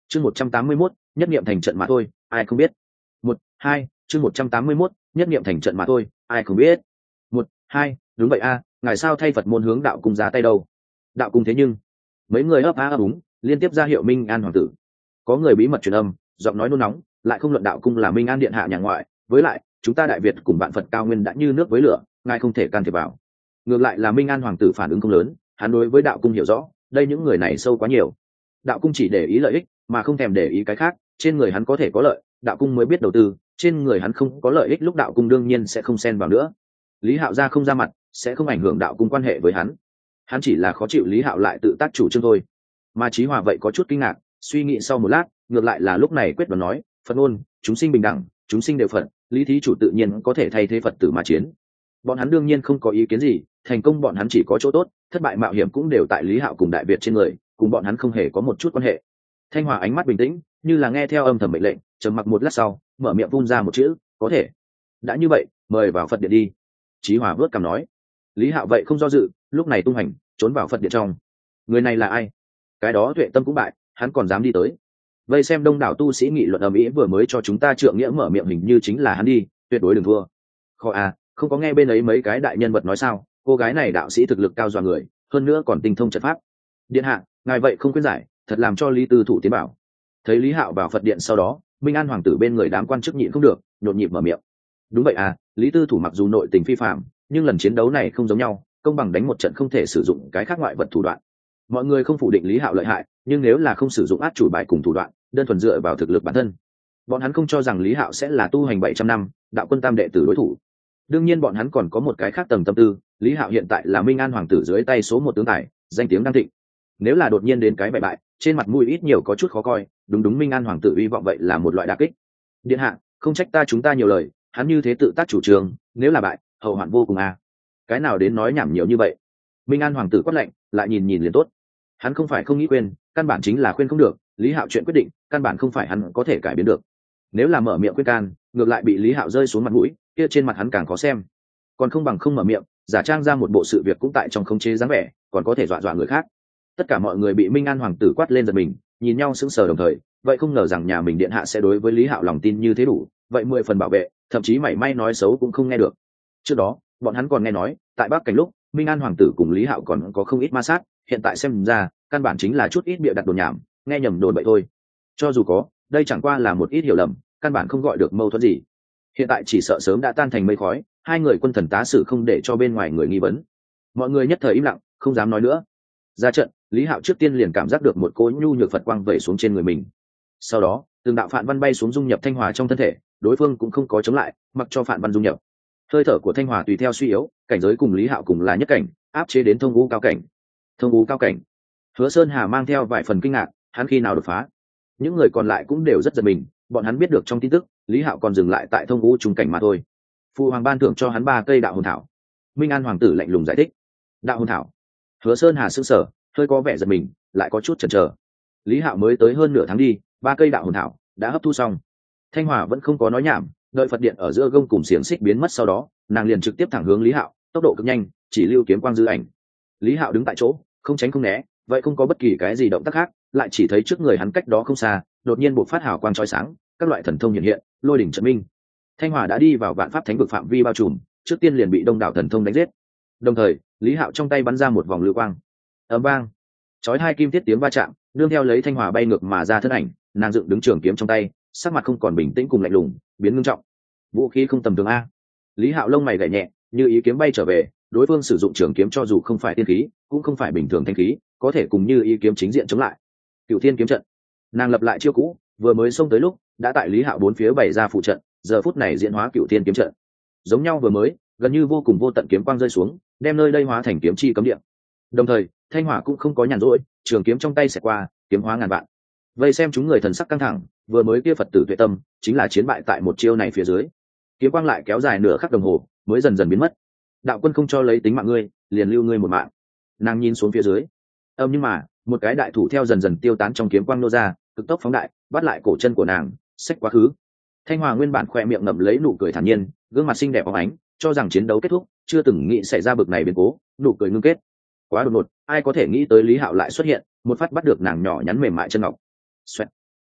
chương 181, nhất niệm thành trận mà thôi, ai không biết. 1, 2, chương 181, nhất niệm thành trận mà thôi, ai không biết. 1, 2, đúng vậy a, ngài sao thay Phật môn hướng đạo cung giá tay đâu? Đạo cung thế nhưng mấy người ấp á ấp úng liên tiếp ra hiệu Minh An hoàng tử. Có người bí mật truyền âm, giọng nói nôn nóng, lại không luận đạo cung là Minh An điện hạ nhà ngoại, với lại chúng ta Đại Việt cùng vạn Phật cao nguyên đã như nước với lửa, ngài không thể can thiệp vào. Ngược lại là Minh An hoàng tử phản ứng không lớn, hắn đối với đạo cung hiểu rõ, đây những người này sâu quá nhiều. Đạo cung chỉ để ý lợi ích mà không thèm để ý cái khác, trên người hắn có thể có lợi, đạo cung mới biết đầu tư, trên người hắn không có lợi ích lúc đạo cung đương nhiên sẽ không xen vào nữa. Lý Hạo ra không ra mặt sẽ không ảnh hưởng đạo cung quan hệ với hắn chỉ là khó chịu Lý Hạo lại tự tác chủ trương thôi. Mà Chí Hòa vậy có chút kinh ngạc, suy nghĩ sau một lát, ngược lại là lúc này quyết đoán nói, Phật ngôn, chúng sinh bình đẳng, chúng sinh đều Phật, lý thí chủ tự nhiên có thể thay thế Phật tử mà chiến. Bọn hắn đương nhiên không có ý kiến gì, thành công bọn hắn chỉ có chỗ tốt, thất bại mạo hiểm cũng đều tại Lý Hạo cùng Đại Việt trên người, cùng bọn hắn không hề có một chút quan hệ. Thanh Hòa ánh mắt bình tĩnh, như là nghe theo âm thầm mệnh lệnh, trầm mặc một lát sau, mở miệng phun ra một chữ, có thể. Đã như vậy, mời vào Phật điện đi. Chí Hòa vớt cằm nói. Lý Hạo vậy không do dự, lúc này tung hành trốn vào Phật điện trong. Người này là ai? Cái đó Tuệ Tâm cũng bại, hắn còn dám đi tới. Vây xem đông đảo tu sĩ nghị luận ầm ĩ, vừa mới cho chúng ta trượng nghĩa mở miệng hình như chính là hắn đi, tuyệt đối đừng thua. Khó à, không có nghe bên ấy mấy cái đại nhân vật nói sao? Cô gái này đạo sĩ thực lực cao dọa người, hơn nữa còn tinh thông trận pháp. Điện hạ, ngài vậy không khuyên giải, thật làm cho Lý Tư Thủ tiến bảo. Thấy Lý Hạo vào Phật điện sau đó, Minh An hoàng tử bên người đám quan chức nhịn không được, nhộn nhịp mở miệng. Đúng vậy à, Lý Tư Thủ mặc dù nội tình phi phạm, nhưng lần chiến đấu này không giống nhau, công bằng đánh một trận không thể sử dụng cái khác ngoại vật thủ đoạn. Mọi người không phủ định Lý Hạo lợi hại, nhưng nếu là không sử dụng át chủ bài cùng thủ đoạn, đơn thuần dựa vào thực lực bản thân, bọn hắn không cho rằng Lý Hạo sẽ là tu hành 700 năm đạo quân tam đệ tử đối thủ. Đương nhiên bọn hắn còn có một cái khác tầng tâm tư, Lý Hạo hiện tại là Minh An hoàng tử dưới tay số 1 tướng tài, danh tiếng đang thịnh. Nếu là đột nhiên đến cái bại bại, trên mặt mũi ít nhiều có chút khó coi, đúng Minh An hoàng tử hy vọng vậy là một loại đả kích. Điện hạ, không trách chúng ta nhiều lời, hắn như thế tự tác chủ trương, nếu là bại, hậu hoạn vô cùng à. Cái nào đến nói nhảm nhiều như vậy? Minh An hoàng tử quát lạnh, lại nhìn liền tốt. Hắn không phải không nghĩ khuyên, căn bản chính là khuyên không được, Lý Hạo chuyện quyết định, căn bản không phải hắn có thể cải biến được. Nếu là mở miệng khuyên can, ngược lại bị Lý Hạo rơi xuống mặt mũi, kia trên mặt hắn càng khó xem. Còn không bằng không mở miệng, giả trang ra một bộ sự việc cũng tại trong khống chế dáng vẻ, còn có thể dọa người khác. Tất cả mọi người bị Minh An hoàng tử quát lên giật mình, nhìn nhau sững sờ đồng thời, vậy không ngờ rằng nhà mình điện hạ sẽ đối với Lý Hạo lòng tin như thế đủ, vậy 10 phần bảo vệ, thậm chí mảy may nói xấu cũng không nghe được. Trước đó, bọn hắn còn nghe nói, tại Bắc Cảnh lúc, Minh An hoàng tử cùng Lý Hạo còn có không ít ma sát, hiện tại xem ra, căn bản chính là chút ít bịa đặt đồn nhảm, nghe nhầm đồn vậy thôi. Cho dù có, đây chẳng qua là một ít hiểu lầm, căn bản không gọi được mâu thuẫn gì. Hiện tại chỉ sợ sớm đã tan thành mây khói, hai người quân thần tá sử không để cho bên ngoài người nghi vấn. Mọi người nhất thời im lặng, không dám nói nữa. Ra trận, Lý Hạo trước tiên liền cảm giác được một cỗ nhu nhược Phật quang vẩy xuống trên người mình. Sau đó, từng đạo phạn văn bay xuống dung nhập Thanh Hòa trong thân thể, đối phương cũng không có chống lại, mặc cho phạn văn dung nhập. Hơi thở của Thanh Hòa tùy theo suy yếu, cảnh giới cùng Lý Hạo cùng là nhất cảnh, áp chế đến thông ngũ cao cảnh. Thông ngũ cao cảnh. Hứa Sơn Hà mang theo vài phần kinh ngạc, hắn khi nào đột phá? Những người còn lại cũng đều rất giật mình, bọn hắn biết được trong tin tức, Lý Hạo còn dừng lại tại thông ngũ trung cảnh mà thôi. Phụ hoàng ban thưởng cho hắn 3 cây đạo hồn thảo. Minh An hoàng tử lạnh lùng giải thích. Đạo hồn thảo? Hứa Sơn Hà sững sờ, hơi có vẻ giật mình, lại có chút chần chờ. Lý Hạo mới tới hơn nửa tháng đi, 3 cây đạo hồn thảo đã hấp thu xong. Thanh Hòa vẫn không có nói nhảm, đợi Phật điện ở giữa gông cùng xiềng xích biến mất sau đó, nàng liền trực tiếp thẳng hướng Lý Hạo, tốc độ cực nhanh, chỉ lưu kiếm quang dư ảnh. Lý Hạo đứng tại chỗ, không tránh không né, vậy không có bất kỳ cái gì động tác khác, lại chỉ thấy trước người hắn cách đó không xa, đột nhiên bộc phát hào quang chói sáng, các loại thần thông hiện hiện, lôi đỉnh trận minh. Thanh Hòa đã đi vào vạn pháp thánh vực phạm vi bao trùm, trước tiên liền bị đông đảo thần thông đánh giết. Đồng thời, Lý Hạo trong tay bắn ra một vòng lưu quang. Ầm vang, chói hai kim thiết tiếng va chạm, nương theo lấy Thanh Hòa bay ngược mà ra thân ảnh, nàng dựng đứng trường kiếm trong tay, sắc mặt không còn bình tĩnh cùng lạnh lùng, biến ngưng trọng. Vũ khí không tầm thường a. Lý Hạo lông mày gảy nhẹ, như ý kiếm bay trở về, đối phương sử dụng trường kiếm cho dù không phải tiên khí, cũng không phải bình thường thanh khí, có thể cùng như ý kiếm chính diện chống lại. Cửu Thiên kiếm trận. Nàng lập lại chiêu cũ, vừa mới xông tới lúc, đã tại Lý Hạo bốn phía bày ra phụ trận, giờ phút này diễn hóa Cửu Thiên kiếm trận. Giống nhau vừa mới, gần như vô cùng vô tận kiếm quang rơi xuống, đem nơi đây hóa thành kiếm chi cấm địa. Đồng thời, Thanh Hỏa cũng không có nhàn rỗi, trường kiếm trong tay xẹt qua, kiếm hóa ngàn vạn. Vây xem chúng người thần sắc căng thẳng, vừa mới kia Phật tử Tuệ Tâm, chính là chiến bại tại một chiêu này phía dưới. Kiếm quang lại kéo dài nửa khắc đồng hồ, mới dần dần biến mất. Đạo quân không cho lấy tính mạng ngươi, liền lưu ngươi một mạng. Nàng nhìn xuống phía dưới. Nhưng mà, một cái đại thủ theo dần dần tiêu tán trong kiếm quang nô ra, cực tốc phóng đại, bắt lại cổ chân của nàng, xách quá khứ. Thanh Hòa nguyên bản khoe miệng ngậm lấy nụ cười thản nhiên, gương mặt xinh đẹp óng ánh, cho rằng chiến đấu kết thúc, chưa từng nghĩ xảy ra bực này biến cố, nụ cười ngưng kết. Quá đột ngột, ai có thể nghĩ tới Lý Hạo lại xuất hiện, một phát bắt được nàng nhỏ nhắn mềm mại chân ngọc. Xoẹt.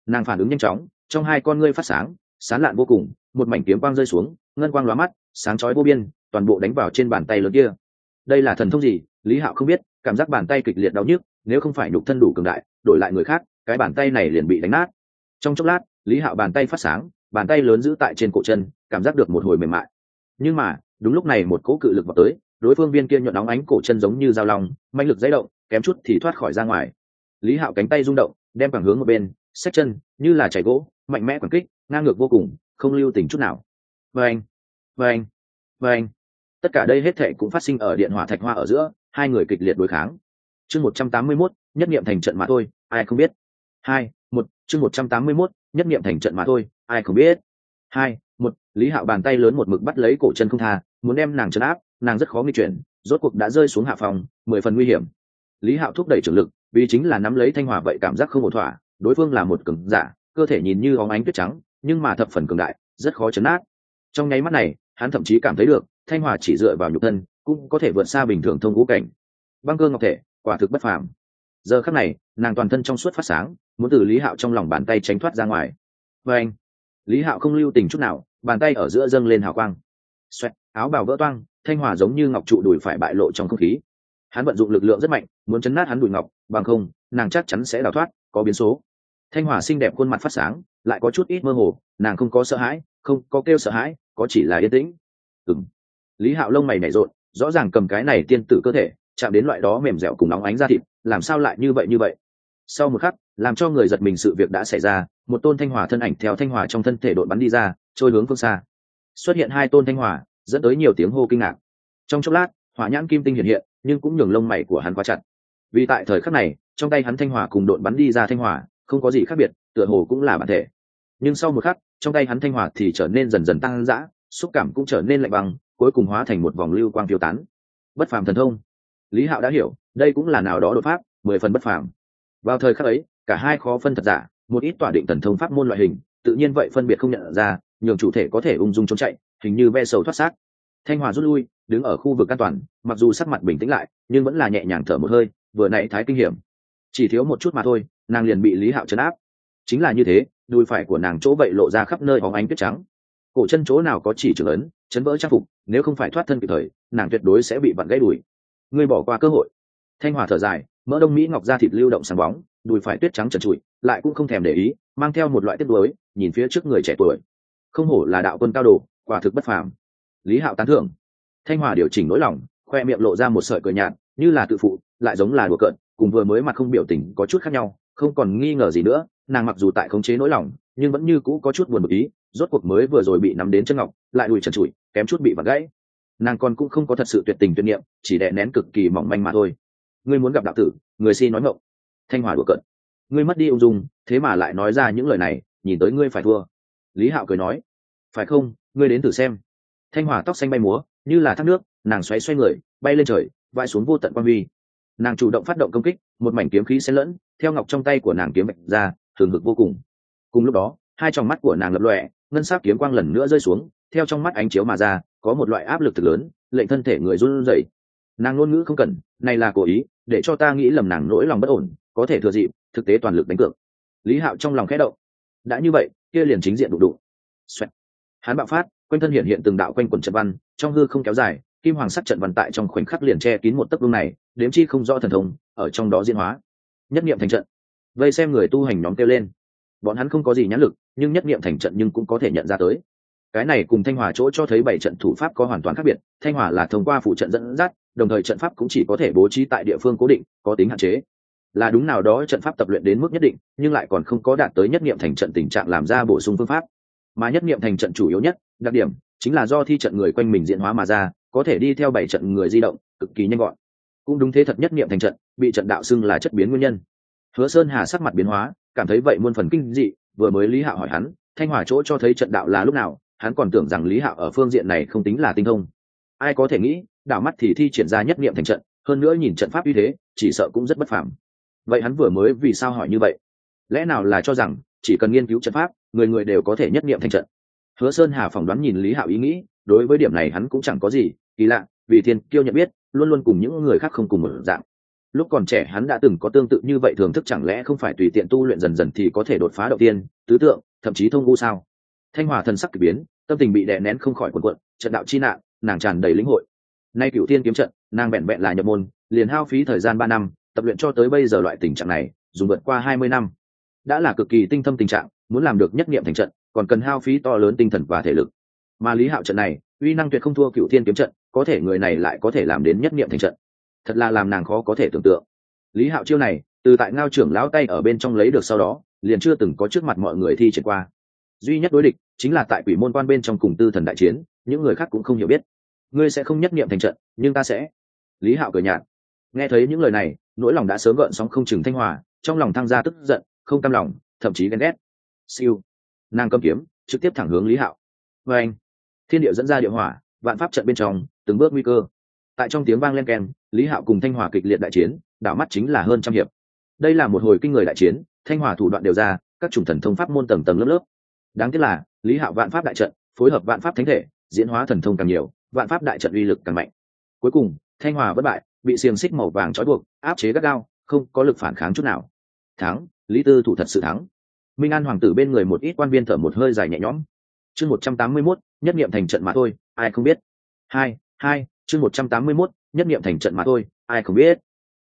Nàng phản ứng nhanh chóng, trong hai con ngươi phát sáng, sáng lạn vô cùng, một mảnh kiếm quang rơi xuống, ngân quang lóa mắt, sáng chói vô biên, toàn bộ đánh vào trên bàn tay lớn kia. Đây là thần thông gì? Lý Hạo không biết, cảm giác bàn tay kịch liệt đau nhức, nếu không phải nhục thân đủ cường đại, đổi lại người khác, cái bàn tay này liền bị đánh nát. Trong chốc lát, Lý Hạo bàn tay phát sáng, bàn tay lớn giữ tại trên cổ chân, cảm giác được một hồi mềm mại. Nhưng mà, đúng lúc này một cỗ cự lực vào tới, đối phương viên kia nhuận nóng ánh cổ chân giống như dao long, mãnh lực dãy động, kém chút thì thoát khỏi ra ngoài. Lý Hạo cánh tay rung động, đem quẳng hướng một bên, xách chân như là chảy gỗ, mạnh mẽ quẳng kích, ngang ngược vô cùng, không lưu tình chút nào. Vâng, vâng, vâng. Tất cả đây hết thảy cũng phát sinh ở điện hỏa thạch hoa ở giữa, hai người kịch liệt đối kháng. Chương 181, nhất niệm thành trận mà thôi, ai không biết. 2-1, chương 181, nhất niệm thành trận mà thôi, ai không biết. 2-1, Lý Hạo bàn tay lớn một mực bắt lấy cổ chân không tha, muốn đem nàng trấn áp, nàng rất khó nghi chuyển, rốt cuộc đã rơi xuống hạ phòng, 10 phần nguy hiểm. Lý Hạo thúc đẩy trường lực, vì chính là nắm lấy thanh hỏa vậy cảm giác không ổn thỏa, đối phương là một cường giả, cơ thể nhìn như óng ánh tuyết trắng, nhưng mà thập phần cường đại, rất khó chấn áp. Trong nháy mắt này, hắn thậm chí cảm thấy được, thanh hỏa chỉ dựa vào nhục thân, cũng có thể vượt xa bình thường thông ngũ cảnh. Băng cơ ngọc thể, quả thực bất phàm. Giờ khắc này, nàng toàn thân trong suốt phát sáng, muốn từ Lý Hạo trong lòng bàn tay tránh thoát ra ngoài. Và anh, Lý Hạo không lưu tình chút nào, bàn tay ở giữa dâng lên hào quang. Xoẹt, áo bào vỡ toang, thanh hỏa giống như ngọc trụ đùi phải bại lộ trong không khí. Hắn vận dụng lực lượng rất mạnh, muốn chấn nát hắn đùi ngọc, bằng không, nàng chắc chắn sẽ đào thoát, có biến số. Thanh hỏa xinh đẹp khuôn mặt phát sáng, lại có chút ít mơ hồ, nàng không có sợ hãi, không có kêu sợ hãi, có chỉ là yên tĩnh. Lý Hạo lông mày nhảy rộn, rõ ràng cầm cái này tiên tử cơ thể, chạm đến loại đó mềm dẻo cùng nóng ánh da thịt, làm sao lại như vậy? Sau một khắc, làm cho người giật mình sự việc đã xảy ra, một tôn thanh hỏa thân ảnh theo thanh hỏa trong thân thể đột bắn đi ra, trôi hướng phương xa. Xuất hiện hai tôn thanh hỏa, dẫn tới nhiều tiếng hô kinh ngạc. Trong chốc lát, hỏa nhãn kim tinh hiện, nhưng cũng nhường lông mày của hắn quá chặt. Vì tại thời khắc này, trong tay hắn thanh hỏa cùng đột bắn đi ra thanh hỏa, không có gì khác biệt, tựa hồ cũng là bản thể. Nhưng sau một khắc, trong tay hắn thanh hỏa thì trở nên dần dần tăng dã, xúc cảm cũng trở nên lạnh băng, cuối cùng hóa thành một vòng lưu quang tiêu tán. Bất phàm thần thông. Lý Hạo đã hiểu, đây cũng là nào đó đột pháp, 10 phần bất phàm. Vào thời khắc ấy, cả hai khó phân thật giả, một ít tỏa định thần thông pháp môn loại hình, tự nhiên vậy phân biệt không nhận ra, nhường chủ thể có thể ung dung trốn chạy, hình như ve sầu thoát xác. Thanh hỏa rút lui, đứng ở khu vực an toàn, mặc dù sắc mặt bình tĩnh lại, nhưng vẫn là nhẹ nhàng thở một hơi, vừa nãy thái kinh hiểm, chỉ thiếu một chút mà thôi, nàng liền bị Lý Hạo trấn áp. Chính là như thế, đùi phải của nàng chỗ vậy lộ ra khắp nơi bóng ánh tuyết trắng, cổ chân chỗ nào có chỉ trưởng ấn, chấn vỡ trang phục, nếu không phải thoát thân kịp thời, nàng tuyệt đối sẽ bị vặn gãy đùi. Ngươi bỏ qua cơ hội. Thanh hỏa thở dài, mỡ đông mỹ ngọc da thịt lưu động sáng bóng, đùi phải tuyết trắng trần trụi, lại cũng không thèm để ý, mang theo một loại tiếc nuối, nhìn phía trước người trẻ tuổi. Không hổ là đạo quân cao đồ, quả thực bất phàm. Lý Hạo tán thưởng. Thanh hỏa điều chỉnh nỗi lòng, khoe miệng lộ ra một sợi cười nhạt, như là tự phụ, lại giống là đùa cợt, cùng vừa mới mặt không biểu tình có chút khác nhau, không còn nghi ngờ gì nữa. Nàng mặc dù tại khống chế nỗi lòng, nhưng vẫn như cũ có chút buồn bực ý, rốt cuộc mới vừa rồi bị nắm đến chân ngọc, lại đùi trần trụi, kém chút bị vặn gãy. Nàng còn cũng không có thật sự tuyệt tình tuyệt niệm, chỉ đè nén cực kỳ mỏng manh mà thôi. Ngươi muốn gặp đạo tử, người si nói ngọng. Thanh hỏa đùa cợt. Ngươi mất đi ung dung, thế mà lại nói ra những lời này, nhìn tới ngươi phải thua. Lý Hạo cười nói. Phải không, ngươi đến thử xem. Thanh hỏa tóc xanh bay múa, như là thác nước, nàng xoay người, bay lên trời, vãi xuống vô tận quang huy. Nàng chủ động phát động công kích, một mảnh kiếm khí xen lẫn, theo ngọc trong tay của nàng kiếm vạch ra, thường hực vô cùng. Cùng lúc đó, hai tròng mắt của nàng lập lòe, ngân sắc kiếm quang lần nữa rơi xuống, theo trong mắt ánh chiếu mà ra, có một loại áp lực thực lớn, lệnh thân thể người run rẩy. Nàng ngôn ngữ không cần, này là cố ý, để cho ta nghĩ lầm nàng nỗi lòng bất ổn, có thể thừa dịp, thực tế toàn lực đánh cược. Lý Hạo trong lòng khẽ động. Đã như vậy, kia liền chính diện đụng đụng. Xoẹt. Hắn bạo phát, quanh thân hiện từng đạo quanh quần trận văn, trong hư không kéo dài, kim hoàng sắc trận văn tại trong khoảnh khắc liền che kín một tấc vuông này, đếm chi không rõ thần thông, ở trong đó diễn hóa. Nhất niệm thành trận. Vây xem người tu hành nhóm kêu lên. Bọn hắn không có gì nhãn lực, nhưng nhất niệm thành trận nhưng cũng có thể nhận ra tới. Cái này cùng Thanh Hỏa chỗ cho thấy 7 trận thủ pháp có hoàn toàn khác biệt. Thanh Hỏa là thông qua phụ trận dẫn dắt, đồng thời trận pháp cũng chỉ có thể bố trí tại địa phương cố định, có tính hạn chế. Là đúng nào đó trận pháp tập luyện đến mức nhất định, nhưng lại còn không có đạt tới nhất niệm thành trận tình trạng làm ra bổ sung phương pháp. Mà nhất niệm thành trận chủ yếu nhất, đặc điểm chính là do thi trận người quanh mình diễn hóa mà ra, có thể đi theo 7 trận người di động, cực kỳ nhanh gọn. Cũng đúng thế thật, nhất niệm thành trận bị trận đạo xưng là chất biến nguyên nhân. Hứa Sơn Hà sắc mặt biến hóa, cảm thấy vậy muôn phần kinh dị. Vừa mới Lý Hạo hỏi hắn, Thanh Hỏa chỗ cho thấy trận đạo là lúc nào, hắn còn tưởng rằng Lý Hạo ở phương diện này không tính là tinh thông. Ai có thể nghĩ, đảo mắt thì thi triển ra nhất niệm thành trận, hơn nữa nhìn trận pháp uy thế, chỉ sợ cũng rất bất phàm. Vậy hắn vừa mới vì sao hỏi như vậy? Lẽ nào là cho rằng chỉ cần nghiên cứu trận pháp, người người đều có thể nhất niệm thành trận? Hứa Sơn Hà phỏng đoán nhìn Lý Hạo ý nghĩ, đối với điểm này hắn cũng chẳng có gì kỳ lạ, vì thiên kiêu nhận biết, luôn luôn cùng những người khác không cùng một dạng. lúc còn trẻ hắn đã từng có tương tự như vậy thưởng thức, chẳng lẽ không phải tùy tiện tu luyện dần dần thì có thể đột phá đầu tiên tứ tượng, thậm chí thông u sao? Thanh Hòa thần sắc kỳ biến, tâm tình bị đè nén không khỏi cuộn cuộn, trận đạo chi nạn, nàng tràn đầy lĩnh hội. Nay Cửu Thiên kiếm trận, nàng vẹn vẹn là nhập môn, liền hao phí thời gian 3 năm, tập luyện cho tới bây giờ loại tình trạng này, dùng vượt qua 20 năm. Đã là cực kỳ tinh thâm tình trạng, muốn làm được nhất niệm thành trận, còn cần hao phí to lớn tinh thần và thể lực. Mà Lý Hạo trận này, uy năng tuyệt không thua Cửu Thiên kiếm trận, có thể người này lại có thể làm đến nhất niệm thành trận. Thật là làm nàng khó có thể tưởng tượng. Lý Hạo chiêu này, từ tại Ngao trưởng lão tay ở bên trong lấy được sau đó, liền chưa từng có trước mặt mọi người thi triển qua. Duy nhất đối địch chính là tại Quỷ Môn Quan bên trong cùng Tư Thần đại chiến, những người khác cũng không hiểu biết. Ngươi sẽ không nhất niệm thành trận, nhưng ta sẽ. Lý Hạo cười nhạt. Nghe thấy những lời này, nỗi lòng đã sớm gợn sóng không chừng. Thanh Hòa trong lòng thăng ra tức giận, không cam lòng, thậm chí ghen ghét. Siêu, nàng cầm kiếm trực tiếp thẳng hướng Lý Hạo. Và anh, thiên địa dẫn ra địa hỏa, vạn pháp trận bên trong từng bước nguy cơ. Tại trong tiếng vang len keng, Lý Hạo cùng Thanh Hòa kịch liệt đại chiến, đảo mắt chính là hơn trăm hiệp. Đây là một hồi kinh người đại chiến, Thanh Hòa thủ đoạn đều ra, các chủng thần thông pháp môn tầng tầng lớp lớp. Đáng tiếc là Lý Hạo vạn pháp đại trận phối hợp vạn pháp thánh thể, diễn hóa thần thông càng nhiều, vạn pháp đại trận uy lực càng mạnh. Cuối cùng Thanh Hòa bất bại, bị xiềng xích màu vàng trói buộc, áp chế gắt gao, không có lực phản kháng chút nào. Thắng, Lý Tư thủ thật sự thắng. Minh An hoàng tử bên người một ít quan viên thở một hơi dài nhẹ nhõm. Chương 181, nhất niệm thành trận mà thôi, ai không biết. Chương 181, nhất niệm thành trận mà thôi, ai không biết.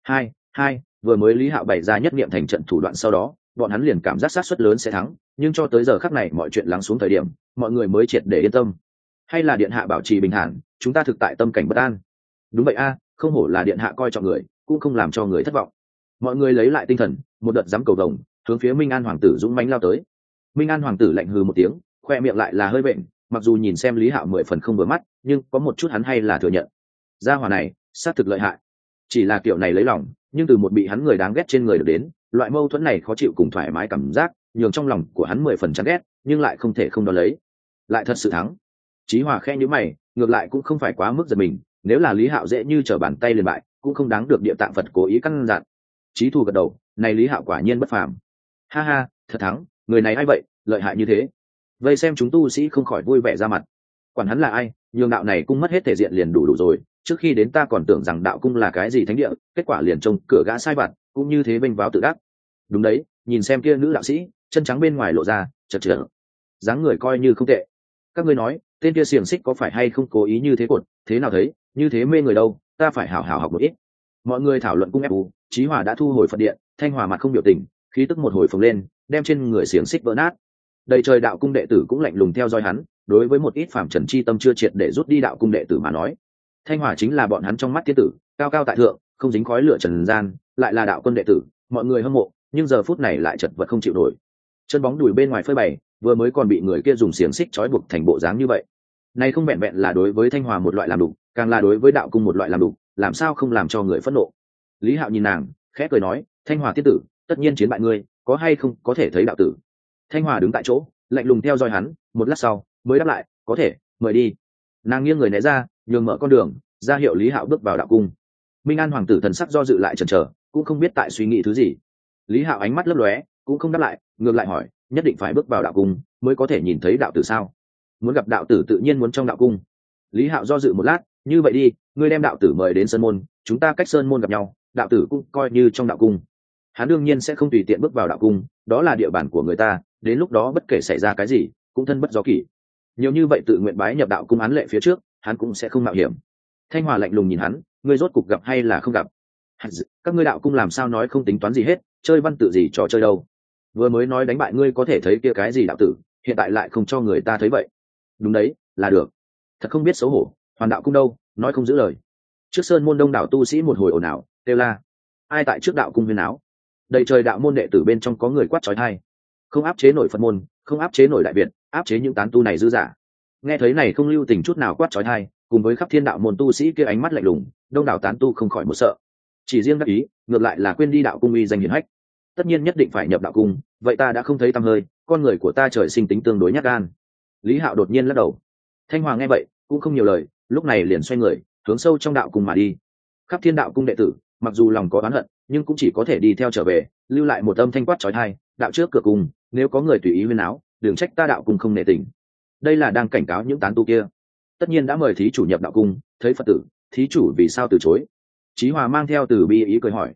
Vừa mới Lý Hạo bày ra nhất niệm thành trận thủ đoạn sau đó, bọn hắn liền cảm giác xác suất lớn sẽ thắng, nhưng cho tới giờ khắc này mọi chuyện lắng xuống thời điểm, mọi người mới triệt để yên tâm. Hay là điện hạ bảo trì bình thản, chúng ta thực tại tâm cảnh bất an. Đúng vậy a, không hổ là điện hạ coi trọng người, cũng không làm cho người thất vọng. Mọi người lấy lại tinh thần, một đợt dám cầu vồng, hướng phía Minh An hoàng tử dũng mãnh lao tới. Minh An hoàng tử lạnh hừ một tiếng, khoe miệng lại là hơi bệnh, mặc dù nhìn xem Lý Hạo 10 phần không vừa mắt, nhưng có một chút hắn hay là thừa nhận. Gia hỏa này, xác thực lợi hại. Chỉ là kiểu này lấy lòng, nhưng từ một bị hắn người đáng ghét trên người được đến, loại mâu thuẫn này khó chịu cùng thoải mái cảm giác, nhường trong lòng của hắn 10 phần chán ghét, nhưng lại không thể không đo lấy. Lại thật sự thắng. Chí Hòa khe nhíu mày, ngược lại cũng không phải quá mức giật mình, nếu là Lý Hạo dễ như trở bàn tay liền bại, cũng không đáng được Địa Tạng Phật cố ý căn dặn. Chí Thù gật đầu, này Lý Hạo quả nhiên bất phàm. Ha ha, thật thắng, người này ai vậy, lợi hại như thế. Vây xem chúng tu sĩ không khỏi vui vẻ ra mặt. Quản hắn là ai, nhường đạo này cung mất hết thể diện liền đủ rồi, trước khi đến ta còn tưởng rằng đạo cung là cái gì thánh địa, kết quả liền trông cửa gã sai vặt, cũng như thế bênh váo tự đắc. Đúng đấy, nhìn xem kia nữ đạo sĩ, chân trắng bên ngoài lộ ra, chật chật, dáng người coi như không tệ. Các ngươi nói, tên kia xiềng xích có phải hay không cố ý như thế cột, thế nào thấy, như thế mê người đâu, ta phải hảo hảo học một ít. Mọi người thảo luận cung ép u, Chí Hòa đã thu hồi Phật điện, Thanh Hòa mặt không biểu tình, khí tức một hồi phồng lên, đem trên người xiềng xích vỡ nát. Đầy trời đạo cung đệ tử cũng lạnh lùng theo dõi hắn, đối với một ít phàm trần chi tâm chưa triệt để rút đi đạo cung đệ tử mà nói, Thanh Hòa chính là bọn hắn trong mắt thiên tử, cao cao tại thượng, không dính khói lửa trần gian, lại là đạo quân đệ tử, mọi người hâm mộ, nhưng giờ phút này lại chật vật không chịu nổi. Chân bóng đùi bên ngoài phơi bày, vừa mới còn bị người kia dùng xiềng xích trói buộc thành bộ dáng như vậy. Này không vẹn vẹn là đối với Thanh Hòa một loại làm đủ, càng là đối với đạo cung một loại làm đủ, làm sao không làm cho người phẫn nộ. Lý Hạo nhìn nàng, khẽ cười nói, Thanh Hòa tiên tử, tất nhiên chiến bại ngươi, có hay không có thể thấy đạo tử. Thanh Hòa đứng tại chỗ, lạnh lùng theo dõi hắn, một lát sau mới đáp lại, có thể, mời đi. Nàng nghiêng người né ra, nhường mở con đường, ra hiệu Lý Hạo bước vào đạo cung. Minh An hoàng tử thần sắc do dự lại chần chờ, cũng không biết tại suy nghĩ thứ gì. Lý Hạo ánh mắt lấp lóe, cũng không đáp lại, ngược lại hỏi, nhất định phải bước vào đạo cung mới có thể nhìn thấy đạo tử sao? Muốn gặp đạo tử tự nhiên muốn trong đạo cung. Lý Hạo do dự một lát, như vậy đi, ngươi đem đạo tử mời đến sơn môn, chúng ta cách sơn môn gặp nhau, đạo tử cũng coi như trong đạo cung. Hắn đương nhiên sẽ không tùy tiện bước vào đạo cung, đó là địa bàn của người ta, đến lúc đó bất kể xảy ra cái gì, cũng thân bất do kỷ. Nhiều như vậy tự nguyện bái nhập đạo cung án lệ phía trước, hắn cũng sẽ không mạo hiểm. Thanh Hòa lạnh lùng nhìn hắn, ngươi rốt cục gặp hay là không gặp? Các ngươi đạo cung làm sao nói không tính toán gì hết, chơi văn tự gì trò chơi đâu? Vừa mới nói đánh bại ngươi có thể thấy kia cái gì đạo tử, hiện tại lại không cho người ta thấy vậy. Đúng đấy, là được. Thật không biết xấu hổ, hoàn đạo cung đâu, nói không giữ lời. Trước sơn môn đông đảo tu sĩ một hồi ồn ào, kêu la. Ai tại trước đạo cung huyên áo? Đầy trời đạo môn đệ tử bên trong có người quát chói tai. Không áp chế nổi Phật môn, không áp chế nổi đại việt, áp chế những tán tu này dư giả. Nghe thấy này không lưu tình chút nào quát chói tai, cùng với khắp thiên đạo môn tu sĩ kia ánh mắt lạnh lùng, đông đảo tán tu không khỏi một sợ. Chỉ riêng đắc ý, ngược lại là quên đi đạo cung uy danh hiển hách. Tất nhiên nhất định phải nhập đạo cung, vậy ta đã không thấy tăm hơi, con người của ta trời sinh tính tương đối nhát gan. Lý Hạo đột nhiên lắc đầu. Thanh Hoàng nghe vậy cũng không nhiều lời, lúc này liền xoay người hướng sâu trong đạo cung mà đi. Khắp thiên đạo cung đệ tử mặc dù lòng có oán hận, nhưng cũng chỉ có thể đi theo trở về, lưu lại một âm thanh quát chói tai, đạo trước cửa cung, nếu có người tùy ý huyên áo, đừng trách ta đạo cung không nể tình. Đây là đang cảnh cáo những tán tu kia. Tất nhiên đã mời thí chủ nhập đạo cung, thấy Phật tử, thí chủ vì sao từ chối? Chí Hòa mang theo từ bi ý cười hỏi,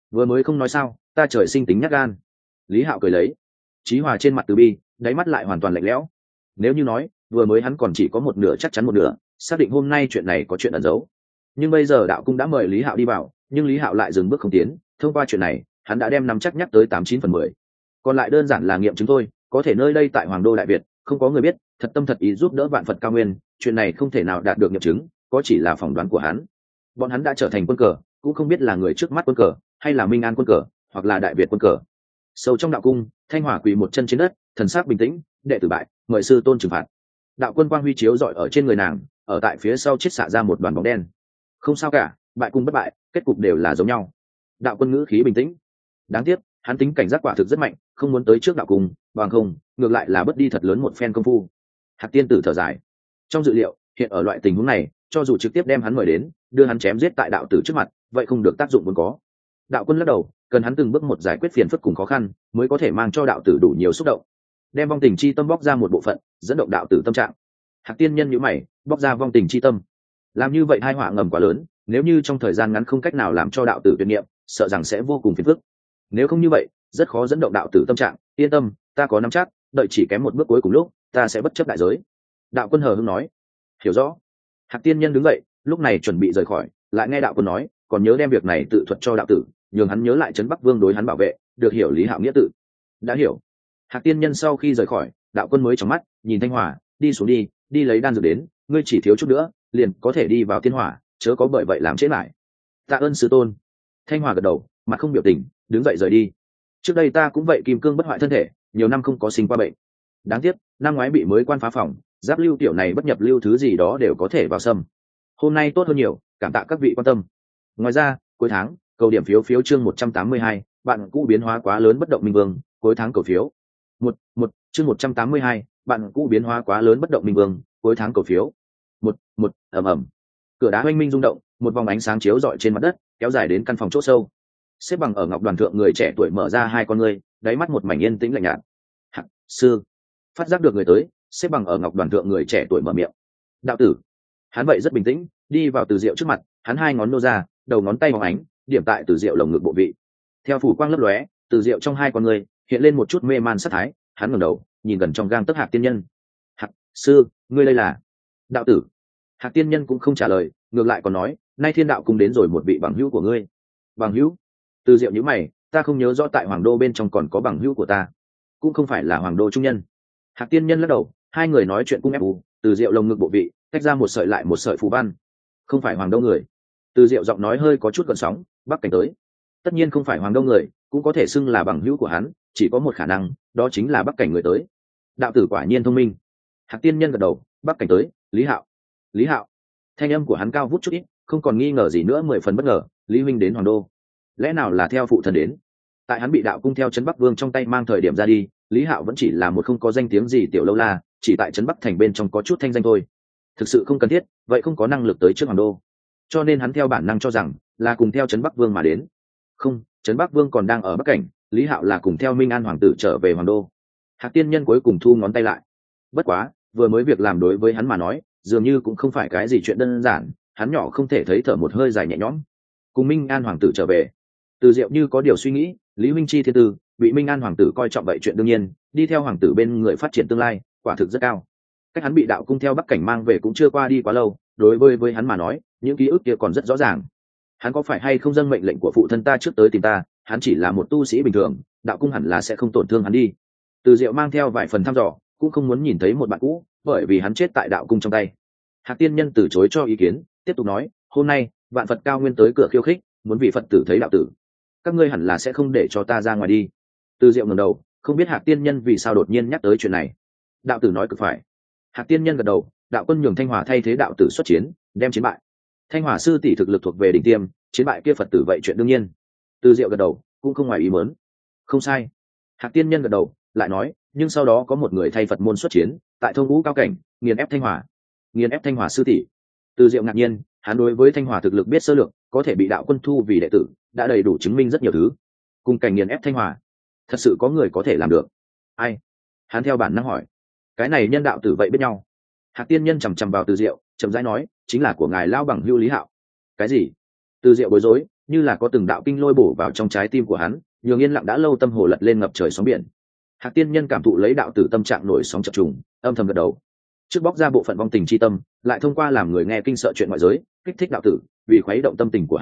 vừa mới không nói sao, ta trời sinh tính nhát gan. Lý Hạo cười lấy. Chí Hòa trên mặt từ bi, đáy mắt lại hoàn toàn lạnh lẽo. Nếu như nói vừa mới hắn còn chỉ có một nửa chắc chắn một nửa, xác định hôm nay chuyện này có chuyện ẩn giấu, nhưng bây giờ đạo cung đã mời Lý Hạo đi vào, nhưng Lý Hạo lại dừng bước không tiến. Thông qua chuyện này hắn đã đem nắm chắc nhắc tới 89/10. Còn lại đơn giản là nghiệm chứng thôi. Có thể nơi đây tại Hoàng Đô Đại Việt không có người biết, thật tâm thật ý giúp đỡ Vạn Phật Cao Nguyên, chuyện này không thể nào đạt được nghiệm chứng, có chỉ là phỏng đoán của hắn. Bọn hắn đã trở thành quân cờ, cũng không biết là người trước mắt quân cờ hay là Minh An quân cờ, hoặc là Đại Việt quân cờ. Sâu trong đạo cung, Thanh Hỏa quỳ một chân trên đất, thần sắc bình tĩnh. Đệ tử bại, mời sư tôn trừng phạt. Đạo quân quang huy chiếu rọi ở trên người nàng, ở tại phía sau chết xạ ra một đoàn bóng đen. Không sao cả, bại cung bất bại, kết cục đều là giống nhau. Đạo quân ngữ khí bình tĩnh. Đáng tiếc hắn tính cảnh giác quả thực rất mạnh, không muốn tới trước đạo cung, bằng không ngược lại là bất đi thật lớn một phen công phu. Hạc tiên tử thở dài. Trong dự liệu, hiện ở loại tình huống này, cho dù trực tiếp đem hắn mời đến, đưa hắn chém giết tại đạo tử trước mặt, vậy không được tác dụng vốn có. Đạo quân lắc đầu, cần hắn từng bước một giải quyết phiền phức cùng khó khăn, mới có thể mang cho đạo tử đủ nhiều xúc động, đem vong tình chi tâm bóc ra một bộ phận, dẫn động đạo tử tâm trạng. Hạc tiên nhân nhíu mày, bóc ra vong tình chi tâm, làm như vậy hai họa ngầm quá lớn, nếu như trong thời gian ngắn không cách nào làm cho đạo tử tuyệt niệm, sợ rằng sẽ vô cùng phiền phức. Nếu không như vậy, rất khó dẫn động đạo tử tâm trạng. Yên tâm, ta có nắm chắc, đợi chỉ kém một bước cuối cùng lúc, ta sẽ bất chấp đại giới. Đạo quân hờ hững nói. Hiểu rõ. Hạc tiên nhân đứng dậy, lúc này chuẩn bị rời khỏi, lại nghe đạo quân nói, còn nhớ đem việc này tự thuật cho đạo tử, nhường hắn nhớ lại trấn Bắc Vương đối hắn bảo vệ, được hiểu Lý Hạo nghĩa tự. Đã hiểu. Hạc tiên nhân sau khi rời khỏi, đạo quân mới trong mắt nhìn Thanh Hỏa, đi xuống đi, đi lấy đan dược đến, ngươi chỉ thiếu chút nữa liền có thể đi vào thiên hỏa, chớ có bởi vậy làm trễ lại. Tạ ơn sư tôn. Thanh Hỏa gật đầu, mặt không biểu tình, đứng dậy rời đi. Trước đây ta cũng vậy, kim cương bất hoại thân thể, nhiều năm không có sinh qua bệnh. Đáng tiếc năm ngoái bị mới quan phá phòng, giáp lưu tiểu này bất nhập lưu thứ gì đó đều có thể vào xâm. Hôm nay tốt hơn nhiều, cảm tạ các vị quan tâm. Ngoài ra cuối tháng cầu điểm phiếu phiếu chương 182, bạn cũ biến hóa quá lớn bất động minh vương, cuối tháng cầu phiếu. Chương 182, bạn cũ biến hóa quá lớn bất động minh vương, cuối tháng cầu phiếu. Ầm ầm. Cửa đá oanh minh rung động, một vòng ánh sáng chiếu rọi trên mặt đất, kéo dài đến căn phòng chỗ sâu. Xếp bằng ở ngọc đoàn thượng người trẻ tuổi mở ra hai con ngươi, đáy mắt một mảnh yên tĩnh lạnh nhạt. Hạc sư. Phát giác được người tới, xếp bằng ở ngọc đoàn thượng người trẻ tuổi mở miệng. Đạo tử. Hắn vậy rất bình tĩnh, đi vào Từ Diệu trước mặt, hắn hai ngón nô ra, đầu ngón tay bóng ánh, điểm tại Từ Diệu lồng ngực bộ vị. Theo phủ quang lấp lóe, Từ Diệu trong hai con ngươi hiện lên một chút mê man sát thái, hắn ngẩng đầu, nhìn gần trong gang tấc Hạc tiên nhân. Hạc sư, ngươi đây là? Đạo tử. Hạc tiên nhân cũng không trả lời, ngược lại còn nói, nay thiên đạo cung đến rồi một vị bằng hữu của ngươi. Bằng hữu? Từ Diệu nhíu mày, ta không nhớ rõ tại Hoàng Đô bên trong còn có bằng hữu của ta, cũng không phải là Hoàng Đô trung nhân. Hạc tiên nhân lắc đầu, hai người nói chuyện cung ép u. Từ Diệu lồng ngực bộ vị tách ra một sợi lại một sợi phù văn. Không phải Hoàng Đô người. Từ Diệu giọng nói hơi có chút gợn sóng, Bắc Cảnh tới. Tất nhiên không phải Hoàng Đô người, cũng có thể xưng là bằng hữu của hắn, chỉ có một khả năng, đó chính là Bắc Cảnh người tới. Đạo tử quả nhiên thông minh. Hạc tiên nhân gật đầu, Bắc Cảnh tới, Lý Hạo. Lý Hạo. Thanh âm của hắn cao vút chút ít, không còn nghi ngờ gì nữa, 10 phần bất ngờ, Lý huynh đến Hoàng Đô, lẽ nào là theo phụ thần đến? Tại hắn bị đạo cung theo trấn Bắc Vương trong tay mang thời điểm ra đi, Lý Hạo vẫn chỉ là một không có danh tiếng gì tiểu lâu la, chỉ tại trấn Bắc thành bên trong có chút thanh danh thôi, thực sự không cần thiết, vậy không có năng lực tới trước Hoàng Đô, cho nên hắn theo bản năng cho rằng là cùng theo trấn Bắc Vương mà đến. Không, trấn Bắc Vương còn đang ở Bắc Cảnh, Lý Hạo là cùng theo Minh An hoàng tử trở về Hoàng Đô. Hạc tiên nhân cuối cùng thu ngón tay lại. Bất quá vừa mới việc làm đối với hắn mà nói dường như cũng không phải cái gì chuyện đơn giản, hắn nhỏ không thể thấy thở một hơi dài nhẹ nhõm. Cùng Minh An hoàng tử trở về. Từ Diệu như có điều suy nghĩ, Lý huynh chi thiên tư, bị Minh An hoàng tử coi trọng vậy chuyện đương nhiên, đi theo hoàng tử bên người phát triển tương lai, quả thực rất cao. Cách hắn bị đạo cung theo Bắc Cảnh mang về cũng chưa qua đi quá lâu, đối với hắn mà nói, những ký ức kia còn rất rõ ràng. Hắn có phải hay không dâng mệnh lệnh của phụ thân ta trước tới tìm ta, hắn chỉ là một tu sĩ bình thường, đạo cung hẳn là sẽ không tổn thương hắn đi. Từ Diệu mang theo vài phần thăm dò, cũng không muốn nhìn thấy một bạn cũ, bởi vì hắn chết tại đạo cung trong tay. Hạc tiên nhân từ chối cho ý kiến, tiếp tục nói, hôm nay Vạn Phật Cao Nguyên tới cửa khiêu khích, muốn vì Phật tử thấy đạo tử, các ngươi hẳn là sẽ không để cho ta ra ngoài đi. Từ Diệu ngẩng đầu, không biết Hạc tiên nhân vì sao đột nhiên nhắc tới chuyện này. Đạo tử nói cực phải. Hạc tiên nhân gật đầu, đạo quân nhường Thanh Hòa thay thế đạo tử xuất chiến, đem chiến bại. Thanh Hòa sư tỷ thực lực thuộc về đỉnh tiêm, chiến bại kia Phật tử vậy chuyện đương nhiên. Từ Diệu gật đầu, cũng không ngoài ý muốn. Không sai. Hạc tiên nhân gật đầu, lại nói, nhưng sau đó có một người thay Phật môn xuất chiến, tại thôn ngũ cao cảnh, nghiền ép Thanh Hòa. Nghiền ép Thanh Hòa sư tỷ. Từ Diệu ngạc nhiên, hắn đối với Thanh Hòa thực lực biết sơ lược, có thể bị đạo quân thu vì đệ tử, đã đầy đủ chứng minh rất nhiều thứ. Cùng cảnh nghiền ép Thanh Hòa, thật sự có người có thể làm được. Ai? Hắn theo bản năng hỏi. Cái này nhân đạo tử vậy biết nhau. Hạc tiên nhân chằm chằm vào Từ Diệu, chậm rãi nói, chính là của ngài lao bằng hưu Lý Hạo. Cái gì? Từ Diệu bối rối, như là có từng đạo kinh lôi bổ vào trong trái tim của hắn, nhường yên lặng đã lâu tâm hồ lật lên ngập trời sóng biển. Hạc tiên nhân cảm thụ lấy đạo tử tâm trạng nổi sóng chập trùng, âm thầm gật đầu. Trước bóc ra bộ phận vong tình chi tâm, lại thông qua làm người nghe kinh sợ chuyện ngoại giới, kích thích đạo tử, vì khuấy động tâm tình của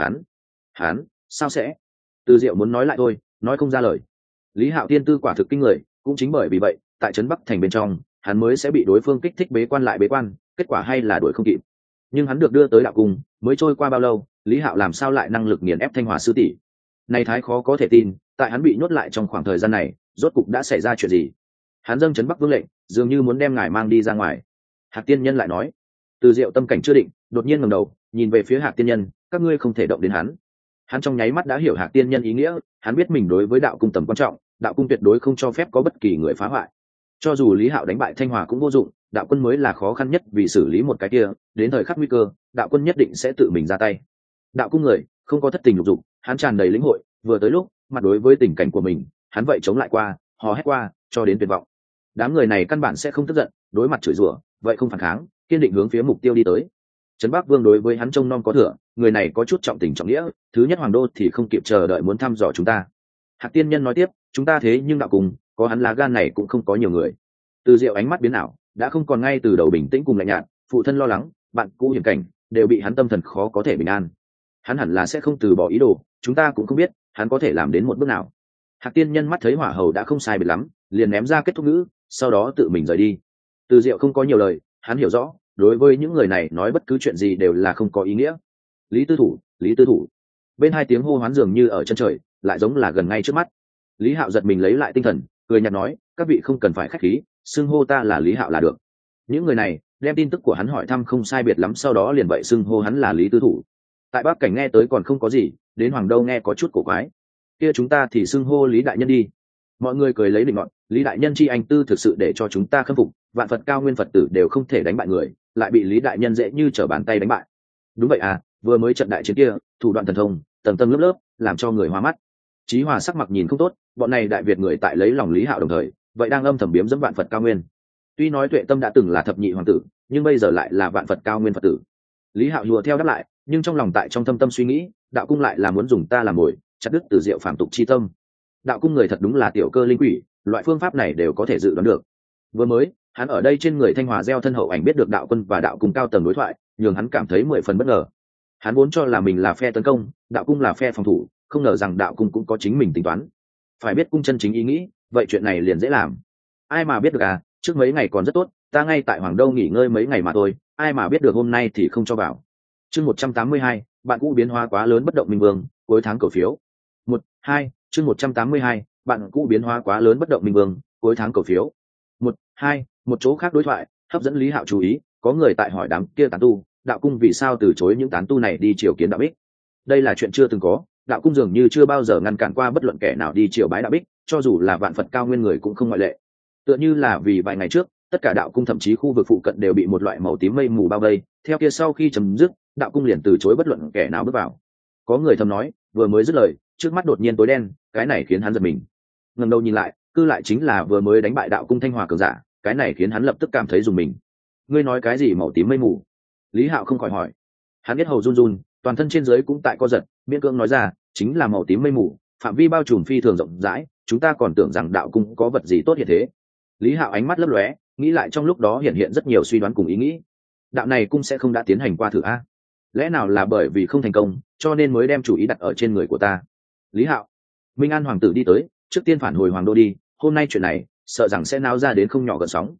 hắn sao sẽ? Từ Diệu muốn nói lại thôi, nói không ra lời. Lý Hạo tiên tư quả thực kinh người, cũng chính bởi vì vậy, tại trấn Bắc thành bên trong, hắn mới sẽ bị đối phương kích thích bế quan lại bế quan, kết quả hay là đuổi không kịp. Nhưng hắn được đưa tới đạo cung, mới trôi qua bao lâu, Lý Hạo làm sao lại năng lực nghiền ép Thanh Hòa sư tỷ? Này thái khó có thể tin, tại hắn bị nhốt lại trong khoảng thời gian này, rốt cục đã xảy ra chuyện gì? Hắn dâng trấn Bắc vương lệnh, dường như muốn đem ngài mang đi ra ngoài. Hạc tiên nhân lại nói. Từ Diệu tâm cảnh chưa định, đột nhiên ngẩng đầu, nhìn về phía Hạc tiên nhân, các ngươi không thể động đến hắn. Hắn trong nháy mắt đã hiểu Hạc tiên nhân ý nghĩa, hắn biết mình đối với đạo cung tầm quan trọng, đạo cung tuyệt đối không cho phép có bất kỳ người phá hoại. Cho dù Lý Hạo đánh bại Thanh Hòa cũng vô dụng, đạo quân mới là khó khăn nhất vì xử lý một cái kia, đến thời khắc nguy cơ, đạo quân nhất định sẽ tự mình ra tay. Đạo cung người không có thất tình lục dục, hắn tràn đầy lĩnh hội, vừa tới lúc mặt đối với tình cảnh của mình, hắn vậy chống lại qua, hò hét qua, cho đến tuyệt vọng. Đám người này căn bản sẽ không tức giận, đối mặt chửi rủa, vậy không phản kháng, kiên định hướng phía mục tiêu đi tới. Trấn Bắc Vương đối với hắn trông nom có thừa, người này có chút trọng tình trọng nghĩa, thứ nhất hoàng đô thì không kịp chờ đợi muốn thăm dò chúng ta. Hạc tiên nhân nói tiếp, chúng ta thế nhưng đạo cùng, có hắn lá gan này cũng không có nhiều người. Từ Diệu ánh mắt biến ảo, đã không còn ngay từ đầu bình tĩnh cùng lạnh nhạt, phụ thân lo lắng, bạn cũ hiểm cảnh, đều bị hắn tâm thần khó có thể bình an. Hắn hẳn là sẽ không từ bỏ ý đồ, chúng ta cũng không biết hắn có thể làm đến một bước nào. Hạc tiên nhân mắt thấy hỏa hầu đã không sai biệt lắm, liền ném ra kết thúc ngữ, sau đó tự mình rời đi. Từ Diệu không có nhiều lời, hắn hiểu rõ, đối với những người này nói bất cứ chuyện gì đều là không có ý nghĩa. Lý tư thủ, Lý tư thủ. Bên hai tiếng hô hoán dường như ở chân trời, lại giống là gần ngay trước mắt. Lý Hạo giật mình lấy lại tinh thần, cười nhạt nói, các vị không cần phải khách khí, xưng hô ta là Lý Hạo là được. Những người này đem tin tức của hắn hỏi thăm không sai biệt lắm, sau đó liền vậy xưng hô hắn là Lý tư thủ. Tại Bắc cảnh nghe tới còn không có gì, đến Hoàng Đâu nghe có chút cổ quái. Kia chúng ta thì xưng hô Lý đại nhân đi. Mọi người cười lấy định ngọn, Lý đại nhân chi anh tư thực sự để cho chúng ta khâm phục, vạn Phật cao nguyên Phật tử đều không thể đánh bại người, lại bị Lý đại nhân dễ như trở bàn tay đánh bại. Đúng vậy à, vừa mới trận đại chiến kia, thủ đoạn thần thông, tầng tầng lớp lớp, làm cho người hoa mắt. Chí Hòa sắc mặt nhìn không tốt, bọn này đại việt người tại lấy lòng Lý Hạo đồng thời, vậy đang âm thầm biếm dẫm vạn Phật cao nguyên. Tuy nói Tuệ Tâm đã từng là thập nhị hoàng tử, nhưng bây giờ lại là vạn Phật cao nguyên Phật tử. Lý Hạo hùa theo đáp lại, nhưng trong lòng tại trong thâm tâm suy nghĩ, đạo cung lại là muốn dùng ta làm mồi, chặt đứt Từ Diệu phàm tục chi tâm. Đạo cung người thật đúng là tiểu cơ linh quỷ, loại phương pháp này đều có thể dự đoán được. Vừa mới, hắn ở đây trên người Thanh Hòa gieo thân hậu ảnh biết được đạo quân và đạo cung cao tầng đối thoại, nhường hắn cảm thấy 10 phần bất ngờ. Hắn vốn cho là mình là phe tấn công, đạo cung là phe phòng thủ, không ngờ rằng đạo cung cũng có chính mình tính toán. Phải biết cung chân chính ý nghĩ, vậy chuyện này liền dễ làm. Ai mà biết được à, trước mấy ngày còn rất tốt, ta ngay tại Hoàng Đâu nghỉ ngơi mấy ngày mà thôi, ai mà biết được hôm nay thì không cho vào. Chương 182, bạn cũ biến hóa quá lớn bất động minh vương, cuối tháng cầu phiếu. 1, 2, chương 182, bạn cũ biến hóa quá lớn bất động minh vương, cuối tháng cầu phiếu. 1, 2, một chỗ khác đối thoại, hấp dẫn Lý Hạo chú ý, có người tại hỏi đám kia tán tu, đạo cung vì sao từ chối những tán tu này đi triều kiến đạo bích. Đây là chuyện chưa từng có, đạo cung dường như chưa bao giờ ngăn cản qua bất luận kẻ nào đi triều bái đạo bích, cho dù là vạn Phật cao nguyên người cũng không ngoại lệ. Tựa như là vì vài ngày trước, tất cả đạo cung thậm chí khu vực phụ cận đều bị một loại màu tím mây mù bao vây, theo kia sau khi chấm dứt, đạo cung liền từ chối bất luận kẻ nào bước vào. Có người thầm nói, vừa mới dứt lời, trước mắt đột nhiên tối đen, cái này khiến hắn giật mình. Ngẩng đầu nhìn lại, cư lại chính là vừa mới đánh bại đạo cung Thanh Hòa cường giả, cái này khiến hắn lập tức cảm thấy rùng mình. Ngươi nói cái gì màu tím mây mù? Lý Hạo không khỏi hỏi. Hắn biết hầu run run, toàn thân trên dưới cũng tại co giật, miễn cưỡng nói ra, chính là màu tím mây mù, phạm vi bao trùm phi thường rộng rãi, chúng ta còn tưởng rằng đạo cung có vật gì tốt hiện thế. Lý Hạo ánh mắt lấp lóe, nghĩ lại trong lúc đó hiện rất nhiều suy đoán cùng ý nghĩ. Đạo này cung sẽ không đã tiến hành qua thử a? Lẽ nào là bởi vì không thành công, cho nên mới đem chủ ý đặt ở trên người của ta? Lý Hạo, Minh An hoàng tử đi tới, trước tiên phản hồi Hoàng Đô đi, hôm nay chuyện này sợ rằng sẽ náo ra đến không nhỏ gợn sóng.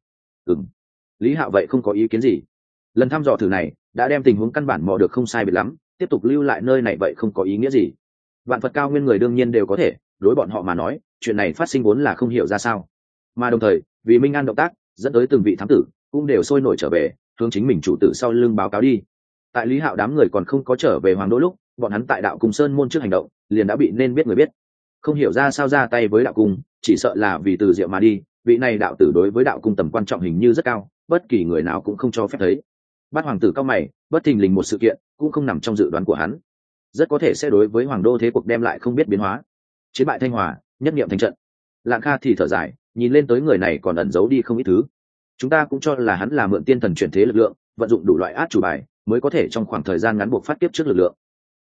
Lý Hạo vậy không có ý kiến gì. Lần thăm dò thử này đã đem tình huống căn bản mò được không sai biệt lắm, tiếp tục lưu lại nơi này vậy không có ý nghĩa gì. Vạn Phật cao nguyên người đương nhiên đều có thể, đối bọn họ mà nói, chuyện này phát sinh vốn là không hiểu ra sao. Mà đồng thời, vì Minh An động tác, dẫn tới từng vị thám tử cũng đều sôi nổi trở về, hướng chính mình chủ tử sau lưng báo cáo đi. Tại Lý Hạo đám người còn không có trở về Hoàng Đô lúc, bọn hắn tại đạo cung sơn môn trước hành động, liền đã bị nên biết người biết. Không hiểu ra sao ra tay với đạo cung, chỉ sợ là vì Từ Diệu mà đi, vị này đạo tử đối với đạo cung tầm quan trọng hình như rất cao, bất kỳ người nào cũng không cho phép thấy. Bát hoàng tử cao mày, bất thình lình một sự kiện cũng không nằm trong dự đoán của hắn, rất có thể sẽ đối với Hoàng Đô thế cuộc đem lại không biết biến hóa. Chiến bại Thanh Hòa, nhất niệm thành trận. Lạng Kha thì thở dài, nhìn lên tới người này còn ẩn giấu đi không ít thứ. Chúng ta cũng cho là hắn là mượn tiên thần chuyển thế lực lượng, vận dụng đủ loại át chủ bài, mới có thể trong khoảng thời gian ngắn buộc phát tiếp trước lực lượng.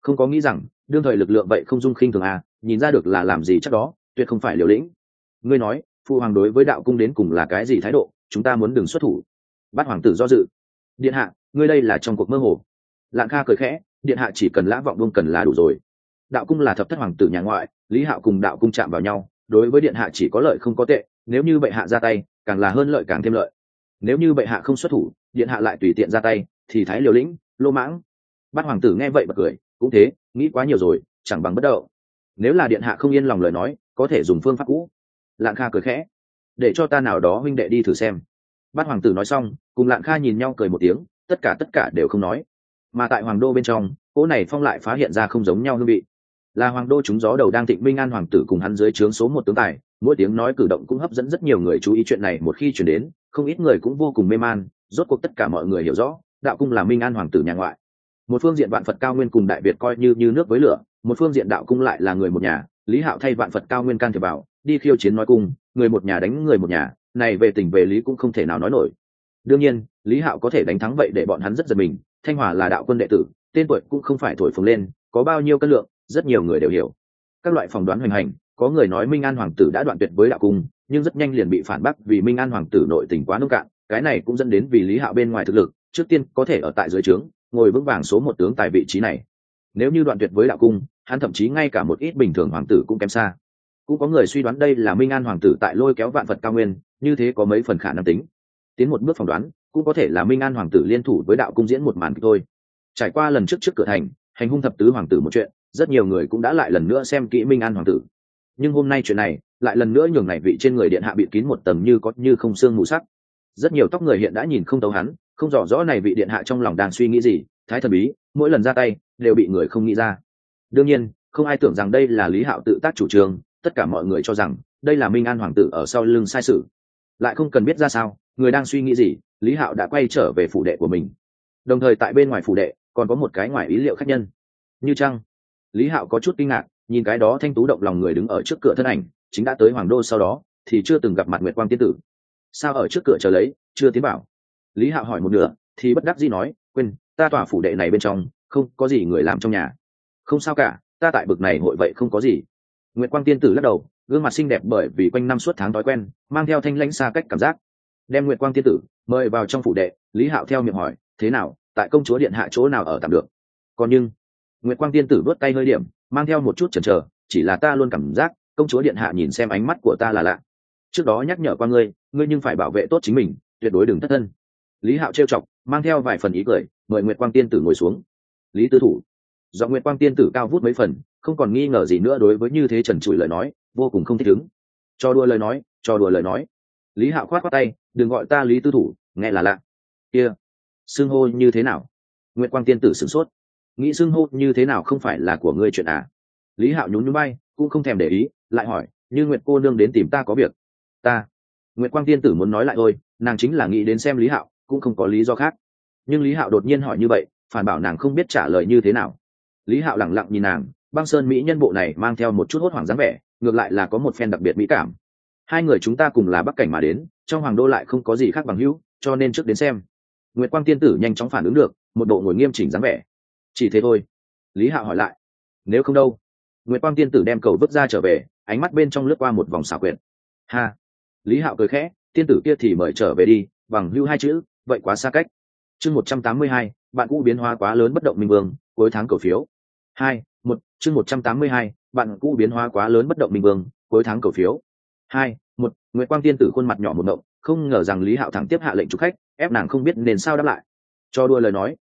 không có nghĩ rằng đương thời lực lượng vậy không dung khinh thường à, nhìn ra được là làm gì chắc đó tuyệt không phải liều lĩnh. Ngươi nói phụ hoàng đối với đạo cung đến cùng là cái gì thái độ, chúng ta muốn đừng xuất thủ. Bát hoàng tử do dự. Điện hạ, ngươi đây là trong cuộc mơ hồ. Lạng Kha cười khẽ, điện hạ chỉ cần Lã Vọng Vương cần là đủ rồi. Đạo cung là thập thất hoàng tử nhà ngoại, Lý Hạo cùng đạo cung chạm vào nhau, đối với điện hạ chỉ có lợi không có tệ, nếu như bệ hạ ra tay càng là hơn lợi càng thêm lợi. Nếu như bệ hạ không xuất thủ, điện hạ lại tùy tiện ra tay thì thái liều lĩnh lô mãng. Bát hoàng tử nghe vậy bật cười, cũng thế, nghĩ quá nhiều rồi, chẳng bằng bất đậu. Nếu là điện hạ không yên lòng lời nói, có thể dùng phương pháp cũ. Lạng Kha cười khẽ, để cho ta nào đó huynh đệ đi thử xem. Bát hoàng tử nói xong, cùng Lạng Kha nhìn nhau cười một tiếng, tất cả đều không nói. Mà tại hoàng đô bên trong, cỗ này phong lại phát hiện ra không giống nhau hương vị. Là hoàng đô chúng gió đầu đang thịnh Minh An hoàng tử cùng hắn dưới trướng số một tướng tài, mỗi tiếng nói cử động cũng hấp dẫn rất nhiều người chú ý. Chuyện này một khi chuyển đến, không ít người cũng vô cùng mê man. Rốt cuộc tất cả mọi người hiểu rõ, đạo cung là Minh An hoàng tử nhà ngoại. Một phương diện vạn Phật cao nguyên cùng Đại Việt coi như nước với lửa, một phương diện đạo cung lại là người một nhà. Lý Hạo thay vạn Phật cao nguyên can thiệp vào, đi khiêu chiến nói cung, người một nhà đánh người một nhà, này về tình về lý cũng không thể nào nói nổi. Đương nhiên, Lý Hạo có thể đánh thắng vậy để bọn hắn rất giật mình. Thanh Hòa là đạo quân đệ tử, tên tuổi cũng không phải thổi phồng lên, có bao nhiêu cân lượng, rất nhiều người đều hiểu. Các loại phỏng đoán hoành hành, có người nói Minh An hoàng tử đã đoạn tuyệt với đạo cung, nhưng rất nhanh liền bị phản bác vì Minh An hoàng tử nội tình quá nông cạn. Cái này cũng dẫn đến vì Lý Hạo bên ngoài thực lực, trước tiên có thể ở tại dưới trướng, ngồi vững vàng số một tướng tại vị trí này. Nếu như đoạn tuyệt với đạo cung, hắn thậm chí ngay cả một ít bình thường hoàng tử cũng kém xa. Cũng có người suy đoán đây là Minh An hoàng tử tại lôi kéo vạn Phật cao nguyên, như thế có mấy phần khả năng tính. Tiến một bước phỏng đoán, cũng có thể là Minh An hoàng tử liên thủ với đạo cung diễn một màn kịch thôi. Trải qua lần trước cửa thành hành hung thập tứ hoàng tử một chuyện, rất nhiều người cũng đã lại lần nữa xem kỹ Minh An hoàng tử. Nhưng hôm nay chuyện này lại lần nữa nhường này vị trên người điện hạ bịt kín một tầng như có như không xương mù sắc. Rất nhiều tóc người hiện đã nhìn không thấu hắn, không rõ rõ này vị điện hạ trong lòng đang suy nghĩ gì, thái thần bí, mỗi lần ra tay đều bị người không nghĩ ra. Đương nhiên, không ai tưởng rằng đây là Lý Hạo tự tác chủ trương, tất cả mọi người cho rằng đây là Minh An hoàng tử ở sau lưng sai sự. Lại không cần biết ra sao, người đang suy nghĩ gì, Lý Hạo đã quay trở về phủ đệ của mình. Đồng thời tại bên ngoài phủ đệ còn có một cái ngoài ý liệu khách nhân. Như Trăng. Lý Hạo có chút kinh ngạc, nhìn cái đó thanh tú động lòng người đứng ở trước cửa thân ảnh, chính đã tới hoàng đô sau đó thì chưa từng gặp mặt Nguyệt Quang tiên tử. Sao ở trước cửa chờ lấy, chưa tiến bảo? Lý Hạo hỏi một nửa thì bất đắc dĩ nói, quên, ta tòa phủ đệ này bên trong không có gì người làm trong nhà. Không sao cả, ta tại bực này hội vậy không có gì. Nguyệt Quang tiên tử lắc đầu, gương mặt xinh đẹp bởi vì quanh năm suốt tháng thói quen, mang theo thanh lãnh xa cách cảm giác. Đem Nguyệt Quang tiên tử mời vào trong phủ đệ. Lý Hạo theo miệng hỏi, thế nào, tại công chúa điện hạ chỗ nào ở tạm được? Còn nhưng Nguyệt Quang tiên tử vớt tay hơi điểm, mang theo một chút chần chờ, chỉ là ta luôn cảm giác công chúa điện hạ nhìn xem ánh mắt của ta là lạ. Trước đó nhắc nhở qua ngươi nhưng phải bảo vệ tốt chính mình, tuyệt đối đừng thất thân. Lý Hạo trêu chọc, mang theo vài phần ý cười, mời Nguyệt Quang tiên tử ngồi xuống. Lý tư thủ. Do Nguyệt Quang tiên tử cao vút mấy phần, không còn nghi ngờ gì nữa đối với như thế trần trụi lời nói, vô cùng không thích ứng. Cho đùa lời nói. Lý Hạo khoát khoát tay, đừng gọi ta Lý tư thủ, nghe là lạ. Kia, xưng hô như thế nào? Nguyệt Quang tiên tử sửng sốt. Nghĩ xưng hô như thế nào không phải là của ngươi chuyện à? Lý Hạo nhún nhún bay, cũng không thèm để ý, lại hỏi, như Nguyệt cô nương đến tìm ta có việc? Ta. Nguyệt Quang tiên tử muốn nói lại thôi, nàng chính là nghĩ đến xem Lý Hạo, cũng không có lý do khác. Nhưng Lý Hạo đột nhiên hỏi như vậy, phản bảo nàng không biết trả lời như thế nào. Lý Hạo lẳng lặng nhìn nàng, băng sơn mỹ nhân bộ này mang theo một chút hốt hoảng dáng vẻ, ngược lại là có một phen đặc biệt mỹ cảm. Hai người chúng ta cùng là Bắc cảnh mà đến, trong hoàng đô lại không có gì khác bằng hữu, cho nên trước đến xem. Nguyệt Quang tiên tử nhanh chóng phản ứng được, một bộ ngồi nghiêm chỉnh dáng vẻ. Chỉ thế thôi. Lý Hạo hỏi lại, nếu không đâu? Nguyệt Quang tiên tử đem cầu vứt ra trở về, ánh mắt bên trong lướt qua một vòng xảo quyệt. Ha. Lý Hạo cười khẽ, tiên tử kia thì mời trở về đi, bằng hữu hai chữ vậy quá xa cách. Chương 182, bạn cũ biến hóa quá lớn bất động minh vương, cuối tháng cầu phiếu. 2-1, chương 182, bạn cũ biến hóa quá lớn bất động minh vương, cuối tháng cầu phiếu. 2-1, Nguyệt Quang tiên tử khuôn mặt nhỏ một động, không ngờ rằng Lý Hạo thẳng tiếp hạ lệnh chủ khách, ép nàng không biết nên sao đáp lại. Cho đùa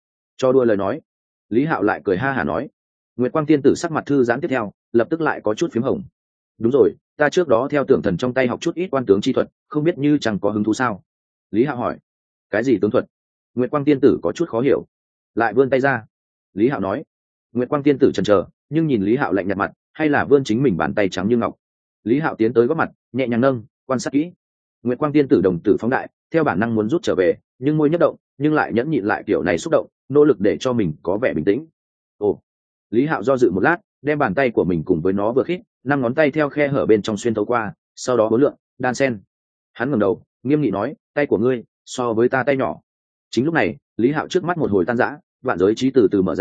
lời nói. Lý Hạo lại cười ha hả nói. Nguyệt Quang tiên tử sắc mặt thư giãn tiếp theo, lập tức lại có chút phím hồng. Đúng rồi, ta trước đó theo tưởng thần trong tay học chút ít quan tướng chi thuật, không biết như chẳng có hứng thú sao? Lý Hạo hỏi. Cái gì tướng thuật? Nguyệt Quang tiên tử có chút khó hiểu, lại vươn tay ra. Lý Hạo nói. Nguyệt Quang tiên tử chần chờ, nhưng nhìn Lý Hạo lạnh nhạt mặt, hay là vươn chính mình bàn tay trắng như ngọc. Lý Hạo tiến tới góp mặt, nhẹ nhàng nâng, quan sát kỹ. Nguyệt Quang tiên tử đồng tử phóng đại, theo bản năng muốn rút trở về, nhưng môi nhấp động, nhưng lại nhẫn nhịn lại kiểu này xúc động, nỗ lực để cho mình có vẻ bình tĩnh. Ồ. Lý Hạo do dự một lát, đem bàn tay của mình cùng với nó vừa khít, năm ngón tay theo khe hở bên trong xuyên thấu qua, sau đó hối lượng, đan sen. Hắn ngẩng đầu, nghiêm nghị nói, tay của ngươi so với ta tay nhỏ. Chính lúc này, Lý Hạo trước mắt một hồi tan rã, vạn giới trí từ từ mở ra,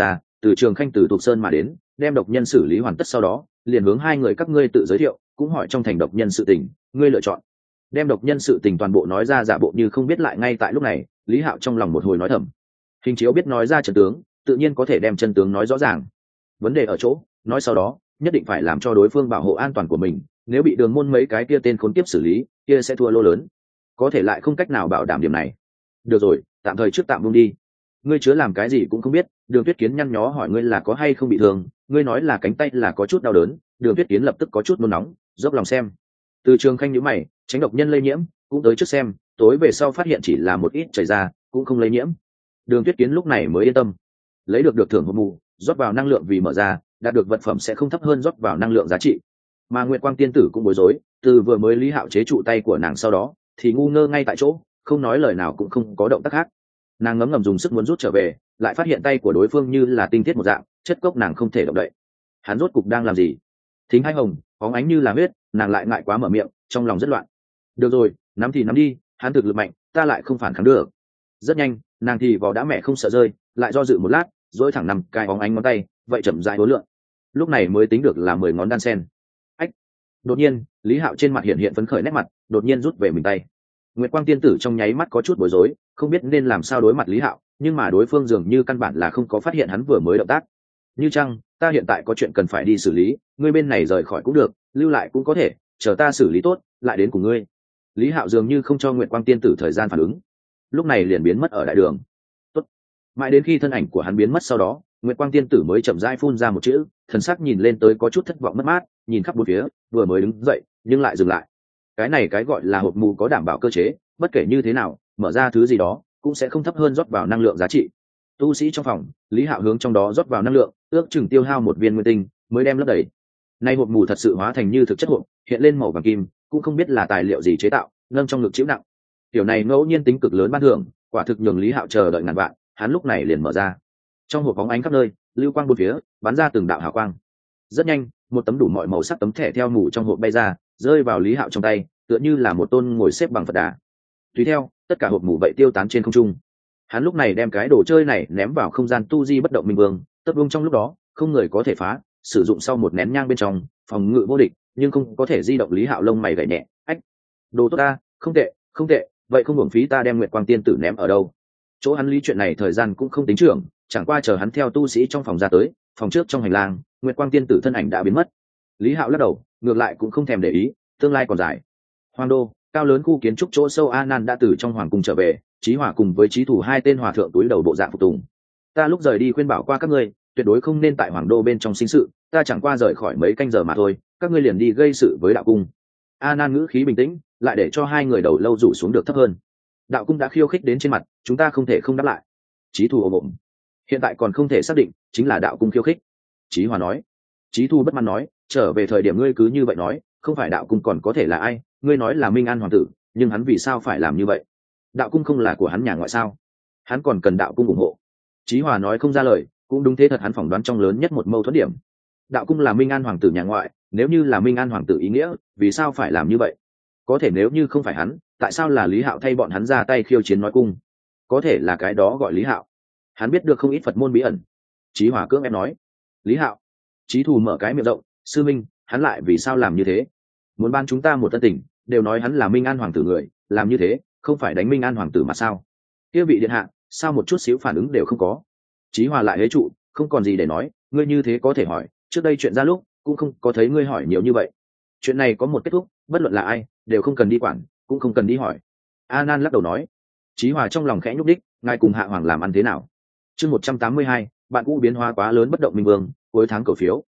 Từ Trường Khanh từ Thuộc Sơn mà đến, đem độc nhân xử lý hoàn tất sau đó, liền hướng hai người các ngươi tự giới thiệu, cũng hỏi trong thành độc nhân sự tình, ngươi lựa chọn. Đem độc nhân sự tình toàn bộ nói ra, giả bộ như không biết. Lại ngay tại lúc này, Lý Hạo trong lòng một hồi nói thầm. Hình chiếu biết nói ra chân tướng, tự nhiên có thể đem chân tướng nói rõ ràng. Vấn đề ở chỗ, nói sau đó, nhất định phải làm cho đối phương bảo hộ an toàn của mình, nếu bị Đường Môn mấy cái kia tên khốn kiếp xử lý, kia sẽ thua lô lớn. Có thể lại không cách nào bảo đảm điểm này. Được rồi, tạm thời trước tạm buông đi. Ngươi chứa làm cái gì cũng không biết. Đường Tuyết Kiến nhăn nhó hỏi ngươi là có hay không bị thương, ngươi nói là cánh tay là có chút đau đớn. Đường Tuyết Kiến lập tức có chút nôn nóng, dốc lòng xem. Từ Trường Khanh nhíu mày, tránh độc nhân lây nhiễm, cũng tới trước xem, tối về sau phát hiện chỉ là một ít chảy ra, cũng không lây nhiễm. Đường Tuyết Kiến lúc này mới yên tâm. Lấy được thưởng hộp mù, rót vào năng lượng vì mở ra, đạt được vật phẩm sẽ không thấp hơn rót vào năng lượng giá trị. Mà Nguyệt Quang tiên tử cũng bối rối, từ vừa mới Lý Hạo chế trụ tay của nàng sau đó, thì ngu ngơ ngay tại chỗ, không nói lời nào cũng không có động tác khác. Nàng ngấm ngầm dùng sức muốn rút trở về, lại phát hiện tay của đối phương như là tinh thiết một dạng, chất cốc nàng không thể động đậy. Hắn rốt cục đang làm gì? Thính hai hồng, bóng ánh như là huyết, nàng lại ngại quá mở miệng, trong lòng rất loạn. Được rồi, nắm thì nắm đi, hắn thực lực mạnh, ta lại không phản kháng được. Rất nhanh, nàng thì vào đã mẹ không sợ rơi, lại do dự một lát, dỗi thẳng nằm cái bóng ánh ngón tay, vậy chậm rãi hối lượng. Lúc này mới tính được là 10 ngón đan sen. Ách! Đột nhiên, Lý Hạo trên mặt hiện hiện phấn khởi nét mặt, đột nhiên rút về mình tay. Nguyệt Quang tiên tử trong nháy mắt có chút bối rối, không biết nên làm sao đối mặt Lý Hạo, nhưng mà đối phương dường như căn bản là không có phát hiện hắn vừa mới động tác. Như chăng, ta hiện tại có chuyện cần phải đi xử lý, ngươi bên này rời khỏi cũng được, lưu lại cũng có thể, chờ ta xử lý tốt, lại đến cùng ngươi. Lý Hạo dường như không cho Nguyệt Quang tiên tử thời gian phản ứng, lúc này liền biến mất ở đại đường. Tốt. Mãi đến khi thân ảnh của hắn biến mất sau đó, Nguyệt Quang tiên tử mới chậm rãi phun ra một chữ, thần sắc nhìn lên tới có chút thất vọng mất mát, nhìn khắp bốn phía, vừa mới đứng dậy, nhưng lại dừng lại. Cái này cái gọi là hộp mù có đảm bảo cơ chế, bất kể như thế nào, mở ra thứ gì đó cũng sẽ không thấp hơn rót vào năng lượng giá trị. Tu sĩ trong phòng, Lý Hạo hướng trong đó rót vào năng lượng, ước chừng tiêu hao 1 viên nguyên tinh mới đem lấp đầy. Nay hộp mù thật sự hóa thành như thực chất hộp, hiện lên màu vàng kim, cũng không biết là tài liệu gì chế tạo, nâng trong ngực chịu nặng. Tiểu này ngẫu nhiên tính cực lớn ban thưởng, quả thực nhường Lý Hạo chờ đợi ngàn vạn, hắn lúc này liền mở ra. Trong hộp bóng ánh khắp nơi, lưu quang bốn phía, bắn ra từng đạo hào quang. Rất nhanh, một tấm đủ mọi màu sắc tấm thẻ theo mù trong hộp bay ra, rơi vào Lý Hạo trong tay, tựa như là một tôn ngồi xếp bằng Phật Đà. Tùy theo, tất cả hộp mù vậy tiêu tán trên không trung. Hắn lúc này đem cái đồ chơi này ném vào không gian tu di bất động minh vương, tất vương trong lúc đó, không người có thể phá, sử dụng sau một nén nhang bên trong, phòng ngự vô địch, nhưng không có thể di động. Lý Hạo lông mày gảy nhẹ, ách, đồ tốt ta, không tệ, không tệ, vậy không hưởng phí ta đem Nguyệt Quang tiên tử ném ở đâu. Chỗ hắn lý chuyện này thời gian cũng không tính trưởng, chẳng qua chờ hắn theo tu sĩ trong phòng ra tới, phòng trước trong hành lang, Nguyệt Quang tiên tử thân ảnh đã biến mất. Lý Hạo lắc đầu, ngược lại cũng không thèm để ý, tương lai còn dài. Hoàng đô, cao lớn khu kiến trúc chỗ sâu, A Nan đã từ trong hoàng cung trở về, Chí Hỏa cùng với Chí Thủ hai tên hòa thượng túi đầu bộ dạng phục tùng. Ta lúc rời đi khuyên bảo qua các ngươi, tuyệt đối không nên tại hoàng đô bên trong sinh sự, ta chẳng qua rời khỏi mấy canh giờ mà thôi, các ngươi liền đi gây sự với đạo cung. A Nan ngữ khí bình tĩnh, lại để cho hai người đầu lâu rủ xuống được thấp hơn. Đạo cung đã khiêu khích đến trên mặt, chúng ta không thể không đáp lại. Chí Thủ ồm ồm. Hiện tại còn không thể xác định, chính là đạo cung khiêu khích. Chí Hỏa nói. Chí Thu bất mãn nói, trở về thời điểm ngươi cứ như vậy nói, không phải đạo cung còn có thể là ai? Ngươi nói là Minh An hoàng tử, nhưng hắn vì sao phải làm như vậy? Đạo cung không là của hắn nhà ngoại sao? Hắn còn cần đạo cung ủng hộ. Chí Hòa nói không ra lời, cũng đúng thế thật, hắn phỏng đoán trong lớn nhất một mâu thuẫn điểm. Đạo cung là Minh An hoàng tử nhà ngoại, nếu như là Minh An hoàng tử ý nghĩa, vì sao phải làm như vậy? Có thể nếu như không phải hắn, tại sao là Lý Hạo thay bọn hắn ra tay khiêu chiến nói cung? Có thể là cái đó gọi Lý Hạo. Hắn biết được không ít Phật môn bí ẩn. Chí Hòa cưỡng ép nói. Lý Hạo. Chí Thù mở cái miệng rộng, sư minh, hắn lại vì sao làm như thế? Muốn ban chúng ta một tân tình, đều nói hắn là Minh An hoàng tử người, làm như thế, không phải đánh Minh An hoàng tử mà sao? Kia vị điện hạ, sao một chút xíu phản ứng đều không có? Chí Hòa lại hế trụ, không còn gì để nói, ngươi như thế có thể hỏi, trước đây chuyện ra lúc, cũng không có thấy ngươi hỏi nhiều như vậy. Chuyện này có một kết thúc, bất luận là ai, đều không cần đi quản, cũng không cần đi hỏi. A Nan lắc đầu nói. Chí Hòa trong lòng khẽ nhúc đích, ngài cùng hạ hoàng làm ăn thế nào? Chương 182, bạn cũ biến hóa quá lớn bất động minh vương, cuối tháng cổ phiếu.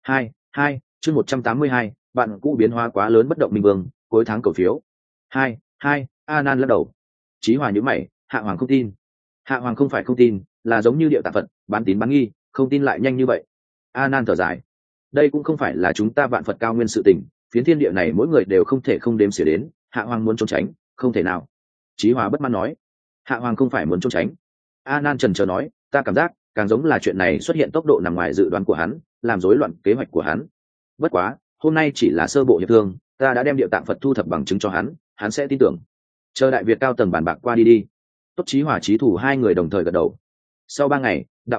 Chương 182, bạn cũ biến hóa quá lớn bất động minh vương, cuối tháng cổ phiếu. A Nan lắc đầu. Chí Hòa nhíu mày, hạ hoàng không tin. Hạ hoàng không phải không tin, là giống như điệu tạ Phật, bán tín bán nghi, không tin lại nhanh như vậy. A Nan thở dài. Đây cũng không phải là chúng ta vạn Phật cao nguyên sự tình, phiến thiên địa này mỗi người đều không thể không đếm xỉa đến, hạ hoàng muốn trốn tránh, không thể nào. Chí Hòa bất mãn nói. Hạ hoàng không phải muốn trốn tránh. A Nan chần chờ nói, ta cảm giác càng giống là chuyện này xuất hiện tốc độ nằm ngoài dự đoán của hắn, làm rối loạn kế hoạch của hắn. Bất quá, hôm nay chỉ là sơ bộ hiệp thương, ta đã đem Địa Tạng Phật thu thập bằng chứng cho hắn, hắn sẽ tin tưởng. Chờ Đại Việt cao tầng bàn bạc qua đi đi. Tốt. Chí Hòa Chí Thủ hai người đồng thời gật đầu. Sau 3 ngày, đạo cung,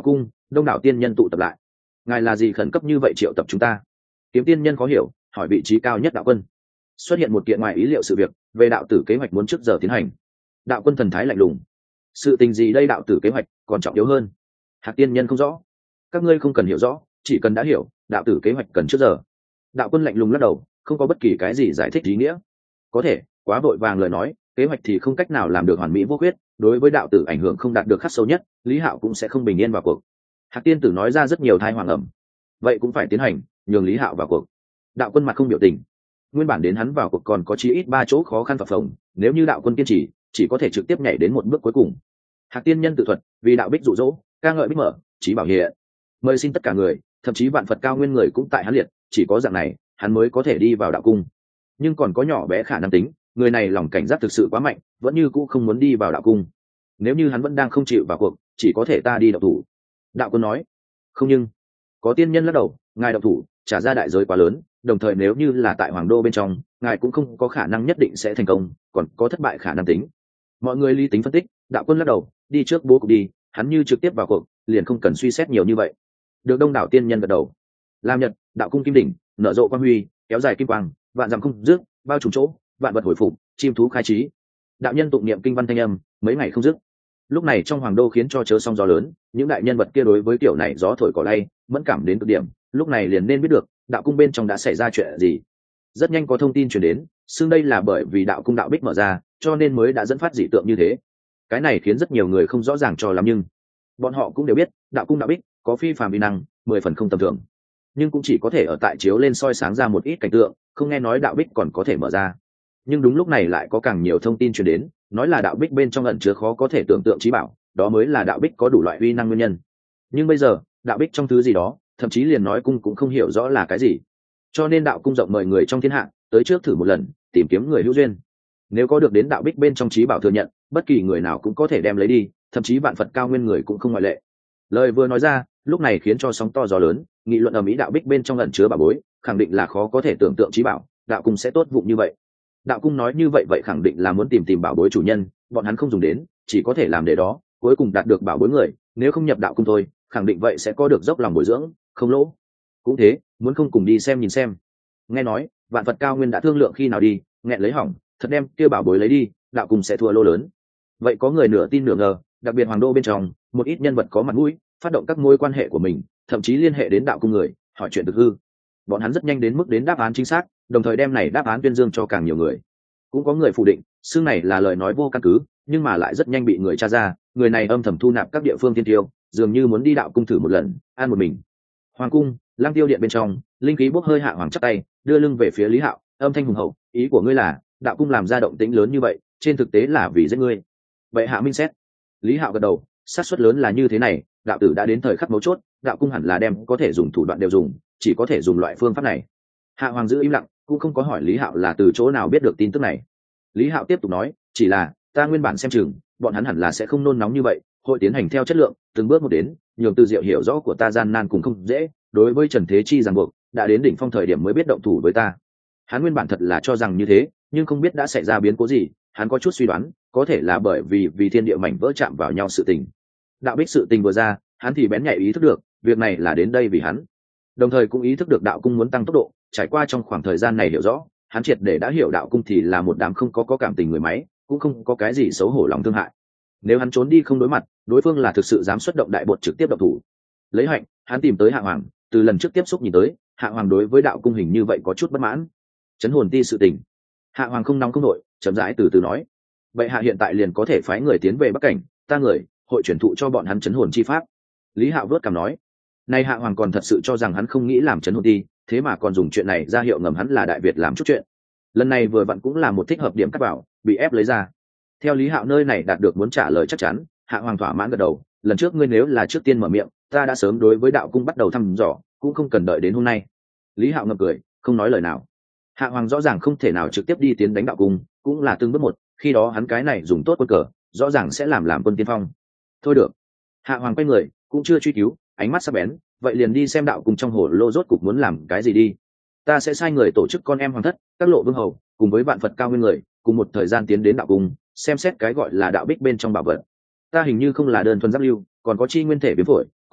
đông đảo tiên nhân tụ tập lại. Ngài là gì khẩn cấp như vậy triệu tập chúng ta? Kiếm tiên nhân khó hiểu, hỏi vị trí cao nhất đạo quân. Xuất hiện một kiện ngoài ý liệu sự việc, về đạo tử kế hoạch muốn trước giờ tiến hành. Đạo quân thần thái lạnh lùng. Sự tình gì đây đạo tử kế hoạch còn trọng yếu hơn? Hạc tiên nhân không rõ. Các ngươi không cần hiểu rõ, chỉ cần đã hiểu, đạo tử kế hoạch cần trước giờ. Đạo quân lạnh lùng lắc đầu, không có bất kỳ cái gì giải thích ý nghĩa. Có thể, quá vội vàng lời nói, kế hoạch thì không cách nào làm được hoàn mỹ vô khuyết, đối với đạo tử ảnh hưởng không đạt được khắc sâu nhất, Lý Hạo cũng sẽ không bình yên vào cuộc. Hạc tiên tử nói ra rất nhiều thai hoàng ẩm. Vậy cũng phải tiến hành, nhường Lý Hạo vào cuộc. Đạo quân mặt không biểu tình. Nguyên bản đến hắn vào cuộc còn có chí ít 3 chỗ khó khăn phập phồng, nếu như đạo quân kiên trì, chỉ có thể trực tiếp nhảy đến một bước cuối cùng. Hạc tiên nhân tự thuật, vì đạo bích dụ dỗ, ca ngợi bích mở, chí bảo hiện. Mời xin tất cả người, thậm chí vạn Phật cao nguyên người cũng tại hắn liệt, chỉ có dạng này, hắn mới có thể đi vào đạo cung. Nhưng còn có nhỏ bé khả năng tính, người này lòng cảnh giác thực sự quá mạnh, vẫn như cũ không muốn đi vào đạo cung. Nếu như hắn vẫn đang không chịu vào cuộc, chỉ có thể ta đi đạo thủ. Đạo quân nói. Không nhưng, có tiên nhân lắc đầu, ngài đạo thủ, trả ra đại giới quá lớn, đồng thời nếu như là tại hoàng đô bên trong, ngài cũng không có khả năng nhất định sẽ thành công, còn có thất bại khả năng tính. Mọi người lý tính phân tích, đạo quân lắc đầu, đi trước bố cục đi, hắn như trực tiếp vào cuộc, liền không cần suy xét nhiều như vậy. Được đông đảo tiên nhân gật đầu. Lam Nhật, đạo cung kim đỉnh, nở rộ quang huy, kéo dài kim quang, vạn dặm không dứt, bao trùm chỗ, vạn vật hồi phục, chim thú khai trí. Đạo nhân tụng niệm kinh văn thanh âm, mấy ngày không dứt. Lúc này trong hoàng đô khiến cho chớ sóng gió lớn, những đại nhân vật kia đối với kiểu này gió thổi cỏ lay, mẫn cảm đến cực điểm, lúc này liền nên biết được đạo cung bên trong đã xảy ra chuyện gì. Rất nhanh có thông tin truyền đến, xưng đây là bởi vì đạo cung đạo bích mở ra, cho nên mới đã dẫn phát dị tượng như thế. Cái này khiến rất nhiều người không rõ ràng cho lắm, nhưng bọn họ cũng đều biết đạo cung đạo bích có phi phàm uy năng, 10 phần không tầm thường, nhưng cũng chỉ có thể ở tại chiếu lên soi sáng ra một ít cảnh tượng, không nghe nói đạo bích còn có thể mở ra. Nhưng đúng lúc này lại có càng nhiều thông tin truyền đến, nói là đạo bích bên trong ẩn chứa khó có thể tưởng tượng trí bảo, đó mới là đạo bích có đủ loại uy năng nguyên nhân. Nhưng bây giờ đạo bích trong thứ gì đó, thậm chí liền nói cung cũng không hiểu rõ là cái gì, cho nên đạo cung rộng mời người trong thiên hạ tới trước thử một lần, tìm kiếm người hữu duyên. Nếu có được đến đạo bích bên trong trí bảo thừa nhận, bất kỳ người nào cũng có thể đem lấy đi, thậm chí vạn Phật cao nguyên người cũng không ngoại lệ. Lời vừa nói ra, lúc này khiến cho sóng to gió lớn, nghị luận ầm ĩ đạo bích bên trong ẩn chứa bảo bối, khẳng định là khó có thể tưởng tượng trí bảo, đạo cung sẽ tốt vụng như vậy. Đạo cung nói như vậy khẳng định là muốn tìm bảo bối chủ nhân, bọn hắn không dùng đến, chỉ có thể làm để đó, cuối cùng đạt được bảo bối người, nếu không nhập đạo cung thôi, khẳng định vậy sẽ có được dốc lòng bồi dưỡng, không lỗ. Cũng thế, muốn không cùng đi xem nhìn xem. Nghe nói vạn Phật cao nguyên đã thương lượng khi nào đi, nghẹn lấy hỏng, thật đem kia bảo bối lấy đi, đạo cung sẽ thua lô lớn. Vậy có người nửa tin nửa ngờ, đặc biệt hoàng đô bên trong, một ít nhân vật có mặt mũi, phát động các mối quan hệ của mình, thậm chí liên hệ đến đạo cung người, hỏi chuyện thực hư. Bọn hắn rất nhanh đến mức đến đáp án chính xác, đồng thời đem này đáp án tuyên dương cho càng nhiều người. Cũng có người phủ định, xương này là lời nói vô căn cứ, nhưng mà lại rất nhanh bị người tra ra, người này âm thầm thu nạp các địa phương tiên tiêu, dường như muốn đi đạo cung thử một lần, an một mình. Hoàng cung, Lăng Tiêu điện bên trong, linh khí bốc hơi, hạ hoàng chắp tay, đưa lưng về phía Lý Hạo, âm thanh hùng hậu, ý của ngươi là, đạo cung làm ra động tĩnh lớn như vậy, trên thực tế là vì giết ngươi. Vậy hạ minh xét. Lý Hạo gật đầu, xác suất lớn là như thế này, đạo tử đã đến thời khắc mấu chốt, đạo cung hẳn là đem có thể dùng thủ đoạn đều dùng, chỉ có thể dùng loại phương pháp này. Hạ hoàng giữ im lặng, cũng không có hỏi Lý Hạo là từ chỗ nào biết được tin tức này. Lý Hạo tiếp tục nói, chỉ là ta nguyên bản xem chừng bọn hắn hẳn là sẽ không nôn nóng như vậy, hội tiến hành theo chất lượng, từng bước một đến, nhường Từ Diệu hiểu rõ của ta gian nan cùng không dễ, đối với Trần Thế Chi ràng buộc, đã đến đỉnh phong thời điểm mới biết động thủ với ta. Hắn nguyên bản thật là cho rằng như thế, nhưng không biết đã xảy ra biến cố gì, hắn có chút suy đoán, có thể là bởi vì thiên địa mảnh vỡ chạm vào nhau sự tình. Đạo bích sự tình vừa ra, hắn thì bén nhạy ý thức được, việc này là đến đây vì hắn. Đồng thời cũng ý thức được đạo cung muốn tăng tốc độ, trải qua trong khoảng thời gian này hiểu rõ, hắn triệt để đã hiểu đạo cung thì là một đám không có cảm tình người máy, cũng không có cái gì xấu hổ lòng thương hại. Nếu hắn trốn đi không đối mặt, đối phương là thực sự dám xuất động đại bột trực tiếp động thủ. Lấy hạnh, hắn tìm tới Hạ Hoàng, từ lần trước tiếp xúc nhìn tới, Hạ Hoàng đối với đạo cung hình như vậy có chút bất mãn. Chấn hồn ti sự tình, Hạ Hoàng không nóng không nội, chậm rãi từ từ nói, vậy hạ hiện tại liền có thể phái người tiến về Bắc Cảnh, ta người hội chuyển thụ cho bọn hắn chấn hồn chi pháp. Lý Hạo vớt cằm nói, nay Hạ Hoàng còn thật sự cho rằng hắn không nghĩ làm chấn hồn ti, thế mà còn dùng chuyện này ra hiệu ngầm hắn là Đại Việt làm chút chuyện. Lần này vừa vặn cũng là một thích hợp điểm cắt bảo, bị ép lấy ra. Theo Lý Hạo nơi này đạt được muốn trả lời chắc chắn, Hạ Hoàng thỏa mãn gật đầu, lần trước ngươi nếu là trước tiên mở miệng, ta đã sớm đối với đạo cung bắt đầu thăm dò, cũng không cần đợi đến hôm nay. Lý Hạo ngập cười, không nói lời nào. Hạ Hoàng rõ ràng không thể nào trực tiếp đi tiến đánh đạo cung, cũng là từng bước một, khi đó hắn cái này dùng tốt quân cờ, rõ ràng sẽ làm quân tiên phong. Thôi được. Hạ Hoàng quay người, cũng chưa truy cứu, ánh mắt sắc bén, vậy liền đi xem đạo cung trong hồ lô rốt cục muốn làm cái gì đi. Ta sẽ sai người tổ chức con em hoàng thất, các lộ vương hầu, cùng với vạn Phật cao nguyên người, cùng một thời gian tiến đến đạo cung, xem xét cái gọi là đạo bích bên trong bảo vật. Ta hình như không là đơn thuần giáp lưu, còn có chi nguyên thể biến phổi,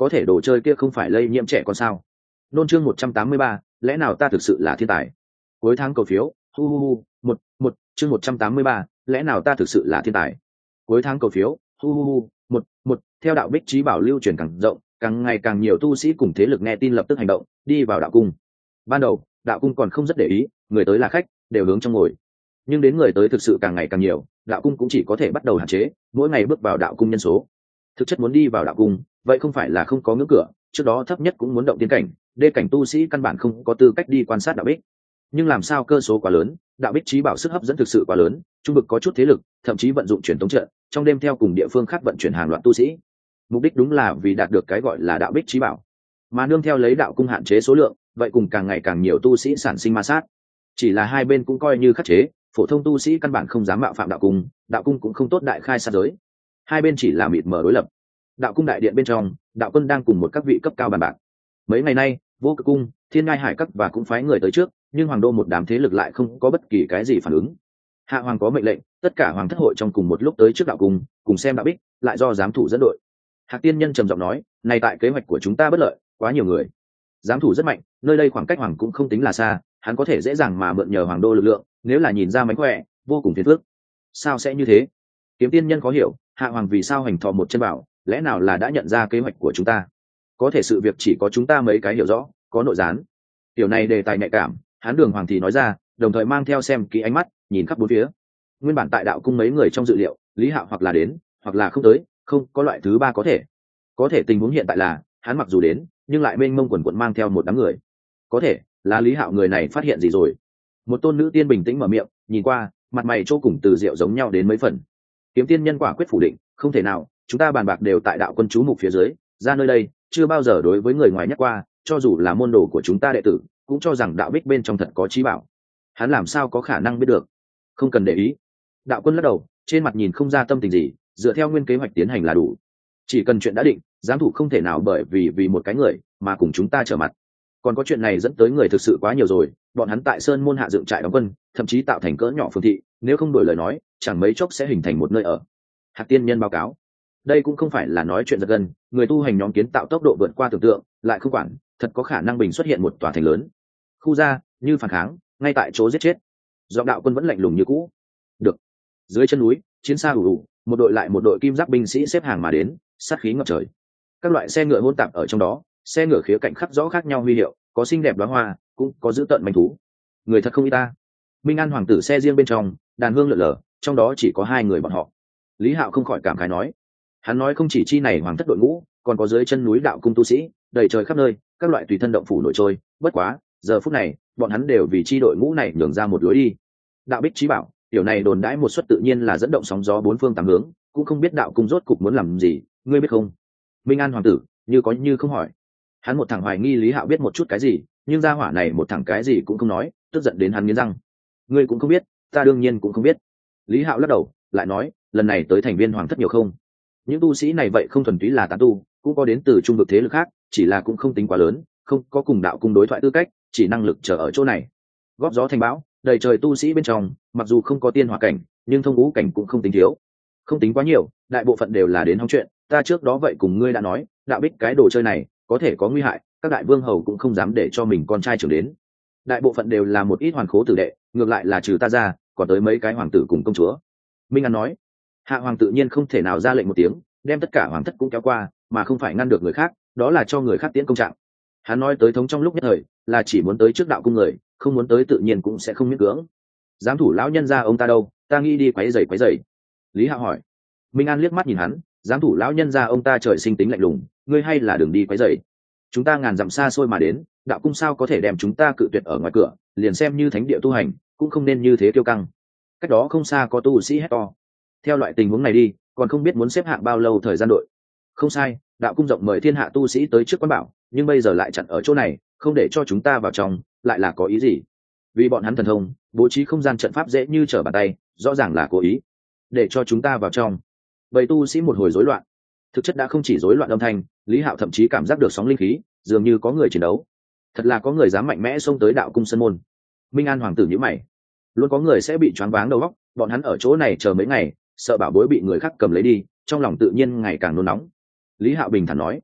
có thể đồ chơi kia không phải lây nhiễm trẻ con sao? Nôn chương 183, lẽ nào ta thực sự là thiên tài? Cuối tháng cầu phiếu, hu hu hu, chương 183, lẽ nào ta thực sự là thiên tài? Cuối tháng cầu phiếu, hu hu hu, theo đạo bích trí bảo lưu truyền càng rộng, càng ngày càng nhiều tu sĩ cùng thế lực nghe tin lập tức hành động, đi vào đạo cung. Ban đầu, đạo cung còn không rất để ý, người tới là khách, đều hướng trong ngồi. Nhưng đến người tới thực sự càng ngày càng nhiều, đạo cung cũng chỉ có thể bắt đầu hạn chế, mỗi ngày bước vào đạo cung nhân số. Thực chất muốn đi vào đạo cung, vậy không phải là không có ngưỡng cửa, trước đó thấp nhất cũng muốn động tiên cảnh, đê cảnh tu sĩ căn bản không có tư cách đi quan sát đạo bích. Nhưng làm sao cơ số quá lớn, đạo bích trí bảo sức hấp dẫn thực sự quá lớn, trung vực có chút thế lực, thậm chí vận dụng truyền thống trận, trong đêm theo cùng địa phương khác vận chuyển hàng loạt tu sĩ. Mục đích đúng là vì đạt được cái gọi là đạo bích trí bảo, mà nương theo lấy đạo cung hạn chế số lượng, vậy cùng càng ngày càng nhiều tu sĩ sản sinh ma sát. Chỉ là hai bên cũng coi như khắc chế, phổ thông tu sĩ căn bản không dám mạo phạm đạo cung cũng không tốt đại khai sát giới. Hai bên chỉ là mịt mờ đối lập. Đạo cung đại điện bên trong, đạo quân đang cùng một các vị cấp cao bàn bạc. Mấy ngày nay, Vô Cực cung, Thiên Ngai Hải các và cũng phái người tới trước, nhưng hoàng đô một đám thế lực lại không có bất kỳ cái gì phản ứng. Hạ hoàng có mệnh lệnh, tất cả hoàng thất hội trong cùng một lúc tới trước đạo cung, cùng xem đạo bích, lại do giám thủ dẫn đội. Hạc Tiên Nhân trầm giọng nói, này tại kế hoạch của chúng ta bất lợi, quá nhiều người. Giám thủ rất mạnh, nơi đây khoảng cách hoàng cũng không tính là xa, hắn có thể dễ dàng mà mượn nhờ hoàng đô lực lượng, nếu là nhìn ra mánh khỏe, vô cùng phiền phức. Sao sẽ như thế? Kiếm Tiên Nhân khó hiểu, hạ hoàng vì sao hành thọ một chân bảo, lẽ nào là đã nhận ra kế hoạch của chúng ta? Có thể sự việc chỉ có chúng ta mấy cái hiểu rõ, có nội gián. Tiểu này đề tài nhạy cảm, hắn Đường Hoàng thì nói ra, đồng thời mang theo xem kỹ ánh mắt, nhìn khắp bốn phía. Nguyên bản tại đạo cung mấy người trong dự liệu, Lý Hạo hoặc là đến, hoặc là không tới, không có loại thứ ba có thể. Có thể tình huống hiện tại là, hắn mặc dù đến, nhưng lại mênh mông quần quần mang theo một đám người. Có thể là Lý Hạo người này phát hiện gì rồi? Một tôn nữ tiên bình tĩnh mở miệng, nhìn qua, mặt mày chỗ cùng từ diệu giống nhau đến mấy phần. Kiếm Tiên Nhân quả quyết phủ định, không thể nào, chúng ta bàn bạc đều tại đạo quân chú mục phía dưới, ra nơi đây chưa bao giờ đối với người ngoài nhắc qua, cho dù là môn đồ của chúng ta đệ tử cũng cho rằng đạo bích bên trong thật có trí bảo. Hắn làm sao có khả năng biết được? Không cần để ý. Đạo quân lắc đầu, trên mặt nhìn không ra tâm tình gì, dựa theo nguyên kế hoạch tiến hành là đủ. Chỉ cần chuyện đã định, giám thủ không thể nào bởi vì một cái người mà cùng chúng ta trở mặt. Còn có chuyện này dẫn tới người thực sự quá nhiều rồi, bọn hắn tại sơn môn hạ dựng trại đóng quân, thậm chí tạo thành cỡ nhỏ phương thị, nếu không đổi lời nói chẳng mấy chốc sẽ hình thành một nơi ở. Hạc Tiên Nhân báo cáo, đây cũng không phải là nói chuyện giật gân, người tu hành nhóm kiến tạo tốc độ vượt qua tưởng tượng, lại không quản, thật có khả năng bình xuất hiện một tòa thành lớn. Khu ra như phản kháng, ngay tại chỗ giết chết. Giọng đạo quân vẫn lạnh lùng như cũ. Được. Dưới chân núi, chiến xa ù ù, một đội lại một đội kim giáp binh sĩ xếp hàng mà đến, sát khí ngập trời. Các loại xe ngựa hỗn tạp ở trong đó, xe ngựa khía cạnh khắc rõ khác nhau huy hiệu, có xinh đẹp đóa hoa, cũng có dữ tợn manh thú. Người thật không ít ta. Minh An hoàng tử xe riêng bên trong, đàn hương lượn lờ, trong đó chỉ có hai người bọn họ. Lý Hạo không khỏi cảm khái nói. Hắn nói không chỉ chi này hoàng thất đội ngũ, còn có dưới chân núi đạo cung tu sĩ, đầy trời khắp nơi, các loại tùy thân động phủ nổi trôi, bất quá, giờ phút này, bọn hắn đều vì chi đội ngũ này nhường ra một lối đi. Đạo bích trí bảo, tiểu này đồn đãi một suất tự nhiên là dẫn động sóng gió bốn phương tám hướng, cũng không biết đạo cung rốt cục muốn làm gì, ngươi biết không? Minh An hoàng tử, như có như không hỏi. Hắn một thằng hoài nghi Lý Hạo biết một chút cái gì, nhưng gia hỏa này một thằng cái gì cũng không nói, tức giận đến hắn nghiến răng. Ngươi cũng không biết, ta đương nhiên cũng không biết. Lý Hạo lắc đầu, lại nói, lần này tới thành viên hoàng thất nhiều không? Những tu sĩ này vậy không thuần túy là tán tu, cũng có đến từ trung vực thế lực khác, chỉ là cũng không tính quá lớn, không có cùng đạo cung đối thoại tư cách, chỉ năng lực chờ ở chỗ này. Góp gió thành bão, đầy trời tu sĩ bên trong, mặc dù không có tiên hỏa cảnh, nhưng thông ngũ cảnh cũng không tính thiếu. Không tính quá nhiều, đại bộ phận đều là đến hóng chuyện, ta trước đó vậy cùng ngươi đã nói, đạo bích cái đồ chơi này có thể có nguy hại, các đại vương hầu cũng không dám để cho mình con trai trưởng đến. Đại bộ phận đều là một ít hoàn khố tử đệ, ngược lại là trừ ta ra, còn tới mấy cái hoàng tử cùng công chúa. Minh An nói. Hạ hoàng tự nhiên không thể nào ra lệnh một tiếng, đem tất cả hoàng thất cũng kéo qua, mà không phải ngăn được người khác, đó là cho người khác tiễn công trạng. Hắn nói tới thống trong lúc nhất thời, là chỉ muốn tới trước đạo cung người, không muốn tới tự nhiên cũng sẽ không miễn cưỡng. Giám thủ lão nhân gia ông ta đâu, ta nghĩ đi quấy rầy. Lý Hạo hỏi. Minh An liếc mắt nhìn hắn, giám thủ lão nhân gia ông ta trời sinh tính lạnh lùng, ngươi hay là đừng đi quấy rầy. Chúng ta ngàn dặm xa xôi mà đến, đạo cung sao có thể đem chúng ta cự tuyệt ở ngoài cửa, liền xem như thánh địa tu hành, cũng không nên như thế kiêu căng. Cách đó không xa có tu sĩ hét to. Theo loại tình huống này đi, còn không biết muốn xếp hạng bao lâu thời gian đội. Không sai, đạo cung rộng mời thiên hạ tu sĩ tới trước quán bảo, nhưng bây giờ lại chặn ở chỗ này, không để cho chúng ta vào trong, lại là có ý gì? Vì bọn hắn thần thông, bố trí không gian trận pháp dễ như trở bàn tay, rõ ràng là cố ý để cho chúng ta vào trong. Bầy tu sĩ một hồi rối loạn, thực chất đã không chỉ rối loạn âm thanh, Lý Hạo thậm chí cảm giác được sóng linh khí, dường như có người chiến đấu. Thật là có người dám mạnh mẽ xông tới đạo cung sân môn. Minh An hoàng tử nhíu mày, luôn có người sẽ bị choáng váng đầu óc, bọn hắn ở chỗ này chờ mấy ngày, sợ bảo bối bị người khác cầm lấy đi, trong lòng tự nhiên ngày càng nôn nóng. Lý Hạo bình thản nói.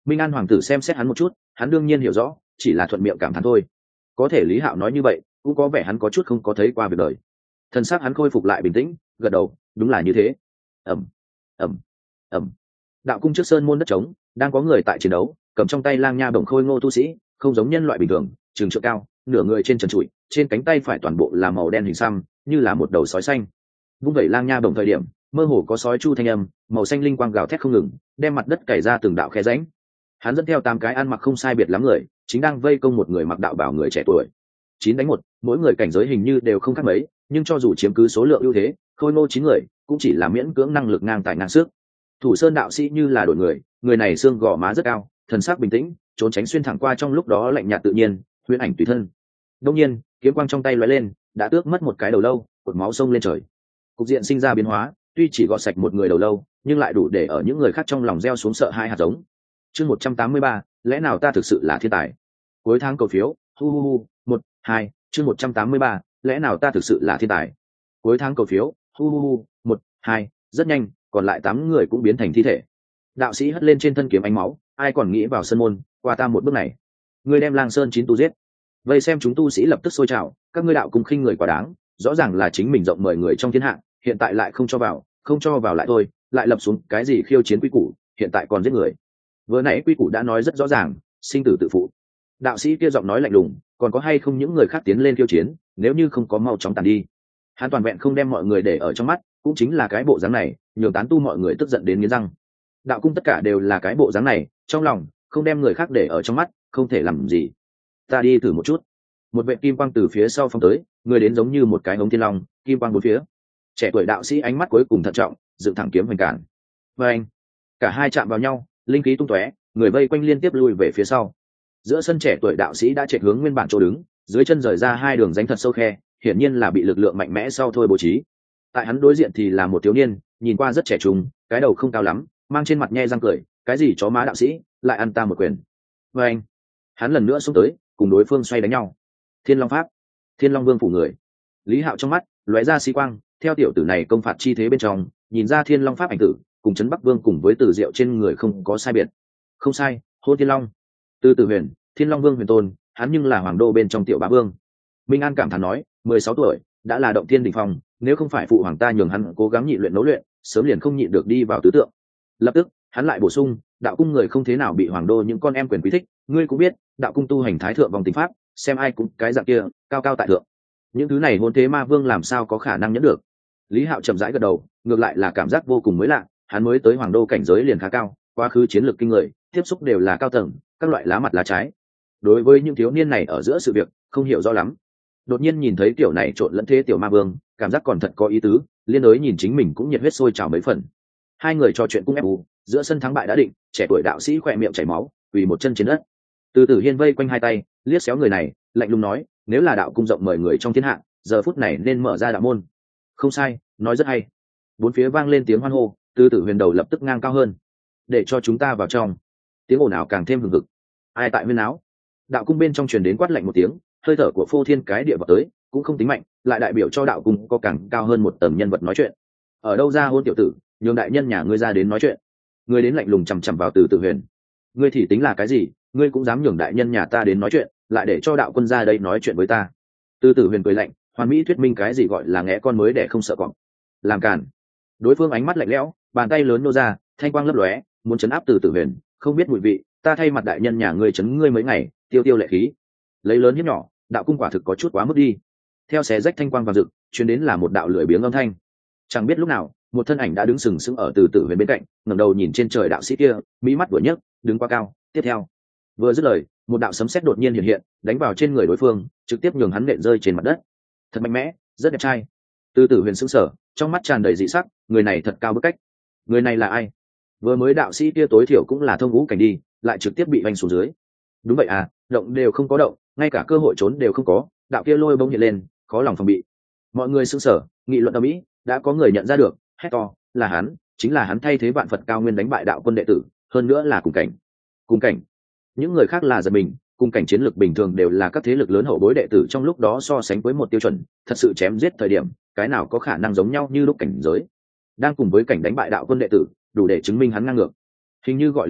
Minh An hoàng tử xem xét hắn một chút, hắn đương nhiên hiểu rõ, chỉ là thuận miệng cảm thán thôi. Có thể Lý Hạo nói như vậy, cũng có vẻ hắn có chút không có thấy qua việc đời. Thân xác hắn khôi phục lại bình tĩnh, gật đầu, đúng là như thế. Ầm, ầm, ầm. Đạo cung trước sơn môn đất trống, đang có người tại chiến đấu, cầm trong tay lang nha bổng khôi ngô tu sĩ, không giống nhân loại bình thường, trường trượng cao, nửa người trên trần trụi, trên cánh tay phải toàn bộ là màu đen hình xăm, như là một đầu sói xanh. Vung vẩy lang nha bổng thời điểm, mơ hồ có sói chu thanh âm, màu xanh linh quang gào thét không ngừng, đem mặt đất cày ra từng đạo khe rãnh. Hắn dẫn theo 8 cái ăn mặc không sai biệt lắm người, chính đang vây công một người mặc đạo bào người trẻ tuổi. 9 đánh 1, mỗi người cảnh giới hình như đều không khác mấy, nhưng cho dù chiếm cứ số lượng ưu thế, khôi ngô 9 người cũng chỉ là miễn cưỡng năng lực ngang tài ngang sức. Thủ Sơn đạo sĩ như là đổi người, người này xương gò má rất cao, thần sắc bình tĩnh, trốn tránh xuyên thẳng qua trong lúc đó lạnh nhạt tự nhiên, huyễn ảnh tùy thân. Đương nhiên, kiếm quang trong tay lóe lên, đã tước mất một cái đầu lâu, cột máu sông lên trời. Cục diện sinh ra biến hóa, tuy chỉ gọt sạch một người đầu lâu, nhưng lại đủ để ở những người khác trong lòng gieo xuống sợ hai hạt giống. Chương 183, lẽ nào ta thực sự là thiên tài? Cuối tháng cầu phiếu, hu hu hu, 1, 2, chương 183, lẽ nào ta thực sự là thiên tài? Cuối tháng cầu phiếu, hu hu hu, 1, 2, rất nhanh, còn lại 8 người cũng biến thành thi thể. Đạo sĩ hất lên trên thân kiếm ánh máu, ai còn nghĩ vào sân môn, qua ta một bước này. Ngươi đem Lang Sơn 9 tu giết. Vây xem chúng tu sĩ lập tức sôi trào, các ngươi đạo cùng khinh người quá đáng, rõ ràng là chính mình rộng mời người trong thiên hạ, hiện tại lại không cho vào lại thôi, lại lập xuống cái gì khiêu chiến quy củ, hiện tại còn giết người. Vừa nãy quy củ đã nói rất rõ ràng, sinh tử tự phụ. Đạo sĩ kia giọng nói lạnh lùng, còn có hay không những người khác tiến lên khiêu chiến, nếu như không có mau chóng tàn đi. Hắn toàn vẹn không đem mọi người để ở trong mắt, cũng chính là cái bộ dáng này, nhường tán tu mọi người tức giận đến nghiến răng. Đạo cung tất cả đều là cái bộ dáng này, trong lòng không đem người khác để ở trong mắt, không thể làm gì. Ta đi thử một chút. Một vệ kim quang từ phía sau phong tới, người đến giống như một cái ống thiên long, kim quang bốn phía. Trẻ tuổi đạo sĩ ánh mắt cuối cùng thận trọng, dựng thẳng kiếm hoành cản. Và anh, cả hai chạm vào nhau, linh khí tung tóe, người vây quanh liên tiếp lui về phía sau. Giữa sân trẻ tuổi đạo sĩ đã chạy hướng nguyên bản chỗ đứng, dưới chân rời ra 2 đường rãnh thật sâu khe, hiển nhiên là bị lực lượng mạnh mẽ sau thôi bố trí. Tại hắn đối diện thì là một thiếu niên, nhìn qua rất trẻ trung, cái đầu không cao lắm, mang trên mặt nhe răng cười, cái gì chó má đạo sĩ, lại ăn ta một quyền. Và anh, hắn lần nữa xông tới, cùng đối phương xoay đánh nhau. Thiên Long Pháp, Thiên Long Vương phủ người. Lý Hạo trong mắt lóe ra xí quang, theo tiểu tử này công phạt chi thế bên trong, nhìn ra Thiên Long Pháp ảnh tử, cùng Trấn Bắc Vương cùng với Từ Diệu trên người không có sai biệt. Không sai, hôn Thiên Long. Từ Tử Huyền, Thiên Long Vương huyền tôn, hắn nhưng là hoàng đô bên trong tiểu bá vương. Minh An cảm thán nói, 16 tuổi đã là động thiên đỉnh phong, nếu không phải phụ hoàng ta nhường hắn cố gắng nhịn luyện nấu luyện, sớm liền không nhịn được đi vào tứ tượng. Lập tức hắn lại bổ sung, đạo cung người không thế nào bị hoàng đô những con em quyền quý thích, ngươi cũng biết, đạo cung tu hành thái thượng vòng tính pháp, xem ai cũng cái dạng kia, cao cao tại thượng. Những thứ này hôn thế ma vương làm sao có khả năng nhẫn được? Lý Hạo chậm rãi gật đầu, ngược lại là cảm giác vô cùng mới lạ, hắn mới tới hoàng đô cảnh giới liền khá cao, quá khứ chiến lược kinh người, tiếp xúc đều là cao tầng, các loại lá mặt lá trái. Đối với những thiếu niên này ở giữa sự việc, không hiểu rõ lắm. Đột nhiên nhìn thấy kiểu này trộn lẫn thế tiểu ma vương, cảm giác còn thật có ý tứ, liên đối nhìn chính mình cũng nhiệt huyết sôi trào mấy phần. Hai người trò chuyện cũng ép u, giữa sân thắng bại đã định, trẻ tuổi đạo sĩ khỏe miệng chảy máu, quỳ một chân trên đất. Từ Tử Hiên vây quanh hai tay, liếc xéo người này, lạnh lùng nói, nếu là đạo cung rộng mời người trong thiên hạ, giờ phút này nên mở ra đạo môn. Không sai, nói rất hay. Bốn phía vang lên tiếng hoan hô, Từ Tử Huyền đầu lập tức ngang cao hơn. Để cho chúng ta vào trong. Tiếng ồn ào càng thêm hừng hực. Ai tại huyên áo? Đạo cung bên trong truyền đến quát lạnh một tiếng, hơi thở của phô thiên cái địa vào tới, cũng không tính mạnh, lại đại biểu cho đạo cung có càng cao hơn một tầng nhân vật nói chuyện. Ở đâu ra hôn tiểu tử, nhường đại nhân nhà ngươi ra đến nói chuyện. Ngươi đến lạnh lùng chằm chằm vào Từ Tử Huyền. Ngươi thì tính là cái gì, ngươi cũng dám nhường đại nhân nhà ta đến nói chuyện, lại để cho đạo quân ra đây nói chuyện với ta. Từ Tử Huyền cười lạnh, hoàn mỹ thuyết minh cái gì gọi là ngẽ con mới để không sợ cọp. Làm càn. Đối phương ánh mắt lạnh lẽo, bàn tay lớn nô ra, thanh quang lấp lóe, muốn chấn áp Từ Tử Huyền, không biết mùi vị, ta thay mặt đại nhân nhà ngươi chấn ngươi mấy ngày, tiêu tiêu lệ khí. Lấy lớn hiếp nhỏ, đạo cung quả thực có chút quá mức đi. Theo xé rách thanh quang vàng rực, truyền đến là một đạo lưỡi biếng âm thanh. Chẳng biết lúc nào, một thân ảnh đã đứng sừng sững ở Từ Tử Huyền bên cạnh, ngẩng đầu nhìn trên trời đạo sĩ kia, mỹ mắt vừa nhấc, đứng quá cao. Tiếp theo, vừa dứt lời, một đạo sấm sét đột nhiên hiện hiện, đánh vào trên người đối phương, trực tiếp nhường hắn nện rơi trên mặt đất. Thật mạnh mẽ, rất đẹp trai. Từ Tử Huyền sững sờ, trong mắt tràn đầy dị sắc, người này thật cao bức cách. Người này là ai? Vừa mới đạo sĩ kia tối thiểu cũng là thông ngũ cảnh đi, lại trực tiếp bị vành xuống dưới. Đúng vậy à, động đều không có động, ngay cả cơ hội trốn đều không có, đạo kia lôi bông hiện lên, khó lòng phòng bị. Mọi người sững sờ, nghị luận ầm ĩ, đã có người nhận ra được, hét to, là hắn, chính là hắn thay thế vạn Phật cao nguyên đánh bại đạo quân đệ tử, hơn nữa là cùng cảnh. Cùng cảnh. Những người khác là giật mình, cùng cảnh chiến lược bình thường đều là các thế lực lớn hậu bối đệ tử trong lúc đó so sánh với một tiêu chuẩn, thật sự chém giết thời điểm, cái nào có khả năng giống nhau như lúc cảnh giới. Đang cùng với cảnh đánh bại đạo quân đệ tử, đủ để chứng minh hắn ngang ngược. Hình như gọi Lý Hạo,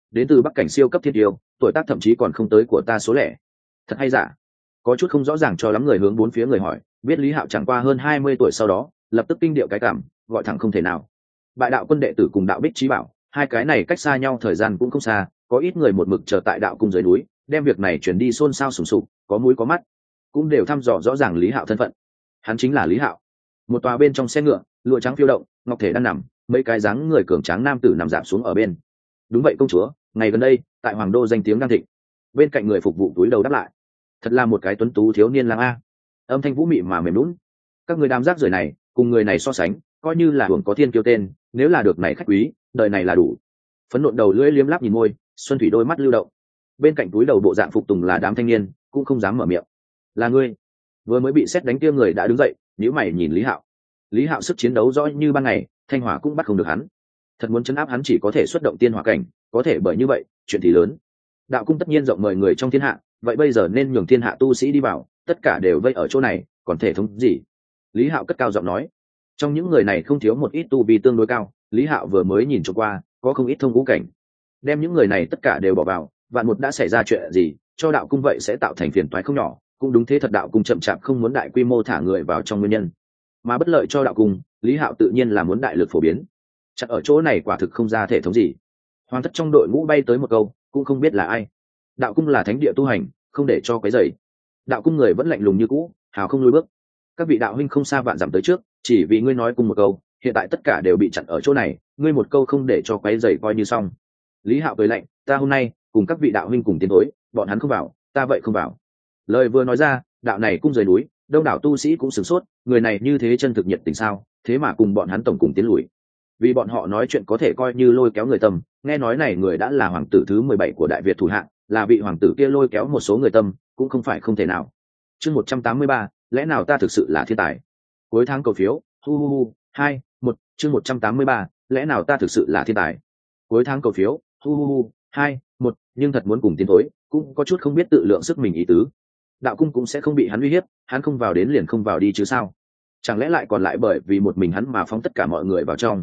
đến từ bắc cảnh siêu cấp thiên tiêu, tuổi tác thậm chí còn không tới của ta số lẻ. Thật hay giả? Có chút không rõ ràng cho lắm người hướng bốn phía người hỏi, biết Lý Hạo chẳng qua hơn 20 tuổi, sau đó lập tức kinh điệu cái cảm, gọi thẳng không thể nào. Bại đạo quân đệ tử cùng đạo bích trí bảo, hai cái này cách xa nhau thời gian cũng không xa, có ít người một mực chờ tại đạo cung dưới núi, đem việc này chuyển đi xôn xao sùng sục, có mũi có mắt, cũng đều thăm dò rõ ràng Lý Hạo thân phận. Hắn chính là Lý Hạo. Một tòa bên trong xe ngựa, lụa trắng phiêu động, ngọc thể đang nằm, mấy cái dáng người cường tráng nam tử nằm rạp xuống ở bên. Đúng vậy công chúa, ngày gần đây tại hoàng đô danh tiếng đang thịnh. Bên cạnh người phục vụ túi đầu đáp lại, thật là một cái tuấn tú thiếu niên lang a. Âm thanh vũ mị mà mềm lún. Các người đám rác rưởi này cùng người này so sánh, coi như là hưởng có thiên kiêu tên, nếu là được này khách quý, đời này là đủ. Phấn nộn đầu lưỡi liếm láp nhìn môi, xuân thủy đôi mắt lưu động. Bên cạnh túi đầu bộ dạng phục tùng là đám thanh niên, cũng không dám mở miệng. Là ngươi? Vừa mới bị xét đánh kia người đã đứng dậy, nhíu mày nhìn Lý Hạo. Lý Hạo sức chiến đấu rõ như ban ngày, thanh hỏa cũng bắt không được hắn. Thật muốn chấn áp hắn chỉ có thể xuất động tiên hỏa cảnh, có thể bởi như vậy, chuyện thì lớn. Đạo cung tất nhiên rộng mời người trong thiên hạ, vậy bây giờ nên nhường thiên hạ tu sĩ đi vào, tất cả đều vây ở chỗ này, còn thể thống gì? Lý Hạo cất cao giọng nói. Trong những người này không thiếu một ít tu vi tương đối cao, Lý Hạo vừa mới nhìn cho qua, có không ít thông ngũ cảnh. Đem những người này tất cả đều bỏ vào, vạn một đã xảy ra chuyện gì, cho đạo cung vậy sẽ tạo thành phiền toái không nhỏ, cũng đúng thế thật đạo cung chậm chạp không muốn đại quy mô thả người vào trong nguyên nhân. Mà bất lợi cho đạo cung, Lý Hạo tự nhiên là muốn đại lực phổ biến. Chắc ở chỗ này quả thực không ra thể thống gì. Hoàng thất trong đội ngũ bay tới một câu, cũng không biết là ai. Đạo cung là thánh địa tu hành, không để cho quấy rầy. Đạo cung người vẫn lạnh lùng như cũ, hào không lùi bước. Các vị đạo huynh không xa vạn dặm tới trước, chỉ vì ngươi nói cùng một câu, hiện tại tất cả đều bị chặn ở chỗ này, ngươi một câu không để cho quấy rầy coi như xong. Lý Hạo cười lạnh, ta hôm nay cùng các vị đạo huynh cùng tiến thối, bọn hắn không vào, ta vậy không vào. Lời vừa nói ra, đạo này cung rời núi, đông đảo tu sĩ cũng sửng sốt, người này như thế chân thực nhiệt tình sao, thế mà cùng bọn hắn tổng cùng tiến lùi. Vì bọn họ nói chuyện có thể coi như lôi kéo người tâm, nghe nói này người đã là hoàng tử thứ 17 của Đại Việt thủ hạng, là vị hoàng tử kia lôi kéo một số người tâm, cũng không phải không thể nào. Chương 183, lẽ nào ta thực sự là thiên tài? Cuối tháng cầu phiếu, hu 2, 1, chương 183, lẽ nào ta thực sự là thiên tài? Cuối tháng cầu phiếu, hu 2, 1, nhưng thật muốn cùng tiến thối, cũng có chút không biết tự lượng sức mình ý tứ. Đạo cung cũng sẽ không bị hắn uy hiếp, hắn không vào đến liền không vào đi chứ sao? Chẳng lẽ lại còn lại bởi vì một mình hắn mà phóng tất cả mọi người vào trong?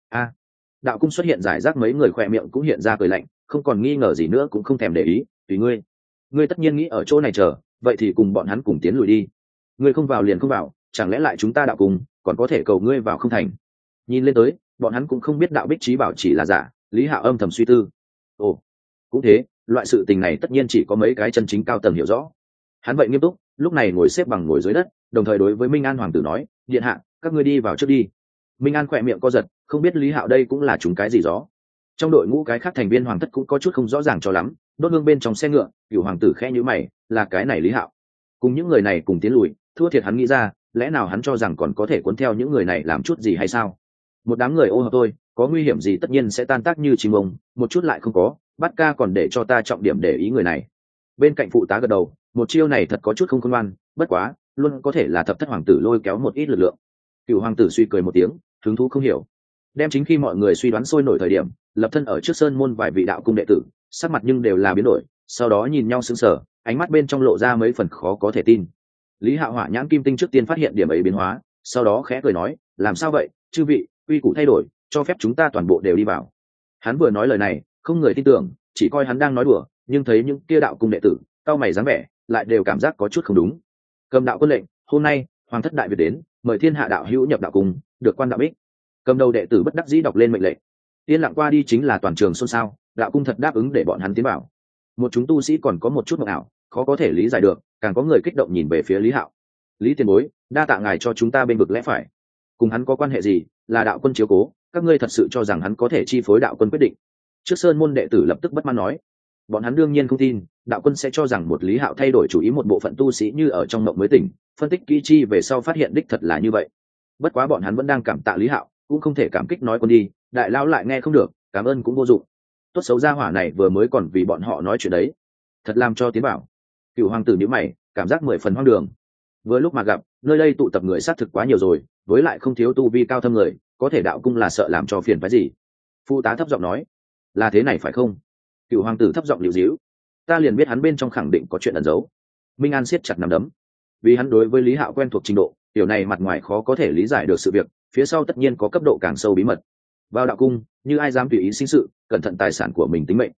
Đạo cung xuất hiện giải rác, mấy người khỏe miệng cũng hiện ra cười lạnh, không còn nghi ngờ gì nữa, cũng không thèm để ý, tùy ngươi. Ngươi tất nhiên nghĩ ở chỗ này chờ, vậy thì cùng bọn hắn cùng tiến lùi đi. Ngươi không vào liền không vào, chẳng lẽ lại chúng ta đạo cung còn có thể cầu ngươi vào không thành? Nhìn lên tới, bọn hắn cũng không biết đạo bích trí bảo chỉ là giả. Lý Hạo âm thầm suy tư. Ồ, cũng thế, loại sự tình này tất nhiên chỉ có mấy cái chân chính cao tầng hiểu rõ. Hắn vậy nghiêm túc, lúc này ngồi xếp bằng ngồi dưới đất, đồng thời đối với Minh An hoàng tử nói, điện hạ, các ngươi đi vào trước đi. Minh An khỏe miệng co giật, không biết Lý Hạo đây cũng là chúng cái gì đó. Trong đội ngũ cái khác thành viên hoàng thất cũng có chút không rõ ràng cho lắm, đốt hương bên trong xe ngựa, Cửu hoàng tử khẽ nhíu mày, là cái này Lý Hạo. Cùng những người này cùng tiến lùi, thua thiệt hắn nghĩ ra, lẽ nào hắn cho rằng còn có thể cuốn theo những người này làm chút gì hay sao? Một đám người ô hợp tôi, có nguy hiểm gì tất nhiên sẽ tan tác như chim ông, một chút lại không có, Bát Ca còn để cho ta trọng điểm để ý người này. Bên cạnh phụ tá gật đầu, một chiêu này thật có chút không khôn ngoan, bất quá, luôn có thể là thập thất hoàng tử lôi kéo một ít lực lượng. Cửu hoàng tử suy cười một tiếng, hứng thú không hiểu. Đem chính khi mọi người suy đoán sôi nổi thời điểm, lập thân ở trước sơn môn vài vị đạo cung đệ tử, sắc mặt nhưng đều là biến đổi, sau đó nhìn nhau sững sờ, ánh mắt bên trong lộ ra mấy phần khó có thể tin. Lý Hạo hỏa nhãn kim tinh trước tiên phát hiện điểm ấy biến hóa, sau đó khẽ cười nói, làm sao vậy, chư vị, uy củ thay đổi, cho phép chúng ta toàn bộ đều đi vào. Hắn vừa nói lời này, không người tin tưởng, chỉ coi hắn đang nói đùa, nhưng thấy những kia đạo cung đệ tử, cao mày dáng vẻ, lại đều cảm giác có chút không đúng. Cầm đạo quân lệnh, hôm nay hoàng thất đại việt đến, mời thiên hạ đạo hữu nhập đạo cung, được quan đạo bích. Cầm đầu đệ tử bất đắc dĩ đọc lên mệnh lệnh. Yên lặng qua đi chính là toàn trường xôn xao, đạo cung thật đáp ứng để bọn hắn tiến vào. Một chúng tu sĩ còn có một chút mộng ảo, khó có thể lý giải được, càng có người kích động nhìn về phía Lý Hạo. Lý tiền bối, đa tạ ngài cho chúng ta bên vực lẽ phải. Cùng hắn có quan hệ gì, là đạo quân chiếu cố, các ngươi thật sự cho rằng hắn có thể chi phối đạo quân quyết định? Trước sơn môn đệ tử lập tức bất mãn nói. Bọn hắn đương nhiên không tin, đạo quân sẽ cho rằng một Lý Hạo thay đổi chủ ý một bộ phận tu sĩ như ở trong mộng mới tỉnh, phân tích kỹ chi về sau phát hiện đích thật là như vậy. Bất quá bọn hắn vẫn đang cảm tạ Lý Hạo, cũng không thể cảm kích nói quân đi, đại lão lại nghe không được, cảm ơn cũng vô dụng. Tốt xấu gia hỏa này vừa mới còn vì bọn họ nói chuyện đấy, thật làm cho tiến bảo. Cửu hoàng tử nhíu mày, cảm giác 10 phần hoang đường. Vừa lúc mà gặp, nơi đây tụ tập người sát thực quá nhiều rồi, với lại không thiếu tu vi cao thâm người, có thể đạo cung là sợ làm cho phiền phái gì? Phụ tá thấp giọng nói, là thế này phải không? Cửu hoàng tử thấp giọng liễu díu, ta liền biết hắn bên trong khẳng định có chuyện ẩn giấu. Minh An siết chặt nắm đấm, vì hắn đối với Lý Hạo quen thuộc trình độ, điều này mặt ngoài khó có thể lý giải được sự việc, phía sau tất nhiên có cấp độ càng sâu bí mật. Vào đạo cung, như ai dám tùy ý sinh sự, cẩn thận tài sản của mình tính mệnh.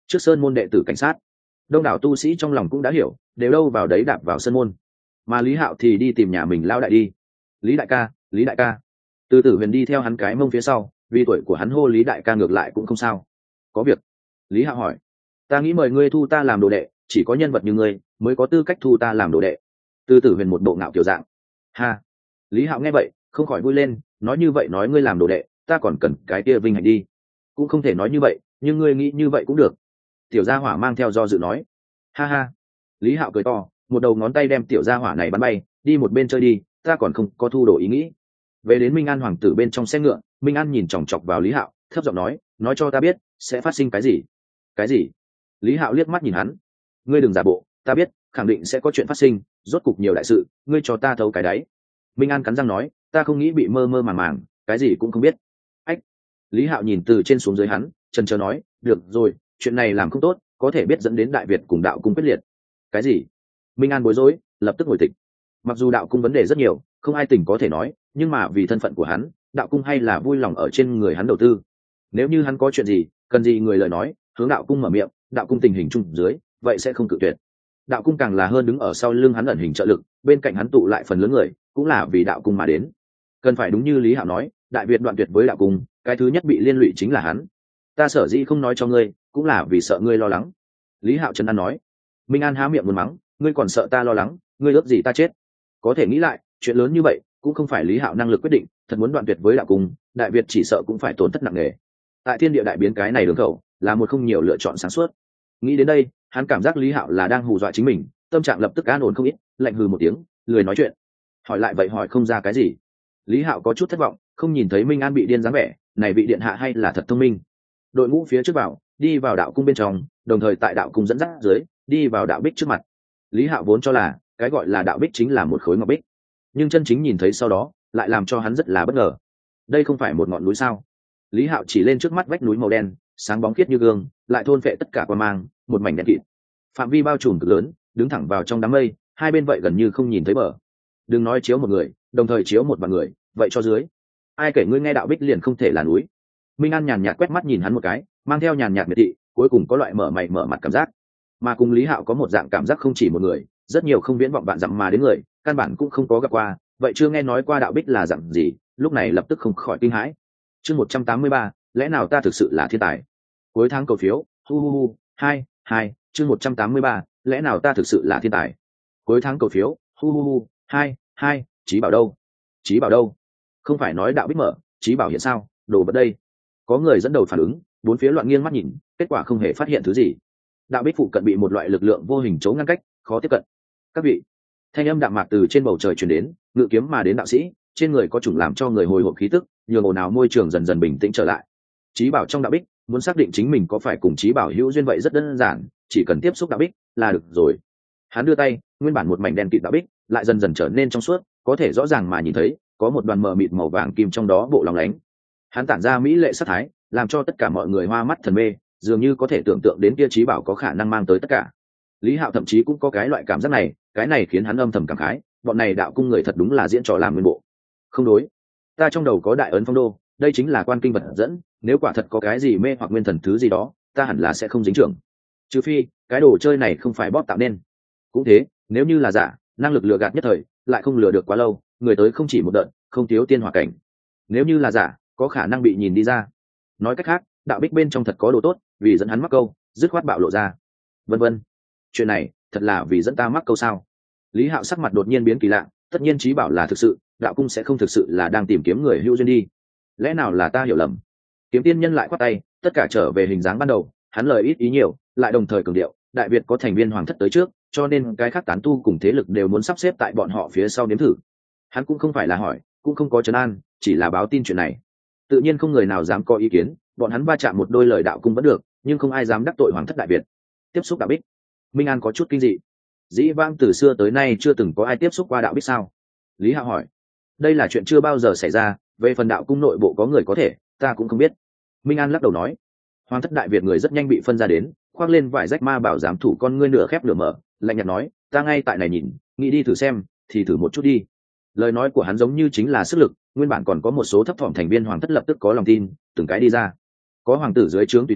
trước sơn môn đệ tử cảnh sát. Đông đảo tu sĩ trong lòng cũng đã hiểu, đều đâu vào đấy đạp vào sân môn. Mà Lý Hạo thì đi tìm nhà mình lao đại đi. Lý đại ca, Lý đại ca. Từ Tử Huyền đi theo hắn cái mông phía sau, vì tuổi của hắn hô Lý đại ca ngược lại cũng không sao. Có việc. Lý Hạo hỏi. Ta nghĩ mời ngươi thu ta làm đồ đệ, chỉ có nhân vật như ngươi mới có tư cách thu ta làm đồ đệ. Từ Tử Huyền một bộ ngạo kiểu dạng. Ha. Lý Hạo nghe vậy không khỏi vui lên, nói như vậy nói ngươi làm đồ đệ, ta còn cần cái kia vinh hạnh đi. Cũng không thể nói như vậy, nhưng ngươi nghĩ như vậy cũng được. Tiểu gia hỏa mang theo do dự nói. Ha ha. Lý Hạo cười to, một đầu ngón tay đem tiểu gia hỏa này bắn bay, đi một bên chơi đi, ta còn không có thu đồ ý nghĩ. Về đến Minh An hoàng tử bên trong xe ngựa, Minh An nhìn chòng chọc vào Lý Hạo, thấp giọng nói cho ta biết sẽ phát sinh cái gì. Cái gì? Lý Hạo liếc mắt nhìn hắn. Ngươi đừng giả bộ, ta biết khẳng định sẽ có chuyện phát sinh, rốt cục nhiều đại sự, ngươi cho ta thấu cái đáy. Minh An cắn răng nói, ta không nghĩ bị mơ mơ màng màng, cái gì cũng không biết. Ách. Lý Hạo nhìn từ trên xuống dưới hắn, chần chờ nói, được rồi, chuyện này làm không tốt, có thể biết dẫn đến Đại Việt cùng đạo cung quyết liệt. Cái gì? Minh An bối rối, lập tức ngồi tịch. Mặc dù đạo cung vấn đề rất nhiều, không ai tình có thể nói, nhưng mà vì thân phận của hắn, đạo cung hay là vui lòng ở trên người hắn đầu tư. Nếu như hắn có chuyện gì, cần gì người lời nói, hướng đạo cung mở miệng, đạo cung tình hình chung dưới, vậy sẽ không cự tuyệt. Đạo cung càng là hơn đứng ở sau lưng hắn ẩn hình trợ lực, bên cạnh hắn tụ lại phần lớn người, cũng là vì đạo cung mà đến. Cần phải đúng như Lý Hạo nói, Đại Việt đoạn tuyệt với đạo cung, cái thứ nhất bị liên lụy chính là hắn. Ta sở dĩ không nói cho ngươi, cũng là vì sợ ngươi lo lắng. Lý Hạo trấn an nói. Minh An há miệng muốn mắng, ngươi còn sợ ta lo lắng, ngươi ước gì ta chết? Có thể nghĩ lại, chuyện lớn như vậy cũng không phải Lý Hạo năng lực quyết định, thật muốn đoạn tuyệt với đạo cung, Đại Việt chỉ sợ cũng phải tổn thất nặng nề. Tại thiên địa đại biến cái này đường khẩu, là một không nhiều lựa chọn sáng suốt. Nghĩ đến đây, hắn cảm giác Lý Hạo là đang hù dọa chính mình, tâm trạng lập tức an ổn không ít, lạnh hừ một tiếng, lười nói chuyện. Hỏi lại vậy hỏi không ra cái gì. Lý Hạo có chút thất vọng, không nhìn thấy Minh An bị điên dáng vẻ, này vị điện hạ hay là thật thông minh. Đội ngũ phía trước vào, đi vào đạo cung bên trong, đồng thời tại đạo cung dẫn dắt dưới, đi vào đạo bích trước mặt. Lý Hạo vốn cho là cái gọi là đạo bích chính là một khối ngọc bích, nhưng chân chính nhìn thấy sau đó, lại làm cho hắn rất là bất ngờ. Đây không phải một ngọn núi sao? Lý Hạo chỉ lên trước mắt vách núi màu đen, sáng bóng khiết như gương, lại thôn phệ tất cả quang mang, một mảnh đen kịt. Phạm vi bao trùm cực lớn, đứng thẳng vào trong đám mây, hai bên vậy gần như không nhìn thấy bờ. Đừng nói chiếu một người, đồng thời chiếu một vạn người, vậy cho dưới. Ai kể ngươi nghe đạo bích liền không thể là núi? Minh An nhàn nhạt quét mắt nhìn hắn một cái, mang theo nhàn nhạt miệt thị, cuối cùng có loại mở mày mở mặt cảm giác. Mà cùng Lý Hạo có một dạng cảm giác không chỉ một người, rất nhiều không viễn vọng vạn dặm mà đến người, căn bản cũng không có gặp qua, vậy chưa nghe nói qua đạo bích là dạng gì, lúc này lập tức không khỏi kinh hãi. Chương 183, lẽ nào ta thực sự là thiên tài? Cuối tháng cầu phiếu, hu hu hu, 2, chương 183, lẽ nào ta thực sự là thiên tài? Cuối tháng cầu phiếu, hu hu hu, 2, Chí Bảo đâu? Chí Bảo đâu? Không phải nói đạo bích mở, Chí Bảo hiện sao? Đồ vật đây. Có người dẫn đầu phản ứng, bốn phía loạn nghiêng mắt nhìn, kết quả không hề phát hiện thứ gì. Đạo bích phụ cận bị một loại lực lượng vô hình chống ngăn cách, khó tiếp cận. Các vị, thanh âm đạm mạc từ trên bầu trời truyền đến, ngự kiếm mà đến đạo sĩ, trên người có chủng làm cho người hồi hộp khí tức, nhường ồn ào môi trường dần dần bình tĩnh trở lại. Chí Bảo trong đạo bích, muốn xác định chính mình có phải cùng Chí Bảo hữu duyên vậy rất đơn giản, chỉ cần tiếp xúc đạo bích là được rồi. Hắn đưa tay, nguyên bản một mảnh đen kịt đạo bích, lại dần dần trở nên trong suốt, có thể rõ ràng mà nhìn thấy, có một đoàn mờ mịt màu vàng kim trong đó bộ lóng lánh. Hắn tản ra mỹ lệ sắc thái, làm cho tất cả mọi người hoa mắt thần mê, dường như có thể tưởng tượng đến kia Chí Bảo có khả năng mang tới tất cả. Lý Hạo thậm chí cũng có cái loại cảm giác này, cái này khiến hắn âm thầm cảm khái, bọn này đạo cung người thật đúng là diễn trò làm nguyên bộ. Không đối, ta trong đầu có đại ấn phong đô, đây chính là quan kinh vật dẫn, nếu quả thật có cái gì mê hoặc nguyên thần thứ gì đó, ta hẳn là sẽ không dính trưởng. Trừ phi, cái đồ chơi này không phải bóp tạo nên. Cũng thế, nếu như là giả, năng lực lừa gạt nhất thời, lại không lừa được quá lâu, người tới không chỉ một đợt, không thiếu tiên hỏa cảnh. Nếu như là giả, có khả năng bị nhìn đi ra. Nói cách khác, đạo bích bên trong thật có đồ tốt, vì dẫn hắn mắc câu, dứt khoát bạo lộ ra. Vân vân. Chuyện này, thật là vì dẫn ta mắc câu sao? Lý Hạo sắc mặt đột nhiên biến kỳ lạ, tất nhiên Chí Bảo là thực sự, đạo cung sẽ không thực sự là đang tìm kiếm người hữu duyên đi. Lẽ nào là ta hiểu lầm? Kiếm tiên nhân lại quát tay, tất cả trở về hình dáng ban đầu, hắn lời ít ý nhiều, lại đồng thời cường điệu, Đại Việt có thành viên hoàng thất tới trước, cho nên cái khác tán tu cùng thế lực đều muốn sắp xếp tại bọn họ phía sau nếm thử. Hắn cũng không phải là hỏi, cũng không có trấn an, chỉ là báo tin chuyện này. Tự nhiên không người nào dám có ý kiến, bọn hắn va chạm một đôi lời đạo cung vẫn được, nhưng không ai dám đắc tội hoàng thất Đại Việt. Tiếp xúc đạo bích, Minh An có chút kinh dị. Dĩ vãng từ xưa tới nay chưa từng có ai tiếp xúc qua đạo bích sao? Lý Hạo hỏi. Đây là chuyện chưa bao giờ xảy ra, về phần đạo cung nội bộ có người có thể, ta cũng không biết. Minh An lắc đầu nói. Hoàng thất Đại Việt người rất nhanh bị phân ra đến, khoác lên vải rách ma bảo giám thủ con ngươi nửa khép nửa mở, lạnh nhạt nói, ta ngay tại này nhìn, nghĩ đi thử xem, thì thử một chút đi. Lời nói của hắn giống như chính là sức lực, nguyên bản còn có một số thấp thỏm thành viên hoàng thất lập tức có lòng tin, từng cái đi ra. Có hoàng tử dưới trướng tùy tùng,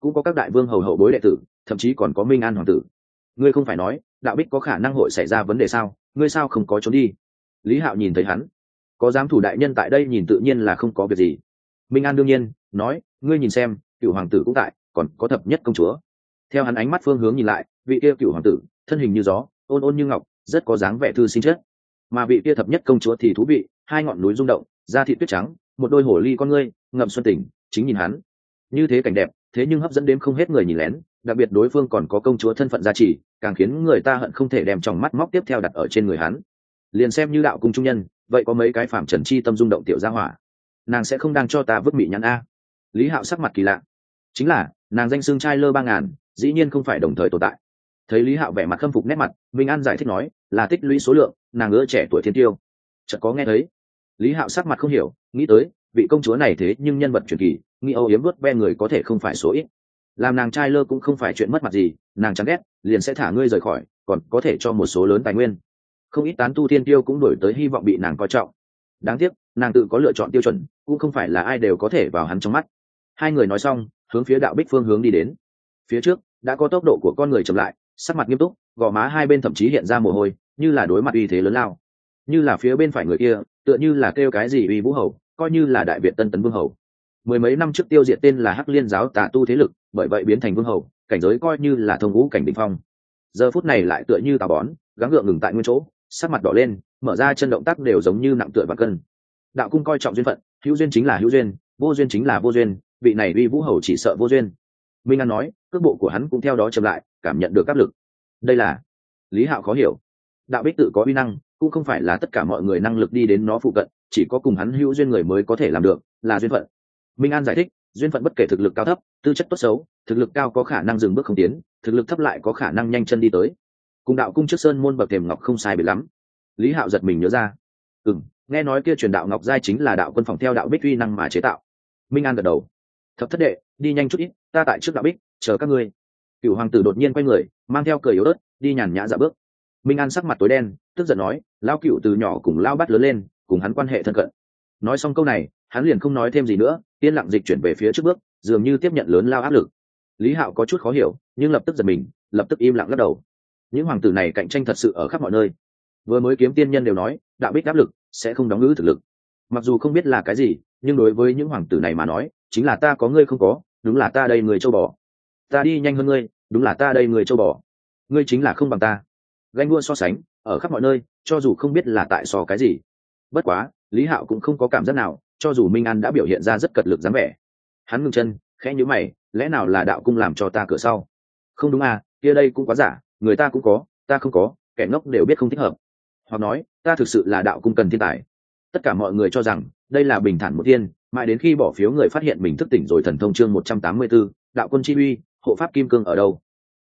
cũng có các đại vương hầu hậu bối đệ tử, thậm chí còn có Minh An hoàng tử. Ngươi không phải nói đạo bích có khả năng hội xảy ra vấn đề sao, ngươi sao không có trốn đi? Lý Hạo nhìn thấy hắn, có giám thủ đại nhân tại đây nhìn tự nhiên là không có việc gì. Minh An đương nhiên nói, ngươi nhìn xem, cựu hoàng tử cũng tại, còn có thập nhất công chúa. Theo hắn ánh mắt phương hướng nhìn lại, vị kia cựu hoàng tử thân hình như gió, ôn ôn như ngọc, rất có dáng vẻ thư sinh chất. Mà vị kia thập nhất công chúa thì thú vị, hai ngọn núi rung động, da thịt tuyết trắng, một đôi hổ ly con ngươi ngậm xuân tình, chính nhìn hắn. Như thế cảnh đẹp, thế nhưng hấp dẫn đến không hết người nhìn lén, đặc biệt đối phương còn có công chúa thân phận gia trì, càng khiến người ta hận không thể đem tròng mắt móc tiếp theo đặt ở trên người hắn. Liền xem như đạo cung trung nhân, vậy có mấy cái phạm trần chi tâm rung động tiểu gia hỏa, nàng sẽ không đang cho ta vứt mị nhãn a. Lý Hạo sắc mặt kỳ lạ, chính là nàng danh xưng trai lơ 3000, dĩ nhiên không phải đồng thời tồn tại. Thấy Lý Hạo vẻ mặt khâm phục nét mặt, Minh An giải thích nói, là tích lũy số lượng, nàng ưa trẻ tuổi thiên tiêu. Chợt có nghe thấy. Lý Hạo sắc mặt không hiểu, nghĩ tới vị công chúa này thế nhưng nhân vật truyền kỳ, nghĩ âu yếm vớt ve người có thể không phải số ít. Làm nàng trai lơ cũng không phải chuyện mất mặt gì, nàng chán ghét liền sẽ thả ngươi rời khỏi, còn có thể cho một số lớn tài nguyên. Không ít tán tu thiên tiêu cũng đổi tới hy vọng bị nàng coi trọng. Đáng tiếc nàng tự có lựa chọn tiêu chuẩn, cũng không phải là ai đều có thể vào hắn trong mắt. Hai người nói xong, hướng phía đạo bích phương hướng đi đến. Phía trước đã có tốc độ của con người chậm lại, sắc mặt nghiêm túc, gò má hai bên thậm chí hiện ra mồ hôi, như là đối mặt uy thế lớn lao. Như là phía bên phải người kia, tựa như là kêu cái gì uy vũ hầu, coi như là đại việt tân tấn vương hầu. Mười mấy năm trước tiêu diệt tên là Hắc Liên giáo tà tu thế lực, bởi vậy biến thành vương hầu, cảnh giới coi như là thông ngũ cảnh đỉnh phong. Giờ phút này lại tựa như tà bón, gắng gượng ngừng tại nguyên chỗ, sắc mặt đỏ lên, mở ra chân động tác đều giống như nặng tựa và cân. Đạo cung coi trọng duyên phận, hữu duyên chính là hữu duyên, vô duyên chính là vô duyên, vị này uy vũ hầu chỉ sợ vô duyên. Minh An nói, cước bộ của hắn cũng theo đó chậm lại, cảm nhận được áp lực. Đây là Lý Hạo khó hiểu. Đạo bích tự có uy năng, cũng không phải là tất cả mọi người năng lực đi đến nó phụ cận, chỉ có cùng hắn hữu duyên người mới có thể làm được, là duyên phận. Minh An giải thích, duyên phận bất kể thực lực cao thấp, tư chất tốt xấu, thực lực cao có khả năng dừng bước không tiến, thực lực thấp lại có khả năng nhanh chân đi tới. Cùng đạo cung trước sơn môn bậc thềm ngọc không sai biệt lắm. Lý Hạo giật mình nhớ ra, nghe nói kia truyền đạo ngọc giai chính là đạo quân phòng theo đạo bích uy năng mà chế tạo. Minh An gật đầu. Thập thất đệ, đi nhanh chút ít, ta tại trước đạo bích chờ các ngươi. Cửu hoàng tử đột nhiên quay người, mang theo cười yếu ớt, đi nhàn nhã dạ bước. Minh An sắc mặt tối đen, tức giận nói, lao cửu từ nhỏ cùng lao bắt lớn lên, cùng hắn quan hệ thân cận. Nói xong câu này, hắn liền không nói thêm gì nữa, yên lặng dịch chuyển về phía trước bước, dường như tiếp nhận lớn lao áp lực. Lý Hạo có chút khó hiểu, nhưng lập tức giật mình, lập tức im lặng lắc đầu. Những hoàng tử này cạnh tranh thật sự ở khắp mọi nơi. Vừa mới kiếm tiên nhân đều nói, đạo bích áp lực sẽ không đóng ngữ thực lực. Mặc dù không biết là cái gì, nhưng đối với những hoàng tử này mà nói, chính là ta có ngươi không có, đúng là ta đây người châu bò. Ta đi nhanh hơn ngươi, đúng là ta đây người châu bò. Ngươi chính là không bằng ta. Ganh đua so sánh ở khắp mọi nơi, cho dù không biết là tại so cái gì. Bất quá Lý Hạo cũng không có cảm giác nào, cho dù Minh An đã biểu hiện ra rất cật lực dáng vẻ. Hắn ngừng chân, khẽ nhíu mày, lẽ nào là đạo cung làm cho ta cửa sau? Không đúng à, kia đây cũng quá giả, người ta cũng có, ta không có, kẻ ngốc đều biết không thích hợp. Hoặc nói ta thực sự là đạo cung cần thiên tài. Tất cả mọi người cho rằng đây là bình thản một thiên, mãi đến khi bỏ phiếu người phát hiện mình thức tỉnh rồi thần thông chương 184, đạo quân chi uy, hộ pháp kim cương ở đâu?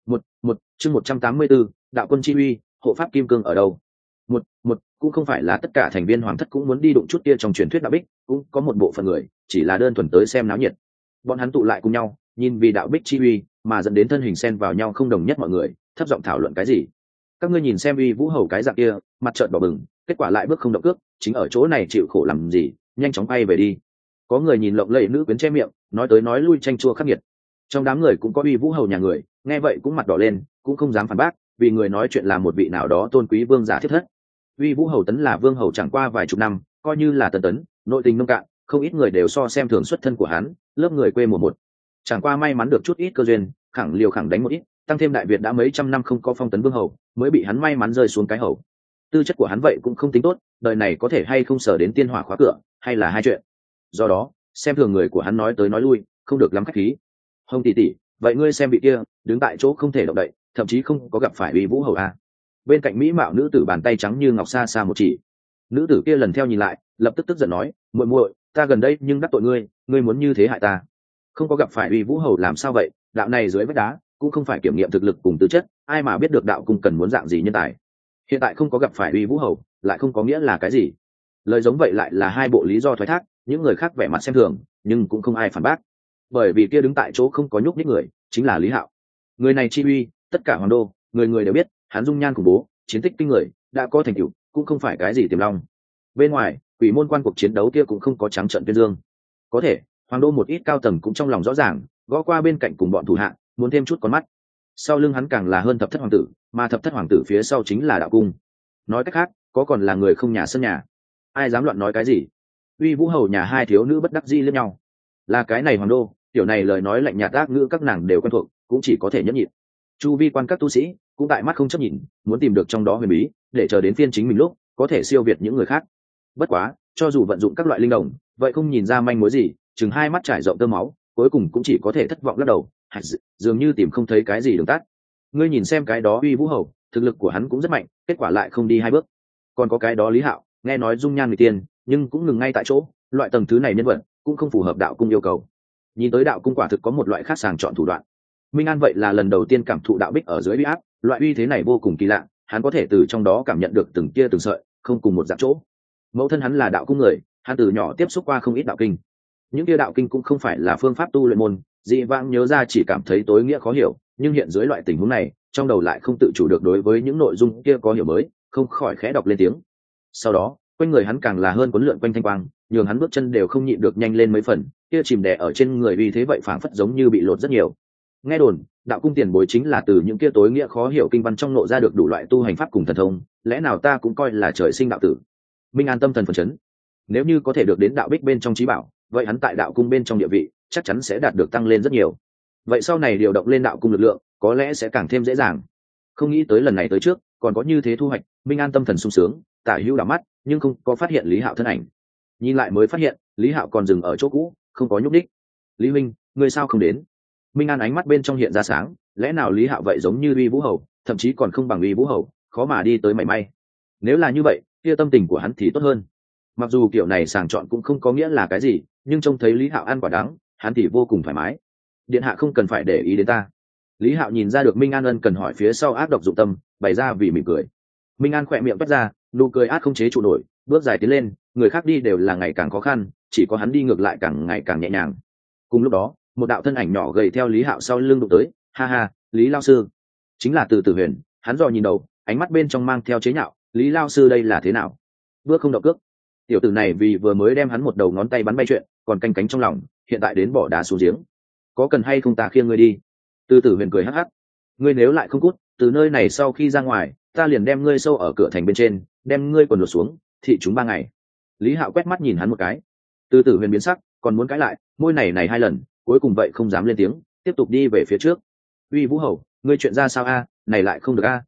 Chương 184, đạo quân chi uy, hộ pháp kim cương ở đâu? Cũng không phải là tất cả thành viên hoàng thất cũng muốn đi đụng chút kia trong truyền thuyết đạo bích, cũng có một bộ phận người chỉ là đơn thuần tới xem náo nhiệt. Bọn hắn tụ lại cùng nhau, nhìn vì đạo bích chi uy mà dẫn đến thân hình xen vào nhau không đồng nhất mọi người, thấp giọng thảo luận cái gì. Các ngươi nhìn xem uy vũ hầu cái dạng kia, mặt trợn đỏ bừng, kết quả lại bước không động cước, chính ở chỗ này chịu khổ làm gì, nhanh chóng bay về đi. Có người nhìn lộng lẫy nữ quyến che miệng, nói tới nói lui tranh chua khắc nghiệt. Trong đám người cũng có uy vũ hầu nhà người, nghe vậy cũng mặt đỏ lên, cũng không dám phản bác, vì người nói chuyện là một vị nào đó tôn quý vương giả thiết thất. Uy vũ hầu tấn là vương hầu chẳng qua vài chục năm, coi như là tân tấn, nội tình nông cạn, không ít người đều so xem thường xuất thân của hắn, lớp người quê mùa một. Chẳng qua may mắn được chút ít cơ duyên, khẳng liều khẳng đánh một ít, tăng thêm đại việt đã mấy trăm năm không có phong tấn vương hầu, mới bị hắn may mắn rơi xuống cái hầu. Tư chất của hắn vậy cũng không tính tốt, đời này có thể hay không sở đến tiên hỏa khóa cửa, hay là hai chuyện. Do đó xem thường người của hắn nói tới nói lui, không được lắm khách khí. Hồng tỷ tỷ, vậy ngươi xem vị kia đứng tại chỗ không thể động đậy, thậm chí không có gặp phải uy vũ hầu à? Bên cạnh mỹ mạo nữ tử bàn tay trắng như ngọc xa xa một chỉ. Nữ tử kia lần theo nhìn lại, lập tức tức giận nói, muội muội, ta gần đây nhưng đắc tội ngươi, ngươi muốn như thế hại ta. Không có gặp phải uy vũ hầu làm sao vậy? Đạo này dưới vách đá cũng không phải kiểm nghiệm thực lực cùng tư chất, ai mà biết được đạo cung cần muốn dạng gì nhân tài. Hiện tại không có gặp phải uy vũ hầu lại không có nghĩa là cái gì. Lời giống vậy lại là hai bộ lý do thoái thác, những người khác vẻ mặt xem thường nhưng cũng không ai phản bác, bởi vì kia đứng tại chỗ không có nhúc nhích người chính là Lý Hạo. Người này chi uy tất cả hoàng đô người người đều biết, hắn dung nhan khủng bố, chiến tích kinh người, đã có thành tựu, cũng không phải cái gì tiềm long. Bên ngoài quỷ môn quan cuộc chiến đấu kia cũng không có trắng trợn tuyên dương, có thể hoàng đô một ít cao tầng cũng trong lòng rõ ràng, gõ qua bên cạnh cùng bọn thủ hạ muốn thêm chút con mắt. Sau lưng hắn càng là hơn thập thất hoàng tử, mà thập thất hoàng tử phía sau chính là đạo cung. Nói cách khác, có còn là người không nhà sân nhà. Ai dám loạn nói cái gì? Uy Vũ hầu nhà hai thiếu nữ bất đắc dĩ liếc nhau. Là cái này hoàng đô, tiểu này lời nói lạnh nhạt ác ngữ các nàng đều quen thuộc, cũng chỉ có thể nhẫn nhịn. Chu vi quan các tu sĩ cũng tại mắt không chấp nhìn, muốn tìm được trong đó huyền bí, để chờ đến phiên chính mình lúc có thể siêu việt những người khác. Bất quá, cho dù vận dụng các loại linh đồng, vậy không nhìn ra manh mối gì, chừng hai mắt trải rộng tơ máu, cuối cùng cũng chỉ có thể thất vọng lắc đầu, dường như tìm không thấy cái gì đường tắt. Ngươi nhìn xem cái đó Uy Vũ hầu, thực lực của hắn cũng rất mạnh, kết quả lại không đi hai bước. Còn có cái đó Lý Hạo, nghe nói dung nhan người tiên, nhưng cũng ngừng ngay tại chỗ, loại tầng thứ này nhân vật cũng không phù hợp đạo cung yêu cầu. Nhìn tới đạo cung quả thực có một loại khác sàng chọn thủ đoạn. Minh An vậy là lần đầu tiên cảm thụ đạo bích ở dưới uy áp, loại uy thế này vô cùng kỳ lạ, hắn có thể từ trong đó cảm nhận được từng tia từng sợi, không cùng một dạng chỗ. Mẫu thân hắn là đạo cung người, hắn từ nhỏ tiếp xúc qua không ít đạo kinh. Những tia đạo kinh cũng không phải là phương pháp tu luyện môn, dị vãng nhớ ra chỉ cảm thấy tối nghĩa khó hiểu, nhưng hiện dưới loại tình huống này, trong đầu lại không tự chủ được đối với những nội dung kia có hiểu mới, không khỏi khẽ đọc lên tiếng. Sau đó, quanh người hắn càng là hơn cuốn lượn quanh thanh quang, nhường hắn bước chân đều không nhịn được nhanh lên mấy phần, kia chìm đè ở trên người uy thế vậy phảng phất giống như bị lột rất nhiều. Nghe đồn, đạo cung tiền bối chính là từ những kia tối nghĩa khó hiểu kinh văn trong nộ ra được đủ loại tu hành pháp cùng thần thông, lẽ nào ta cũng coi là trời sinh đạo tử. Minh An tâm thần phấn chấn, nếu như có thể được đến đạo bích bên trong trí bảo, vậy hắn tại đạo cung bên trong địa vị chắc chắn sẽ đạt được tăng lên rất nhiều. Vậy sau này điều động lên đạo cung lực lượng có lẽ sẽ càng thêm dễ dàng. Không nghĩ tới lần này tới trước còn có như thế thu hoạch, Minh An tâm thần sung sướng, tả hữu đảo mắt nhưng không có phát hiện Lý Hạo thân ảnh. Nhìn lại mới phát hiện Lý Hạo còn dừng ở chỗ cũ, không có nhúc đích. Lý huynh, ngươi sao không đến? Minh An ánh mắt bên trong hiện ra sáng, lẽ nào Lý Hạo vậy giống như Uy Vũ hầu, thậm chí còn không bằng Uy Vũ hầu, khó mà đi tới mảy may. Nếu là như vậy, kia tâm tình của hắn thì tốt hơn. Mặc dù kiểu này sàng chọn cũng không có nghĩa là cái gì, nhưng trông thấy Lý Hạo ăn quả đắng, hắn thì vô cùng thoải mái. Điện hạ không cần phải để ý đến ta. Lý Hạo nhìn ra được Minh An ân cần hỏi phía sau ác độc dụng tâm, bày ra vì mỉm cười. Minh An khỏe miệng toát ra, nụ cười át không chế trụ nổi, bước dài tiến lên, người khác đi đều là ngày càng khó khăn, chỉ có hắn đi ngược lại càng ngày càng nhẹ nhàng. Cùng lúc đó, một đạo thân ảnh nhỏ gầy theo Lý Hạo sau lưng đụng tới, ha ha, Lý lao sư, chính là Từ Tử Huyền. Hắn dò nhìn đầu, ánh mắt bên trong mang theo chế nhạo, Lý lao sư đây là thế nào? Bước không động cước. Tiểu tử này vì vừa mới đem hắn một đầu ngón tay bắn bay chuyện, còn canh cánh trong lòng, hiện tại đến bỏ đá xuống giếng. Có cần hay không ta khiêng ngươi đi? Từ Tử Huyền cười hắc hắc, ngươi nếu lại không cút, từ nơi này sau khi ra ngoài, ta liền đem ngươi sâu ở cửa thành bên trên, đem ngươi quần lột xuống, thị chúng 3 ngày. Lý Hạo quét mắt nhìn hắn một cái. Từ Tử Huyền biến sắc, còn muốn cãi lại, môi này 2 lần, cuối cùng vậy không dám lên tiếng, tiếp tục đi về phía trước. Uy Vũ hầu, ngươi chuyện ra sao a? Này lại không được a.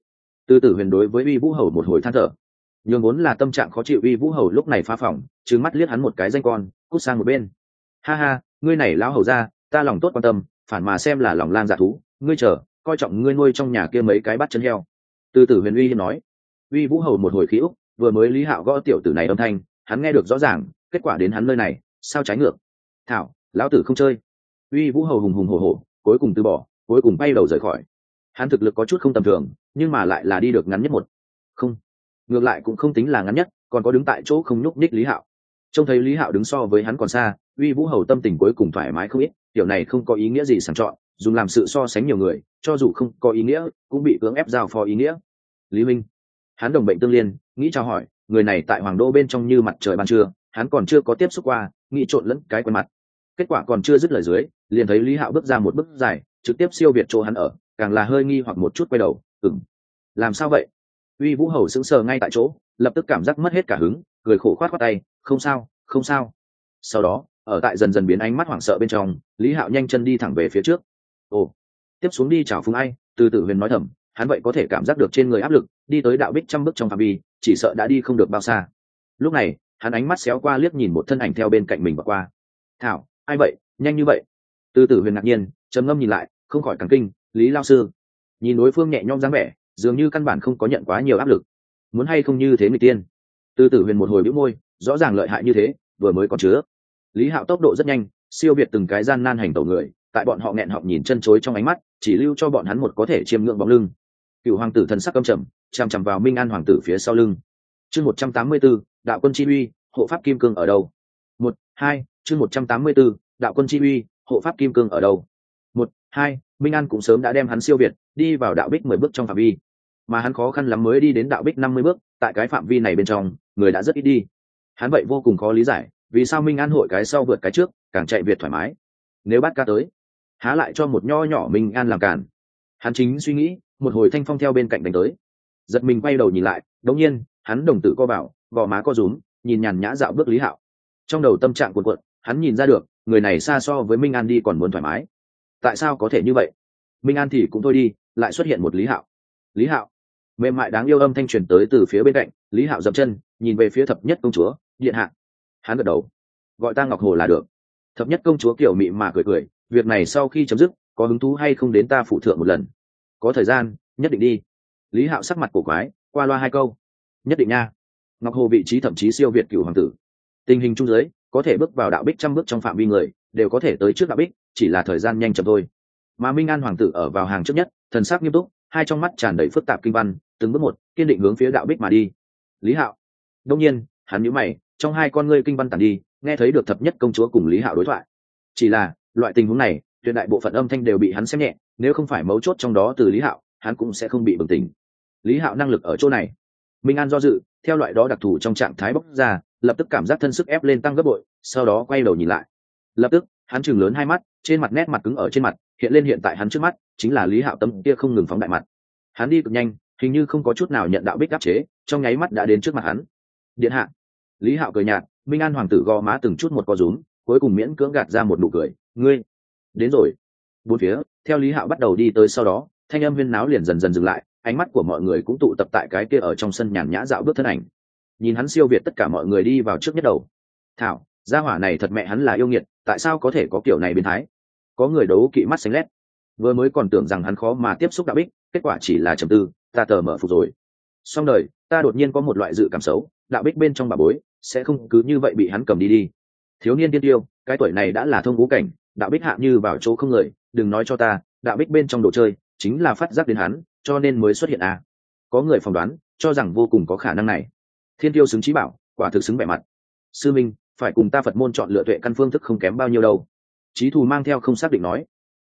Từ Tử Huyền đối với Uy Vũ hầu một hồi than thở. Nhưng vốn là tâm trạng khó chịu Uy Vũ hầu lúc này phá phòng, trừng mắt liếc hắn một cái danh con, cút sang một bên. Ha ha, ngươi này lão hầu ra, ta lòng tốt quan tâm, phản mà xem là lòng lang dạ thú, ngươi chờ, coi trọng ngươi nuôi trong nhà kia mấy cái bắt chân heo. Từ Tử Huyền uy nói. Uy Vũ hầu một hồi khí úc, vừa mới Lý Hạo gõ tiểu tử này âm thanh, hắn nghe được rõ ràng, kết quả đến hắn nơi này, sao trái ngược. Thảo, lão tử không chơi. Uy Vũ hầu hùng hùng hổ hổ, cuối cùng từ bỏ, cuối cùng bay đầu rời khỏi. Hắn thực lực có chút không tầm thường, nhưng mà lại là đi được ngắn nhất một. Không, ngược lại cũng không tính là ngắn nhất, còn có đứng tại chỗ không nhúc nhích Lý Hạo. Trông thấy Lý Hạo đứng so với hắn còn xa, Uy Vũ hầu tâm tình cuối cùng thoải mái không ít, điều này không có ý nghĩa gì sàng chọn, dùng làm sự so sánh nhiều người, cho dù không có ý nghĩa, cũng bị cưỡng ép giao phó ý nghĩa. Lý Minh, hắn đồng bệnh tương liên, nghĩ chào hỏi, người này tại Hoàng Đô bên trong như mặt trời ban trưa, hắn còn chưa có tiếp xúc qua, nghĩ trộn lẫn cái quen mặt. Kết quả còn chưa dứt lời dưới, liền thấy Lý Hạo bước ra một bước dài, trực tiếp siêu việt chỗ hắn ở, càng là hơi nghi hoặc một chút quay đầu, làm sao vậy? Uy Vũ hầu sững sờ ngay tại chỗ, lập tức cảm giác mất hết cả hứng, cười khổ khoát khoát tay, không sao, không sao. Sau đó, ở tại dần dần biến ánh mắt hoảng sợ bên trong, Lý Hạo nhanh chân đi thẳng về phía trước. Ồ, tiếp xuống đi chào phúng ai? Từ Tử Huyền nói thầm, hắn vậy có thể cảm giác được trên người áp lực, đi tới đạo bích trăm bước trong phạm vi, chỉ sợ đã đi không được bao xa. Lúc này, hắn ánh mắt xéo qua liếc nhìn một thân ảnh theo bên cạnh mình và qua. Thảo, ai vậy, nhanh như vậy? Từ Tử Huyền ngạc nhiên, trầm ngâm nhìn lại, không khỏi càng kinh, Lý lao sư. Nhìn đối phương nhẹ nhõm dáng vẻ, dường như căn bản không có nhận quá nhiều áp lực. Muốn hay không như thế người tiên? Từ Tử Huyền một hồi bĩu môi, rõ ràng lợi hại như thế, vừa mới còn chứa. Lý Hạo tốc độ rất nhanh, siêu việt từng cái gian nan hành tẩu người, tại bọn họ nghẹn họng nhìn chân chối trong ánh mắt, chỉ lưu cho bọn hắn một có thể chiêm ngưỡng bóng lưng. Cửu hoàng tử thần sắc căm trầm, chằm chằm vào Minh An hoàng tử phía sau lưng. Chương 184, đạo quân chi uy, hộ pháp kim cương ở đâu? 1, 2, chương 184, đạo quân chi uy, hộ pháp kim cương ở đâu? 1, 2, Minh An cũng sớm đã đem hắn siêu việt, đi vào đạo bích 10 bước trong phạm vi. Mà hắn khó khăn lắm mới đi đến đạo bích 50 bước, tại cái phạm vi này bên trong, người đã rất ít đi. Hắn vậy vô cùng khó lý giải, vì sao Minh An hội cái sau vượt cái trước, càng chạy việt thoải mái. Nếu bắt ca tới, há lại cho một nho nhỏ Minh An làm cản. Hắn chính suy nghĩ, một hồi thanh phong theo bên cạnh đánh tới, giật mình quay đầu nhìn lại, đống nhiên hắn đồng tử co bảo, gò má co rúm, nhìn nhàn nhã dạo bước Lý Hạo. Trong đầu tâm trạng cuộn cuộn, hắn nhìn ra được người này xa so với Minh An đi còn muốn thoải mái. Tại sao có thể như vậy? Minh An thì cũng thôi đi, lại xuất hiện một Lý Hạo. Lý Hạo, mềm mại đáng yêu âm thanh truyền tới từ phía bên cạnh. Lý Hạo dậm chân nhìn về phía thập nhất công chúa, điện hạ. Hắn gật đầu, gọi ta Ngọc Hồ là được. Thập nhất công chúa kiểu mị mà cười cười, việc này sau khi chấm dứt, có hứng thú hay không đến ta phụ thượng một lần? Có thời gian nhất định đi. Lý Hạo sắc mặt cổ quái, qua loa hai câu, nhất định nha. Ngọc Hồ vị trí thậm chí siêu việt cửu hoàng tử. Tình hình trung giới có thể bước vào đạo bích trăm bước trong phạm vi người đều có thể tới trước đạo bích, chỉ là thời gian nhanh chậm thôi. Mà Minh An hoàng tử ở vào hàng trước nhất, thần sắc nghiêm túc, hai trong mắt tràn đầy phức tạp kinh văn, từng bước một kiên định hướng phía đạo bích mà đi. Lý Hạo, đông nhiên hắn nhíu mày, trong hai con ngươi kinh văn tản đi, nghe thấy được thập nhất công chúa cùng Lý Hạo đối thoại. Chỉ là loại tình huống này tuyệt đại bộ phận âm thanh đều bị hắn xem nhẹ, nếu không phải mấu chốt trong đó từ Lý Hạo, hắn cũng sẽ không bị bừng tỉnh. Lý Hạo năng lực ở chỗ này. Minh An do dự, theo loại đó đặc thù trong trạng thái bốc ra, lập tức cảm giác thân sức ép lên tăng gấp bội, sau đó quay đầu nhìn lại. Lập tức hắn chừng lớn hai mắt, trên mặt nét mặt cứng ở trên mặt hiện lên, hiện tại hắn trước mắt chính là Lý Hạo tấm kia không ngừng phóng đại mặt. Hắn đi cực nhanh, hình như không có chút nào nhận đạo bích áp chế, trong nháy mắt đã đến trước mặt hắn. Điện hạ. Lý Hạo cười nhạt, Minh An hoàng tử gò má từng chút một co rúm, cuối cùng miễn cưỡng gạt ra một nụ cười, ngươi đến rồi. Bốn phía theo Lý Hạo bắt đầu đi tới, sau đó thanh âm huyên náo liền dần dần dừng lại, ánh mắt của mọi người cũng tụ tập tại cái kia ở trong sân nhàn nhã dạo bước thân ảnh. Nhìn hắn siêu việt tất cả mọi người đi vào trước nhất đầu. Thảo, gia hỏa này thật mẹ hắn là yêu nghiệt, tại sao có thể có kiểu này biến thái? Có người đấu kỵ mắt xanh lét, vừa mới còn tưởng rằng hắn khó mà tiếp xúc đạo bích, kết quả chỉ là trầm tư, ta tờ mở phục rồi. Xong đời, ta đột nhiên có một loại dự cảm xấu, đạo bích bên trong bà bối sẽ không cứ như vậy bị hắn cầm đi đi. Thiếu niên tiên tiêu, cái tuổi này đã là thông ngũ cảnh, đạo bích hạ như vào chỗ không người, đừng nói cho ta, đạo bích bên trong đồ chơi chính là phát giác đến hắn, cho nên mới xuất hiện à? Có người phỏng đoán, cho rằng vô cùng có khả năng này. Thiên tiêu xứng trí bảo, quả thực xứng vẻ mặt. Sư minh, phải cùng ta Phật môn chọn lựa tuệ căn phương thức không kém bao nhiêu đâu. Chí Thù mang theo không xác định nói.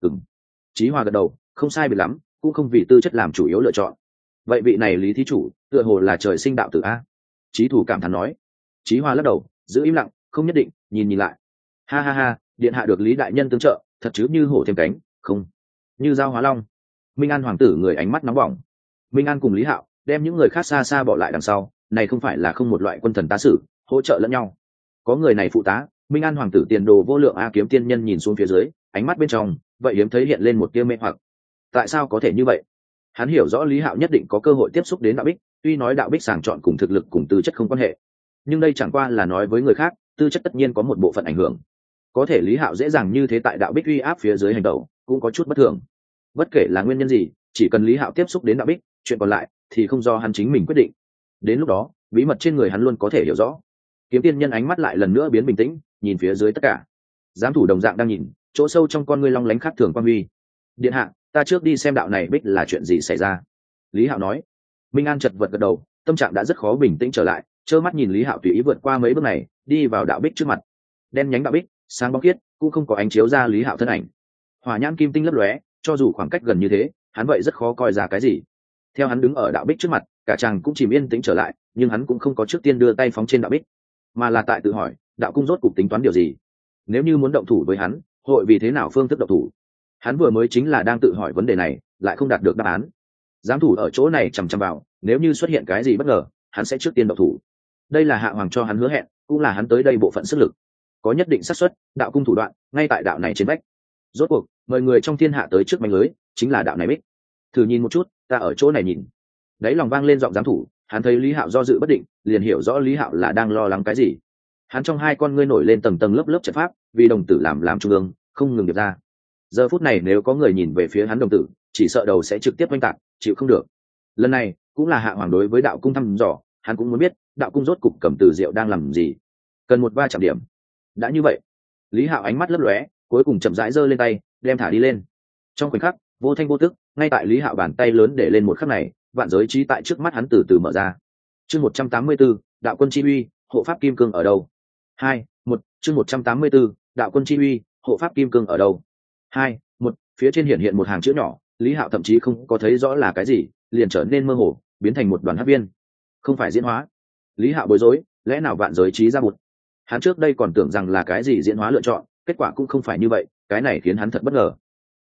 Chí Hòa gật đầu, không sai biệt lắm, cũng không vì tư chất làm chủ yếu lựa chọn. Vậy vị này Lý thí chủ, tựa hồ là trời sinh đạo tử a? Chí Thù cảm thán nói. Chí Hòa lắc đầu, giữ im lặng, không nhất định, nhìn lại. Ha ha ha, điện hạ được Lý đại nhân tương trợ, thật chứ như hổ thêm cánh, không như dao hóa long. Minh An hoàng tử người ánh mắt nóng bỏng. Minh An cùng Lý Hạo đem những người khác xa xa bỏ lại đằng sau, này không phải là không một loại quân thần tá sử, hỗ trợ lẫn nhau. Có người này phụ tá, Minh An hoàng tử tiền đồ vô lượng a kiếm tiên nhân nhìn xuống phía dưới, ánh mắt bên trong vậy hiếm thấy hiện lên một tia mê hoặc. Tại sao có thể như vậy? Hắn hiểu rõ Lý Hạo nhất định có cơ hội tiếp xúc đến đạo bích, tuy nói đạo bích sàng chọn cùng thực lực cùng tư chất không quan hệ, nhưng đây chẳng qua là nói với người khác, tư chất tất nhiên có một bộ phận ảnh hưởng. Có thể Lý Hạo dễ dàng như thế tại đạo bích uy áp phía dưới hành động, cũng có chút bất thường. Bất kể là nguyên nhân gì, chỉ cần Lý Hạo tiếp xúc đến đạo bích, chuyện còn lại thì không do hắn chính mình quyết định. Đến lúc đó, bí mật trên người hắn luôn có thể hiểu rõ. Kiếm tiên nhân ánh mắt lại lần nữa biến bình tĩnh, nhìn phía dưới tất cả. Giám thủ đồng dạng đang nhìn, chỗ sâu trong con ngươi long lánh khác thường quan huy. Điện hạ, ta trước đi xem đạo này bích là chuyện gì xảy ra. Lý Hạo nói. Minh An chật vật gật đầu, tâm trạng đã rất khó bình tĩnh trở lại, trơ mắt nhìn Lý Hạo tùy ý vượt qua mấy bước này, đi vào đạo bích trước mặt. Đen nhánh đạo bích, sáng bóng khiết, cũng không có ánh chiếu ra Lý Hạo thân ảnh. Hỏa nhãn kim tinh lấp lóe, cho dù khoảng cách gần như thế, hắn vậy rất khó coi ra cái gì. Theo hắn đứng ở đạo bích trước mặt, cả chàng cũng chìm yên tĩnh trở lại, nhưng hắn cũng không có trước tiên đưa tay phóng trên đạo bích, mà là tại tự hỏi, đạo cung rốt cục tính toán điều gì? Nếu như muốn động thủ với hắn, hội vì thế nào phương thức động thủ? Hắn vừa mới chính là đang tự hỏi vấn đề này, lại không đạt được đáp án. Giám thủ ở chỗ này chằm chằm vào, nếu như xuất hiện cái gì bất ngờ, hắn sẽ trước tiên động thủ. Đây là hạ hoàng cho hắn hứa hẹn, cũng là hắn tới đây bộ phận sức lực. Có nhất định xác suất, đạo cung thủ đoạn ngay tại đạo này trên bách. Rốt cuộc, mời người trong thiên hạ tới trước manh lưới, chính là đạo này bích. Thử nhìn một chút, ta ở chỗ này nhìn. Đấy lòng vang lên giọng giám thủ, hắn thấy Lý Hạo do dự bất định, liền hiểu rõ Lý Hạo là đang lo lắng cái gì. Hắn trong hai con ngươi nổi lên tầng tầng lớp lớp trận pháp, vì đồng tử làm trung ương, không ngừng điệp ra. Giờ phút này nếu có người nhìn về phía hắn đồng tử, chỉ sợ đầu sẽ trực tiếp oanh tạc, chịu không được. Lần này cũng là hạ hoàng đối với đạo cung thăm dò, hắn cũng muốn biết đạo cung rốt cục Cẩm Tử Diệu đang làm gì, cần một va chạm điểm. Đã như vậy, Lý Hạo ánh mắt lấp lóe, cuối cùng chậm rãi giơ lên tay, đem thả đi lên. Trong khoảnh khắc, vô thanh vô tức, ngay tại Lý Hạo bàn tay lớn để lên một khắc này, vạn giới trí tại trước mắt hắn từ từ mở ra. Chương 184, đạo quân chi uy, hộ pháp kim cương ở đâu? 2-1, chương 184, đạo quân chi uy, hộ pháp kim cương ở đâu? 2-1, phía trên hiện một hàng chữ nhỏ, Lý Hạo thậm chí không có thấy rõ là cái gì, liền trở nên mơ hồ, biến thành một đoàn hắc viên. Không phải diễn hóa. Lý Hạo bối rối, lẽ nào vạn giới trí ra một? Hắn trước đây còn tưởng rằng là cái gì diễn hóa lựa chọn, kết quả cũng không phải như vậy, cái này khiến hắn thật bất ngờ.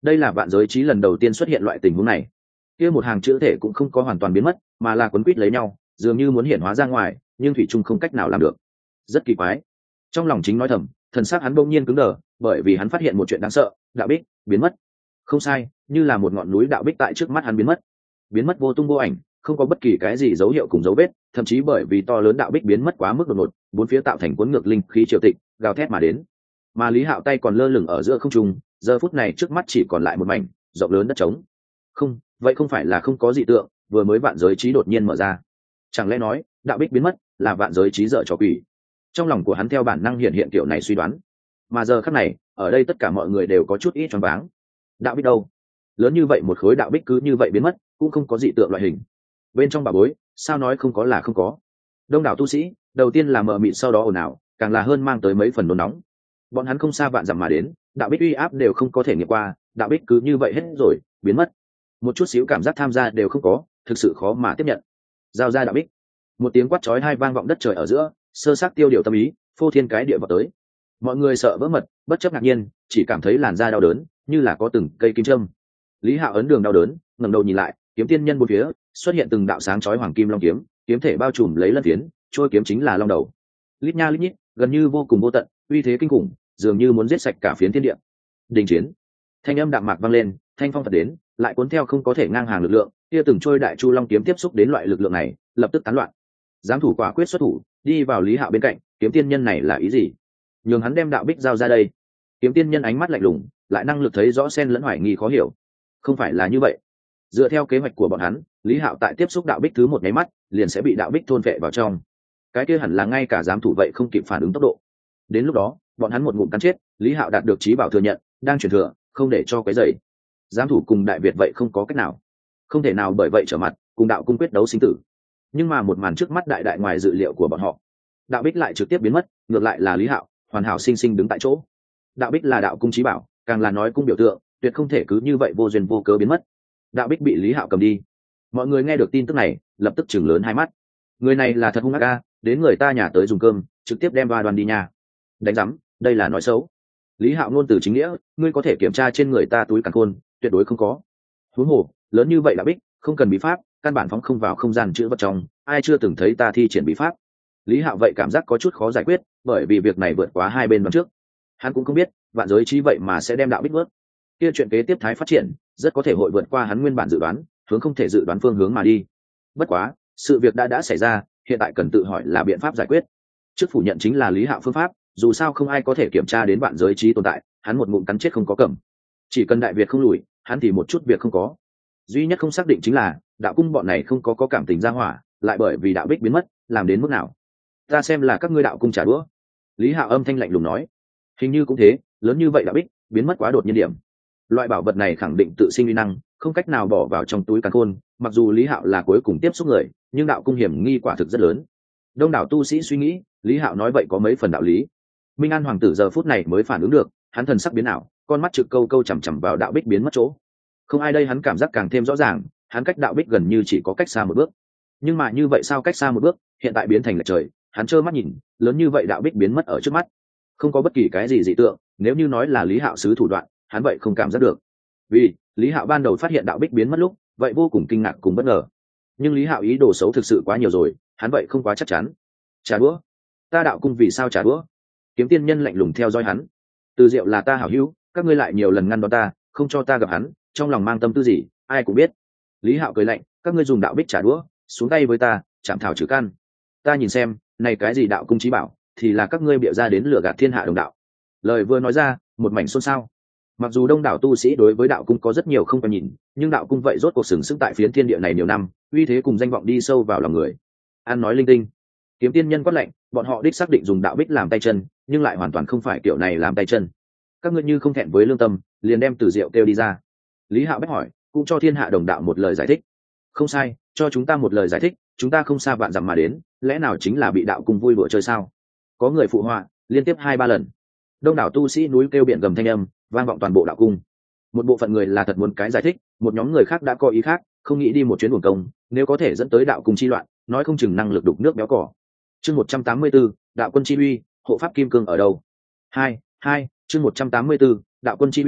đây là vạn giới trí lần đầu tiên xuất hiện loại tình huống này. Kia một hàng chữ thể cũng không có hoàn toàn biến mất, mà là quấn quýt lấy nhau, dường như muốn hiện hóa ra ngoài, nhưng thủy trung không cách nào làm được. Rất kỳ quái. Trong lòng chính nói thầm, thần sắc hắn bỗng nhiên cứng đờ, bởi vì hắn phát hiện một chuyện đáng sợ, đạo bích biến mất. Không sai, như là một ngọn núi đạo bích tại trước mắt hắn biến mất vô tung vô ảnh, không có bất kỳ cái gì dấu hiệu cùng dấu vết, thậm chí bởi vì to lớn đạo bích biến mất quá mức đột ngột, bốn phía tạo thành cuốn ngược linh khí triều tịch, gào thét mà đến. Mà Lý Hạo tay còn lơ lửng ở giữa không trung, giờ phút này trước mắt chỉ còn lại một mảnh rộng lớn đất trống. Không, vậy không phải là không có dị tượng, vừa mới vạn giới trí đột nhiên mở ra. Chẳng lẽ nói, đạo bích biến mất là vạn giới trí dở trò quỷ? Trong lòng của hắn theo bản năng hiện kiểu này suy đoán. Mà giờ khắc này, ở đây tất cả mọi người đều có chút ít choáng váng. Đạo bích đâu? Lớn như vậy một khối đạo bích cứ như vậy biến mất, cũng không có dị tượng loại hình. Bên trong bà bối, sao nói không có là không có? Đông đảo tu sĩ, đầu tiên là mờ mịt sau đó ồn ào, càng là hơn mang tới mấy phần nôn nóng. Bọn hắn không xa vạn dặm mà đến, đạo bích uy áp đều không có thể nghiệm qua, đạo bích cứ như vậy hết rồi, biến mất. Một chút xíu cảm giác tham gia đều không có, thực sự khó mà tiếp nhận. Giao ra đạo bích. Một tiếng quát chói hai vang vọng đất trời ở giữa, sơ xác tiêu điều tâm ý, phô thiên cái địa vào tới. Mọi người sợ vỡ mật, bất chấp ngạc nhiên, chỉ cảm thấy làn da đau đớn, như là có từng cây kim châm. Lý Hạo ấn đường đau đớn, ngẩng đầu nhìn lại, kiếm tiên nhân bốn phía xuất hiện từng đạo sáng chói hoàng kim long kiếm, kiếm thể bao trùm lấy lân phiến, trôi kiếm chính là long đầu. Lít nha lít nhít, gần như vô cùng vô tận, uy thế kinh khủng, dường như muốn giết sạch cả phiến thiên địa. Đình chiến. Thanh âm đạm mạc vang lên, thanh phong phật đến, lại cuốn theo không có thể ngang hàng lực lượng, kia từng trôi đại chu long kiếm tiếp xúc đến loại lực lượng này, lập tức tán loạn. Giám thủ quả quyết xuất thủ, đi vào Lý Hạo bên cạnh, kiếm tiên nhân này là ý gì? Nhường hắn đem đạo bích giao ra đây. Kiếm tiên nhân ánh mắt lạnh lùng, lại năng lực thấy rõ xen lẫn hoài nghi khó hiểu. Không phải là như vậy. Dựa theo kế hoạch của bọn hắn, Lý Hạo tại tiếp xúc đạo bích thứ một nháy mắt, liền sẽ bị đạo bích thôn vệ vào trong. Cái kia hẳn là ngay cả giám thủ vậy không kịp phản ứng tốc độ. Đến lúc đó, bọn hắn một ngụm cắn chết, Lý Hạo đạt được trí bảo thừa nhận, đang truyền thừa, không để cho cái dày. Giám thủ cùng Đại Việt vậy không có cách nào, không thể nào bởi vậy trở mặt, cùng đạo cung quyết đấu sinh tử. Nhưng mà một màn trước mắt đại đại ngoài dự liệu của bọn họ, đạo bích lại trực tiếp biến mất, ngược lại là Lý Hạo hoàn hảo sinh sinh đứng tại chỗ. Đạo bích là đạo cung trí bảo, càng là nói cung biểu tượng, tuyệt không thể cứ như vậy vô duyên vô cớ biến mất. Đạo bích bị Lý Hạo cầm đi. Mọi người nghe được tin tức này, lập tức chừng lớn hai mắt. Người này là thật hung ác a, đến người ta nhà tới dùng cơm, trực tiếp đem đoan đi nhà. Đánh rắm, đây là nói xấu. Lý Hạo ngôn từ chính nghĩa, ngươi có thể kiểm tra trên người ta túi càn khôn, tuyệt đối không có. Huống hồ, lớn như vậy đạo bích, không cần bí pháp, căn bản phóng không vào không gian chữ vật trong, ai chưa từng thấy ta thi triển bí pháp. Lý Hạo vậy cảm giác có chút khó giải quyết, bởi vì việc này vượt quá hai bên bằng trước. Hắn cũng không biết, vạn giới trí vậy mà sẽ đem đạo bích vớt. Kia chuyện kế tiếp thái phát triển, rất có thể hội vượt qua hắn nguyên bản dự đoán, hướng không thể dự đoán phương hướng mà đi. Bất quá, sự việc đã xảy ra, hiện tại cần tự hỏi là biện pháp giải quyết. Trước phủ nhận chính là Lý Hạo phương pháp, dù sao không ai có thể kiểm tra đến vạn giới trí tồn tại, hắn một ngụm cắn chết không có cầm. Chỉ cần Đại Việt không lùi, hắn thì một chút việc không có. Duy nhất không xác định chính là đạo cung bọn này không có cảm tình ra hỏa, lại bởi vì đạo bích biến mất, làm đến mức nào. Ta xem là các ngươi đạo cung trả đũa. Lý Hạo âm thanh lạnh lùng nói. Hình như cũng thế, lớn như vậy đạo bích biến mất quá đột nhiên điểm. Loại bảo vật này khẳng định tự sinh uy năng, không cách nào bỏ vào trong túi càn khôn. Mặc dù Lý Hạo là cuối cùng tiếp xúc người, nhưng đạo cung hiểm nghi quả thực rất lớn. Đông đảo tu sĩ suy nghĩ, Lý Hạo nói vậy có mấy phần đạo lý. Minh An hoàng tử giờ phút này mới phản ứng được, hắn thần sắc biến ảo, con mắt trực câu câu chằm chằm vào đạo bích biến mất chỗ. Không ai đây, hắn cảm giác càng thêm rõ ràng, hắn cách đạo bích gần như chỉ có cách xa một bước. Nhưng mà như vậy sao cách xa một bước, hiện tại biến thành lệch trời, hắn trơ mắt nhìn, lớn như vậy đạo bích biến mất ở trước mắt, không có bất kỳ cái gì dị tượng. Nếu như nói là Lý Hạo sứ thủ đoạn, hắn vậy không cảm giác được. Vì Lý Hạo ban đầu phát hiện đạo bích biến mất lúc, vậy vô cùng kinh ngạc cùng bất ngờ. Nhưng Lý Hạo ý đồ xấu thực sự quá nhiều rồi, hắn vậy không quá chắc chắn. Trả đũa? Ta đạo cung vì sao trả đũa? Kiếm tiên nhân lạnh lùng theo dõi hắn. Từ Diệu là ta hảo hữu, các ngươi lại nhiều lần ngăn đón ta, không cho ta gặp hắn, trong lòng mang tâm tư gì, ai cũng biết. Lý Hạo cười lạnh, các ngươi dùng đạo bích trả đũa, xuống tay với ta, chạm thảo trừ căn. Ta nhìn xem, này cái gì đạo cung chí bảo, thì là các ngươi bịa ra đến lừa gạt thiên hạ đồng đạo. Lời vừa nói ra, một mảnh xôn xao. Mặc dù đông đảo tu sĩ đối với đạo cung có rất nhiều không quen nhìn, nhưng đạo cung vậy rốt cuộc sừng sững tại phiến thiên địa này nhiều năm, uy thế cùng danh vọng đi sâu vào lòng người. An nói linh tinh. Kiếm tiên nhân quát lạnh, bọn họ đích xác định dùng đạo bích làm tay chân, nhưng lại hoàn toàn không phải kiểu này làm tay chân. Các ngươi như không thẹn với lương tâm, liền đem Từ Diệu kêu đi ra. Lý Hạo bách hỏi, cũng cho thiên hạ đồng đạo một lời giải thích. Không sai, cho chúng ta một lời giải thích, chúng ta không xa vạn dặm mà đến, lẽ nào chính là bị đạo cung vui đùa chơi sao? Có người phụ họa, liên tiếp 2-3 lần. Đông đảo tu sĩ núi kêu biển gầm thanh âm, vang vọng toàn bộ đạo cung. Một bộ phận người là thật muốn cái giải thích, một nhóm người khác đã có ý khác, không nghĩ đi một chuyến uổng công, nếu có thể dẫn tới đạo cung chi loạn, nói không chừng năng lực đục nước béo cỏ. Chương 184, đạo quân chi uy, hộ pháp kim cương ở đâu? Chương 184, đạo quân chi uy,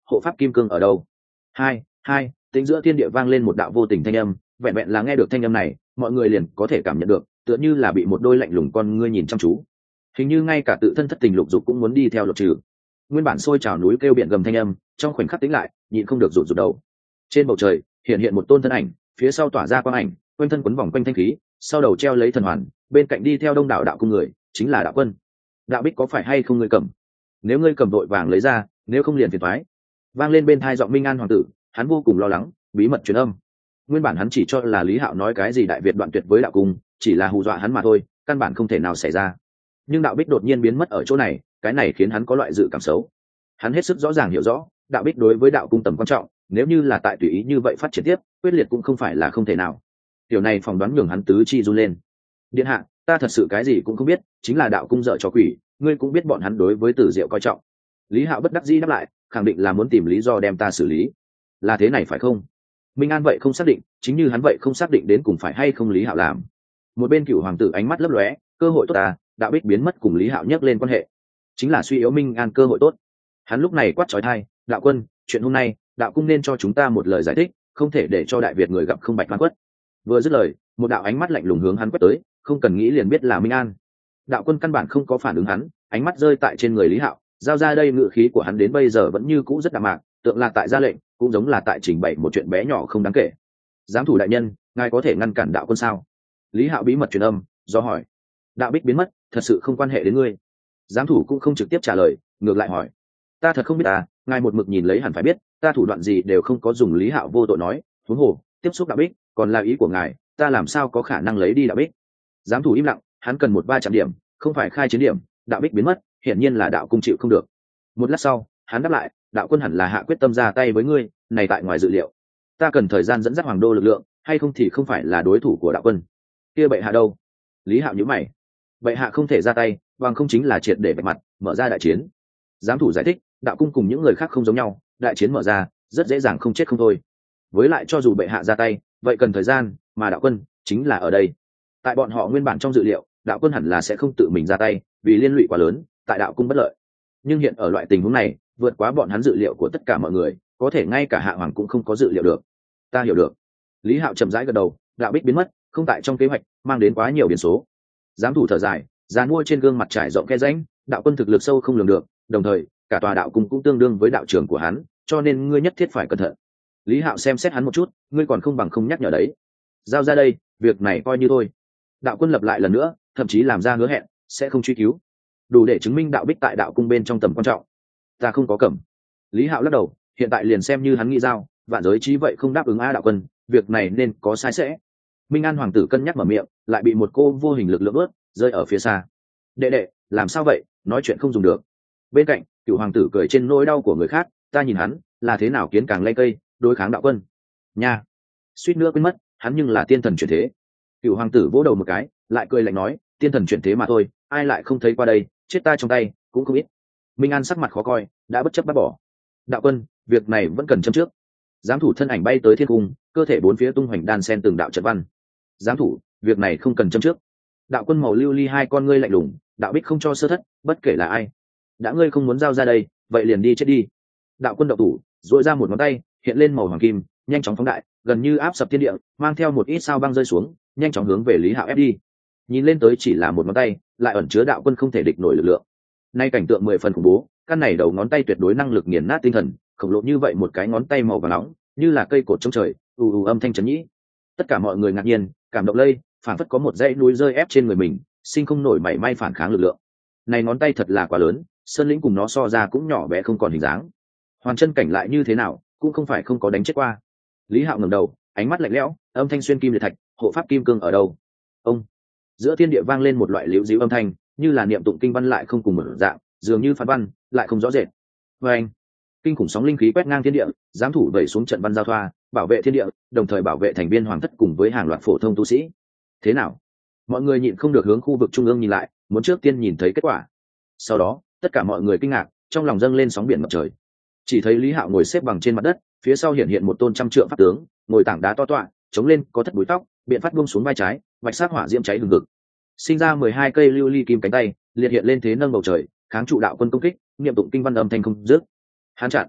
hộ pháp kim cương ở đâu? Hai, hai, tính giữa thiên địa vang lên một đạo vô tình thanh âm, vẹn vẹn là nghe được thanh âm này, mọi người liền có thể cảm nhận được, tựa như là bị một đôi lạnh lùng con ngươi nhìn chăm chú. Hình như ngay cả tự thân thất tình lục dục cũng muốn đi theo lột trừ. Nguyên bản sôi trào núi kêu biển gầm thanh âm, trong khoảnh khắc tĩnh lại, nhịn không được rụt rụt đầu. Trên bầu trời hiện hiện một tôn thân ảnh, phía sau tỏa ra quang ảnh, quanh thân quấn vòng quanh thanh khí, sau đầu treo lấy thần hoàn, bên cạnh đi theo đông đảo đạo cung người, chính là đạo quân. Đạo bích có phải hay không ngươi cầm? Nếu ngươi cầm vội vàng lấy ra, nếu không liền phiền toái. Vang lên bên tai giọng Minh An hoàng tử, hắn vô cùng lo lắng, bí mật truyền âm. Nguyên bản hắn chỉ cho là Lý Hạo nói cái gì đại việt đoạn tuyệt với đạo cung, chỉ là hù dọa hắn mà thôi, căn bản không thể nào xảy ra. Nhưng đạo bích đột nhiên biến mất ở chỗ này, cái này khiến hắn có loại dự cảm xấu. Hắn hết sức rõ ràng hiểu rõ, đạo bích đối với đạo cung tầm quan trọng, nếu như là tại tùy ý như vậy phát triển tiếp, quyết liệt cũng không phải là không thể nào. Điều này phỏng đoán nhường hắn tứ chi run lên. Điện hạ, ta thật sự cái gì cũng không biết, chính là đạo cung dợ cho quỷ, ngươi cũng biết bọn hắn đối với Tử Diệu coi trọng. Lý Hạo bất đắc dĩ đáp lại, khẳng định là muốn tìm lý do đem ta xử lý. Là thế này phải không? Minh An vậy không xác định, chính như hắn vậy không xác định đến cùng phải hay không Lý Hạo làm. Một bên Cửu hoàng tử ánh mắt lấp lóe, cơ hội tốt ta, đạo bích biến mất cùng Lý Hạo nhắc lên quan hệ, chính là suy yếu Minh An cơ hội tốt. Hắn lúc này quát chói tai, đạo quân, chuyện hôm nay, đạo cung nên cho chúng ta một lời giải thích, không thể để cho đại việt người gặp không bạch phán quất. Vừa dứt lời, một đạo ánh mắt lạnh lùng hướng hắn quét tới, không cần nghĩ liền biết là Minh An. Đạo quân căn bản không có phản ứng hắn, ánh mắt rơi tại trên người Lý Hạo, giao ra đây ngự khí của hắn đến bây giờ vẫn như cũ rất đạm mạc, tượng là tại ra lệnh, cũng giống là tại trình bày một chuyện bé nhỏ không đáng kể. Giám thủ đại nhân, ngài có thể ngăn cản đạo quân sao? Lý Hạo bí mật truyền âm, do hỏi. Đạo bích biến mất, thật sự không quan hệ đến ngươi. Giám thủ cũng không trực tiếp trả lời, ngược lại hỏi. Ta thật không biết à, ngài một mực nhìn lấy hẳn phải biết, ta thủ đoạn gì đều không có dùng. Lý Hạo vô tội nói, huống hồ tiếp xúc đạo bích, còn là ý của ngài, ta làm sao có khả năng lấy đi đạo bích? Giám thủ im lặng, hắn cần một va chạm điểm, không phải khai chiến điểm. Đạo bích biến mất, hiển nhiên là đạo cung chịu không được. Một lát sau, hắn đáp lại, đạo quân hẳn là hạ quyết tâm ra tay với ngươi, này tại ngoài dự liệu. Ta cần thời gian dẫn dắt hoàng đô lực lượng, hay không thì không phải là đối thủ của đạo quân. Kia bệ hạ đâu? Lý Hạo nhíu mày. Bệ hạ không thể ra tay, bằng không chính là triệt để bạch mặt, mở ra đại chiến. Giám thủ giải thích, đạo cung cùng những người khác không giống nhau, đại chiến mở ra, rất dễ dàng không chết không thôi. Với lại cho dù bệ hạ ra tay, vậy cần thời gian, mà đạo quân chính là ở đây. Tại bọn họ nguyên bản trong dự liệu, đạo quân hẳn là sẽ không tự mình ra tay, vì liên lụy quá lớn, tại đạo cung bất lợi. Nhưng hiện ở loại tình huống này, vượt quá bọn hắn dự liệu của tất cả mọi người, có thể ngay cả hạ hoàng cũng không có dự liệu được. Ta hiểu được. Lý Hạo chậm rãi gật đầu, đạo bích biến mất, không tại trong kế hoạch, mang đến quá nhiều biến số. Giám thủ thở dài, dàn mua trên gương mặt trải rộng khe rãnh, đạo quân thực lực sâu không lường được, đồng thời cả tòa đạo cung cũng tương đương với đạo trưởng của hắn, cho nên ngươi nhất thiết phải cẩn thận. Lý Hạo xem xét hắn một chút, ngươi còn không bằng không nhắc nhở đấy. Giao ra đây, việc này coi như thôi. Đạo quân lập lại lần nữa, thậm chí làm ra hứa hẹn sẽ không truy cứu, đủ để chứng minh đạo bích tại đạo cung bên trong tầm quan trọng. Ta không có cẩm. Lý Hạo lắc đầu, hiện tại liền xem như hắn nghĩ giao, vạn giới trí vậy không đáp ứng a đạo quân, việc này nên có sai sẽ. Minh An hoàng tử cân nhắc mở miệng, lại bị một cô vô hình lực lượng ướt rơi ở phía xa. Đệ đệ, làm sao vậy, nói chuyện không dùng được. Bên cạnh, Cửu hoàng tử cười trên nỗi đau của người khác, ta nhìn hắn là thế nào kiến càng lay cây, đối kháng đạo quân. Nha, suýt nữa quên mất, hắn nhưng là tiên thần chuyển thế. Cửu hoàng tử vỗ đầu một cái, lại cười lạnh nói, tiên thần chuyển thế mà thôi, ai lại không thấy qua đây, chết ta trong tay cũng không ít. Minh An sắc mặt khó coi, đã bất chấp bắt bỏ. Đạo quân, việc này vẫn cần châm trước. Giám thủ thân ảnh bay tới thiên cung, cơ thể bốn phía tung hoành đan sen từng đạo trận văn. Giám thủ, việc này không cần châm trước. Đạo quân màu lưu ly hai con ngươi lạnh lùng, đạo bích không cho sơ thất, bất kể là ai. Đã ngươi không muốn giao ra đây, vậy liền đi chết đi. Đạo quân động thủ, duỗi ra một ngón tay, hiện lên màu hoàng kim, nhanh chóng phóng đại, gần như áp sập thiên địa, mang theo một ít sao băng rơi xuống, nhanh chóng hướng về Lý Hạo ép đi. Nhìn lên tới chỉ là một ngón tay, lại ẩn chứa đạo quân không thể địch nổi lực lượng. Nay cảnh tượng 10 phần khủng bố, căn này đầu ngón tay tuyệt đối năng lực nghiền nát tinh thần, khổng lồ như vậy một cái ngón tay màu vàng nóng, như là cây cột trong trời, âm thanh chấn nhĩ. Tất cả mọi người ngạc nhiên, cảm động lây, phảng phất có một dãy núi rơi ép trên người mình, sinh không nổi mảy may phản kháng lực lượng. Này ngón tay thật là quá lớn, sơn lĩnh cùng nó so ra cũng nhỏ bé không còn hình dáng. Hoàn chân cảnh lại như thế nào, cũng không phải không có đánh chết qua. Lý Hạo ngẩng đầu, ánh mắt lạnh lẽo, âm thanh xuyên kim liệt thạch, hộ pháp kim cương ở đâu? Ông. Giữa thiên địa vang lên một loại liễu díu âm thanh, như là niệm tụng kinh văn lại không cùng một dạng, dường như phán văn lại không rõ rệt. Và anh, kinh khủng sóng linh khí quét ngang thiên địa, giám thủ đẩy xuống trận văn giao thoa, bảo vệ thiên địa, đồng thời bảo vệ thành viên hoàng thất cùng với hàng loạt phổ thông tu sĩ. Thế nào? Mọi người nhịn không được hướng khu vực trung ương nhìn lại, muốn trước tiên nhìn thấy kết quả. Sau đó, tất cả mọi người kinh ngạc, trong lòng dâng lên sóng biển ngập trời. Chỉ thấy Lý Hạo ngồi xếp bằng trên mặt đất, phía sau hiện hiện một tôn trăm trượng pháp tướng, ngồi tảng đá to toạ, chống lên có thất búi tóc, biện phát buông xuống vai trái, vạch sát hỏa diễm cháy hừng hực. Sinh ra 12 cây lưu ly kim cánh tay, liệt hiện lên thế nâng bầu trời, kháng trụ đạo quân công kích, niệm tụng kinh văn âm thanh không dứt. Hán chặn.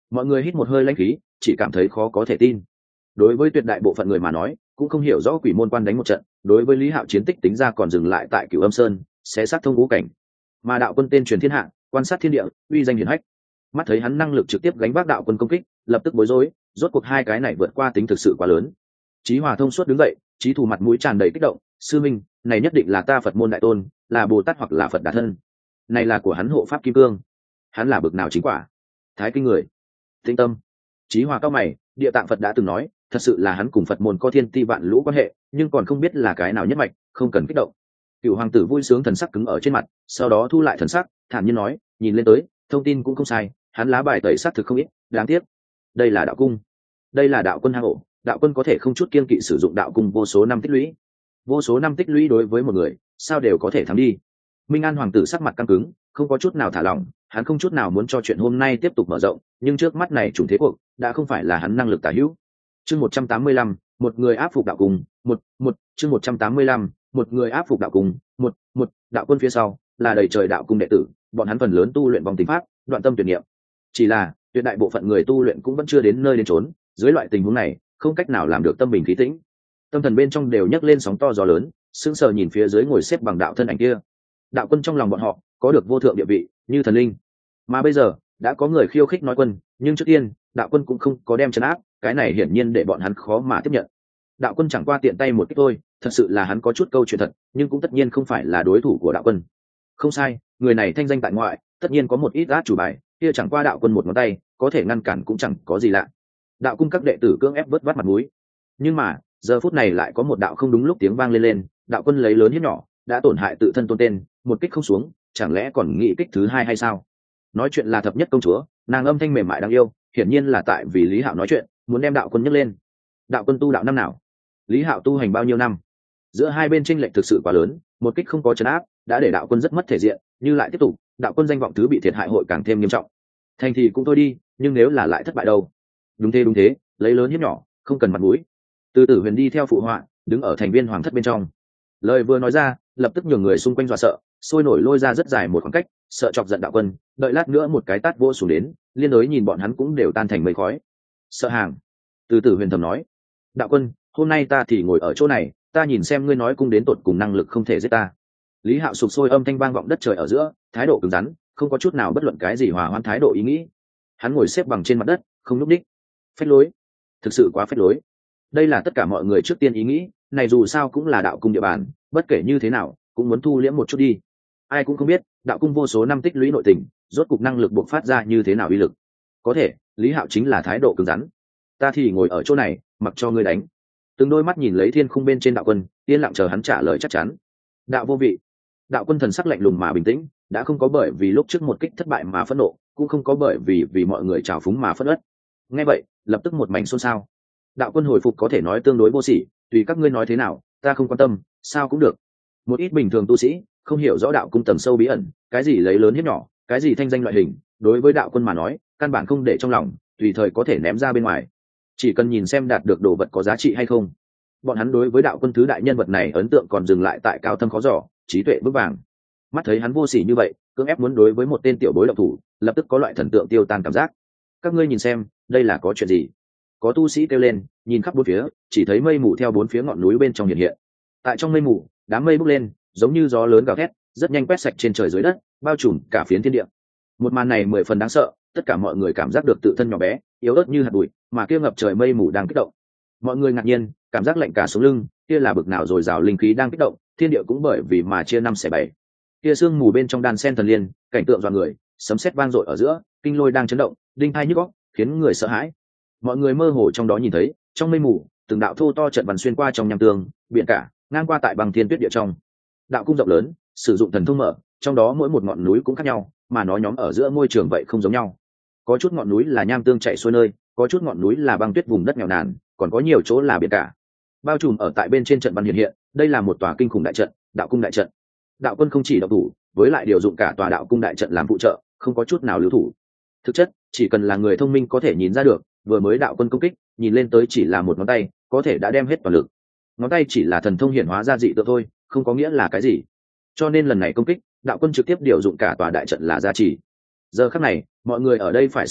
Mọi người hít một hơi lãnh khí, chỉ cảm thấy khó có thể tin. Đối với tuyệt đại bộ phận người mà nói, cũng không hiểu rõ quỷ môn quan đánh một trận, đối với Lý Hạo chiến tích tính ra còn dừng lại tại Cửu Âm Sơn, sẽ sát thông ngũ cảnh. Mà đạo quân tên truyền thiên hạ, quan sát thiên địa, uy danh hiển hách. Mắt thấy hắn năng lực trực tiếp gánh vác đạo quân công kích, lập tức bối rối, rốt cuộc hai cái này vượt qua tính thực sự quá lớn. Chí Hòa thông suốt đứng dậy, chí thủ mặt mũi tràn đầy kích động, sư minh, này nhất định là ta Phật môn đại tôn, là Bồ Tát hoặc là Phật Đà thân. Này là của hắn hộ pháp kim cương. Hắn là bực nào chính quả? Thái kinh người. Tĩnh tâm. Chí Hòa cao mày, Địa Tạng Phật đã từng nói, thật sự là hắn cùng Phật môn có thiên ti vạn lũ quan hệ, nhưng còn không biết là cái nào nhất mạch, không cần kích động. Cửu hoàng tử vui sướng thần sắc cứng ở trên mặt, sau đó thu lại thần sắc, thản nhiên nói, nhìn lên tới, thông tin cũng không sai, hắn lá bài tẩy sát thực không ít, đáng tiếc. Đây là đạo cung, đây là đạo quân hang ổ, đạo quân có thể không chút kiên kỵ sử dụng đạo cung vô số năm tích lũy. Vô số năm tích lũy đối với một người, sao đều có thể thắng đi. Minh An hoàng tử sắc mặt căng cứng, không có chút nào thả lỏng, hắn không chút nào muốn cho chuyện hôm nay tiếp tục mở rộng, nhưng trước mắt này trùng thế cuộc, đã không phải là hắn năng lực tả hữu. Chương 185, một người áp phục đạo cung, chương 185, một người áp phục đạo cung, đạo quân phía sau, là đầy trời đạo cung đệ tử, bọn hắn phần lớn tu luyện vòng tính pháp, đoạn tâm tuyệt niệm. Chỉ là, tuyệt đại bộ phận người tu luyện cũng vẫn chưa đến nơi đến chốn, dưới loại tình huống này, không cách nào làm được tâm bình khí tĩnh. Tâm thần bên trong đều nhấc lên sóng to gió lớn, sững sờ nhìn phía dưới ngồi xếp bằng đạo thân ảnh kia. Đạo quân trong lòng bọn họ, có được vô thượng địa vị, như thần linh. Mà bây giờ, đã có người khiêu khích nói quân, nhưng trước tiên, đạo quân cũng không có đem trấn áp, cái này hiển nhiên để bọn hắn khó mà tiếp nhận. Đạo quân chẳng qua tiện tay một kích thôi, thật sự là hắn có chút câu chuyện thật, nhưng cũng tất nhiên không phải là đối thủ của đạo quân. Không sai, người này thanh danh tại ngoại, tất nhiên có một ít át chủ bài, kia chẳng qua đạo quân một ngón tay, có thể ngăn cản cũng chẳng có gì lạ. Đạo cung các đệ tử cưỡng ép vớt vát mặt mũi. Nhưng mà, giờ phút này lại có một đạo không đúng lúc tiếng vang lên, đạo quân lấy lớn hiếp nhỏ, đã tổn hại tự thân tôn tên, một kích không xuống, chẳng lẽ còn nghĩ kích thứ hai hay sao? Nói chuyện là thập nhất công chúa, nàng âm thanh mềm mại đáng yêu, hiển nhiên là tại vì Lý Hạo nói chuyện, muốn đem đạo quân nhấc lên. Đạo quân tu đạo năm nào? Lý Hạo tu hành bao nhiêu năm? Giữa hai bên chênh lệch thực sự quá lớn, một kích không có trấn áp, đã để đạo quân rất mất thể diện, như lại tiếp tục, đạo quân danh vọng thứ bị thiệt hại hội càng thêm nghiêm trọng. Thành thì cũng thôi đi, nhưng nếu là lại thất bại đâu? Đúng thế, lấy lớn hiếp nhỏ, không cần mặt mũi. Từ Tử Huyền đi theo phụ họa, đứng ở thành viên hoàng thất bên trong. Lời vừa nói ra, lập tức nhường người xung quanh dọa sợ, sôi nổi lôi ra rất dài một khoảng cách, sợ chọc giận đạo quân, đợi lát nữa một cái tát vỗ xuống đến, liên đối nhìn bọn hắn cũng đều tan thành mây khói. Sợ hàng. Từ Tử Huyền thầm nói, đạo quân, hôm nay ta thì ngồi ở chỗ này, ta nhìn xem ngươi nói cung đến tột cùng năng lực không thể giết ta. Lý Hạo sụp sôi âm thanh vang vọng đất trời ở giữa, thái độ cứng rắn, không có chút nào bất luận cái gì hòa hoãn thái độ ý nghĩ. Hắn ngồi xếp bằng trên mặt đất, không nhúc nhích. Phách lối, thực sự quá phách lối. Đây là tất cả mọi người trước tiên ý nghĩ, này dù sao cũng là đạo cung địa bàn, bất kể như thế nào, cũng muốn thu liễm một chút đi. Ai cũng không biết, đạo cung vô số năm tích lũy nội tình, rốt cục năng lực buộc phát ra như thế nào uy lực. Có thể, Lý Hạo chính là thái độ cứng rắn. Ta thì ngồi ở chỗ này, mặc cho ngươi đánh. Từng đôi mắt nhìn lấy thiên khung bên trên đạo quân, yên lặng chờ hắn trả lời chắc chắn. Đạo vô vị. Đạo quân thần sắc lạnh lùng mà bình tĩnh, đã không có bởi vì lúc trước một kích thất bại mà phẫn nộ, cũng không có bởi vì mọi người trào phúng mà phẫn uất. Nghe vậy, lập tức một mảnh xôn xao. Đạo quân hồi phục có thể nói tương đối vô sỉ, tùy các ngươi nói thế nào, ta không quan tâm, sao cũng được. Một ít bình thường tu sĩ không hiểu rõ đạo cung tầng sâu bí ẩn, cái gì lấy lớn hiếp nhỏ, cái gì thanh danh loại hình, đối với đạo quân mà nói, căn bản không để trong lòng, tùy thời có thể ném ra bên ngoài. Chỉ cần nhìn xem đạt được đồ vật có giá trị hay không. Bọn hắn đối với đạo quân thứ đại nhân vật này ấn tượng còn dừng lại tại cao thâm khó dò, trí tuệ vững vàng. Mắt thấy hắn vô sỉ như vậy, cưỡng ép muốn đối với một tên tiểu bối động thủ, lập tức có loại thần tượng tiêu tan cảm giác. Các ngươi nhìn xem, đây là có chuyện gì? Có tu sĩ kêu lên, nhìn khắp bốn phía, chỉ thấy mây mù theo bốn phía ngọn núi bên trong hiện hiện. Tại trong mây mù, đám mây bốc lên, giống như gió lớn gào thét, rất nhanh quét sạch trên trời dưới đất, bao trùm cả phiến thiên địa. Một màn này 10 phần đáng sợ, tất cả mọi người cảm giác được tự thân nhỏ bé, yếu ớt như hạt bụi, mà kia ngập trời mây mù đang kích động. Mọi người ngạc nhiên, cảm giác lạnh cả sống lưng, kia là bực nào rồi rào linh khí đang kích động, thiên địa cũng bởi vì mà chia năm xẻ bảy. Kia sương mù bên trong đan sen thần liên, cảnh tượng dọa người, sấm sét vang dội ở giữa, kinh lôi đang chấn động, đinh tai nhức óc, khiến người sợ hãi. Mọi người mơ hồ trong đó nhìn thấy, trong mây mù, từng đạo thô to trận văn xuyên qua trong nham tương, biển cả, ngang qua tại băng thiên tuyết địa trong. Đạo cung rộng lớn, sử dụng thần thông mở, trong đó mỗi một ngọn núi cũng khác nhau, mà nó nhóm ở giữa môi trường vậy không giống nhau. Có chút ngọn núi là nham tương chảy xuôi nơi, có chút ngọn núi là băng tuyết vùng đất nghèo nàn, còn có nhiều chỗ là biển cả. Bao trùm ở tại bên trên trận văn hiện hiện, đây là một tòa kinh khủng đại trận, đạo cung đại trận. Đạo quân không chỉ động thủ, với lại điều dụng cả tòa đạo cung đại trận làm phụ trợ, không có chút nào lưu thủ. Thực chất, chỉ cần là người thông minh có thể nhìn ra được, vừa mới đạo quân công kích, nhìn lên tới chỉ là một ngón tay, có thể đã đem hết toàn lực. Ngón tay chỉ là thần thông hiển hóa ra dị tượng thôi, không có nghĩa là cái gì. Cho nên lần này công kích, đạo quân trực tiếp điều dụng cả tòa đại trận là gia trì. Giờ khắc này, mọi người ở đây phải sợ hãi,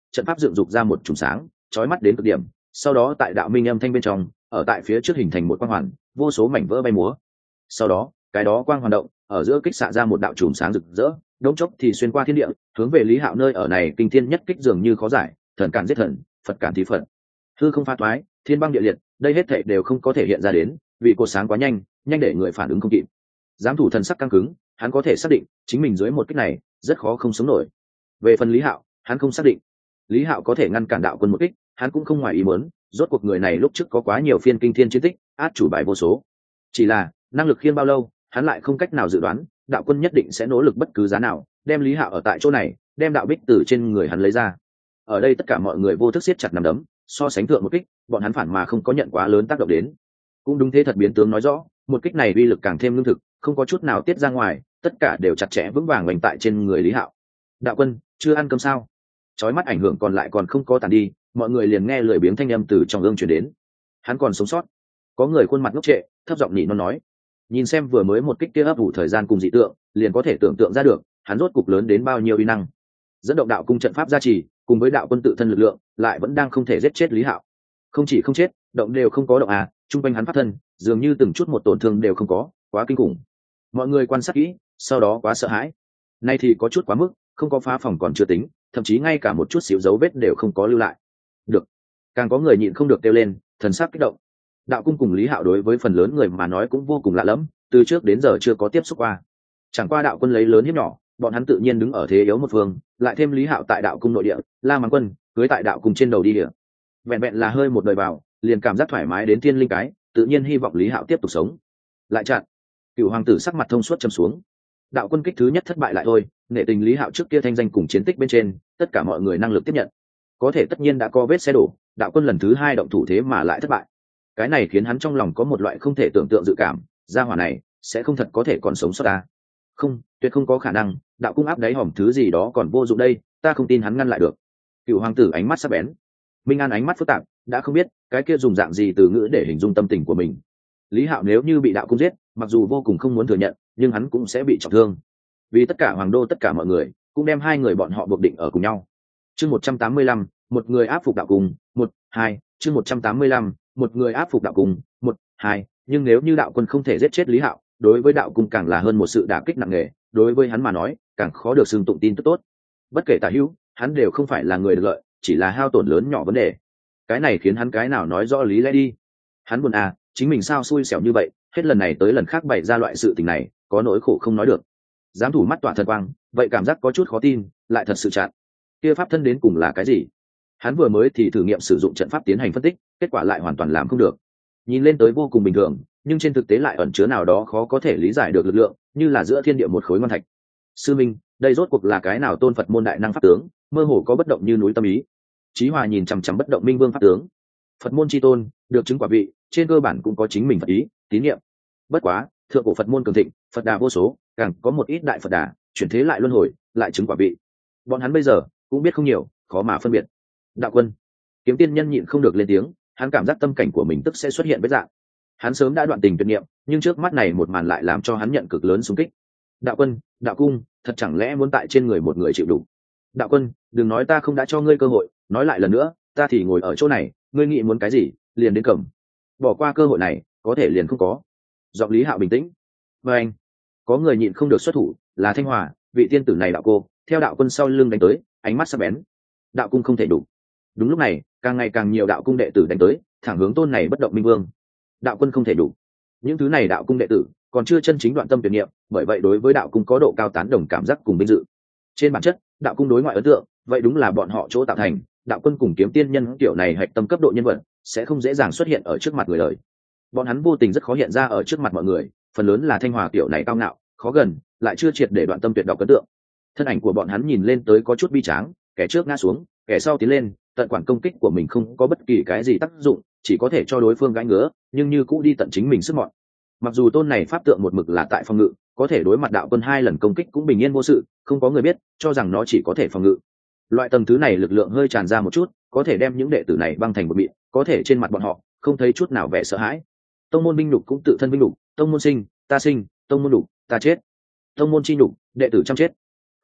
trận pháp dựng dục ra một chùm sáng chói mắt đến cực điểm, sau đó tại đạo minh âm thanh bên trong, ở tại phía trước hình thành một quang hoàn, vô số mảnh vỡ bay múa. Sau đó cái đó quang hoàn động ở giữa kích xạ ra một đạo chùm sáng rực rỡ, đống chốc thì xuyên qua thiên địa, hướng về Lý Hạo nơi ở này kinh thiên nhất kích dường như khó giải, thần cản giết thần, Phật cản thì Phật. Hư không pha toái, thiên băng địa liệt, đây hết thảy đều không có thể hiện ra đến, vì cột sáng quá nhanh, nhanh để người phản ứng không kịp. Giám thủ thần sắc căng cứng, hắn có thể xác định chính mình dưới một kích này rất khó không sống nổi. Về phần Lý Hạo, hắn không xác định Lý Hạo có thể ngăn cản đạo quân một kích, hắn cũng không ngoài ý muốn, rốt cuộc người này lúc trước có quá nhiều phiên kinh thiên chiến tích, át chủ bài vô số. Chỉ là năng lực khiên bao lâu, hắn lại không cách nào dự đoán, đạo quân nhất định sẽ nỗ lực bất cứ giá nào, đem Lý Hạo ở tại chỗ này, đem đạo bích từ trên người hắn lấy ra. Ở đây tất cả mọi người vô thức siết chặt nắm đấm, so sánh thượng một kích, bọn hắn phản mà không có nhận quá lớn tác động đến. Cũng đúng thế thật biến tướng nói rõ, một kích này uy lực càng thêm lương thực, không có chút nào tiết ra ngoài, tất cả đều chặt chẽ vững vàng hoành tại trên người Lý Hạo. Đạo quân, chưa ăn cơm sao? Chói mắt ảnh hưởng còn lại còn không có tàn đi, mọi người liền nghe lười biếng thanh âm từ trong ương truyền đến. Hắn còn sống sót. Có người khuôn mặt ngốc trệ, thấp giọng nhị nó nói. Nhìn xem vừa mới một kích kia ấp ủ thời gian cùng dị tượng, liền có thể tưởng tượng ra được, hắn rốt cục lớn đến bao nhiêu uy năng. Dẫn động đạo cung trận pháp gia trì, cùng với đạo quân tự thân lực lượng, lại vẫn đang không thể giết chết Lý Hạo. Không chỉ không chết, động đều không có động à, trung quanh hắn pháp thân, dường như từng chút một tổn thương đều không có, quá kinh khủng. Mọi người quan sát kỹ, sau đó quá sợ hãi. Nay thì có chút quá mức, không có phá phòng còn chưa tính, thậm chí ngay cả một chút xíu dấu vết đều không có lưu lại. Được, càng có người nhịn không được kêu lên, thần sắc kích động. Đạo cung cùng Lý Hạo đối với phần lớn người mà nói cũng vô cùng lạ lẫm, từ trước đến giờ chưa có tiếp xúc qua. Chẳng qua đạo quân lấy lớn hiếp nhỏ, bọn hắn tự nhiên đứng ở thế yếu một phương, lại thêm Lý Hạo tại đạo cung nội địa, La Mãng Quân cưới tại đạo cung trên đầu đi địa. Vẹn vẹn là hơi một đời vào, liền cảm giác thoải mái đến thiên linh cái, tự nhiên hy vọng Lý Hạo tiếp tục sống. Lại chặn. Cửu hoàng tử sắc mặt thông suốt trầm xuống. Đạo quân kích thứ nhất thất bại lại thôi, nể tình Lý Hạo trước kia thanh danh cùng chiến tích bên trên, tất cả mọi người năng lực tiếp nhận. Có thể tất nhiên đã có vết xe đổ, đạo quân lần thứ hai động thủ thế mà lại thất bại. Cái này khiến hắn trong lòng có một loại không thể tưởng tượng dự cảm, gia hỏa này sẽ không thật có thể còn sống sót ta. Không, tuyệt không có khả năng, đạo cung áp đáy hòm thứ gì đó còn vô dụng đây, ta không tin hắn ngăn lại được. Cửu hoàng tử ánh mắt sắc bén. Minh An ánh mắt phức tạp, đã không biết cái kia dùng dạng gì từ ngữ để hình dung tâm tình của mình. Lý Hạo nếu như bị đạo cung giết, mặc dù vô cùng không muốn thừa nhận, nhưng hắn cũng sẽ bị trọng thương. Vì tất cả hoàng đô tất cả mọi người, cũng đem hai người bọn họ buộc định ở cùng nhau. Chương 185, một người áp phục đạo cung, 1, 2, chương 185, một người áp phục đạo cung, 1, 2, nhưng nếu như đạo quân không thể giết chết Lý Hạo, đối với đạo cung càng là hơn một sự đả kích nặng nề, đối với hắn mà nói, càng khó được xưng tụng tin tức tốt. Bất kể tả hữu, hắn đều không phải là người được lợi, chỉ là hao tổn lớn nhỏ vấn đề. Cái này khiến hắn cái nào nói rõ lý lẽ đi. Hắn buồn à, chính mình sao xui xẻo như vậy, hết lần này tới lần khác bày ra loại sự tình này, có nỗi khổ không nói được. Giám thủ mắt tỏa thần quang, vậy cảm giác có chút khó tin, lại thật sự chặn. Kia pháp thân đến cùng là cái gì? Hắn vừa mới thì thử nghiệm sử dụng trận pháp tiến hành phân tích, kết quả lại hoàn toàn làm không được. Nhìn lên tới vô cùng bình thường, nhưng trên thực tế lại ẩn chứa nào đó khó có thể lý giải được lực lượng, như là giữa thiên địa một khối ngon thạch. Sư minh, đây rốt cuộc là cái nào tôn Phật môn đại năng pháp tướng, mơ hồ có bất động như núi tâm ý. Chí Hòa nhìn chằm chằm bất động minh vương pháp tướng. Phật môn chi tôn, được chứng quả vị, trên cơ bản cũng có chính mình Phật ý, tín niệm. Bất quá, thượng cổ Phật môn cường thịnh, Phật đà vô số, càng có một ít đại Phật đà, chuyển thế lại luân hồi, lại chứng quả vị. Bọn hắn bây giờ cũng biết không nhiều, khó mà phân biệt. Đạo quân, Kiếm Tiên Nhân nhịn không được lên tiếng, hắn cảm giác tâm cảnh của mình tức sẽ xuất hiện vết dạng. Hắn sớm đã đoạn tình tuyệt niệm, nhưng trước mắt này một màn lại làm cho hắn nhận cực lớn xung kích. Đạo quân, đạo cung, thật chẳng lẽ muốn tại trên người một người chịu đủ? Đạo quân, đừng nói ta không đã cho ngươi cơ hội, nói lại lần nữa, ta thì ngồi ở chỗ này, ngươi nghĩ muốn cái gì, liền đến cầm. Bỏ qua cơ hội này, có thể liền không có. Giọng Lý Hạo bình tĩnh. Và anh, có người nhịn không được xuất thủ, là Thanh Hòa, vị tiên tử này đạo cô, theo đạo quân sau lưng đánh tới, ánh mắt sắc bén. Đạo cung không thể đủ. Đúng lúc này, càng ngày càng nhiều đạo cung đệ tử đánh tới, thẳng hướng tôn này bất động minh vương. Đạo quân không thể đủ. Những thứ này đạo cung đệ tử còn chưa chân chính đoạn tâm tuyệt niệm, bởi vậy đối với đạo cung có độ cao tán đồng cảm giác cùng vinh dự. Trên bản chất, đạo cung đối ngoại ấn tượng, vậy đúng là bọn họ chỗ tạo thành. Đạo quân cùng Kiếm Tiên Nhân kiểu này hạch tâm cấp độ nhân vật, sẽ không dễ dàng xuất hiện ở trước mặt người đời. Bọn hắn vô tình rất khó hiện ra ở trước mặt mọi người, phần lớn là Thanh Hòa kiểu này cao ngạo, khó gần, lại chưa triệt để đoạn tâm tuyệt đọc ấn tượng. Thân ảnh của bọn hắn nhìn lên tới có chút bi tráng, kẻ trước ngã xuống, kẻ sau tiến lên, tận quản công kích của mình không có bất kỳ cái gì tác dụng, chỉ có thể cho đối phương gãi ngứa, nhưng như cũ đi tận chính mình sức mọn. Mặc dù tôn này pháp tượng một mực là tại phòng ngự, có thể đối mặt đạo quân 2 lần công kích cũng bình yên vô sự, không có người biết, cho rằng nó chỉ có thể phòng ngự. Loại tầng thứ này lực lượng hơi tràn ra một chút, có thể đem những đệ tử này băng thành một mịn, có thể trên mặt bọn họ không thấy chút nào vẻ sợ hãi. Tông môn binh nhục cũng tự thân binh nhục, tông môn sinh, ta sinh, tông môn nhục, ta chết. Tông môn chi nhục, đệ tử chăm chết.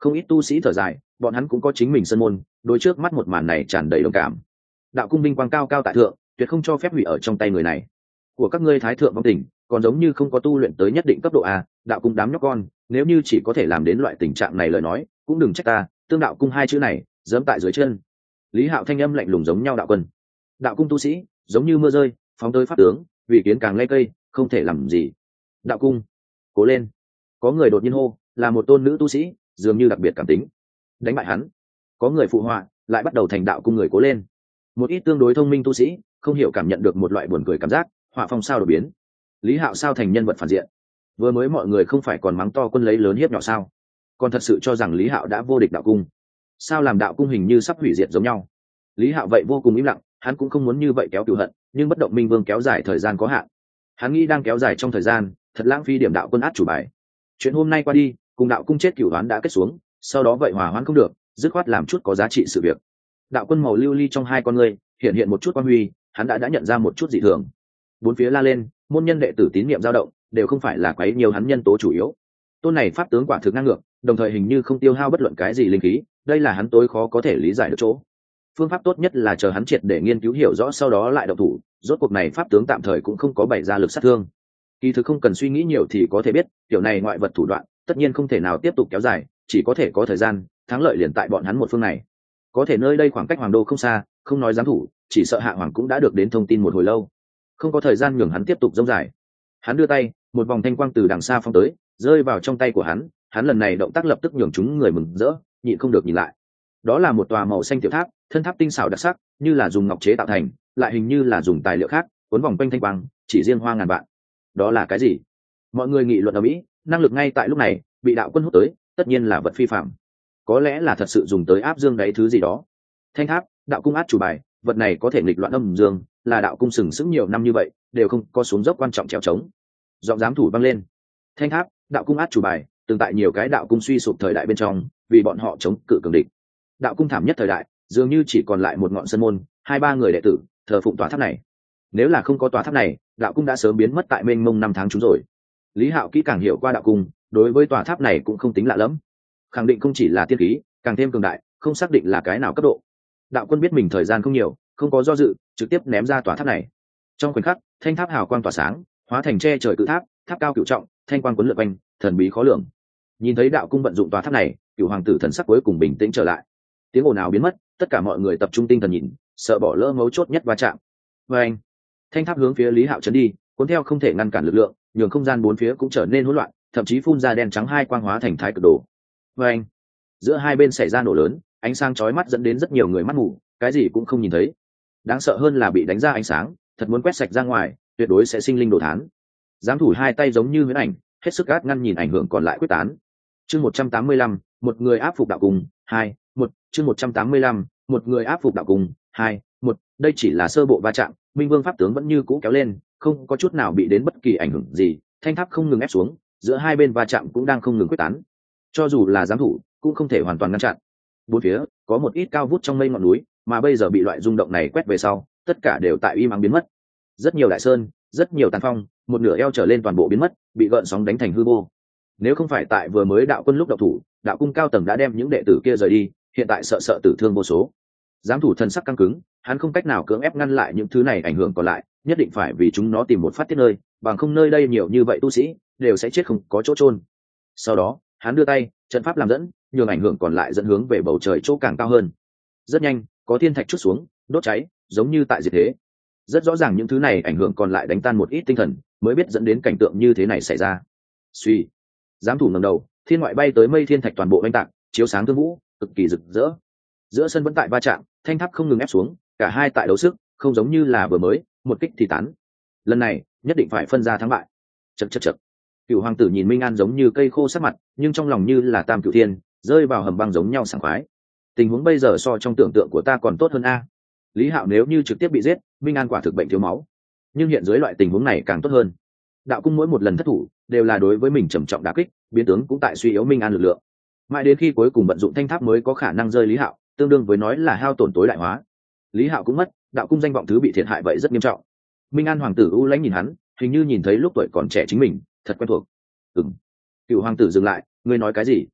Không ít tu sĩ thở dài, bọn hắn cũng có chính mình sân môn, đối trước mắt một màn này tràn đầy đồng cảm. Đạo cung vinh quang cao cao tại thượng, tuyệt không cho phép hủy ở trong tay người này. Của các ngươi thái thượng vong tình, còn giống như không có tu luyện tới nhất định cấp độ a, đạo cung đám nhóc con, nếu như chỉ có thể làm đến loại tình trạng này lời nói, cũng đừng trách ta, tương đạo cung hai chữ này, giẫm tại dưới chân. Lý Hạo thanh âm lạnh lùng giống nhau đạo quân. Đạo cung tu sĩ, giống như mưa rơi, phóng tới pháp tướng, vì kiến càng lay cây, không thể làm gì. Đạo cung, cố lên. Có người đột nhiên hô, là một tôn nữ tu sĩ, dường như đặc biệt cảm tính. Đánh bại hắn. Có người phụ họa, lại bắt đầu thành đạo cung người cố lên. Một ít tương đối thông minh tu sĩ, không hiểu cảm nhận được một loại buồn cười cảm giác, họa phong sao đột biến. Lý Hạo sao thành nhân vật phản diện? Vừa mới mọi người không phải còn mắng to quân lấy lớn hiếp nhỏ sao? Còn thật sự cho rằng Lý Hạo đã vô địch đạo cung? Sao làm đạo cung hình như sắp hủy diệt giống nhau? Lý Hạo vậy vô cùng im lặng, hắn cũng không muốn như vậy kéo cửu hận, nhưng bất động minh vương kéo dài thời gian có hạn. Hắn nghĩ đang kéo dài trong thời gian, thật lãng phí điểm đạo quân át chủ bài. Chuyện hôm nay qua đi, cùng đạo cung chết cửu đoán đã kết xuống, sau đó vậy hòa hoãn không được, dứt khoát làm chút có giá trị sự việc. Đạo quân màu lưu ly trong hai con người hiện hiện một chút quang huy, hắn đã nhận ra một chút dị thường. Bốn phía la lên, môn nhân đệ tử tín niệm dao động, đều không phải là quấy nhiều hắn nhân tố chủ yếu. Tôn này pháp tướng quả thực ngang ngược, đồng thời hình như không tiêu hao bất luận cái gì linh khí, đây là hắn tối khó có thể lý giải được chỗ. Phương pháp tốt nhất là chờ hắn triệt để nghiên cứu hiểu rõ sau đó lại động thủ, rốt cuộc này pháp tướng tạm thời cũng không có bày ra lực sát thương. Kỳ thực không cần suy nghĩ nhiều thì có thể biết, kiểu này ngoại vật thủ đoạn, tất nhiên không thể nào tiếp tục kéo dài, chỉ có thể có thời gian, thắng lợi liền tại bọn hắn một phương này. Có thể nơi đây khoảng cách hoàng đô không xa, không nói giám thủ, chỉ sợ hạ hoàng cũng đã được đến thông tin một hồi lâu, không có thời gian nhường hắn tiếp tục dông dài. Hắn đưa tay, một vòng thanh quang từ đằng xa phong tới, rơi vào trong tay của hắn, hắn lần này động tác lập tức nhường chúng người mừng rỡ, nhịn không được nhìn lại. Đó là một tòa màu xanh tiểu tháp, thân tháp tinh xảo đặc sắc, như là dùng ngọc chế tạo thành, lại hình như là dùng tài liệu khác, cuốn vòng quanh thanh quang, chỉ riêng hoa ngàn vạn. Đó là cái gì? Mọi người nghị luận ở mỹ, năng lực ngay tại lúc này bị đạo quân hút tới, tất nhiên là vật phi phạm. Có lẽ là thật sự dùng tới áp dương đáy thứ gì đó. Thanh tháp, đạo cung át chủ bài, vật này có thể nghịch loạn âm dương, là đạo cung sừng sững nhiều năm như vậy, đều không có xuống dốc quan trọng trèo trống. Giọng giám thủ vang lên. Thanh tháp, đạo cung át chủ bài, từng tại nhiều cái đạo cung suy sụp thời đại bên trong, vì bọn họ chống cự cường địch. Đạo cung thảm nhất thời đại, dường như chỉ còn lại một ngọn sân môn, hai ba người đệ tử thờ phụng tòa tháp này. Nếu là không có tòa tháp này, đạo cung đã sớm biến mất tại mênh mông năm tháng chúng rồi. Lý Hạo kỹ càng hiểu qua đạo cung, đối với tòa tháp này cũng không tính lạ lắm. Khẳng định không chỉ là tiên khí, càng thêm cường đại, không xác định là cái nào cấp độ. Đạo quân biết mình thời gian không nhiều, không có do dự, trực tiếp ném ra tòa tháp này. Trong khoảnh khắc, thanh tháp hào quang tỏa sáng, hóa thành che trời cự tháp, tháp cao cửu trọng, thanh quang cuốn lượn quanh, thần bí khó lường. Nhìn thấy đạo cung vận dụng tòa tháp này, cửu hoàng tử thần sắc cuối cùng bình tĩnh trở lại. Tiếng ồn ào biến mất, tất cả mọi người tập trung tinh thần nhìn, sợ bỏ lỡ mấu chốt nhất va chạm. Và anh, thanh tháp hướng phía Lý Hạo chấn đi, cuốn theo không thể ngăn cản lực lượng, nhường không gian bốn phía cũng trở nên hỗn loạn, thậm chí phun ra đen trắng hai quang hóa thành thái cực đồ. Và anh, giữa hai bên xảy ra nổ lớn, ánh sáng chói mắt dẫn đến rất nhiều người mắt mù, cái gì cũng không nhìn thấy. Đáng sợ hơn là bị đánh ra ánh sáng, thật muốn quét sạch ra ngoài, tuyệt đối sẽ sinh linh đồ thán. Giám thủ hai tay giống như huyễn ảnh, hết sức gắt ngăn nhìn ảnh hưởng còn lại quyết tán. Chương 185, một người áp phục đạo cung, 2, 1, chương 185, một người áp phục đạo cung, 2, 1, đây chỉ là sơ bộ va chạm, Minh Vương pháp tướng vẫn như cũ kéo lên, không có chút nào bị đến bất kỳ ảnh hưởng gì, thanh tháp không ngừng ép xuống, giữa hai bên va chạm cũng đang không ngừng quyết tán. Cho dù là giám thủ, cũng không thể hoàn toàn ngăn chặn. Bốn phía có một ít cao vút trong mây ngọn núi, mà bây giờ bị loại rung động này quét về sau, tất cả đều tại im ắng biến mất. Rất nhiều đại sơn, rất nhiều tàn phong, một nửa eo trở lên toàn bộ biến mất, bị gợn sóng đánh thành hư vô. Nếu không phải tại vừa mới đạo quân lúc động thủ, đạo cung cao tầng đã đem những đệ tử kia rời đi, hiện tại sợ tử thương vô số. Giám thủ thần sắc căng cứng, hắn không cách nào cưỡng ép ngăn lại những thứ này ảnh hưởng còn lại, nhất định phải vì chúng nó tìm một phát tiết nơi, bằng không nơi đây nhiều như vậy tu sĩ đều sẽ chết không có chỗ chôn. Sau đó, hắn đưa tay, trận pháp làm dẫn, nhường ảnh hưởng còn lại dẫn hướng về bầu trời chỗ càng cao hơn. Rất nhanh, có thiên thạch chút xuống, đốt cháy, giống như tại diệt thế. Rất rõ ràng những thứ này ảnh hưởng còn lại đánh tan một ít tinh thần, mới biết dẫn đến cảnh tượng như thế này xảy ra. Suy, giám thủ ngẩng đầu, thiên ngoại bay tới mây thiên thạch toàn bộ oanh tạc, chiếu sáng thương vũ, cực kỳ rực rỡ. Giữa sân vẫn tại va chạm, thanh tháp không ngừng ép xuống, cả hai tại đấu sức, không giống như là vừa mới, một kích thì tán. Lần này, nhất định phải phân ra thắng bại. Chậc chậc chậc. Cửu hoàng tử nhìn Minh An giống như cây khô sát mặt, nhưng trong lòng như là tam cửu thiên, rơi vào hầm băng giống nhau sảng khoái. Tình huống bây giờ so trong tưởng tượng của ta còn tốt hơn a. Lý Hạo nếu như trực tiếp bị giết, Minh An quả thực bệnh thiếu máu. Nhưng hiện dưới loại tình huống này càng tốt hơn. Đạo cung mỗi một lần thất thủ, đều là đối với mình trầm trọng đả kích, biến tướng cũng tại suy yếu Minh An lực lượng. Mãi đến khi cuối cùng vận dụng thanh tháp mới có khả năng rơi Lý Hạo, tương đương với nói là hao tổn tối đại hóa. Lý Hạo cũng mất, đạo cung danh vọng thứ bị thiệt hại vậy rất nghiêm trọng. Minh An hoàng tử u lãnh nhìn hắn, hình như nhìn thấy lúc tuổi còn trẻ chính mình, thật quen thuộc. Cửu hoàng tử dừng lại, ngươi nói cái gì?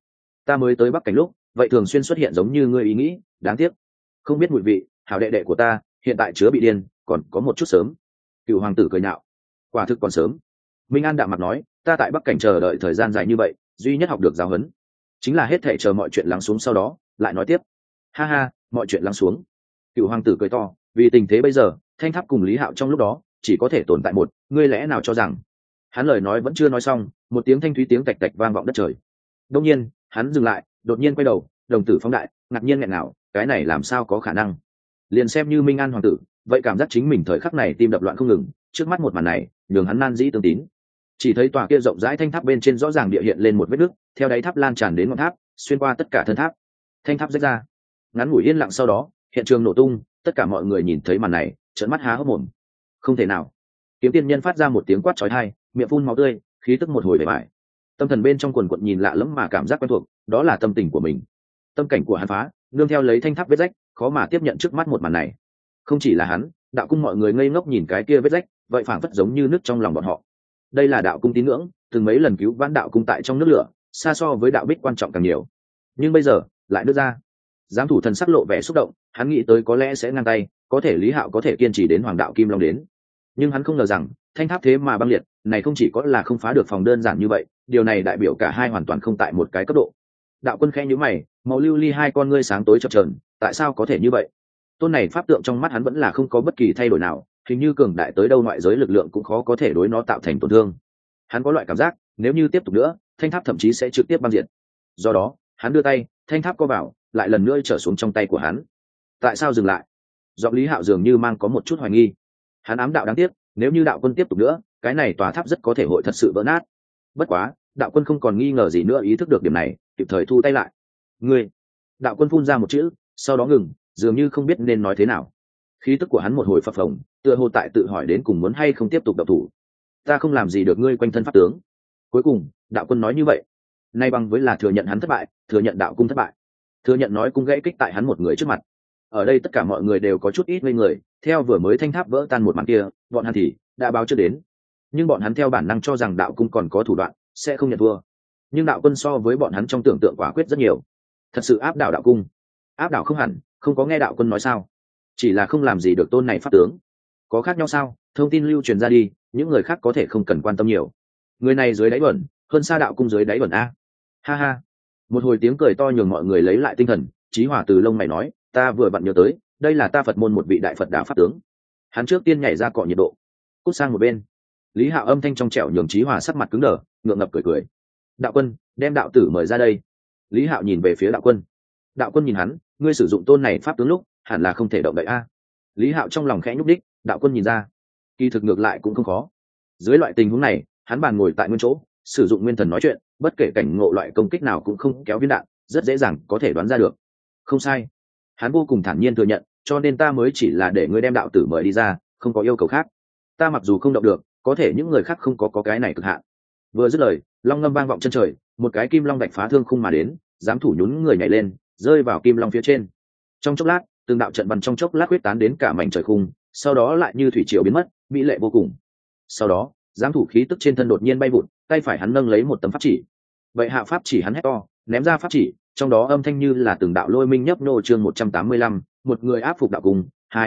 ta mới tới Bắc Cảnh lúc vậy thường xuyên xuất hiện giống như ngươi ý nghĩ, đáng tiếc không biết mùi vị. Hảo đệ đệ của ta hiện tại chứa bị điên, còn có một chút sớm. Cựu hoàng tử cười nhạo, quả thực còn sớm. Minh An đạm mặt nói, ta tại Bắc Cảnh chờ đợi thời gian dài như vậy, duy nhất học được giáo huấn chính là hết thảy chờ mọi chuyện lắng xuống sau đó lại nói tiếp. Ha ha, mọi chuyện lắng xuống. Cựu hoàng tử cười to, vì tình thế bây giờ Thanh Tháp cùng Lý Hạo trong lúc đó chỉ có thể tồn tại một, ngươi lẽ nào cho rằng. Hắn lời nói vẫn chưa nói xong, một tiếng thanh thúy tiếng tạch tạch vang vọng đất trời. Đông nhiên hắn dừng lại, đột nhiên quay đầu, đồng tử phóng đại, ngạc nhiên nghẹn ngào, cái này làm sao có khả năng. Liền xem như Minh An hoàng tử vậy cảm giác chính mình thời khắc này tim đập loạn không ngừng, trước mắt một màn này nhường hắn nan dĩ tương tín. Chỉ thấy tòa kia rộng rãi thanh tháp bên trên rõ ràng địa hiện lên một vết nứt, theo đáy tháp lan tràn đến ngọn tháp, xuyên qua tất cả thân tháp. Thanh tháp rách ra. Ngắn ngủi yên lặng sau đó hiện trường nổ tung, tất cả mọi người nhìn thấy màn này trợn mắt há hốc mồm. Không thể nào. Kiếm tiên nhân phát ra một tiếng quát chói tai, miệng phun máu tươi, khí tức một hồi bề bại. Tâm thần bên trong quần quật nhìn lạ lẫm mà cảm giác quen thuộc, đó là tâm tình của mình. Tâm cảnh của hắn phá, nương theo lấy thanh tháp vết rách, khó mà tiếp nhận trước mắt một màn này. Không chỉ là hắn, đạo cung mọi người ngây ngốc nhìn cái kia vết rách, vậy phảng phất giống như nước trong lòng bọn họ. Đây là đạo cung tín ngưỡng, từng mấy lần cứu vãn đạo cung tại trong nước lửa, xa so với đạo bích quan trọng càng nhiều. Nhưng bây giờ lại đưa ra. Giám thủ thần sắc lộ vẻ xúc động, hắn nghĩ tới có lẽ sẽ ngang tay, có thể Lý Hạo có thể kiên trì đến Hoàng đạo Kim Long đến. Nhưng hắn không ngờ rằng thanh tháp thế mà băng liệt, này không chỉ có là không phá được phòng đơn giản như vậy, điều này đại biểu cả hai hoàn toàn không tại một cái cấp độ. Đạo Quân khẽ nhíu mày, màu lưu ly hai con ngươi sáng tối chập chờn, tại sao có thể như vậy? Tôn này pháp tượng trong mắt hắn vẫn là không có bất kỳ thay đổi nào, hình như cường đại tới đâu ngoại giới lực lượng cũng khó có thể đối nó tạo thành tổn thương. Hắn có loại cảm giác, nếu như tiếp tục nữa, thanh tháp thậm chí sẽ trực tiếp băng diệt. Do đó, hắn đưa tay, thanh tháp co vào, lại lần nữa trở xuống trong tay của hắn. Tại sao dừng lại? Giọng Lý Hạo dường như mang có một chút hoài nghi. Hắn ám đạo đáng tiếc, nếu như Đạo Quân tiếp tục nữa, cái này tòa tháp rất có thể hội thật sự vỡ nát. Bất quá, Đạo Quân không còn nghi ngờ gì nữa, ý thức được điểm này, kịp thời thu tay lại. Ngươi. Đạo Quân phun ra một chữ, sau đó ngừng, dường như không biết nên nói thế nào. Khí tức của hắn một hồi phập phồng, tựa hồ tại tự hỏi đến cùng muốn hay không tiếp tục động thủ. Ta không làm gì được ngươi quanh thân pháp tướng. Cuối cùng Đạo Quân nói như vậy, nay bằng với là thừa nhận hắn thất bại, thừa nhận đạo cung thất bại, thừa nhận nói cung gãy kích tại hắn một người trước mặt. Ở đây tất cả mọi người đều có chút ít ngây người, theo vừa mới thanh tháp vỡ tan một màn kia, bọn hắn thì đã báo trước đến. Nhưng bọn hắn theo bản năng cho rằng đạo cung còn có thủ đoạn, sẽ không nhận thua. Nhưng Đạo Quân so với bọn hắn trong tưởng tượng quả quyết rất nhiều, thật sự áp đảo đạo cung. Áp đảo không hẳn, không có nghe Đạo Quân nói sao, chỉ là không làm gì được tôn này pháp tướng. Có khác nhau sao? Thông tin lưu truyền ra đi, những người khác có thể không cần quan tâm nhiều. Người này dưới đáy bẩn, hơn xa đạo cung dưới đáy bẩn a. Ha ha. Một hồi tiếng cười to nhường mọi người lấy lại tinh thần. Chí Hỏa từ lông mày nói, ta vừa vặn nhớ tới, đây là ta Phật môn một vị đại Phật đạo pháp tướng. Hắn trước tiên nhảy ra cọ nhiệt độ, cút sang một bên. Lý Hạo âm thanh trong trẻo nhường Chí Hỏa sắc mặt cứng đờ, ngượng ngập cười cười. Đạo Quân, đem đạo tử mời ra đây. Lý Hạo nhìn về phía Đạo Quân. Đạo Quân nhìn hắn, ngươi sử dụng tôn này pháp tướng lúc hẳn là không thể động đậy a. Lý Hạo trong lòng khẽ nhúc đích, Đạo Quân nhìn ra, kỳ thực ngược lại cũng không khó. Dưới loại tình huống này, hắn bàn ngồi tại nguyên chỗ, sử dụng nguyên thần nói chuyện, bất kể cảnh ngộ loại công kích nào cũng không kéo viên đạn, rất dễ dàng có thể đoán ra được. Không sai, hắn vô cùng thản nhiên thừa nhận, cho nên ta mới chỉ là để ngươi đem đạo tử mời đi ra, không có yêu cầu khác. Ta mặc dù không động được, có thể những người khác không có cái này cực hạn. Vừa dứt lời, long ngâm vang vọng chân trời, một cái kim long đạch phá thương khung mà đến, dám thủ nhún người nhảy lên, rơi vào kim long phía trên. Trong chốc lát, từng đạo trận bắn trong chốc lát huyết tán đến cả mảnh trời khung, sau đó lại như thủy triều biến mất, mỹ lệ vô cùng. Sau đó, giám thủ khí tức trên thân đột nhiên bay vụt, tay phải hắn nâng lấy một tấm pháp chỉ. Vậy hạ pháp chỉ hắn hét to, ném ra pháp chỉ, trong đó âm thanh như là từng đạo lôi minh nhấp nô. Chương 185, một người áp phục đạo cung,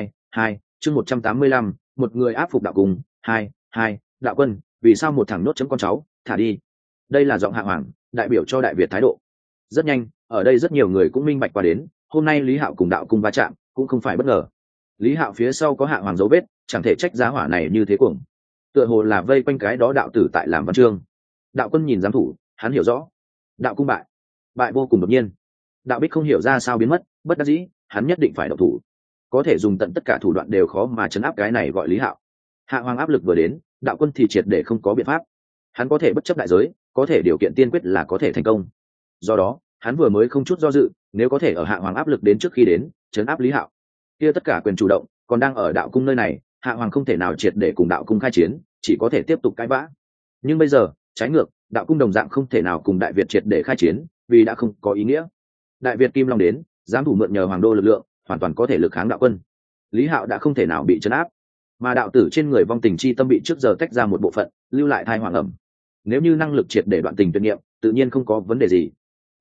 2 chương 185, một người áp phục đạo cung, 2 Đạo Quân, vì sao một thằng nốt chấm con cháu, thả đi. Đây là giọng Hạ Hoàng, đại biểu cho Đại Việt thái độ. Rất nhanh, ở đây rất nhiều người cũng minh bạch qua đến, hôm nay Lý Hạo cùng đạo cung va chạm, cũng không phải bất ngờ. Lý Hạo phía sau có Hạ Hoàng dấu vết, chẳng thể trách giá hỏa này như thế cuồng. Tựa hồ là vây quanh cái đó đạo tử tại làm văn chương. Đạo Quân nhìn giám thủ, hắn hiểu rõ, đạo cung bại vô cùng đột nhiên. Đạo Bích không hiểu ra sao biến mất, bất đắc dĩ, hắn nhất định phải động thủ. Có thể dùng tận tất cả thủ đoạn đều khó mà chấn áp cái này gọi Lý Hạo. Hạ Hoàng áp lực vừa đến, đạo Quân thì triệt để không có biện pháp. Hắn có thể bất chấp đại giới, có thể điều kiện tiên quyết là có thể thành công. Do đó, hắn vừa mới không chút do dự, nếu có thể ở Hạ Hoàng áp lực đến trước khi đến, chấn áp Lý Hạo, kia tất cả quyền chủ động còn đang ở đạo cung nơi này, Hạ Hoàng không thể nào triệt để cùng đạo cung khai chiến, chỉ có thể tiếp tục cãi vã. Nhưng bây giờ trái ngược, đạo cung đồng dạng không thể nào cùng Đại Việt triệt để khai chiến, vì đã không có ý nghĩa. Đại Việt Kim Long đến, dám thủ mượn nhờ Hoàng đô lực lượng, hoàn toàn có thể lực kháng đạo quân. Lý Hạo đã không thể nào bị trấn áp, mà đạo tử trên người vong tình chi tâm bị trước giờ tách ra một bộ phận, lưu lại thai hoàng ẩm. Nếu như năng lực triệt để đoạn tình tuyệt nghiệm, tự nhiên không có vấn đề gì.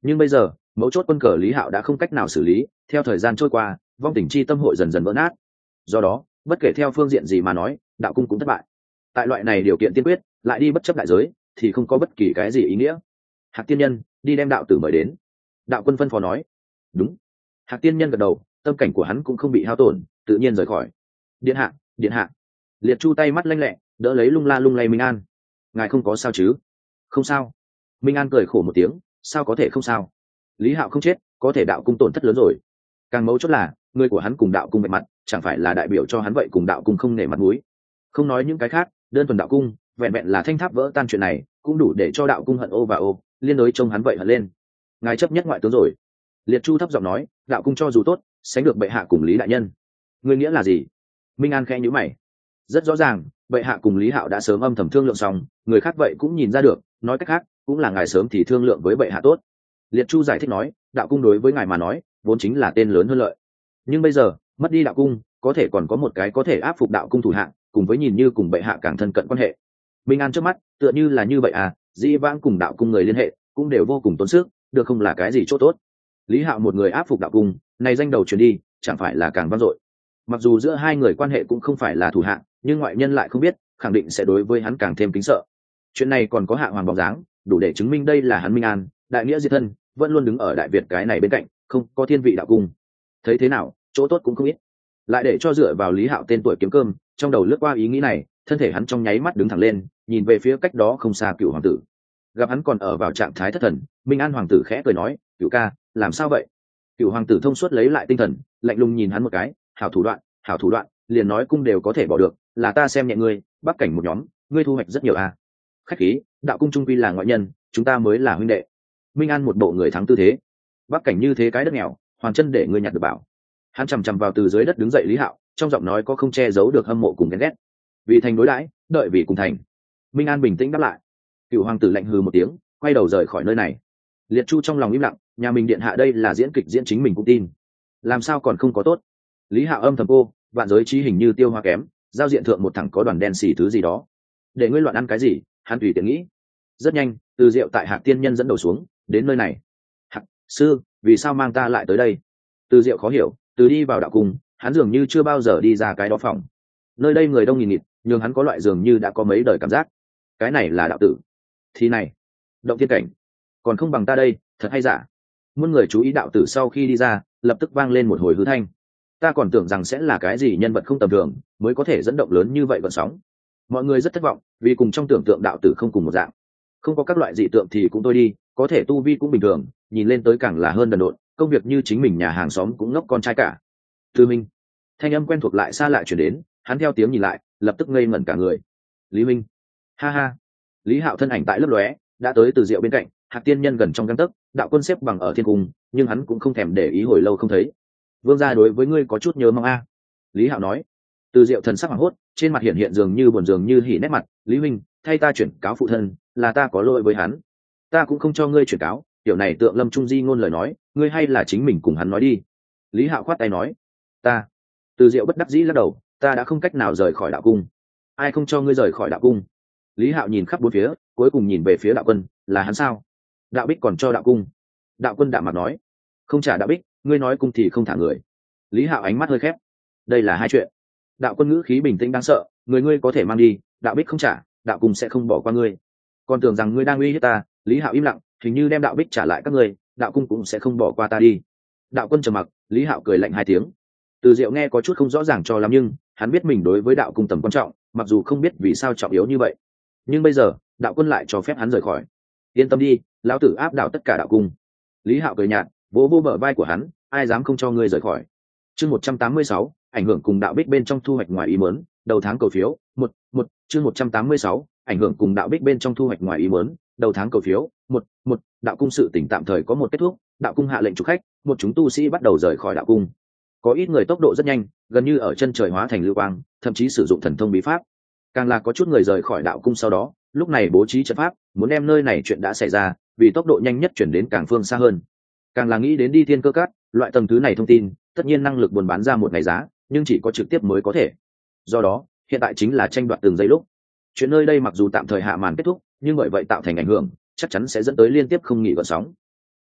Nhưng bây giờ mấu chốt quân cờ Lý Hạo đã không cách nào xử lý, theo thời gian trôi qua vong tình chi tâm hội dần dần vỡ nát. Do đó bất kể theo phương diện gì mà nói, đạo cung cũng thất bại. Tại loại này điều kiện tiên quyết lại đi bất chấp đại giới thì không có bất kỳ cái gì ý nghĩa. Hạc tiên nhân, đi đem đạo tử mời đến. Đạo quân phân phó nói. Đúng. Hạc tiên nhân gật đầu, tâm cảnh của hắn cũng không bị hao tổn, tự nhiên rời khỏi. Điện hạ, điện hạ. Liệt Chu tay mắt lanh lẹ đỡ lấy lung la lung lay Minh An. Ngài không có sao chứ? Không sao. Minh An cười khổ một tiếng, sao có thể không sao? Lý Hạo không chết, có thể đạo cung tổn thất lớn rồi. Càng mấu chốt là người của hắn cùng đạo cung vạch mặt, chẳng phải là đại biểu cho hắn vậy cùng đạo cung không nể mặt mũi. Không nói những cái khác, đơn thuần đạo cung vẹn vẹn là thanh tháp vỡ tan chuyện này cũng đủ để cho đạo cung hận ô và ô, liên đối trông hắn vậy hận lên. Ngài chấp nhất ngoại tướng rồi. Liệt Chu thấp giọng nói, đạo cung cho dù tốt sánh được bệ hạ cùng Lý đại nhân. Ngươi nghĩa là gì? Minh An khẽ nhíu mày. Rất rõ ràng bệ hạ cùng Lý Hạo đã sớm âm thầm thương lượng xong, người khác vậy cũng nhìn ra được, nói cách khác cũng là ngài sớm thì thương lượng với bệ hạ tốt. Liệt Chu giải thích nói, đạo cung đối với ngài mà nói vốn chính là tên lớn hơn lợi, nhưng bây giờ mất đi đạo cung có thể còn có một cái có thể áp phục đạo cung thủ hạng, cùng với nhìn như cùng bệ hạ càng thân cận quan hệ. Minh An trước mắt tựa như là như vậy à, dĩ vãng cùng đạo cung người liên hệ cũng đều vô cùng tốn sức, được không là cái gì chỗ tốt. Lý Hạo một người áp phục đạo cung này, danh đầu truyền đi chẳng phải là càng vang dội. Mặc dù giữa hai người quan hệ cũng không phải là thủ hạng, nhưng ngoại nhân lại không biết, khẳng định sẽ đối với hắn càng thêm kính sợ. Chuyện này còn có hạ hoàng bóng dáng, đủ để chứng minh đây là hắn Minh An đại nghĩa diệt thân, vẫn luôn đứng ở Đại Việt cái này bên cạnh, không có thiên vị đạo cung. Thấy thế nào chỗ tốt cũng không ít. Lại để cho dựa vào Lý Hạo tên tuổi kiếm cơm, trong đầu lướt qua ý nghĩ này, thân thể hắn trong nháy mắt đứng thẳng lên, nhìn về phía cách đó không xa Cửu hoàng tử. Gặp hắn còn ở vào trạng thái thất thần, Minh An hoàng tử khẽ cười nói, Cửu ca làm sao vậy? Cửu hoàng tử thông suốt lấy lại tinh thần, lạnh lùng nhìn hắn một cái, hảo thủ đoạn, liền nói cung đều có thể bỏ được, là ta xem nhẹ ngươi, bắc cảnh một nhóm ngươi thu hoạch rất nhiều à. Khách khí, đạo cung trung quy là ngoại nhân, chúng ta mới là huynh đệ. Minh An một bộ người thắng tư thế. Bắc cảnh như thế cái đất nghèo, hoàng chân để ngươi nhặt được bảo. Hắn chằm chằm vào từ dưới đất đứng dậy Lý Hạo, trong giọng nói có không che giấu được hâm mộ cùng ghen ghét. Vì thành đối đãi, đợi vì cùng thành. Minh An bình tĩnh đáp lại. Cửu hoàng tử lạnh hừ một tiếng, quay đầu rời khỏi nơi này. Liệt Chu trong lòng im lặng, nhà mình điện hạ đây là diễn kịch diễn chính mình cũng tin, làm sao còn không có tốt. Lý Hạo âm thầm cô, vạn giới trí hình như tiêu hoa kém, giao diện thượng một thằng có đoàn đen xì thứ gì đó, để ngươi loạn ăn cái gì, hắn tùy tiện nghĩ. Rất nhanh từ Diệu tại Hạc tiên nhân dẫn đầu xuống đến nơi này. Hạc sư, vì sao mang ta lại tới đây? Từ Diệu khó hiểu, từ đi vào đạo cung hắn dường như chưa bao giờ đi ra cái đó phòng. Nơi đây người đông nghìn nghịt, nhưng hắn có loại dường như đã có mấy đời cảm giác. Cái này là đạo tử thì này, động thiên cảnh còn không bằng ta đây, thật hay giả? Muôn người chú ý đạo tử sau khi đi ra lập tức vang lên một hồi hư thanh. Ta còn tưởng rằng sẽ là cái gì nhân vật không tầm thường mới có thể dẫn động lớn như vậy gợn sóng. Mọi người rất thất vọng, vì cùng trong tưởng tượng đạo tử không cùng một dạng. Không có các loại dị tượng thì cũng thôi đi, có thể tu vi cũng bình thường, nhìn lên tới càng là hơn đần độn, công việc như chính mình nhà hàng xóm cũng ngốc con trai cả. Tư Minh, thanh âm quen thuộc lại xa lại chuyển đến, hắn theo tiếng nhìn lại lập tức ngây ngẩn cả người. Lý Minh, ha ha. Lý Hạo thân ảnh tại lấp lóe đã tới từ Diệu bên cạnh. Hạc tiên nhân gần trong gang tấc, đạo quân xếp bằng ở thiên cung, nhưng hắn cũng không thèm để ý, hồi lâu không thấy. Vương gia đối với ngươi có chút nhớ mong a. Lý Hạo nói. Từ Diệu thần sắc hoảng hốt, trên mặt hiện dường như buồn dường như hỉ nét mặt. Lý Minh, thay ta chuyển cáo phụ thân, là ta có lỗi với hắn. Ta cũng không cho ngươi chuyển cáo, kiểu này tượng lâm trung di ngôn lời nói, ngươi hay là chính mình cùng hắn nói đi. Lý Hạo khoát tay nói. Ta. Từ Diệu bất đắc dĩ lắc đầu, ta đã không cách nào rời khỏi đạo cung. Ai không cho ngươi rời khỏi đạo cung? Lý Hạo nhìn khắp bốn phía, cuối cùng nhìn về phía đạo quân, là hắn sao? Đạo bích còn cho đạo cung. Đạo quân đạm mặt nói, không trả đạo bích, ngươi nói cung thì không thả người. Lý Hạo ánh mắt hơi khép, đây là hai chuyện. Đạo quân ngữ khí bình tĩnh đáng sợ, người ngươi có thể mang đi, đạo bích không trả, đạo cung sẽ không bỏ qua ngươi. Còn tưởng rằng ngươi đang uy hiếp ta. Lý Hạo im lặng, hình như đem đạo bích trả lại các ngươi, đạo cung cũng sẽ không bỏ qua ta đi. Đạo quân trầm mặc. Lý Hạo cười lạnh hai tiếng. Từ Diệu nghe có chút không rõ ràng cho lắm, nhưng hắn biết mình đối với đạo cung tầm quan trọng, mặc dù không biết vì sao trọng yếu như vậy, nhưng bây giờ đạo quân lại cho phép hắn rời khỏi. Yên tâm đi, lão tử áp đảo tất cả đạo cung. Lý Hạo cười nhạt, vỗ vỗ bờ vai của hắn, ai dám không cho ngươi rời khỏi. Chương 186, ảnh hưởng cùng đạo bích bên trong thu hoạch ngoài ý muốn, đầu tháng cầu phiếu, chương 186, ảnh hưởng cùng đạo bích bên trong thu hoạch ngoài ý muốn, đầu tháng cầu phiếu, đạo cung sự tỉnh tạm thời có một kết thúc, đạo cung hạ lệnh chủ khách, một chúng tu sĩ bắt đầu rời khỏi đạo cung. Có ít người tốc độ rất nhanh, gần như ở chân trời hóa thành lưu quang, thậm chí sử dụng thần thông bí pháp. Càng là có chút người rời khỏi đạo cung sau đó, lúc này bố trí trận pháp, muốn đem nơi này chuyện đã xảy ra, vì tốc độ nhanh nhất chuyển đến càng phương xa hơn. Càng là nghĩ đến đi thiên cơ cát, loại tầng thứ này thông tin, tất nhiên năng lực buôn bán ra một ngày giá, nhưng chỉ có trực tiếp mới có thể. Do đó, hiện tại chính là tranh đoạt từng giây lúc. Chuyện nơi đây mặc dù tạm thời hạ màn kết thúc, nhưng bởi vậy tạo thành ảnh hưởng, chắc chắn sẽ dẫn tới liên tiếp không nghỉ gợn sóng.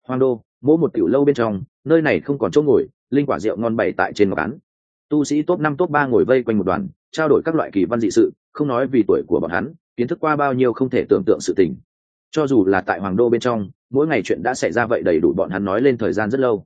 Hoàng đô mỗi một tiểu lâu bên trong, nơi này không còn chỗ ngồi, linh quả rượu ngon bày tại trên ngọc án. Tu sĩ top 5 top 3 ngồi vây quanh một đoàn, trao đổi các loại kỳ văn dị sự, không nói vì tuổi của bọn hắn kiến thức qua bao nhiêu không thể tưởng tượng sự tình. Cho dù là tại Hoàng đô bên trong, mỗi ngày chuyện đã xảy ra vậy đầy đủ bọn hắn nói lên thời gian rất lâu.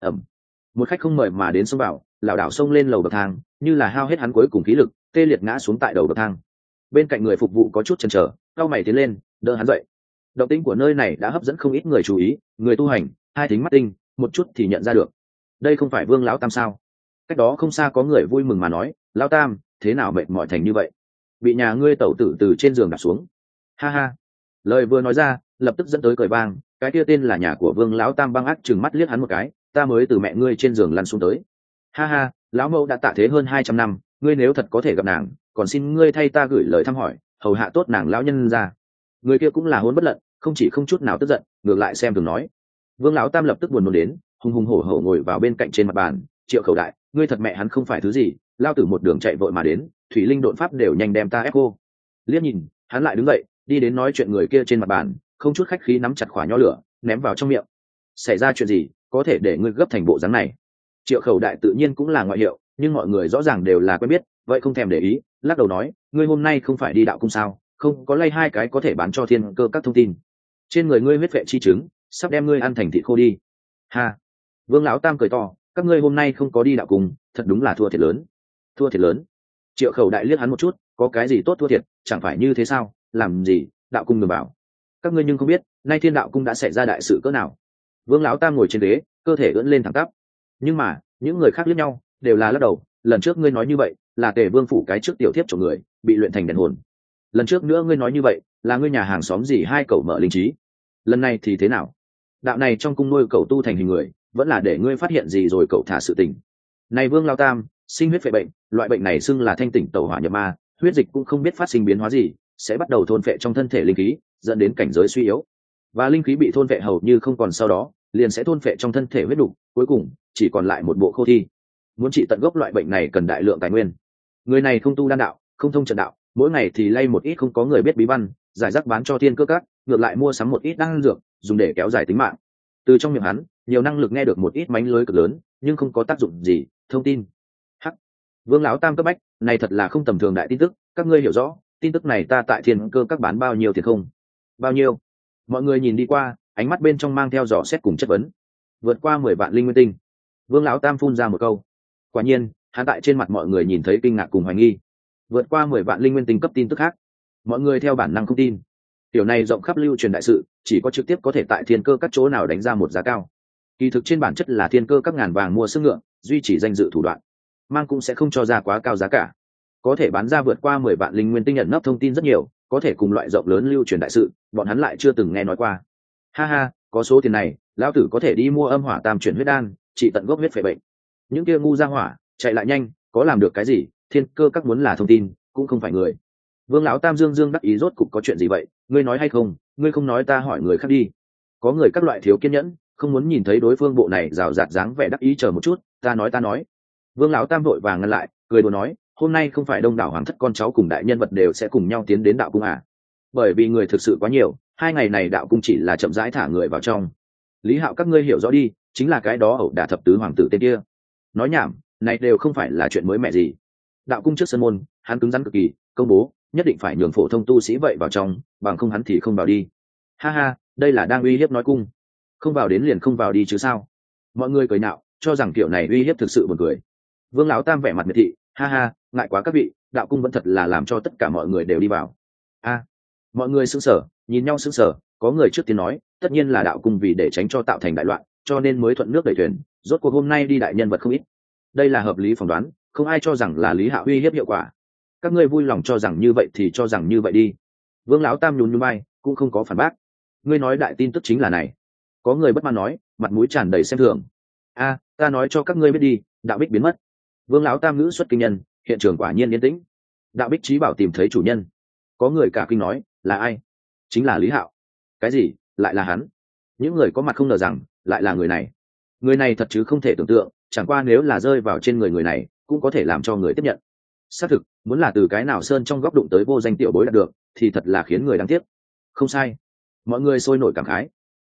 Một khách không mời mà đến xông vào, lảo đảo xông lên lầu bậc thang, như là hao hết hắn cuối cùng khí lực, tê liệt ngã xuống tại đầu bậc thang. Bên cạnh người phục vụ có chút chần chờ, cau mày tiến lên đỡ hắn dậy. Động tĩnh của nơi này đã hấp dẫn không ít người chú ý, người tu hành hai thính mắt tinh, một chút thì nhận ra được. Đây không phải Vương lão tam sao? Cách đó không xa có người vui mừng mà nói, lão tam thế nào mệt mỏi thành như vậy, bị nhà ngươi tẩu tử từ trên giường đạp xuống. Ha ha. Lời vừa nói ra lập tức dẫn tới cười vang. Cái kia tên là nhà của Vương lão tam băng ác chừng mắt liếc hắn một cái, ta mới từ mẹ ngươi trên giường lăn xuống tới. Ha ha, lão mẫu đã tạ thế hơn 200 năm, ngươi nếu thật có thể gặp nàng, còn xin ngươi thay ta gửi lời thăm hỏi, hầu hạ tốt nàng lão nhân ra. Người kia cũng là hôn bất lận, không chỉ không chút nào tức giận, ngược lại xem thường nói. Vương lão tam lập tức buồn nôn đến, hùng hùng hổ hổ ngồi vào bên cạnh trên mặt bàn. Triệu Khẩu đại, ngươi thật mẹ hắn không phải thứ gì, lao tử một đường chạy vội mà đến, thủy linh độn pháp đều nhanh đem ta ép cô. Liếc nhìn, hắn lại đứng dậy, đi đến nói chuyện người kia trên mặt bàn, không chút khách khí nắm chặt khỏa nho lửa, ném vào trong miệng. Xảy ra chuyện gì, có thể để ngươi gấp thành bộ dáng này? Triệu Khẩu đại tự nhiên cũng là ngoại hiệu, nhưng mọi người rõ ràng đều là quen biết, vậy không thèm để ý, lắc đầu nói, ngươi hôm nay không phải đi đạo cung sao, không có lay hai cái có thể bán cho thiên cơ các thông tin. Trên người ngươi huyết vệ chi chứng, sắp đem ngươi ăn thành thịt khô đi. Ha. Vương lão tam cười to, các ngươi hôm nay không có đi đạo cung, thật đúng là thua thiệt lớn. Thua thiệt lớn? Triệu Khẩu đại liếc hắn một chút, có cái gì tốt thua thiệt, chẳng phải như thế sao, làm gì, đạo cung đừng bảo. Các ngươi nhưng không biết, nay thiên đạo cung đã xảy ra đại sự cỡ nào. Vương lão tam ngồi trên ghế, cơ thể ưỡn lên thẳng tắp. Nhưng mà những người khác liếc nhau đều là lắc đầu. Lần trước ngươi nói như vậy là Tề Vương phủ cái trước tiểu thiếp của người bị luyện thành đèn hồn. Lần trước nữa ngươi nói như vậy là ngươi nhà hàng xóm gì hai cậu mở linh trí. Lần này thì thế nào? Đạo này trong cung nuôi cậu tu thành hình người, vẫn là để ngươi phát hiện gì rồi cậu thả sự tình. Này Vương lão tam, sinh huyết phệ bệnh, loại bệnh này xưng là thanh tỉnh tẩu hỏa nhập ma, huyết dịch cũng không biết phát sinh biến hóa gì, sẽ bắt đầu thôn phệ trong thân thể linh khí, dẫn đến cảnh giới suy yếu. Và linh khí bị thôn phệ hầu như không còn, sau đó liền sẽ thôn phệ trong thân thể huyết đục, cuối cùng chỉ còn lại một bộ khô thi. Muốn trị tận gốc loại bệnh này cần đại lượng tài nguyên. Người này không tu đan đạo, không thông trận đạo, mỗi ngày thì lay một ít không có người biết bí văn, giải rác bán cho thiên cơ các, ngược lại mua sắm một ít đan dược dùng để kéo dài tính mạng. Từ trong miệng hắn nhiều năng lực nghe được một ít mánh lưới cực lớn, nhưng không có tác dụng gì. Thông tin. Hắc. Vương lão tam cấp bách, này thật là không tầm thường đại tin tức, các ngươi hiểu rõ tin tức này ta tại thiên cơ các bán bao nhiêu tiền không? Bao nhiêu? Mọi người nhìn đi qua, ánh mắt bên trong mang theo dò xét cùng chất vấn. Vượt qua 10 vạn linh nguyên tinh. Vương lão tam phun ra một câu. Quả nhiên hắn tại trên mặt mọi người nhìn thấy kinh ngạc cùng hoài nghi. Vượt qua 10 vạn linh nguyên tinh cấp tin tức khác, mọi người theo bản năng không tin. Điều này rộng khắp lưu truyền đại sự, chỉ có trực tiếp có thể tại thiên cơ các chỗ nào đánh ra một giá cao. Kỳ thực trên bản chất là thiên cơ các ngàn vàng mua sức ngựa, duy trì danh dự thủ đoạn, mang cũng sẽ không cho ra quá cao giá cả. Có thể bán ra vượt qua 10 vạn linh nguyên tinh nhận nấp thông tin rất nhiều, có thể cùng loại rộng lớn lưu truyền đại sự, bọn hắn lại chưa từng nghe nói qua. Ha ha, có số tiền này, lão tử có thể đi mua âm hỏa tam chuyển huyết đan, trị tận gốc huyết phệ bệnh. Những kia ngu ra hỏa, chạy lại nhanh, có làm được cái gì? Thiên cơ các muốn là thông tin, cũng không phải người. Vương lão tam dương dương đắc ý, rốt cục có chuyện gì vậy? Ngươi nói hay không? Ngươi không nói ta hỏi người khác đi. Có người các loại thiếu kiên nhẫn, không muốn nhìn thấy đối phương bộ này rào rạt dáng vẻ đắc ý, chờ một chút, ta nói. Vương lão tam vội vàng ngăn lại, cười đùa nói, hôm nay không phải đông đảo hoàng thất con cháu cùng đại nhân vật đều sẽ cùng nhau tiến đến đạo cung à? Bởi vì người thực sự quá nhiều, 2 ngày này đạo cung chỉ là chậm rãi thả người vào trong. Lý Hạo các ngươi hiểu rõ đi, chính là cái đó ẩu đả thập tứ hoàng tử tên kia. Nói nhảm, này đều không phải là chuyện mới mẻ gì. Đạo cung trước sân môn, hắn cứng rắn cực kỳ, công bố nhất định phải nhường phổ thông tu sĩ vậy vào trong, bằng không hắn thì không vào đi. Ha ha, đây là đang uy hiếp nói cung. Không vào đến liền không vào đi chứ sao? Mọi người cười nhạo, cho rằng kiểu này uy hiếp thực sự buồn cười. Vương lão tam vẻ mặt miệt thị, ha ha, ngại quá các vị, đạo cung vẫn thật là làm cho tất cả mọi người đều đi vào. A. Mọi người sững sờ, nhìn nhau sững sờ, có người trước tiên nói, tất nhiên là đạo cung vì để tránh cho tạo thành đại loạn, cho nên mới thuận nước đẩy thuyền, rốt cuộc hôm nay đi đại nhân vật không ít. Đây là hợp lý phỏng đoán, không ai cho rằng là Lý Hạo uy hiếp hiệu quả. Các ngươi vui lòng cho rằng như vậy thì cho rằng như vậy đi. Vương lão tam nhún nhún vai, cũng không có phản bác. Ngươi nói đại tin tức chính là này. Có người bất mãn nói, mặt mũi tràn đầy xem thường. A, ta nói cho các ngươi biết đi, đạo bích biến mất. Vương lão tam ngữ xuất kinh nhân, hiện trường quả nhiên yên tĩnh. Đạo bích trí bảo tìm thấy chủ nhân. Có người cả kinh nói, là ai? Chính là Lý Hạo. Cái gì, lại là hắn? Những người có mặt không ngờ rằng lại là người này. Người này thật chứ không thể tưởng tượng, chẳng qua nếu là rơi vào trên người này cũng có thể làm cho người tiếp nhận. Xác thực, muốn là từ cái nào sơn trong góc đụng tới vô danh tiểu bối đạt được thì thật là khiến người đáng tiếc. Không sai. Mọi người sôi nổi cảm khái.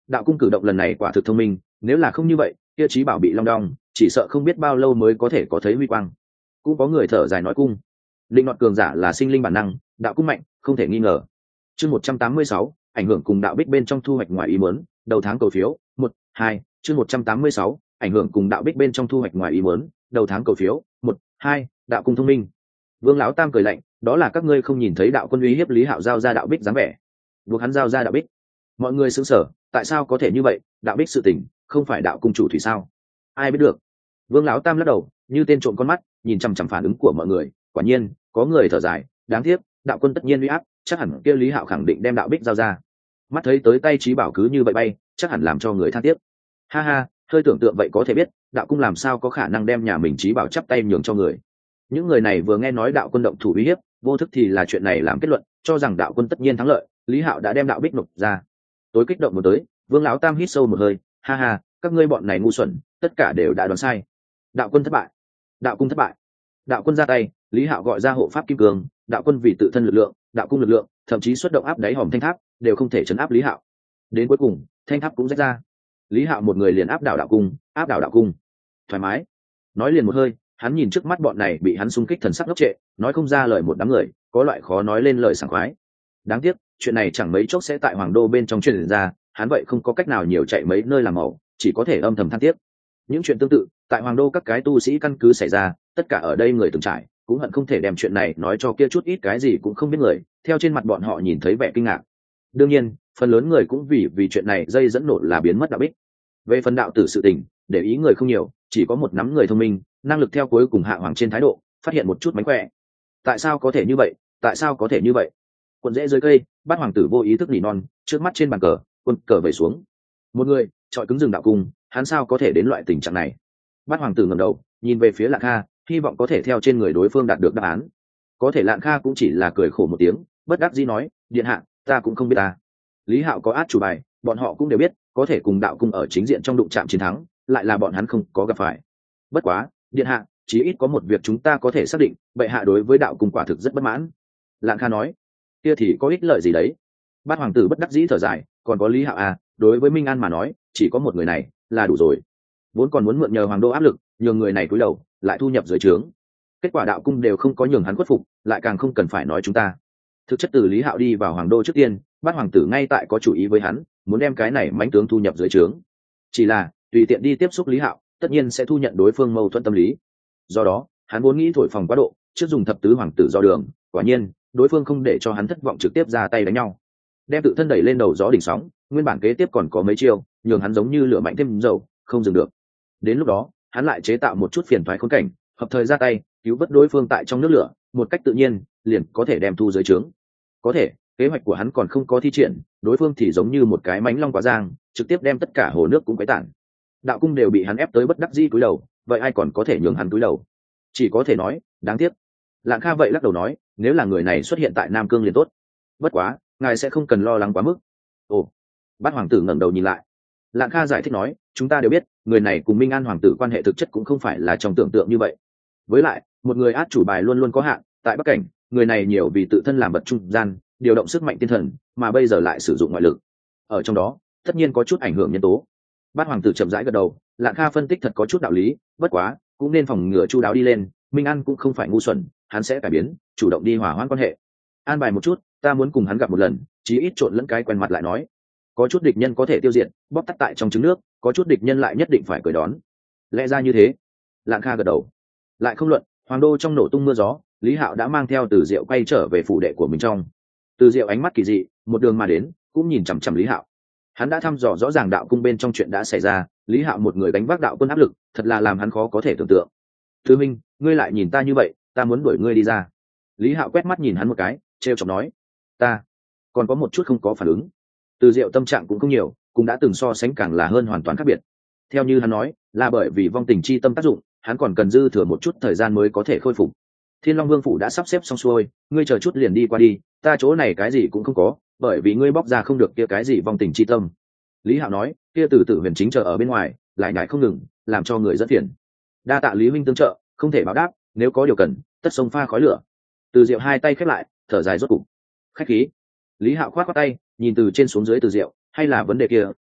đạo cung cử động lần này quả thực thông minh, nếu là không như vậy kia trí bảo bị long đong chỉ sợ không biết bao lâu mới có thể có thấy huy quang. Cũng có người thở dài nói cung linh nọt cường giả là sinh linh bản năng, đạo cung mạnh không thể nghi ngờ. Chương 186, ảnh hưởng cùng đạo bích bên trong thu hoạch ngoài ý muốn, đầu tháng cầu phiếu 1, 2. Chương 186, ảnh hưởng cùng đạo bích bên trong thu hoạch ngoài ý muốn, đầu tháng cầu phiếu 1, 2. Đạo cung thông minh. Vương lão tam cười lạnh, đó là các ngươi không nhìn thấy đạo quân uy hiếp Lý Hạo giao ra đạo bích dáng vẻ, buộc hắn giao ra đạo bích. Mọi người sững sờ, tại sao có thể như vậy? Đạo bích sự tình không phải đạo cung chủ thủy sao? Ai biết được. Vương lão tam lắc đầu như tên trộm con mắt nhìn chằm chằm phản ứng của mọi người. Quả nhiên có người thở dài, đáng tiếc đạo quân tất nhiên uy áp, chắc hẳn kia Lý Hạo khẳng định đem đạo bích giao ra. Mắt thấy tới tay trí bảo cứ như vậy bay, chắc hẳn làm cho người than tiếc. Ha ha, hơi tưởng tượng vậy có thể biết đạo cung làm sao có khả năng đem nhà mình trí bảo chắp tay nhường cho người. Những người này vừa nghe nói đạo quân động thủ uy hiếp, vô thức thì là chuyện này làm kết luận, cho rằng đạo quân tất nhiên thắng lợi. Lý Hạo đã đem đạo bích nộp ra. Tối kích động một tới, Vương lão tam hít sâu một hơi, ha ha, các ngươi bọn này ngu xuẩn, tất cả đều đã đoán sai. Đạo quân thất bại, đạo cung thất bại. Đạo quân ra tay, Lý Hạo gọi ra hộ pháp kim cương, đạo quân vì tự thân lực lượng, đạo cung lực lượng, thậm chí xuất động áp đáy hòm thanh tháp, đều không thể chấn áp Lý Hạo. Đến cuối cùng, thanh tháp cũng rách ra. Lý Hạo một người liền áp đảo đạo cung, áp đảo đạo cung. Thoải mái. Nói liền một hơi, hắn nhìn trước mắt bọn này bị hắn xung kích thần sắc ngốc trệ, nói không ra lời một đám người, có loại khó nói lên lời sảng khoái. Đáng tiếc, chuyện này chẳng mấy chốc sẽ tại Hoàng Đô bên trong truyền ra, hắn vậy không có cách nào nhiều chạy mấy nơi làm màu, chỉ có thể âm thầm than tiếc. Những chuyện tương tự, tại Hoàng Đô các cái tu sĩ căn cứ xảy ra, tất cả ở đây người từng trải, cũng hận không thể đem chuyện này nói cho kia chút ít cái gì cũng không biết người, theo trên mặt bọn họ nhìn thấy vẻ kinh ngạc. Đương nhiên, phần lớn người cũng vì chuyện này dây dẫn nổ là biến mất đạo bích. Về phần đạo tử sự tình, để ý người không nhiều, chỉ có một nắm người thông minh, năng lực theo cuối cùng hạ hoàng trên thái độ, phát hiện một chút mánh khỏe. Tại sao có thể như vậy? Tại sao có thể như vậy? Quần rễ dưới cây, Bát hoàng tử vô ý thức nỉ non, trước mắt trên bàn cờ, quân cờ vẩy xuống. Một người chọi cứng rừng đạo cung, hắn sao có thể đến loại tình trạng này? Bát hoàng tử ngẩng đầu, nhìn về phía Lạn Kha, hy vọng có thể theo trên người đối phương đạt được đáp án. Có thể Lạn Kha cũng chỉ là cười khổ một tiếng, bất đắc dĩ nói, điện hạ, ta cũng không biết ta. Lý Hạo có át chủ bài, bọn họ cũng đều biết, có thể cùng đạo cung ở chính diện trong đụng chạm chiến thắng, lại là bọn hắn không có gặp phải. Bất quá, điện hạ, chí ít có một việc chúng ta có thể xác định, bệ hạ đối với đạo cung quả thực rất bất mãn. Lạn Kha nói, kia thì có ích lợi gì đấy? Bát hoàng tử bất đắc dĩ thở dài, còn có Lý Hạo à, đối với Minh An mà nói, chỉ có một người này là đủ rồi. Vốn còn muốn mượn nhờ hoàng đô áp lực, nhường người này cúi đầu, lại thu nhập dưới trướng. Kết quả đạo cung đều không có nhường hắn khuất phục, lại càng không cần phải nói chúng ta. Thực chất từ Lý Hạo đi vào hoàng đô trước tiên, Bát hoàng tử ngay tại có chủ ý với hắn, muốn đem cái này mãnh tướng thu nhập dưới trướng. Chỉ là tùy tiện đi tiếp xúc Lý Hạo, tất nhiên sẽ thu nhận đối phương mâu thuẫn tâm lý. Do đó, hắn vốn nghĩ thổi phồng quá độ, trước dùng thập tứ hoàng tử do đường, quả nhiên, đối phương không để cho hắn thất vọng trực tiếp ra tay đánh nhau. Đem tự thân đẩy lên đầu gió đỉnh sóng, nguyên bản kế tiếp còn có mấy chiêu, nhường hắn giống như lửa mạnh thêm dầu, không dừng được. Đến lúc đó, hắn lại chế tạo một chút phiền toái khốn cảnh, hợp thời ra tay, cứu vớt đối phương tại trong nước lửa, một cách tự nhiên, liền có thể đem thu dưới trướng. Có thể, kế hoạch của hắn còn không có thi triển, đối phương thì giống như một cái mánh long quá giang, trực tiếp đem tất cả hồ nước cũng quấy tản. Đạo cung đều bị hắn ép tới bất đắc dĩ cúi đầu, vậy ai còn có thể nhường hắn cúi đầu? Chỉ có thể nói, đáng tiếc. Lạng Kha vậy lắc đầu nói, nếu là người này xuất hiện tại Nam Cương liền tốt. Bất quá, ngài sẽ không cần lo lắng quá mức. Ồ. Bát hoàng tử ngẩng đầu nhìn lại. Lạng Kha giải thích nói, chúng ta đều biết, người này cùng Minh An hoàng tử quan hệ thực chất cũng không phải là trong tưởng tượng như vậy. Với lại, một người át chủ bài luôn luôn có hạn, tại Bắc Cảnh, người này nhiều vì tự thân làm vật trung gian, điều động sức mạnh tiên thần, mà bây giờ lại sử dụng ngoại lực. Ở trong đó, tất nhiên có chút ảnh hưởng nhân tố. Bát hoàng tử chậm rãi gật đầu, Lạng Kha phân tích thật có chút đạo lý, bất quá, cũng nên phòng ngừa chu đáo đi lên, Minh An cũng không phải ngu xuẩn, hắn sẽ cải biến, chủ động đi hòa hoãn quan hệ. An bài một chút, ta muốn cùng hắn gặp một lần, chí ít trộn lẫn cái quen mặt lại nói. Có chút địch nhân có thể tiêu diệt, bóp tắt tại trong trứng nước, có chút địch nhân lại nhất định phải cởi đón. Lẽ ra như thế. Lạng Kha gật đầu. Lại không luận, hoàng đô trong nổ tung mưa gió, Lý Hạo đã mang theo Từ Diệu quay trở về phủ đệ của mình trong. Từ Diệu ánh mắt kỳ dị, một đường mà đến, cũng nhìn chằm chằm Lý Hạo. Hắn đã thăm dò rõ ràng đạo cung bên trong chuyện đã xảy ra, Lý Hạo một người đánh vác đạo quân áp lực, thật là làm hắn khó có thể tưởng tượng. Tư Minh, ngươi lại nhìn ta như vậy, ta muốn đuổi ngươi đi ra. Lý Hạo quét mắt nhìn hắn một cái, trêu chọc nói, ta còn có một chút không có phản ứng. Từ Diệu tâm trạng cũng không nhiều, cũng đã từng so sánh càng là hơn hoàn toàn khác biệt. Theo như hắn nói, là bởi vì vong tình chi tâm tác dụng, hắn còn cần dư thừa một chút thời gian mới có thể khôi phục. Thiên Long Vương phủ đã sắp xếp xong xuôi, ngươi chờ chút liền đi qua đi, ta chỗ này cái gì cũng không có, bởi vì ngươi bóc ra không được kia cái gì vong tình chi tâm. Lý Hạo nói, kia Từ Tử Huyền chính chờ ở bên ngoài, lại nhảy không ngừng, làm cho người rất phiền. Đa tạ Lý huynh tương trợ, không thể báo đáp, nếu có điều cần, tất sông pha khói lửa. Từ Diệu hai tay khép lại, thở dài rốt cục. Khách khí. Lý Hạo khoát khoát tay, nhìn từ trên xuống dưới Từ Diệu, hay là vấn đề kia,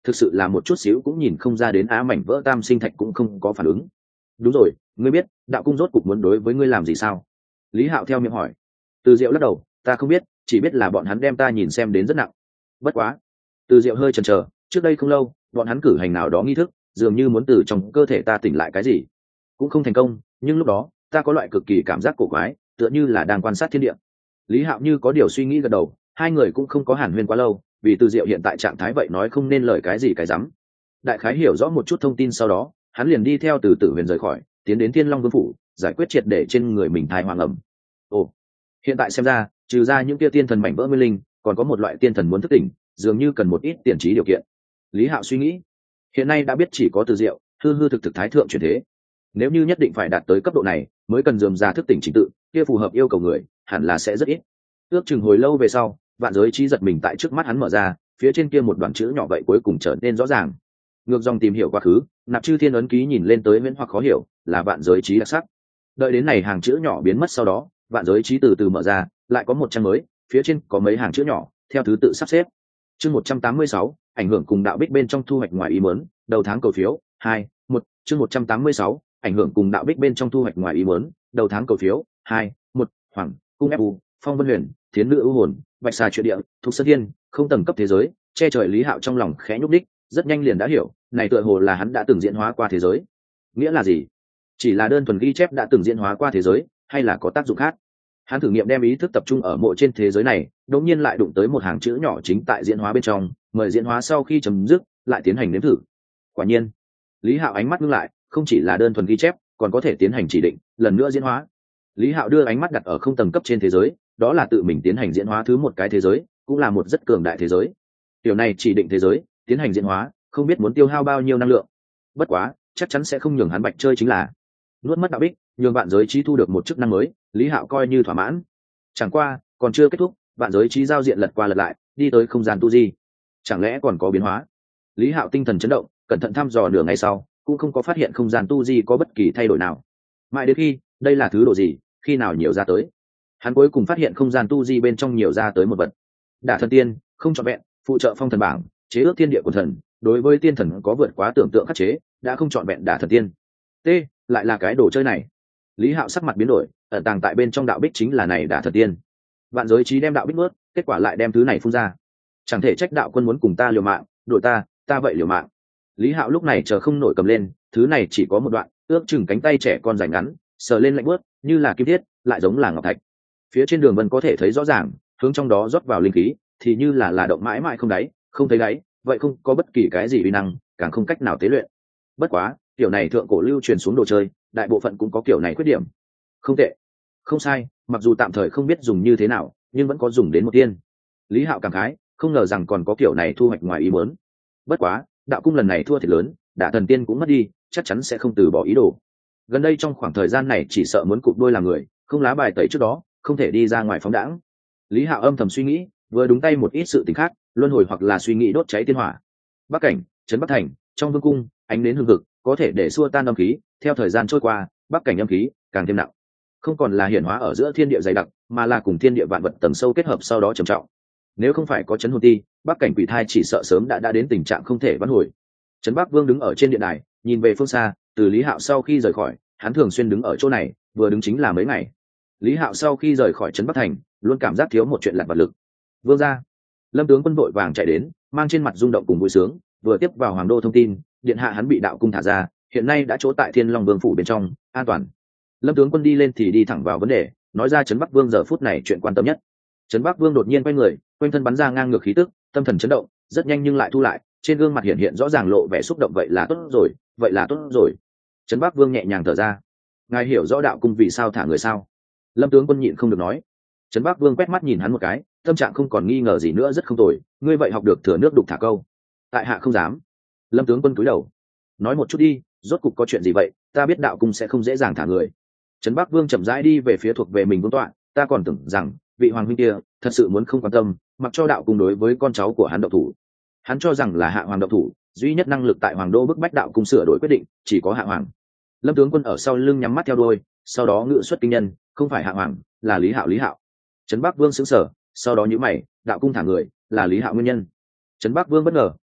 thực sự là một chút xíu cũng nhìn không ra đến á mảnh vỡ tam sinh thạch cũng không có phản ứng. Đúng rồi, ngươi biết đạo cung rốt cục muốn đối với ngươi làm gì sao? Lý Hạo theo miệng hỏi. Từ Diệu lắc đầu, ta không biết, chỉ biết là bọn hắn đem ta nhìn xem đến rất nặng. Bất quá. Từ Diệu hơi chần chờ, trước đây không lâu bọn hắn cử hành nào đó nghi thức, dường như muốn từ trong cơ thể ta tỉnh lại cái gì, cũng không thành công, nhưng lúc đó ta có loại cực kỳ cảm giác cổ quái, tựa như là đang quan sát thiên địa. Lý Hạo như có điều suy nghĩ gật đầu, hai người cũng không có hàn huyên quá lâu, vì Từ Diệu hiện tại trạng thái vậy nói không nên lời cái gì cái rắm. Đại khái hiểu rõ một chút thông tin sau đó, hắn liền đi theo Từ Tử Huyền rời khỏi, tiến đến Thiên Long Vương phủ, giải quyết triệt để trên người mình thai hoàng ẩm. Ồ, hiện tại xem ra, trừ ra những kia tiên thần mảnh vỡ nguyên linh, còn có một loại tiên thần muốn thức tỉnh, dường như cần một ít tiền trí điều kiện. Lý Hạo suy nghĩ, hiện nay đã biết chỉ có Từ Diệu, hư hư thực thực thái thượng chuyển thế. Nếu như nhất định phải đạt tới cấp độ này, mới cần dườm ra thức tỉnh trình tự, kia phù hợp yêu cầu người, hẳn là sẽ rất ít. Ước chừng hồi lâu về sau, vạn giới trí giật mình tại trước mắt hắn mở ra, phía trên kia một đoạn chữ nhỏ vậy cuối cùng trở nên rõ ràng. Ngược dòng tìm hiểu quá khứ, nạp chư thiên ấn ký nhìn lên tới miễn hoặc khó hiểu, là vạn giới trí đặc sắc. Đợi đến này hàng chữ nhỏ biến mất sau đó, vạn giới trí từ từ mở ra, lại có một trang mới, phía trên có mấy hàng chữ nhỏ, theo thứ tự sắp xếp. Chương 186, ảnh hưởng cùng đạo bích bên trong thu hoạch ngoài ý muốn, đầu tháng cầu phiếu, 2, 1, chương 186, ảnh hưởng cùng đạo bích bên trong thu hoạch ngoài ý muốn, đầu tháng cầu phiếu, 2, 1, Hoàng, cung fu, Phong Vân Huyền, Thiến Nữ ưu hồn, Bạch Xà Chuyện Địa, Thục Sơn Thiên, không tầng cấp thế giới, che trời Lý Hạo trong lòng khẽ nhúc đích, rất nhanh liền đã hiểu, này tựa hồ là hắn đã từng diễn hóa qua thế giới. Nghĩa là gì? Chỉ là đơn thuần ghi chép đã từng diễn hóa qua thế giới, hay là có tác dụng khác? Hắn thử nghiệm đem ý thức tập trung ở mộ trên thế giới này, đột nhiên lại đụng tới một hàng chữ nhỏ chính tại diễn hóa bên trong, mời diễn hóa sau khi chấm dứt, lại tiến hành nếm thử. Quả nhiên, Lý Hạo ánh mắt ngưng lại, không chỉ là đơn thuần ghi chép, còn có thể tiến hành chỉ định, lần nữa diễn hóa. Lý Hạo đưa ánh mắt đặt ở không tầng cấp trên thế giới, đó là tự mình tiến hành diễn hóa thứ một cái thế giới, cũng là một rất cường đại thế giới. Điều này chỉ định thế giới, tiến hành diễn hóa, không biết muốn tiêu hao bao nhiêu năng lượng. Bất quá, chắc chắn sẽ không nhường hắn bạch chơi chính là. Nuốt mất đạo bích, nhường vạn giới trí thu được một chức năng mới, Lý Hạo coi như thỏa mãn. Chẳng qua, còn chưa kết thúc, vạn giới trí giao diện lật qua lật lại, đi tới không gian tu di. Chẳng lẽ còn có biến hóa? Lý Hạo tinh thần chấn động, cẩn thận thăm dò nửa ngày sau, cũng không có phát hiện không gian tu di có bất kỳ thay đổi nào. Mãi đến khi, đây là thứ độ gì, khi nào nhiều ra tới? Hắn cuối cùng phát hiện không gian tu di bên trong nhiều ra tới một vật. Đả thần tiên, không trọn vẹn, phụ trợ phong thần bảng, chế ước thiên địa của thần, đối với tiên thần có vượt quá tưởng tượng khắc chế, đã không trọn vẹn đả thần tiên. T, lại là cái đồ chơi này. Lý Hạo sắc mặt biến đổi, ẩn tàng tại bên trong đạo bích chính là này đả thần tiên. Vạn giới trí đem đạo bích nuốt, kết quả lại đem thứ này phun ra. Chẳng thể trách đạo quân muốn cùng ta liều mạng, đội ta vậy liều mạng. Lý Hạo lúc này chờ không nổi cầm lên, thứ này chỉ có một đoạn, ước chừng cánh tay trẻ con dài ngắn, sờ lên lạnh bước, như là kim thiết, lại giống là ngọc thạch. Phía trên đường vân có thể thấy rõ ràng, hướng trong đó rót vào linh khí, thì như là động mãi mãi không đáy, không thấy đáy, vậy không có bất kỳ cái gì uy năng, càng không cách nào tế luyện. Bất quá, kiểu này thượng cổ lưu truyền xuống đồ chơi, đại bộ phận cũng có kiểu này khuyết điểm. Không tệ, không sai, mặc dù tạm thời không biết dùng như thế nào, nhưng vẫn có dùng đến một tiên. Lý Hạo cảm khái, không ngờ rằng còn có kiểu này thu hoạch ngoài ý muốn. Bất quá, đạo cung lần này thua thiệt lớn, đả thần tiên cũng mất đi, chắc chắn sẽ không từ bỏ ý đồ. Gần đây trong khoảng thời gian này chỉ sợ muốn cụp đôi làm người, không lá bài tẩy trước đó, không thể đi ra ngoài phóng đãng. Lý Hạo âm thầm suy nghĩ, vừa đúng tay một ít sự tình khác, luân hồi hoặc là suy nghĩ đốt cháy tiên hỏa. Bắc cảnh, trấn Bắc thành, trong vương cung, ánh đến hương vực, có thể để xua tan âm khí. Theo thời gian trôi qua, Bắc cảnh âm khí càng thêm nặng, không còn là hiển hóa ở giữa thiên địa dày đặc, mà là cùng thiên địa vạn vật tầng sâu kết hợp sau đó trầm trọng. Nếu không phải có chấn hồn ti, Bắc cảnh quỷ thai chỉ sợ sớm đã đến tình trạng không thể vãn hồi. Trấn Bắc Vương đứng ở trên điện đài, nhìn về phương xa. Từ Lý Hạo sau khi rời khỏi, hắn thường xuyên đứng ở chỗ này, vừa đứng chính là mấy ngày. Lý Hạo sau khi rời khỏi trấn Bắc thành, luôn cảm giác thiếu một chuyện lặt vặt lực. Vương gia, Lâm tướng quân vội vàng chạy đến, mang trên mặt rung động cùng vui sướng, vừa tiếp vào hoàng đô thông tin, điện hạ hắn bị đạo cung thả ra, hiện nay đã chỗ tại Thiên Long Vương phủ bên trong, an toàn. Lâm tướng quân đi lên thì đi thẳng vào vấn đề, nói ra trấn Bắc Vương giờ phút này chuyện quan tâm nhất. Trấn Bắc Vương đột nhiên quay người, quanh thân bắn ra ngang ngược khí tức, tâm thần chấn động, rất nhanh nhưng lại thu lại, trên gương mặt hiện rõ ràng lộ vẻ xúc động. Vậy là tốt rồi, vậy là tốt rồi. Trấn Bắc Vương nhẹ nhàng thở ra. Ngài hiểu rõ đạo cung vì sao thả người sao? Lâm tướng quân nhịn không được nói. Trấn Bắc Vương quét mắt nhìn hắn một cái, tâm trạng không còn nghi ngờ gì nữa, rất không tồi, ngươi vậy học được thừa nước đục thả câu. Tại hạ không dám. Lâm tướng quân cúi đầu. Nói một chút đi, rốt cục có chuyện gì vậy? Ta biết đạo cung sẽ không dễ dàng thả người. Trấn Bắc Vương chậm rãi đi về phía thuộc về mình vương tọa, ta còn tưởng rằng vị hoàng huynh kia thật sự muốn không quan tâm, mặc cho đạo cung đối với con cháu của hắn động thủ. Hắn cho rằng là hạ hoàng động thủ, duy nhất năng lực tại hoàng đô bức bách đạo cung sửa đổi quyết định chỉ có hạ hoàng. Lâm tướng quân ở sau lưng nhắm mắt theo đuôi, sau đó ngự xuất kinh nhân, không phải hạ hoàng, là Lý Hạo. Lý Hạo. Trấn Bắc Vương sững sờ, sau đó nhíu mày, đạo cung thả người là Lý Hạo nguyên nhân. Trấn Bắc Vương bất ngờ,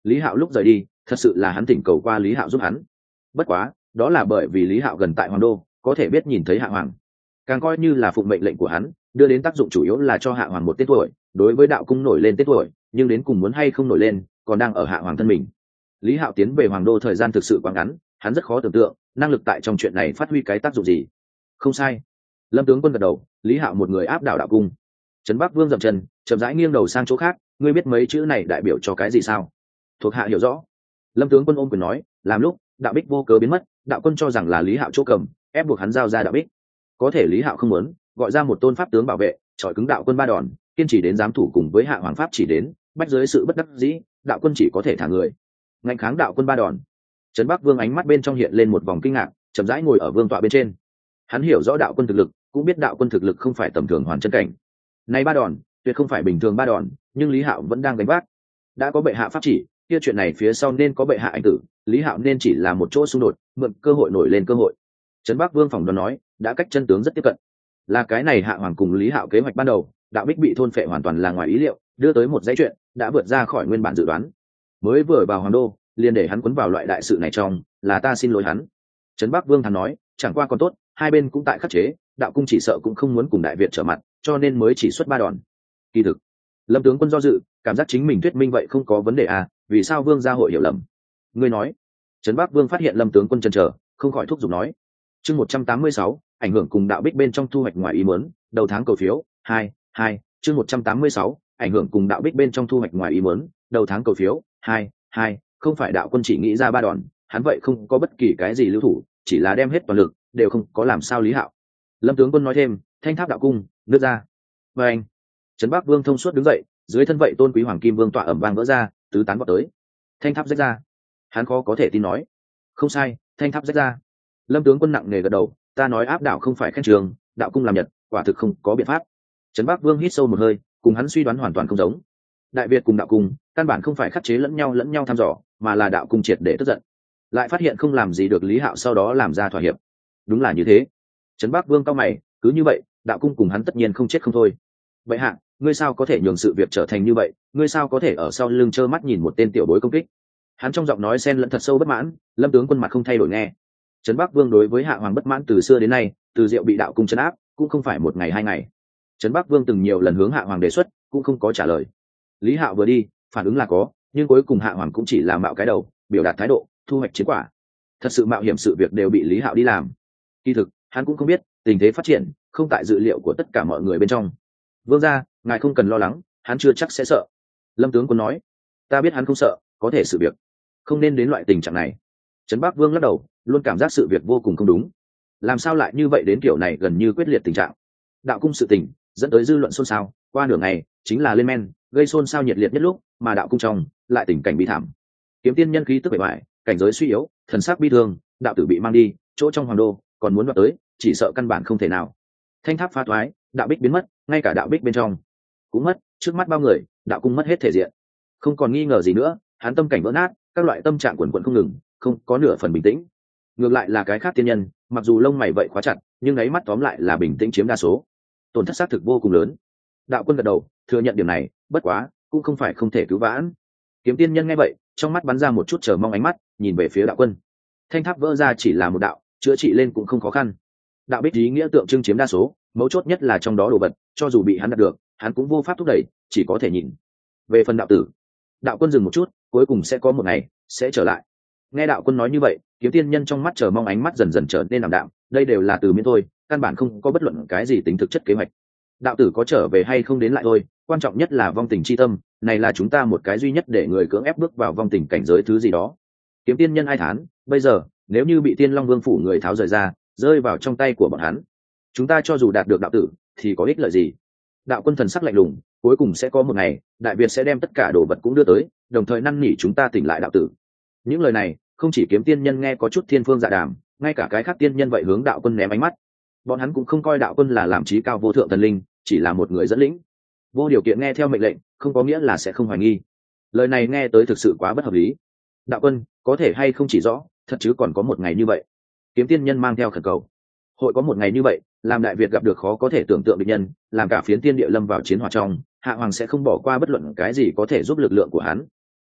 Lý Hạo lúc rời đi thật sự là hắn thỉnh cầu qua Lý Hạo giúp hắn, bất quá đó là bởi vì Lý Hạo gần tại Hoàng Đô, có thể biết nhìn thấy Hạ Hoàng, càng coi như là phụng mệnh lệnh của hắn, đưa đến tác dụng chủ yếu là cho Hạ Hoàng một tên tuổi, đối với đạo cung nổi lên tên tuổi, nhưng đến cùng muốn hay không nổi lên còn đang ở Hạ Hoàng thân mình. Lý Hạo tiến về Hoàng Đô thời gian thực sự quá ngắn, hắn rất khó tưởng tượng năng lực tại trong chuyện này phát huy cái tác dụng gì. Không sai. Lâm tướng quân gật đầu. Lý Hạo một người áp đảo đạo cung. Trấn Bắc Vương dậm chân, chậm rãi nghiêng đầu sang chỗ khác. Ngươi biết mấy chữ này đại biểu cho cái gì sao? Thuộc hạ hiểu rõ. Lâm tướng quân ôm quyền nói, làm lúc đạo bích vô cớ biến mất, đạo quân cho rằng là Lý Hạo chỗ cầm, ép buộc hắn giao ra đạo bích. Có thể Lý Hạo không muốn, gọi ra một tôn pháp tướng bảo vệ, chọi cứng đạo quân ba đòn, kiên trì đến giám thủ cùng với Hạ Hoàng pháp chỉ đến, bách dưới sự bất đắc dĩ, đạo quân chỉ có thể thả người. Ngạnh kháng đạo quân ba đòn. Trấn Bắc Vương ánh mắt bên trong hiện lên một vòng kinh ngạc, chậm rãi ngồi ở vương tọa bên trên. Hắn hiểu rõ đạo quân thực lực, cũng biết đạo quân thực lực không phải tầm thường hoàn chân cảnh. Này ba đòn, tuyệt không phải bình thường ba đòn, nhưng Lý Hạo vẫn đang gánh vác. Đã có bệ hạ pháp chỉ, kia chuyện này phía sau nên có bệ hạ ảnh tử, Lý Hạo nên chỉ là một chỗ xung đột, mượn cơ hội nổi lên cơ hội. Trấn Bắc Vương phỏng đoán nói, đã cách chân tướng rất tiếp cận. Là cái này Hạ Hoàng cùng Lý Hạo kế hoạch ban đầu, đạo bích bị thôn phệ hoàn toàn là ngoài ý liệu, đưa tới một dãy chuyện, đã vượt ra khỏi nguyên bản dự đoán. Mới vừa vào Hoàng Đô, liền để hắn quấn vào loại đại sự này trong, là ta xin lỗi hắn. Trấn Bắc Vương thản nói, chẳng qua còn tốt, hai bên cũng tại khắc chế, đạo cung chỉ sợ cũng không muốn cùng Đại Việt trở mặt, cho nên mới chỉ xuất ba đòn. Kỳ thực, Lâm tướng quân do dự, cảm giác chính mình thuyết minh vậy không có vấn đề à, vì sao Vương gia hội hiểu lầm? Ngươi nói. Trấn Bắc Vương phát hiện Lâm tướng quân chần chờ, không khỏi thúc giục nói. Chương 186, ảnh hưởng cùng đạo bích bên trong thu hoạch ngoài ý muốn, đầu tháng cầu phiếu, 2, chương 186, ảnh hưởng cùng đạo bích bên trong thu hoạch ngoài ý muốn, đầu tháng cầu phiếu, 2, không phải đạo quân chỉ nghĩ ra ba đòn, hắn vậy không có bất kỳ cái gì lưu thủ, chỉ là đem hết toàn lực, đều không có làm sao Lý Hạo. Lâm tướng quân nói thêm, thanh tháp đạo cung, nước ra. Và anh, Trấn Bắc Vương thông suốt đứng dậy, dưới thân vậy tôn quý hoàng kim vương tọa ẩm vang vỡ ra, tứ tán vọt tới. Thanh tháp rách ra. Hắn khó có thể tin nói. Không sai, thanh tháp rách ra. Lâm tướng quân nặng nề gật đầu, ta nói áp đảo không phải khen trường, đạo cung làm nhật, quả thực không có biện pháp. Trấn Bắc Vương hít sâu một hơi, cùng hắn suy đoán hoàn toàn không giống. Đại Việt cùng đạo cung, căn bản không phải khắc chế lẫn nhau thăm dò, mà là đạo cung triệt để tức giận, lại phát hiện không làm gì được Lý Hạo, sau đó làm ra thỏa hiệp. Đúng là như thế. Trấn Bắc Vương cao mày, cứ như vậy, đạo cung cùng hắn tất nhiên không chết không thôi. Vậy hạ, ngươi sao có thể nhường sự việc trở thành như vậy? Ngươi sao có thể ở sau lưng trơ mắt nhìn một tên tiểu bối công kích? Hắn trong giọng nói xen lẫn thật sâu bất mãn. Lâm tướng quân mặt không thay đổi nghe. Trấn Bắc Vương đối với Hạ Hoàng bất mãn từ xưa đến nay, từ Diệu bị đạo cung trấn áp, cũng không phải một ngày hai ngày. Trấn Bắc Vương từng nhiều lần hướng Hạ Hoàng đề xuất, cũng không có trả lời. Lý Hạo vừa đi, phản ứng là có, nhưng cuối cùng Hạ Hoàng cũng chỉ là mạo cái đầu, biểu đạt thái độ, thu hoạch chiến quả. Thật sự mạo hiểm sự việc đều bị Lý Hạo đi làm. Kỳ thực, hắn cũng không biết, tình thế phát triển không tại dự liệu của tất cả mọi người bên trong. Vương gia, ngài không cần lo lắng, hắn chưa chắc sẽ sợ. Lâm tướng quân nói, ta biết hắn không sợ, có thể sự việc không nên đến loại tình trạng này. Trấn Bắc Vương lắc đầu, luôn cảm giác sự việc vô cùng không đúng. Làm sao lại như vậy đến kiểu này gần như quyết liệt tình trạng? Đạo cung sự tình dẫn tới dư luận xôn xao, qua nửa ngày chính là lên men, gây xôn xao nhiệt liệt nhất lúc, mà đạo cung trong lại tình cảnh bi thảm. Kiếm tiên nhân khí tức bề bại, cảnh giới suy yếu, thần sắc bi thương, đạo tử bị mang đi, chỗ trong hoàng đô còn muốn đoạt tới, chỉ sợ căn bản không thể nào. Thanh tháp phá thoái, đạo bích biến mất, ngay cả đạo bích bên trong cũng mất, trước mắt bao người, đạo cung mất hết thể diện. Không còn nghi ngờ gì nữa, hắn tâm cảnh vỡ nát, các loại tâm trạng quần quẫn không ngừng, không có nửa phần bình tĩnh. Ngược lại là cái khác tiên nhân, mặc dù lông mày vậy khóa chặt, nhưng đáy mắt tóm lại là bình tĩnh chiếm đa số. Tổn thất xác thực vô cùng lớn. Đạo quân gật đầu, thừa nhận điểm này, bất quá cũng không phải không thể cứu vãn. Kiếm tiên nhân nghe vậy, trong mắt bắn ra một chút chờ mong ánh mắt, nhìn về phía đạo quân. Thanh tháp vỡ ra chỉ là một đạo, chữa trị lên cũng không khó khăn. Đạo bích ý nghĩa tượng trưng chiếm đa số, mấu chốt nhất là trong đó đồ vật, cho dù bị hắn đạt được, hắn cũng vô pháp thúc đẩy, chỉ có thể nhìn. Về phần đạo tử, đạo quân dừng một chút, cuối cùng sẽ có một ngày sẽ trở lại. Nghe đạo quân nói như vậy, kiếm tiên nhân trong mắt chờ mong ánh mắt dần dần trở nên ảm đạm, đây đều là từ miễn thôi, căn bản không có bất luận cái gì tính thực chất kế hoạch. Đạo tử có trở về hay không đến lại thôi, quan trọng nhất là vong tình chi tâm, này là chúng ta một cái duy nhất để người cưỡng ép bước vào vong tình cảnh giới thứ gì đó. Kiếm tiên nhân ai thán, bây giờ nếu như bị Tiên Long Vương phủ người tháo rời ra, rơi vào trong tay của bọn hắn, chúng ta cho dù đạt được đạo tử thì có ích lợi gì? Đạo quân thần sắc lạnh lùng, cuối cùng sẽ có một ngày, Đại Việt sẽ đem tất cả đồ vật cũng đưa tới, đồng thời năn nỉ chúng ta tỉnh lại đạo tử. Những lời này, không chỉ kiếm tiên nhân nghe có chút thiên phương dạ đàm, ngay cả cái khác tiên nhân vậy hướng đạo quân ném ánh mắt. Bọn hắn cũng không coi đạo quân là làm chí cao vô thượng thần linh, chỉ là một người dẫn lĩnh, vô điều kiện nghe theo mệnh lệnh, không có nghĩa là sẽ không hoài nghi. Lời này nghe tới thực sự quá bất hợp lý. Đạo quân có thể hay không chỉ rõ, thật chứ còn có một ngày như vậy? Kiếm tiên nhân mang theo khẩn cầu. Hội có một ngày như vậy, làm Đại Việt gặp được khó có thể tưởng tượng địch nhân, làm cả phiến tiên địa lâm vào chiến hỏa trong, Hạ Hoàng sẽ không bỏ qua bất luận cái gì có thể giúp lực lượng của hắn.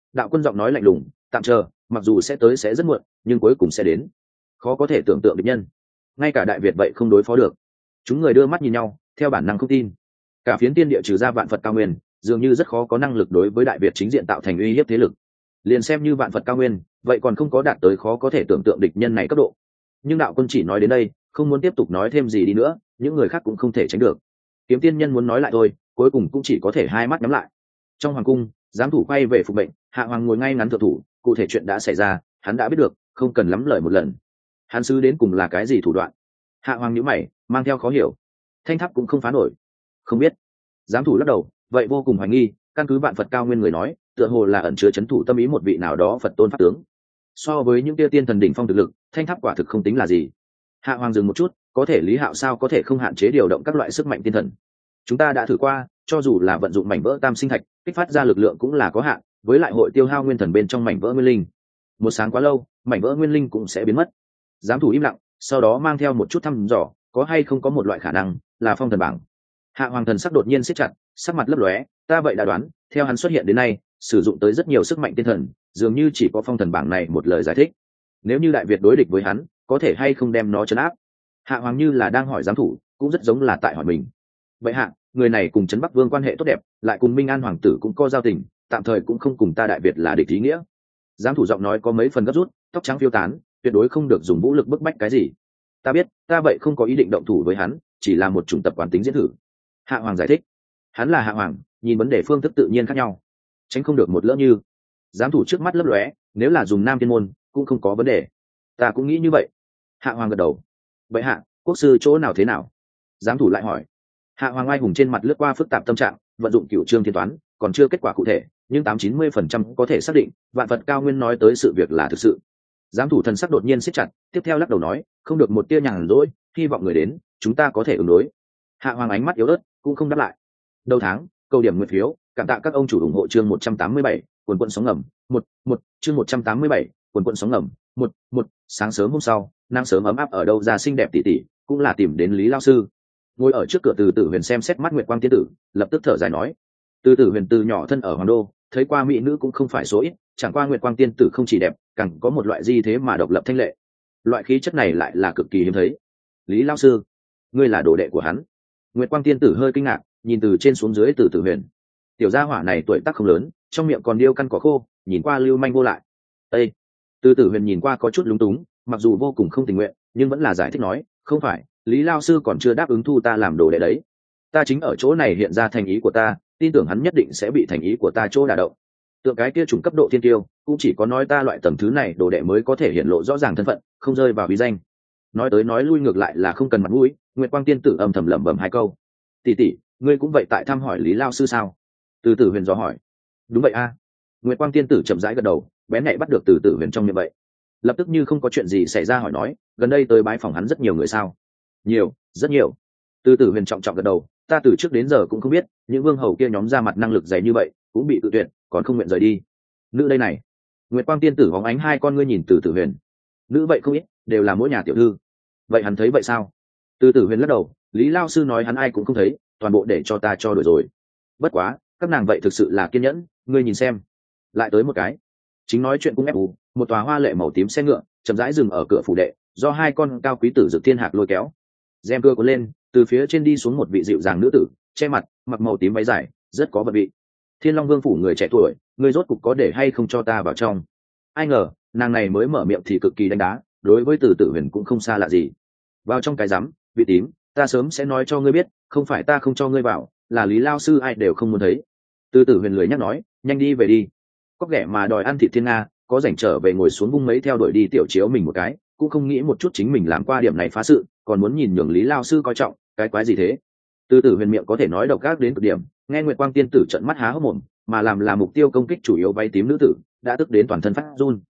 Đạo Quân giọng nói lạnh lùng, tạm chờ, mặc dù sẽ tới sẽ rất muộn, nhưng cuối cùng sẽ đến. Khó có thể tưởng tượng địch nhân, ngay cả Đại Việt vậy không đối phó được. Chúng người đưa mắt nhìn nhau, theo bản năng không tin. Cả phiến tiên địa trừ ra Vạn Phật Cao Nguyên, dường như rất khó có năng lực đối với Đại Việt chính diện tạo thành uy hiếp thế lực. Liền xem như Vạn Phật Cao Nguyên, vậy còn không có đạt tới khó có thể tưởng tượng địch nhân này cấp độ. Nhưng Đạo Quân chỉ nói đến đây, không muốn tiếp tục nói thêm gì đi nữa, những người khác cũng không thể tránh được. Kiếm Tiên Nhân muốn nói lại thôi, cuối cùng cũng chỉ có thể hai mắt nhắm lại. Trong hoàng cung, giám thủ quay về phục bệnh, Hạ Hoàng ngồi ngay ngắn thượng thủ, cụ thể chuyện đã xảy ra, hắn đã biết được, không cần lắm lời một lần. Hắn sứ đến cùng là cái gì thủ đoạn? Hạ Hoàng nhíu mày, mang theo khó hiểu. Thanh tháp cũng không phá nổi. Không biết. Giám thủ lắc đầu, vậy vô cùng hoài nghi, căn cứ Vạn Phật Cao Nguyên người nói, tựa hồ là ẩn chứa chấn thủ tâm ý một vị nào đó Phật tôn pháp tướng. So với những kia tiên thần đỉnh phong thực lực, thanh tháp quả thực không tính là gì. Hạ Hoàng dừng một chút, có thể Lý Hạo sao có thể không hạn chế điều động các loại sức mạnh tiên thần? Chúng ta đã thử qua, cho dù là vận dụng mảnh vỡ tam sinh thạch, kích phát ra lực lượng cũng là có hạn, với lại hội tiêu hao nguyên thần bên trong mảnh vỡ nguyên linh. Một sáng quá lâu, mảnh vỡ nguyên linh cũng sẽ biến mất. Giám thủ im lặng, sau đó mang theo một chút thăm dò, có hay không có một loại khả năng là phong thần bảng. Hạ Hoàng thần sắc đột nhiên siết chặt, sắc mặt lấp lóe, ta vậy đã đoán, theo hắn xuất hiện đến nay, sử dụng tới rất nhiều sức mạnh tiên thần, dường như chỉ có phong thần bảng này một lời giải thích. Nếu như Đại Việt đối địch với hắn, có thể hay không đem nó trấn áp? Hạ Hoàng như là đang hỏi giám thủ, cũng rất giống là tại hỏi mình. Vậy hạ, người này cùng Trấn Bắc Vương quan hệ tốt đẹp, lại cùng Minh An hoàng tử cũng có giao tình, tạm thời cũng không cùng ta Đại Việt là địch ý nghĩa. Giám thủ giọng nói có mấy phần gấp rút, tóc trắng phiêu tán, tuyệt đối không được dùng vũ lực bức bách cái gì. Ta biết, ta vậy không có ý định động thủ với hắn, chỉ là một chủng tập quán tính diễn thử. Hạ Hoàng giải thích. Hắn là Hạ Hoàng, nhìn vấn đề phương thức tự nhiên khác nhau, tránh không được một lỡ như. Giám thủ trước mắt lấp lóe, nếu là dùng Nam Thiên môn cũng không có vấn đề. Ta cũng nghĩ như vậy. Hạ Hoàng gật đầu. Vậy hạ, quốc sư chỗ nào thế nào? Giám thủ lại hỏi. Hạ Hoàng oai hùng trên mặt lướt qua phức tạp tâm trạng, vận dụng cửu trương thiên toán, còn chưa kết quả cụ thể, nhưng 80-90% có thể xác định, Vạn Phật Cao Nguyên nói tới sự việc là thực sự. Giám thủ thần sắc đột nhiên siết chặt, tiếp theo lắc đầu nói, không được một tia nhàn rỗi, hy vọng người đến, chúng ta có thể ứng đối. Hạ Hoàng ánh mắt yếu ớt, cũng không đáp lại. Đầu tháng, câu điểm nguyện phiếu, cảm tạ các ông chủ ủng hộ chương 187, quần quận sóng ngầm, chương 187, quần quận sóng ngầm, sáng sớm hôm sau, nắng sớm ấm áp ở đâu ra xinh đẹp tỉ tỉ, cũng là tìm đến Lý lão sư. Ngồi ở trước cửa Từ Tử Huyền xem xét mắt Nguyệt Quang tiên tử, lập tức thở dài nói, Từ Tử Huyền từ nhỏ thân ở Hoàng Đô, thấy qua mỹ nữ cũng không phải số ít, chẳng qua Nguyệt Quang tiên tử không chỉ đẹp, càng có một loại di thế mà độc lập thanh lệ. Loại khí chất này lại là cực kỳ hiếm thấy. Lý lão sư, ngươi là đồ đệ của hắn? Nguyệt Quang tiên tử hơi kinh ngạc, nhìn từ trên xuống dưới Từ Tử Huyền. Tiểu gia hỏa này tuổi tác không lớn, trong miệng còn điêu căn cỏ khô, nhìn qua lưu manh vô lại. Ê! Từ Tử Huyền nhìn qua có chút lúng túng, mặc dù vô cùng không tình nguyện, nhưng vẫn là giải thích nói, không phải, Lý lão sư còn chưa đáp ứng thu ta làm đồ đệ đấy. Ta chính ở chỗ này hiện ra thành ý của ta, tin tưởng hắn nhất định sẽ bị thành ý của ta chỗ đả động. Tượng cái kia trùng cấp độ thiên tiêu, cũng chỉ có nói ta loại tầm thứ này đồ đệ mới có thể hiện lộ rõ ràng thân phận, không rơi vào uy danh. Nói tới nói lui ngược lại là không cần mặt mũi, Nguyệt Quang tiên tử âm thầm lẩm bẩm hai câu. Tỷ tỷ, ngươi cũng vậy tại thăm hỏi Lý lão sư sao? Từ Tử Huyền dò hỏi. Đúng vậy a. Nguyệt Quang tiên tử chậm rãi gật đầu, bén nhạy bắt được Từ Tử Huyền trong miệng vậy. Lập tức như không có chuyện gì xảy ra hỏi nói, gần đây tới bái phòng hắn rất nhiều người sao? Nhiều, rất nhiều. Từ Tử Huyền trọng trọng gật đầu, ta từ trước đến giờ cũng không biết, những vương hầu kia nhóm ra mặt năng lực dày như vậy, cũng bị tự tuyệt, còn không nguyện rời đi. Nữ đây này. Nguyệt Quang tiên tử hóng ánh hai con ngươi nhìn Từ Tử Huyền. Nữ vậy không ít, đều là mỗi nhà tiểu thư. Vậy hắn thấy vậy sao? Từ Tử Huyền lắc đầu, Lý lão sư nói hắn ai cũng không thấy, toàn bộ để cho ta cho đổi rồi. Bất quá, các nàng vậy thực sự là kiên nhẫn, ngươi nhìn xem. Lại tới một cái. Chính nói chuyện cũng ép u, một tòa hoa lệ màu tím xe ngựa chậm rãi dừng ở cửa phủ đệ, do hai con cao quý tử Dực Thiên Hạc lôi kéo. Rèm cửa cuốn lên, từ phía trên đi xuống một vị dịu dàng nữ tử, che mặt, mặc màu tím váy dài, rất có vật vị. Thiên Long Vương phủ người trẻ tuổi, ngươi rốt cục có để hay không cho ta vào trong? Ai ngờ, nàng này mới mở miệng thì cực kỳ đánh đá, đối với Từ Tử Huyền cũng không xa lạ gì. Vào trong cái rắm, vị tím, ta sớm sẽ nói cho ngươi biết, không phải ta không cho ngươi vào, là Lý lão sư ai đều không muốn thấy. Từ Tử Huyền lười nhắc nói, nhanh đi về đi. Có ghẻ mà đòi ăn thịt thiên nga, có rảnh trở về ngồi xuống vung mấy theo đuổi đi tiểu chiếu mình một cái, cũng không nghĩ một chút chính mình làm qua điểm này phá sự, còn muốn nhìn nhường Lý lão sư coi trọng, cái quái gì thế? Từ Tử Huyền miệng có thể nói độc ác đến cực điểm, nghe Nguyệt Quang tiên tử trợn mắt há hốc mồm, mà làm là mục tiêu công kích chủ yếu váy tím nữ tử, đã tức đến toàn thân phát run.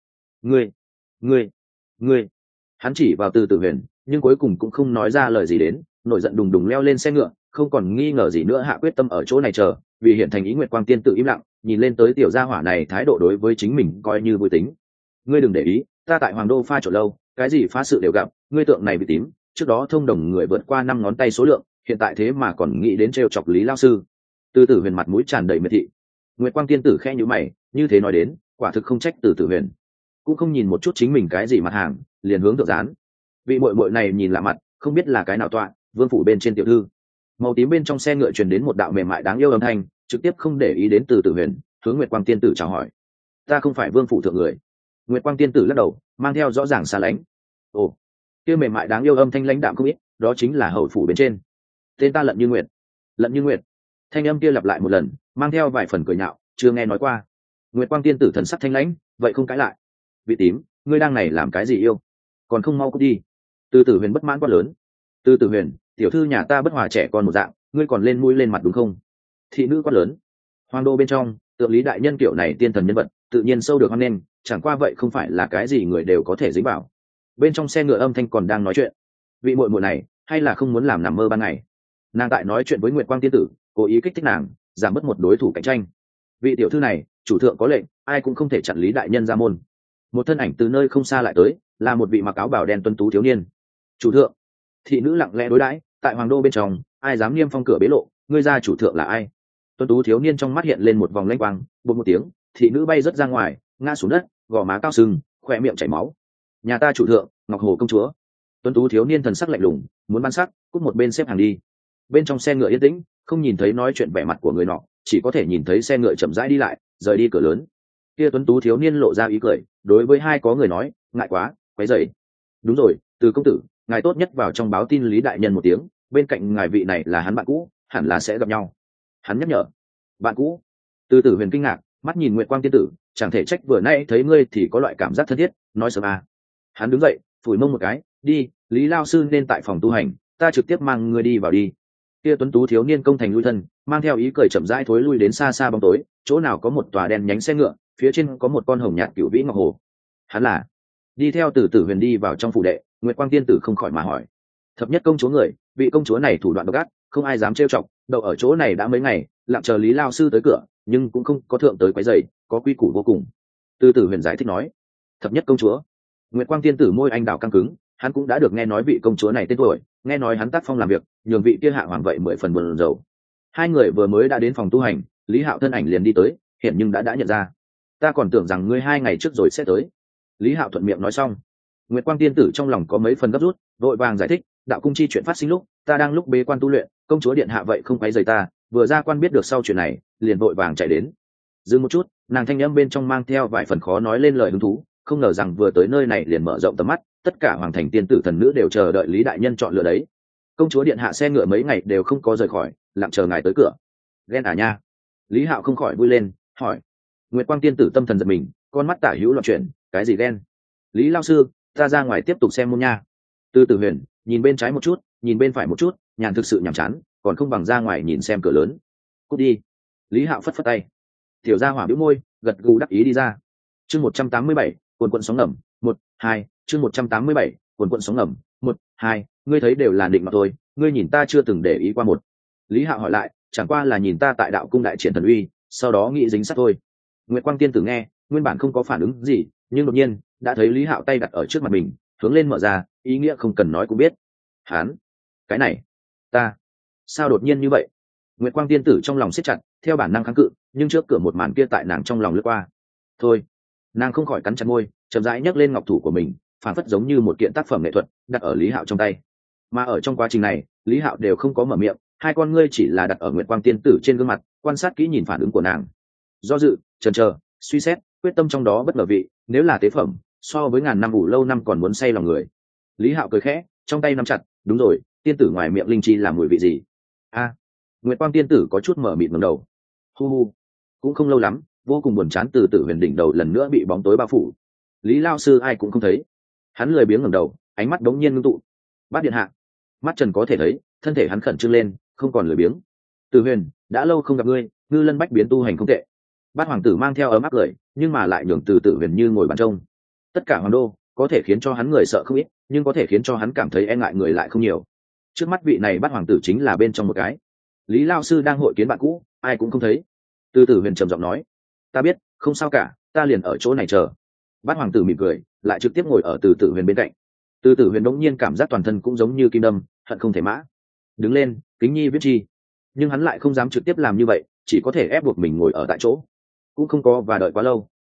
Ngươi, hắn chỉ vào Từ Tử Huyền, nhưng cuối cùng cũng không nói ra lời gì đến, nổi giận đùng đùng leo lên xe ngựa, không còn nghi ngờ gì nữa hạ quyết tâm ở chỗ này chờ, vì hiện thành ý Nguyệt Quang tiên tử im lặng, nhìn lên tới tiểu gia hỏa này thái độ đối với chính mình coi như vui tính. Ngươi đừng để ý, ta tại Hoàng Đô pha trộn lâu, cái gì phá sự đều gặp, ngươi tượng này bị tím, trước đó thông đồng người vượt qua 5 ngón tay số lượng, hiện tại thế mà còn nghĩ đến trêu chọc Lý lão sư. Từ Tử Huyền mặt mũi tràn đầy miệt thị. Nguyệt Quang tiên tử khẽ nhíu mày, như thế nói đến, quả thực không trách từ tử huyền, cũng không nhìn một chút chính mình cái gì mặt hàng, liền hướng thượng dán. Vị muội muội này nhìn lạ mặt, không biết là cái nào tọa, vương phủ bên trên tiểu thư. Màu tím bên trong xe ngựa truyền đến một đạo mềm mại đáng yêu âm thanh, trực tiếp không để ý đến từ tử huyền, hướng Nguyệt Quang tiên tử chào hỏi. Ta không phải vương phủ thượng người. Nguyệt Quang tiên tử lắc đầu, mang theo rõ ràng xa lánh. Ồ, kia mềm mại đáng yêu âm thanh lãnh đạm không ít, đó chính là hầu phủ bên trên. Tên ta Lận Như Nguyệt. Lận Như Nguyệt. Thanh âm kia lặp lại một lần, mang theo vài phần cười nhạo, chưa nghe nói qua. Nguyệt Quang tiên tử thần sắc thanh lãnh, vậy không cãi lại. Vị tím, ngươi đang này làm cái gì yêu? Còn không mau cút đi. Từ tử huyền bất mãn quá lớn. Từ tử huyền, tiểu thư nhà ta bất hòa trẻ con một dạng, ngươi còn lên mũi lên mặt đúng không? Thị nữ quá lớn. Hoàng đô bên trong, tượng lý đại nhân kiểu này tiên thần nhân vật, tự nhiên sâu được hoan nghênh, chẳng qua vậy không phải là cái gì người đều có thể dính vào. Bên trong xe ngựa âm thanh còn đang nói chuyện. Vị muội muội này, hay là không muốn làm nằm mơ ban ngày? Nàng tại nói chuyện với Nguyệt Quang tiên tử, cố ý kích thích nàng, giảm bớt một đối thủ cạnh tranh. Vị tiểu thư này, chủ thượng có lệnh, ai cũng không thể chặn lý đại nhân ra môn. Một thân ảnh từ nơi không xa lại tới, là một vị mặc áo bào đen tuấn tú thiếu niên. Chủ thượng. Thị nữ lặng lẽ đối đãi, tại hoàng đô bên trong, ai dám niêm phong cửa bế lộ, ngươi ra chủ thượng là ai? Tuấn tú thiếu niên trong mắt hiện lên một vòng lanh quang, bột một tiếng, thị nữ bay rớt ra ngoài, ngã xuống đất, gò má cao sưng, khỏe miệng chảy máu. Nhà ta chủ thượng, Ngọc Hồ công chúa. Tuấn tú thiếu niên thần sắc lạnh lùng, muốn ban sắc, cút một bên xếp hàng đi. Bên trong xe ngựa yên tĩnh, không nhìn thấy nói chuyện vẻ mặt của người nọ, chỉ có thể nhìn thấy xe ngựa chậm rãi đi lại, rời đi cửa lớn. Kia tuấn tú thiếu niên lộ ra ý cười, đối với hai có người nói, ngại quá, quấy rầy. Đúng rồi, Từ công tử, ngài tốt nhất vào trong báo tin lý đại nhân một tiếng, bên cạnh ngài vị này là hắn bạn cũ, hẳn là sẽ gặp nhau. Hắn nhắc nhở. Bạn cũ? Từ tử huyền kinh ngạc, mắt nhìn Nguyệt Quang tiên tử, chẳng thể trách vừa nãy thấy ngươi thì có loại cảm giác thân thiết, nói sớm à. Hắn đứng dậy, phủi mông một cái, đi, Lý lao sư nên tại phòng tu hành, ta trực tiếp mang ngươi đi vào đi. Kia tuấn tú thiếu niên công thành lui thân, mang theo ý cười chậm rãi thối lui đến xa xa bóng tối, chỗ nào có một tòa đèn nhánh xe ngựa, phía trên có một con hồng nhạt cửu vĩ ngọc hồ. Hắn là? Đi theo từ tử huyền đi vào trong phủ đệ, Nguyệt Quang tiên tử không khỏi mà hỏi. Thập nhất công chúa người, vị công chúa này thủ đoạn độc ác, không ai dám trêu chọc, đậu ở chỗ này đã mấy ngày, lặng chờ Lý lao sư tới cửa, nhưng cũng không có thượng tới quấy rầy, có quy củ vô cùng. Từ tử huyền giải thích nói. Thập nhất công chúa? Nguyệt Quang tiên tử môi anh đào căng cứng, hắn cũng đã được nghe nói vị công chúa này tên tuổi, nghe nói hắn tác phong làm việc, nhường vị kia hạ hoàng vậy 10 phần buồn rầu. Hai người vừa mới đã đến phòng tu hành, Lý Hạo thân ảnh liền đi tới, hiện nhưng đã nhận ra. Ta còn tưởng rằng ngươi 2 ngày trước rồi sẽ tới. Lý Hạo thuận miệng nói xong. Nguyệt Quang tiên tử trong lòng có mấy phần gấp rút, vội vàng giải thích, đạo cung chi chuyện phát sinh lúc, ta đang lúc bế quan tu luyện, công chúa điện hạ vậy không quấy rầy ta, vừa ra quan biết được sau chuyện này, liền vội vàng chạy đến. Dừng một chút, nàng thanh âm bên trong mang theo vài phần khó nói lên lời hứng thú, không ngờ rằng vừa tới nơi này liền mở rộng tầm mắt, tất cả hoàng thành tiên tử thần nữ đều chờ đợi Lý đại nhân chọn lựa đấy. Công chúa điện hạ xe ngựa mấy ngày đều không có rời khỏi, lặng chờ ngài tới cửa. Ghen à nha? Lý Hạo không khỏi vui lên, hỏi. Nguyệt Quang tiên tử tâm thần giật mình, con mắt tả hữu loạn chuyển, cái gì ghen? Lý lao sư, ta ra ngoài tiếp tục xem môn nha. Từ tử huyền nhìn bên trái một chút, nhìn bên phải một chút, nhàn thực sự nhàm chán, còn không bằng ra ngoài nhìn xem cửa lớn. Cút đi. Lý Hạo phất phất tay. Tiểu gia hỏa bĩu môi, gật gù đắc ý đi ra. Chương 187, cuồn cuộn sóng ngầm, 1-2, chương 187, cuồn cuộn sóng ngầm, 1-2, ngươi thấy đều là định mà thôi, ngươi nhìn ta chưa từng để ý qua một. Lý Hạo hỏi lại, chẳng qua là nhìn ta tại đạo cung đại triển thần uy, sau đó nghĩ dính sát thôi. Nguyệt Quang tiên tử nghe, nguyên bản không có phản ứng gì, nhưng đột nhiên đã thấy Lý Hạo tay đặt ở trước mặt mình, hướng lên mở ra, ý nghĩa không cần nói cũng biết. Hán, cái này, ta, sao đột nhiên như vậy? Nguyệt Quang tiên tử trong lòng siết chặt, theo bản năng kháng cự, nhưng trước cửa một màn kia tại nàng trong lòng lướt qua. Thôi, nàng không khỏi cắn chặt môi, chậm rãi nhấc lên ngọc thủ của mình, phản phất giống như một kiện tác phẩm nghệ thuật, đặt ở Lý Hạo trong tay. Mà ở trong quá trình này, Lý Hạo đều không có mở miệng, hai con ngươi chỉ là đặt ở Nguyệt Quang tiên tử trên gương mặt, quan sát kỹ nhìn phản ứng của nàng. Do dự, chần chờ, suy xét, quyết tâm trong đó bất ngờ vị, nếu là tế phẩm, so với ngàn năm ủ lâu năm còn muốn say lòng người. Lý Hạo cười khẽ, trong tay nắm chặt, đúng rồi, tiên tử ngoài miệng linh chi làm mùi vị gì? A. Nguyệt Quang tiên tử có chút mở mịt ngẩng đầu. Hu hu. Cũng không lâu lắm, vô cùng buồn chán từ tử huyền đỉnh đầu lần nữa bị bóng tối bao phủ. Lý lao sư ai cũng không thấy. Hắn lười biếng ngẩng đầu, ánh mắt đống nhiên ngưng tụ. Bát điện hạ. Mắt Trần có thể thấy, thân thể hắn khẩn trương lên, không còn lười biếng. Tử huyền, đã lâu không gặp ngươi, ngư lân bách biến tu hành không tệ. Bát hoàng tử mang theo ấm áp cười, nhưng mà lại nhường từ tử huyền như ngồi bàn trông. Tất cả hoàng đô có thể khiến cho hắn người sợ không ít, nhưng có thể khiến cho hắn cảm thấy e ngại người lại không nhiều. Trước mắt vị này Bát hoàng tử chính là bên trong một cái. Lý lao sư đang hội kiến bạn cũ, ai cũng không thấy. Từ tử huyền trầm giọng nói, ta biết, không sao cả, ta liền ở chỗ này chờ. Bát hoàng tử mỉm cười, lại trực tiếp ngồi ở từ tử huyền bên cạnh. Từ tử huyền đống nhiên cảm giác toàn thân cũng giống như kim đâm, hận không thể mã. Đứng lên, kính nhi viết chi. Nhưng hắn lại không dám trực tiếp làm như vậy, chỉ có thể ép buộc mình ngồi ở tại chỗ. Cũng không có và đợi quá lâu,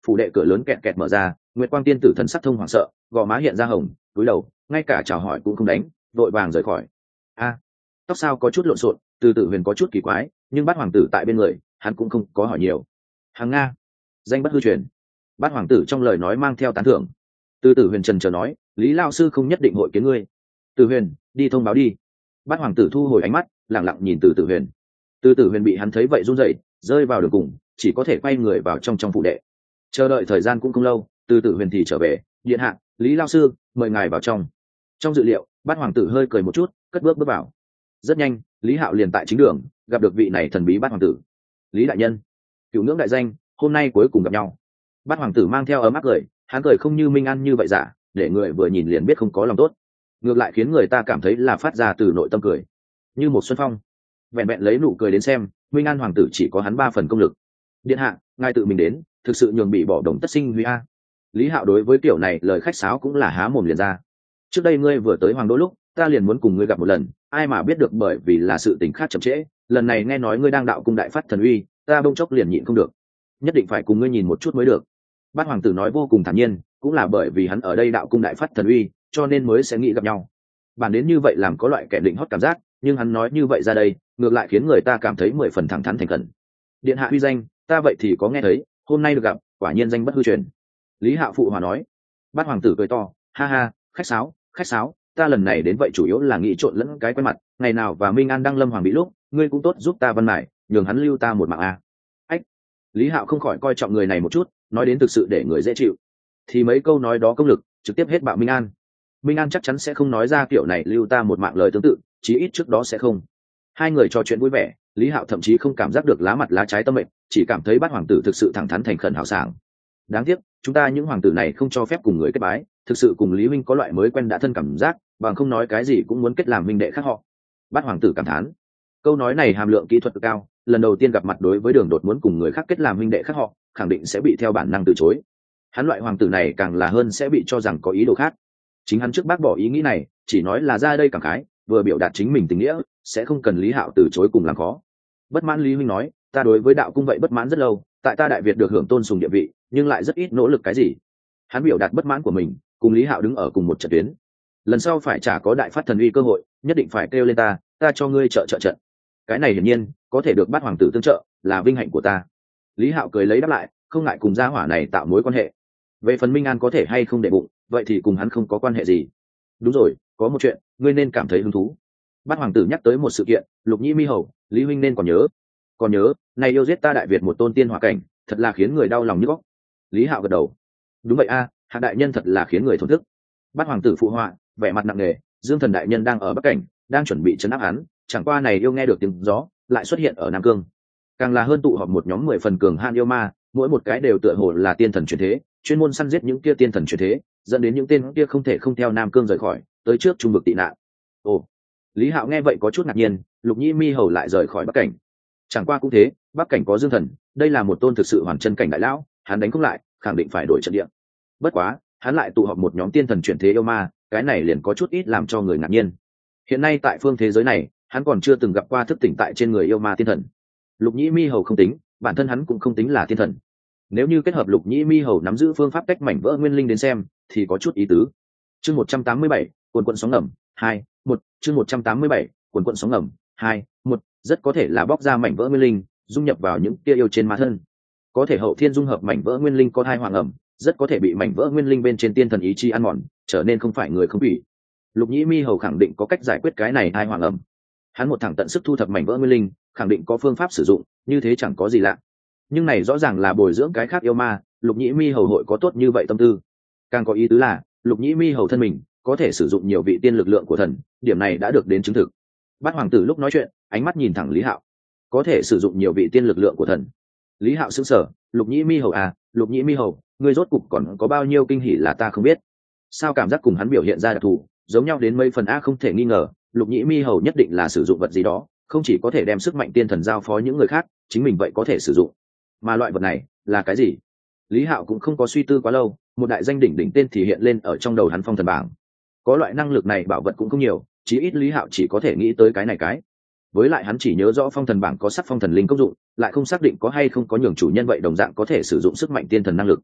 phủ đệ cửa lớn kẹt kẹt mở ra, Nguyệt Quang tiên tử thần sắc thông hoảng sợ, gò má hiện ra hồng, cúi đầu, ngay cả chào hỏi cũng không đánh, vội vàng rời khỏi. A, tóc sao có chút lộn xộn, Từ Tử Huyền có chút kỳ quái, nhưng Bát hoàng tử tại bên người, hắn cũng không có hỏi nhiều. Hàng Nga, danh bất hư truyền. Bát hoàng tử trong lời nói mang theo tán thưởng. Từ Tử Huyền trần chờ nói, Lý lão sư không nhất định hội kiến ngươi. Tử Huyền, đi thông báo đi. Bát hoàng tử thu hồi ánh mắt, lặng lặng nhìn Từ Tử Huyền. Từ Tử Huyền bị hắn thấy vậy run rẩy, rơi vào đường cùng, chỉ có thể quay người vào trong phủ đệ. Chờ đợi thời gian cũng không lâu, Từ Tử Huyền thì trở về. Điện hạ, Lý lão sư mời ngài vào trong. Trong dự liệu, Bát hoàng tử hơi cười một chút, cất bước bước vào. Rất nhanh, Lý Hạo liền tại chính đường gặp được vị này thần bí Bát hoàng tử. Lý đại nhân, cửu ngưỡng đại danh, hôm nay cuối cùng gặp nhau. Bát hoàng tử mang theo ấm áp cười, hắn cười không như Minh An như vậy giả, để người vừa nhìn liền biết không có lòng tốt, ngược lại khiến người ta cảm thấy là phát ra từ nội tâm cười, như một xuân phong. Vẹn vẹn lấy nụ cười đến xem, Minh An hoàng tử chỉ có hắn 3 phần công lực. Điện hạ, ngài tự mình đến, thực sự nhường bị bỏ đồng tất sinh huy a. Lý Hạo đối với kiểu này lời khách sáo cũng là há mồm liền ra. Trước đây ngươi vừa tới hoàng đô lúc, ta liền muốn cùng ngươi gặp một lần, ai mà biết được bởi vì là sự tình khác chậm trễ, lần này nghe nói ngươi đang đạo cung đại phát thần uy, ta bỗng chốc liền nhịn không được, nhất định phải cùng ngươi nhìn một chút mới được. Bát hoàng tử nói vô cùng thản nhiên, cũng là bởi vì hắn ở đây đạo cung đại phát thần uy, cho nên mới sẽ nghĩ gặp nhau. Bản đến như vậy làm có loại kẻ định hót cảm giác, nhưng hắn nói như vậy ra đây, ngược lại khiến người ta cảm thấy 10 phần thẳng thắn thành khẩn. Điện hạ uy danh, ta vậy thì có nghe thấy, hôm nay được gặp, quả nhiên danh bất hư truyền. Lý Hạo phụ hòa nói. Bát hoàng tử cười to, ha ha, khách sáo, ta lần này đến vậy chủ yếu là nghĩ trộn lẫn cái quen mặt, ngày nào và Minh An đăng lâm hoàng bị lúc, ngươi cũng tốt giúp ta văn mải, nhường hắn lưu ta một mạng a. Ách. Lý Hạo không khỏi coi trọng người này một chút, nói đến thực sự để người dễ chịu, thì mấy câu nói đó công lực trực tiếp hết bạo Minh An. Minh An chắc chắn sẽ không nói ra kiểu này lưu ta một mạng lời tương tự, chí ít trước đó sẽ không. Hai người trò chuyện vui vẻ, Lý Hạo thậm chí không cảm giác được lá mặt lá trái tâm mệnh, chỉ cảm thấy Bát hoàng tử thực sự thẳng thắn thành khẩn hào sảng. Đáng tiếc, chúng ta những hoàng tử này không cho phép cùng người kết bái, thực sự cùng Lý huynh có loại mới quen đã thân cảm giác, bằng không nói cái gì cũng muốn kết làm minh đệ khác họ. Bát hoàng tử cảm thán. Câu nói này hàm lượng kỹ thuật cực cao, lần đầu tiên gặp mặt đối với Đường Đột muốn cùng người khác kết làm minh đệ khác họ, khẳng định sẽ bị theo bản năng từ chối. Hắn loại hoàng tử này càng là hơn sẽ bị cho rằng có ý đồ khác. Chính hắn trước bác bỏ ý nghĩ này, chỉ nói là ra đây cảm khái, vừa biểu đạt chính mình tình nghĩa, sẽ không cần Lý Hạo từ chối cùng làm khó. Bất mãn Lý huynh nói, ta đối với đạo cung vậy bất mãn rất lâu, tại ta Đại Việt được hưởng tôn sùng địa vị, nhưng lại rất ít nỗ lực cái gì. Hắn biểu đạt bất mãn của mình, cùng Lý Hạo đứng ở cùng một trận tuyến. Lần sau phải chả có đại phát thần uy cơ hội, nhất định phải kêu lên ta cho ngươi trợ trận. Cái này hiển nhiên có thể được Bát hoàng tử tương trợ, là vinh hạnh của ta. Lý Hạo cười lấy đáp lại, không ngại cùng gia hỏa này tạo mối quan hệ. Về phần Minh An có thể hay không để bụng, vậy thì cùng hắn không có quan hệ gì. Đúng rồi, có một chuyện ngươi nên cảm thấy hứng thú. Bát hoàng tử nhắc tới một sự kiện, Lục Nhĩ Mi hầu, Lý huynh nên còn nhớ, này yêu giết ta Đại Việt một tôn tiên hỏa cảnh, thật là khiến người đau lòng nhức óc. Lý Hạo gật đầu. Đúng vậy a, Hạng đại nhân thật là khiến người thổn thức. Bát hoàng tử phụ họa, vẻ mặt nặng nề, Dương Thần đại nhân đang ở Bắc cảnh, đang chuẩn bị trấn áp hắn, chẳng qua này yêu nghe được tiếng gió, lại xuất hiện ở Nam Cương. Càng là hơn tụ họp một nhóm 10 phần cường han yêu ma, mỗi một cái đều tựa hồ là tiên thần truyền thế, chuyên môn săn giết những kia tiên thần truyền thế, dẫn đến những tên kia không thể không theo Nam Cương rời khỏi, tới trước trung vực tị nạn. Ồ, Lý Hạo nghe vậy có chút ngạc nhiên, Lục Nhĩ Mi hầu lại rời khỏi Bắc cảnh. Chẳng qua cũng thế, Bắc cảnh có Dương Thần, đây là một tôn thực sự hoàn chân cảnh đại lão, hắn đánh không lại, khẳng định phải đổi trận địa. Bất quá, hắn lại tụ họp một nhóm tiên thần chuyển thế yêu ma, cái này liền có chút ít làm cho người ngạc nhiên. Hiện nay tại phương thế giới này, hắn còn chưa từng gặp qua thức tỉnh tại trên người yêu ma tiên thần. Lục Nhĩ Mi hầu không tính, bản thân hắn cũng không tính là tiên thần. Nếu như kết hợp Lục Nhĩ Mi hầu nắm giữ phương pháp cách mảnh vỡ nguyên linh đến xem, thì có chút ý tứ. Chương 187, cuồn cuộn sóng ngầm, 2:1, chương 187, cuồn cuộn sóng ngầm, 2:1, rất có thể là bóc ra mảnh vỡ nguyên linh, dung nhập vào những kia yêu trên ma thân. Có thể hậu thiên dung hợp mảnh vỡ nguyên linh có thai hoàng ẩm, rất có thể bị mảnh vỡ nguyên linh bên trên tiên thần ý chí ăn mòn, trở nên không phải người không bị. Lục Nhĩ Mi hầu khẳng định có cách giải quyết cái này thai hoàng ẩm. Hắn một thẳng tận sức thu thập mảnh vỡ nguyên linh, khẳng định có phương pháp sử dụng, như thế chẳng có gì lạ. Nhưng này rõ ràng là bồi dưỡng cái khác yêu ma, Lục Nhĩ Mi hầu hội có tốt như vậy tâm tư. Càng có ý tứ là, Lục Nhĩ Mi hầu thân mình có thể sử dụng nhiều vị tiên lực lượng của thần, điểm này đã được đến chứng thực. Bát hoàng tử lúc nói chuyện, ánh mắt nhìn thẳng Lý Hạo. Có thể sử dụng nhiều vị tiên lực lượng của thần. Lý Hạo sững sờ, Lục Nhĩ Mi hầu à, Lục Nhĩ Mi hầu, ngươi rốt cục còn có bao nhiêu kinh hỉ là ta không biết. Sao cảm giác cùng hắn biểu hiện ra đặc thù, giống nhau đến mấy phần a, không thể nghi ngờ, Lục Nhĩ Mi hầu nhất định là sử dụng vật gì đó, không chỉ có thể đem sức mạnh tiên thần giao phó những người khác, chính mình vậy có thể sử dụng. Mà loại vật này là cái gì? Lý Hạo cũng không có suy tư quá lâu, một đại danh đỉnh tên thì hiện lên ở trong đầu hắn, phong thần bảng. Có loại năng lực này bảo vật cũng không nhiều, chí ít Lý Hạo chỉ có thể nghĩ tới cái này cái. Với lại hắn chỉ nhớ rõ phong thần bảng có sắc phong thần linh công dụng, lại không xác định có hay không có nhường chủ nhân vậy đồng dạng có thể sử dụng sức mạnh tiên thần năng lực.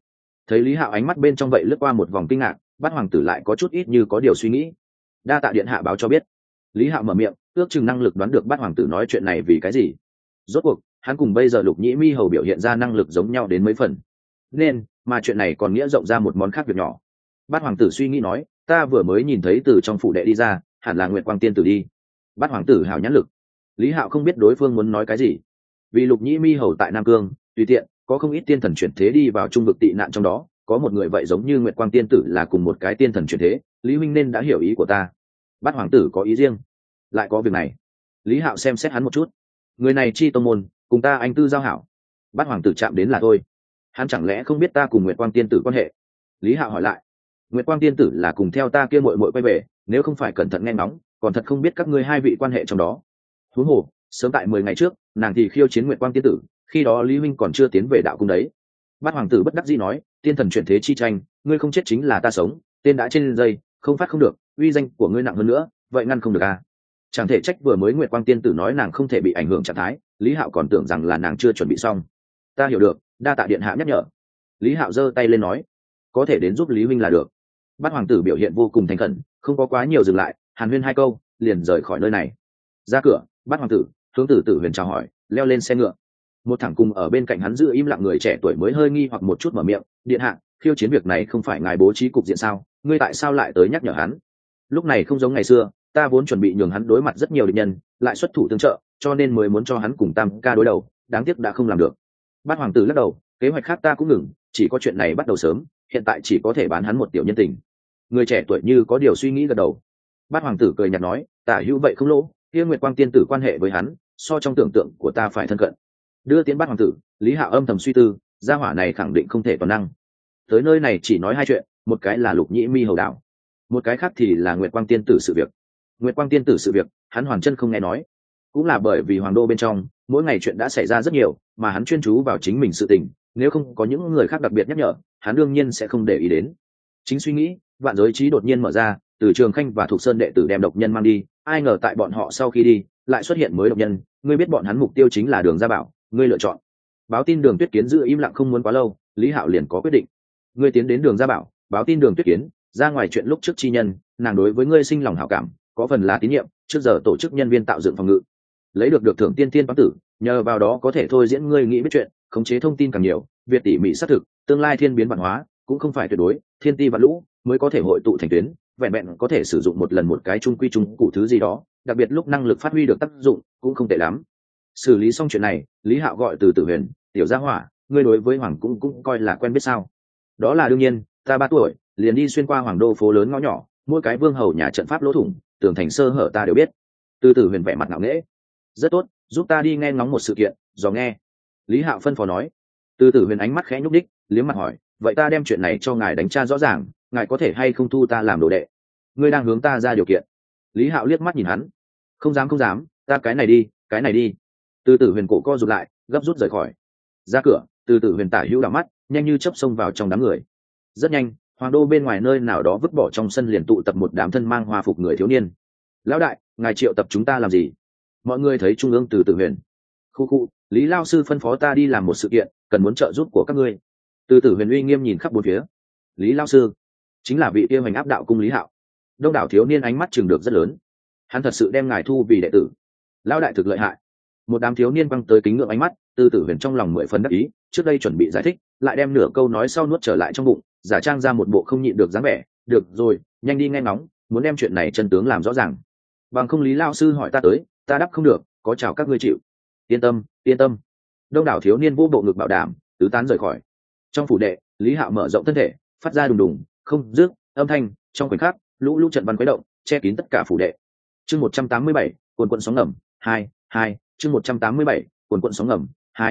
Thấy Lý Hạo ánh mắt bên trong vậy lướt qua một vòng kinh ngạc, Bát hoàng tử lại có chút ít như có điều suy nghĩ. Đa tạ điện hạ báo cho biết. Lý Hạo mở miệng, ước chừng năng lực đoán được Bát hoàng tử nói chuyện này vì cái gì. Rốt cuộc hắn cùng bây giờ Lục Nhĩ Mi hầu biểu hiện ra năng lực giống nhau đến mấy phần, nên mà chuyện này còn nghĩa rộng ra một món khác việc nhỏ. Bát hoàng tử suy nghĩ nói, ta vừa mới nhìn thấy từ trong phủ đệ đi ra, hẳn là Nguyệt Quang tiên tử đi. Bát hoàng tử hào nhãn lực. Lý Hạo không biết đối phương muốn nói cái gì, vì Lục Nhĩ Mi hầu tại Nam Cương tùy tiện có không ít tiên thần chuyển thế đi vào trung vực tị nạn, trong đó có một người vậy giống như Nguyệt Quang tiên tử là cùng một cái tiên thần chuyển thế. Lý huynh nên đã hiểu ý của ta. Bát hoàng tử có ý riêng, lại có việc này. Lý Hạo xem xét hắn một chút, người này chi tông môn cùng ta anh tư giao hảo. Bát hoàng tử chạm đến là thôi, hắn chẳng lẽ không biết ta cùng Nguyệt Quang tiên tử quan hệ? Lý Hạo hỏi lại. Nguyệt Quang tiên tử là cùng theo ta kia muội muội quay về, nếu không phải cẩn thận nghe ngóng, còn thật không biết các ngươi hai vị quan hệ trong đó. Huống hồ sớm tại 10 ngày trước nàng thì khiêu chiến Nguyệt Quang tiên tử, khi đó Lý huynh còn chưa tiến về đạo cung đấy. Bát hoàng tử bất đắc dĩ nói, tiên thần chuyển thế chi tranh, ngươi không chết chính là ta sống, tên đã trên dây không phát không được, uy danh của ngươi nặng hơn nữa, vậy ngăn không được à? Chẳng thể trách vừa mới Nguyệt Quang tiên tử nói nàng không thể bị ảnh hưởng trạng thái, Lý Hạo còn tưởng rằng là nàng chưa chuẩn bị xong. Ta hiểu được, đa tạ điện hạ nhắc nhở. Lý Hạo giơ tay lên nói, có thể đến giúp Lý huynh là được. Bát hoàng tử biểu hiện vô cùng thành khẩn, không có quá nhiều dừng lại, hàn huyên hai câu liền rời khỏi nơi này. Ra cửa, Bát hoàng tử hướng Tử Huyền chào hỏi, leo lên xe ngựa. Một thẳng cùng ở bên cạnh hắn giữ im lặng người trẻ tuổi mới hơi nghi hoặc một chút mở miệng, điện hạ, khiêu chiến việc này không phải ngài bố trí cục diện sao, ngươi tại sao lại tới nhắc nhở hắn? Lúc này không giống ngày xưa, ta vốn chuẩn bị nhường hắn đối mặt rất nhiều địch nhân, lại xuất thủ tương trợ, cho nên mới muốn cho hắn cùng Tam ca đối đầu, đáng tiếc đã không làm được. Bát hoàng tử lắc đầu, kế hoạch khác ta cũng ngừng, chỉ có chuyện này bắt đầu sớm, hiện tại chỉ có thể bán hắn một tiểu nhân tình. Người trẻ tuổi như có điều suy nghĩ gật đầu. Bát hoàng tử cười nhạt nói, tả hữu vậy không lỗ, kia Nguyệt Quang tiên tử quan hệ với hắn so trong tưởng tượng của ta phải thân cận. Đưa tiến Bát hoàng tử, Lý Hạo âm thầm suy tư, gia hỏa này khẳng định không thể toàn năng. Tới nơi này chỉ nói hai chuyện, một cái là Lục Nhĩ Mi hầu đạo, một cái khác thì là Nguyệt Quang tiên tử sự việc. Nguyệt Quang tiên tử sự việc hắn hoàn chân không nghe nói, cũng là bởi vì hoàng đô bên trong mỗi ngày chuyện đã xảy ra rất nhiều, mà hắn chuyên chú vào chính mình sự tình, nếu không có những người khác đặc biệt nhắc nhở, hắn đương nhiên sẽ không để ý đến. Chính suy nghĩ, vạn giới trí đột nhiên mở ra, từ Trường Khanh và Thục Sơn đệ tử đem độc nhân mang đi, ai ngờ tại bọn họ sau khi đi lại xuất hiện mới độc nhân, ngươi biết bọn hắn mục tiêu chính là Đường Gia Bảo, ngươi lựa chọn. Báo tin Đường Tuyết Kiến giữ im lặng không muốn quá lâu, Lý Hạo liền có quyết định. Ngươi tiến đến Đường Gia Bảo, báo tin Đường Tuyết Kiến, ra ngoài chuyện lúc trước chi nhân, nàng đối với ngươi sinh lòng hảo cảm, có phần là tín nhiệm, trước giờ tổ chức nhân viên tạo dựng phòng ngự, lấy được thưởng tiên tiên toán tử, nhờ vào đó có thể thôi diễn ngươi nghĩ biết chuyện, khống chế thông tin càng nhiều, việc tỉ mỉ xác thực, tương lai thiên biến vạn hóa cũng không phải tuyệt đối, thiên ti vạn lũ mới có thể hội tụ thành tuyến, vẹn vẹn có thể sử dụng một lần một cái trung quy trung cụ thứ gì đó, đặc biệt lúc năng lực phát huy được tác dụng cũng không tệ lắm. Xử lý xong chuyện này, Lý Hạo gọi từ Tử Huyền, tiểu gia hỏa, ngươi đối với hoàng cũng coi là quen biết sao? Đó là đương nhiên, ta 3 tuổi liền đi xuyên qua hoàng đô phố lớn ngõ nhỏ, mỗi cái vương hầu nhà trận pháp lỗ thủng, tường thành sơ hở ta đều biết. Từ Tử Huyền vẻ mặt ngạo nghễ, rất tốt, giúp ta đi nghe ngóng một sự kiện, dò nghe. Lý Hạo phân phó nói. Từ Tử Huyền ánh mắt khẽ nhúc đích, liếm mặt hỏi, vậy ta đem chuyện này cho ngài đánh tra rõ ràng, ngài có thể hay không thu ta làm đồ đệ? Ngươi đang hướng ta ra điều kiện. Lý Hạo liếc mắt nhìn hắn, không dám, ta cái này đi. Từ Tử Huyền cổ co rụt lại, gấp rút rời khỏi. Ra cửa, Từ Tử Huyền tả hữu đảo mắt, nhanh như chớp xông vào trong đám người. Rất nhanh, hoàng đô bên ngoài nơi nào đó vứt bỏ trong sân liền tụ tập một đám thân mang hoa phục người thiếu niên. Lão đại, ngài triệu tập chúng ta làm gì? Mọi người thấy trung ương Từ Tử Huyền. Khu, Lý lao sư phân phó ta đi làm một sự kiện, cần muốn trợ giúp của các ngươi. Từ Tử Huyền uy nghiêm nhìn khắp bốn phía. Lý lao sư chính là vị yêu hành áp đạo cung Lý Hạo. Đông đảo thiếu niên ánh mắt chừng được rất lớn. Hắn thật sự đem ngài thu vì đệ tử? Lão đại thực lợi hại. Một đám thiếu niên băng tới kính ngưỡng ánh mắt. Từ Tử Huyền trong lòng 10 phần đắc ý, trước đây chuẩn bị giải thích, lại đem nửa câu nói sau nuốt trở lại trong bụng, giả trang ra một bộ không nhịn được dáng vẻ. Được rồi, nhanh đi nghe ngóng, muốn đem chuyện này chân tướng làm rõ ràng. Bằng không Lý lao sư hỏi ta tới, ta đáp không được, có chào các ngươi chịu. Yên tâm. Đông đảo thiếu niên vô bộ ngực bảo đảm, tứ tán rời khỏi. Trong phủ đệ, Lý Hạo mở rộng thân thể, phát ra đùng đùng không dứt âm thanh, trong khoảnh khắc lũ trận văn khuấy động, che kín tất cả phủ đệ. Chương 187, cuồn cuộn sóng ngầm 2. Chương 187, cuồn cuộn sóng ngầm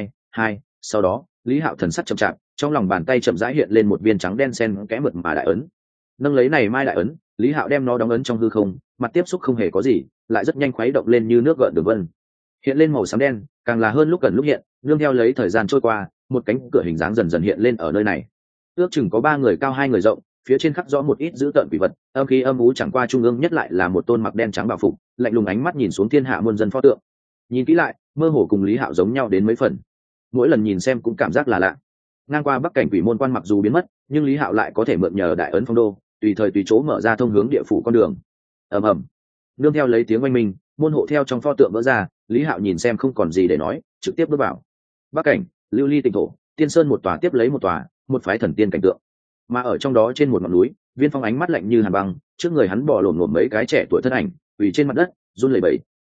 2. Sau đó, Lý Hạo thần sắc chậm chạp, trong lòng bàn tay chậm rãi hiện lên một viên trắng đen xen kẽ mượt mà đại ấn. Nâng lấy này mai đại ấn, Lý Hạo đem nó đóng ấn trong hư không, mặt tiếp xúc không hề có gì, lại rất nhanh khuấy động lên như nước gợn đường vân. Hiện lên màu xám đen, càng là hơn lúc gần lúc hiện, nương theo lấy thời gian trôi qua, một cánh cửa hình dáng dần dần hiện lên ở nơi này. Ước chừng có 3 người cao 2 người rộng, phía trên khắc rõ một ít dữ tợn quỷ vật, âm khí âm u, chẳng qua trung ương nhất lại là một tôn mặc đen trắng bảo phục, lạnh lùng ánh mắt nhìn xuống thiên hạ muôn dân pho tượng. Nhìn kỹ lại, mơ hồ cùng Lý Hạo giống nhau đến mấy phần. Mỗi lần nhìn xem cũng cảm giác là lạ. Ngang qua bắc cảnh quỷ môn quan mặc dù biến mất, nhưng Lý Hạo lại có thể mượn nhờ đại ấn phong đô, tùy thời tùy chỗ mở ra thông hướng địa phủ con đường. Ầm ầm, nương theo lấy tiếng oanh minh, môn hộ theo trong pho tượng vỡ ra. Lý Hạo nhìn xem không còn gì để nói, trực tiếp bước vào. Bắc cảnh, lưu ly tịnh thổ, tiên sơn một tòa tiếp lấy một tòa, một phái thần tiên cảnh tượng. Mà ở trong đó trên một ngọn núi, Viên Phong ánh mắt lạnh như hàn băng, trước người hắn bò lổm lổm mấy cái trẻ tuổi thân ảnh, quỳ trên mặt đất, run lẩy bẩy.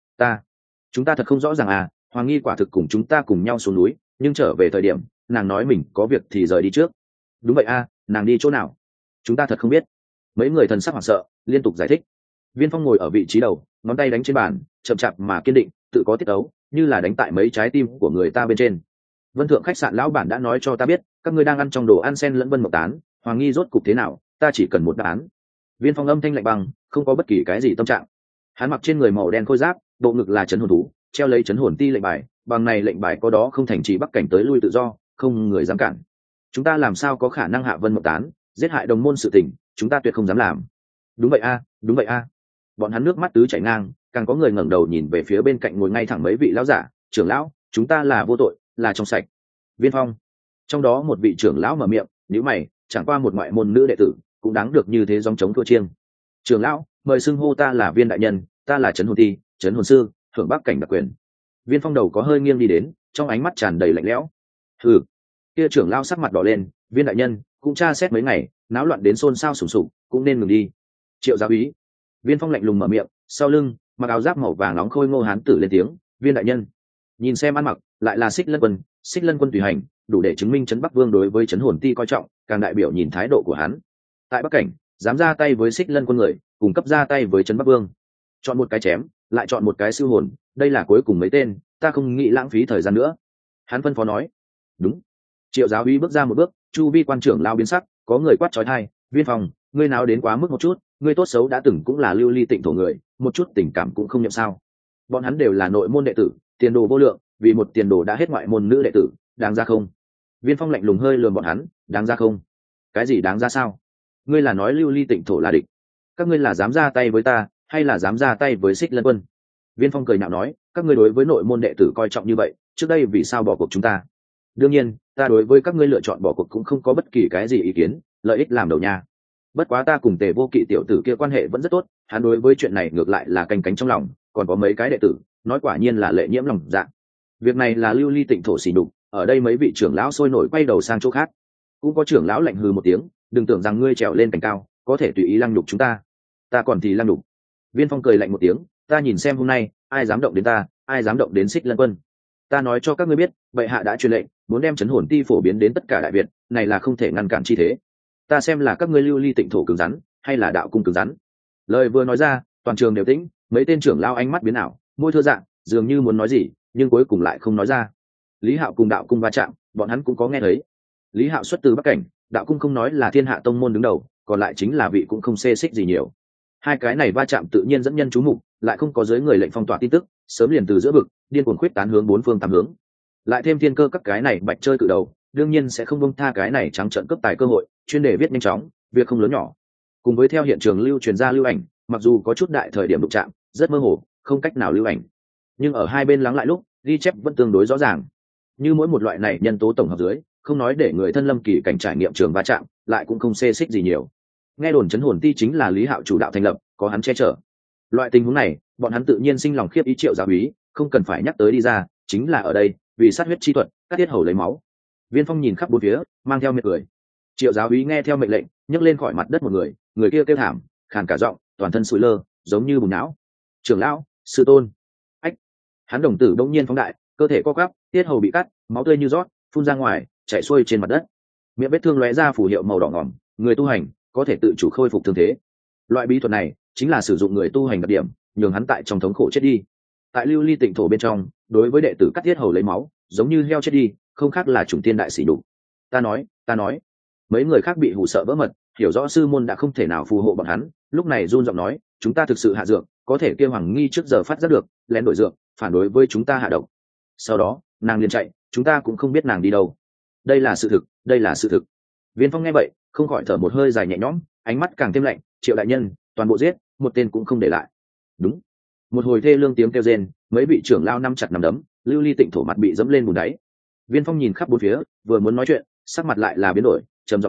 Chúng ta thật không rõ ràng à, Hoàng Nghi quả thực cùng chúng ta cùng nhau xuống núi, nhưng trở về thời điểm, nàng nói mình có việc thì rời đi trước. Đúng vậy à, nàng đi chỗ nào? Chúng ta thật không biết. Mấy người thần sắc hoảng sợ, liên tục giải thích. Viên Phong ngồi ở vị trí đầu, ngón tay đánh trên bàn, chậm chạp mà kiên định, tự có tiết ấu, như là đánh tại mấy trái tim của người ta bên trên. Vân Thượng khách sạn lão bản đã nói cho ta biết, các ngươi đang ăn trong đồ ăn sen lẫn Vân Mộc Tán, Hoàng Nghi rốt cục thế nào, ta chỉ cần một đáp án. Viên Phong âm thanh lạnh băng, không có bất kỳ cái gì tâm trạng. Hắn mặc trên người màu đen khôi giáp, bộ ngực là chấn hồn thú, treo lấy chấn hồn ti lệnh bài, bằng này lệnh bài có đó không thành trì Bắc cảnh tới lui tự do, không người dám cản. Chúng ta làm sao có khả năng hạ Vân Mộc Tán, giết hại đồng môn sự tình, chúng ta tuyệt không dám làm. Đúng vậy a, đúng vậy a. Bọn hắn nước mắt tứ chảy ngang, càng có người ngẩng đầu nhìn về phía bên cạnh ngồi ngay thẳng mấy vị lão giả. Trưởng lão, chúng ta là vô tội, là trong sạch. Viên Phong, trong đó một vị trưởng lão mở miệng, nhíu mày, chẳng qua một ngoại môn nữ đệ tử, cũng đáng được như thế dòng chống thua chiêng. Trưởng lão, mời xưng hô ta là Viên đại nhân, ta là trấn hồn ti, trấn hồn sư, hưởng Bắc cảnh đặc quyền. Viên Phong đầu có hơi nghiêng đi đến, trong ánh mắt tràn đầy lạnh lẽo. Hừ. Kia trưởng lão sắc mặt đỏ lên, Viên đại nhân, cũng tra xét mấy ngày, náo loạn đến xôn xao sùng sục, cũng nên ngừng đi. Triệu giáo úy. Viên Phong lạnh lùng mở miệng, sau lưng mặc áo giáp màu vàng nóng khôi ngô hán tử lên tiếng, Viên đại nhân. Nhìn xem ăn mặc, lại là Xích Lân quân tùy hành, đủ để chứng minh trấn Bắc Vương đối với trấn hồn ti coi trọng, càng đại biểu nhìn thái độ của hắn. Tại Bắc cảnh, dám ra tay với Xích Lân quân người, cùng cấp ra tay với trấn Bắc Vương. Chọn một cái chém, lại chọn một cái siêu hồn, đây là cuối cùng mấy tên, ta không nghĩ lãng phí thời gian nữa. Hắn phân phó nói. Đúng. Triệu giáo úy bước ra một bước, chu vi quan trưởng lao biến sắc, có người quát chói tai, Viên Phong, ngươi nào đến quá mức một chút, ngươi tốt xấu đã từng cũng là lưu ly tịnh thổ người, một chút tình cảm cũng không nhận sao? Bọn hắn đều là nội môn đệ tử, tiền đồ vô lượng, vì một tiền đồ đã hết ngoại môn nữ đệ tử, đáng ra không? Viên Phong lạnh lùng hơi lườm bọn hắn, đáng ra không? Cái gì đáng ra sao? Ngươi là nói lưu ly tịnh thổ là địch? Các ngươi là dám ra tay với ta, hay là dám ra tay với Xích Lân quân? Viên Phong cười nhạo nói, các ngươi đối với nội môn đệ tử coi trọng như vậy, trước đây vì sao bỏ cuộc chúng ta? Đương nhiên, ta đối với các ngươi lựa chọn bỏ cuộc cũng không có bất kỳ cái gì ý kiến, lợi ích làm đầu nha. Bất quá ta cùng Tề Vô Kỵ tiểu tử kia quan hệ vẫn rất tốt, hắn đối với chuyện này ngược lại là canh cánh trong lòng, còn có mấy cái đệ tử, nói quả nhiên là lệ nhiễm lòng dạ. Việc này là lưu ly tịnh thổ xỉ nhục, ở đây mấy vị trưởng lão sôi nổi quay đầu sang chỗ khác. Cũng có trưởng lão lạnh hừ một tiếng, đừng tưởng rằng ngươi trèo lên cành cao, có thể tùy ý lăng nhục chúng ta. Ta còn thì lăng nhục. Viên Phong cười lạnh một tiếng, ta nhìn xem hôm nay, ai dám động đến ta, ai dám động đến Xích Lân quân. Ta nói cho các ngươi biết, bệ hạ đã truyền lệnh, muốn đem trấn hồn ti phổ biến đến tất cả đại việt, này là không thể ngăn cản chi thế. Ta xem là các ngươi lưu ly tịnh thổ cứng rắn, hay là đạo cung cứng rắn. Lời vừa nói ra, toàn trường đều tĩnh, mấy tên trưởng lao ánh mắt biến ảo, môi thưa dạng, dường như muốn nói gì, nhưng cuối cùng lại không nói ra. Lý Hạo cùng đạo cung va chạm, bọn hắn cũng có nghe thấy. Lý Hạo xuất từ Bắc cảnh, đạo cung không nói là thiên hạ tông môn đứng đầu, còn lại chính là vị cũng không xê xích gì nhiều. Hai cái này va chạm tự nhiên dẫn nhân chú mục, lại không có dưới người lệnh phong tỏa tin tức, sớm liền từ giữa vực điên cuồng khuyết tán hướng bốn phương tám hướng. Lại thêm thiên cơ các cái này bạch chơi cự đầu, đương nhiên sẽ không buông tha cái này trắng trợn cướp tài cơ hội, chuyên đề viết nhanh chóng, việc không lớn nhỏ. Cùng với theo hiện trường lưu truyền ra lưu ảnh, mặc dù có chút đại thời điểm đụng chạm, rất mơ hồ, không cách nào lưu ảnh. Nhưng ở hai bên lắng lại lúc, ghi chép vẫn tương đối rõ ràng. Như mỗi một loại này nhân tố tổng hợp dưới, không nói để người thân lâm kỳ cảnh trải nghiệm trường va chạm, lại cũng không xê xích gì nhiều. Nghe đồn trấn hồn ti chính là Lý Hạo chủ đạo thành lập, có hắn che chở. Loại tình huống này, bọn hắn tự nhiên sinh lòng khiếp ý. Triệu giáo úy, không cần phải nhắc tới đi ra, chính là ở đây, vì sát huyết chi thuật, cắt tiết hầu lấy máu. Viên Phong nhìn khắp bốn phía, mang theo miệt cười. Triệu giáo úy nghe theo mệnh lệnh, nhấc lên khỏi mặt đất một người, người kia kêu thảm, khàn cả giọng, toàn thân sụi lơ, giống như bùn não. Trưởng lão, sư tôn. Ách. Hắn đồng tử đông nhiên phóng đại, cơ thể co quắp, tiết hầu bị cắt, máu tươi như rót, phun ra ngoài, chảy xuôi trên mặt đất. Miệng vết thương lóe ra phù hiệu màu đỏ ngòm, người tu hành có thể tự chủ khôi phục thương thế. Loại bí thuật này chính là sử dụng người tu hành đặc điểm, nhường hắn tại trong thống khổ chết đi. Tại lưu ly tịnh thổ bên trong, đối với đệ tử cắt tiết hầu lấy máu, giống như heo chết đi, không khác là chủng tiên đại sỉ nhục. Ta nói. Mấy người khác bị hù sợ vỡ mật, hiểu rõ sư môn đã không thể nào phù hộ bọn hắn, lúc này run giọng nói, chúng ta thực sự hạ dược, có thể kêu Hoàng Nghi trước giờ phát giác được, lén đổi dược, phản đối với chúng ta hạ độc. Sau đó, nàng liền chạy, chúng ta cũng không biết nàng đi đâu. Đây là sự thực. Viên Phong nghe vậy, không khỏi thở một hơi dài nhẹ nhõm, ánh mắt càng thêm lạnh, Triệu đại nhân, toàn bộ giết, một tên cũng không để lại. Đúng. Một hồi thê lương tiếng kêu rên, mấy vị trưởng lao nắm chặt nắm đấm, lưu ly tịnh thổ mặt bị dẫm lên bùn đáy. Viên Phong nhìn khắp bốn phía, vừa muốn nói chuyện, sắc mặt lại là biến đổi, trầm giọng nói,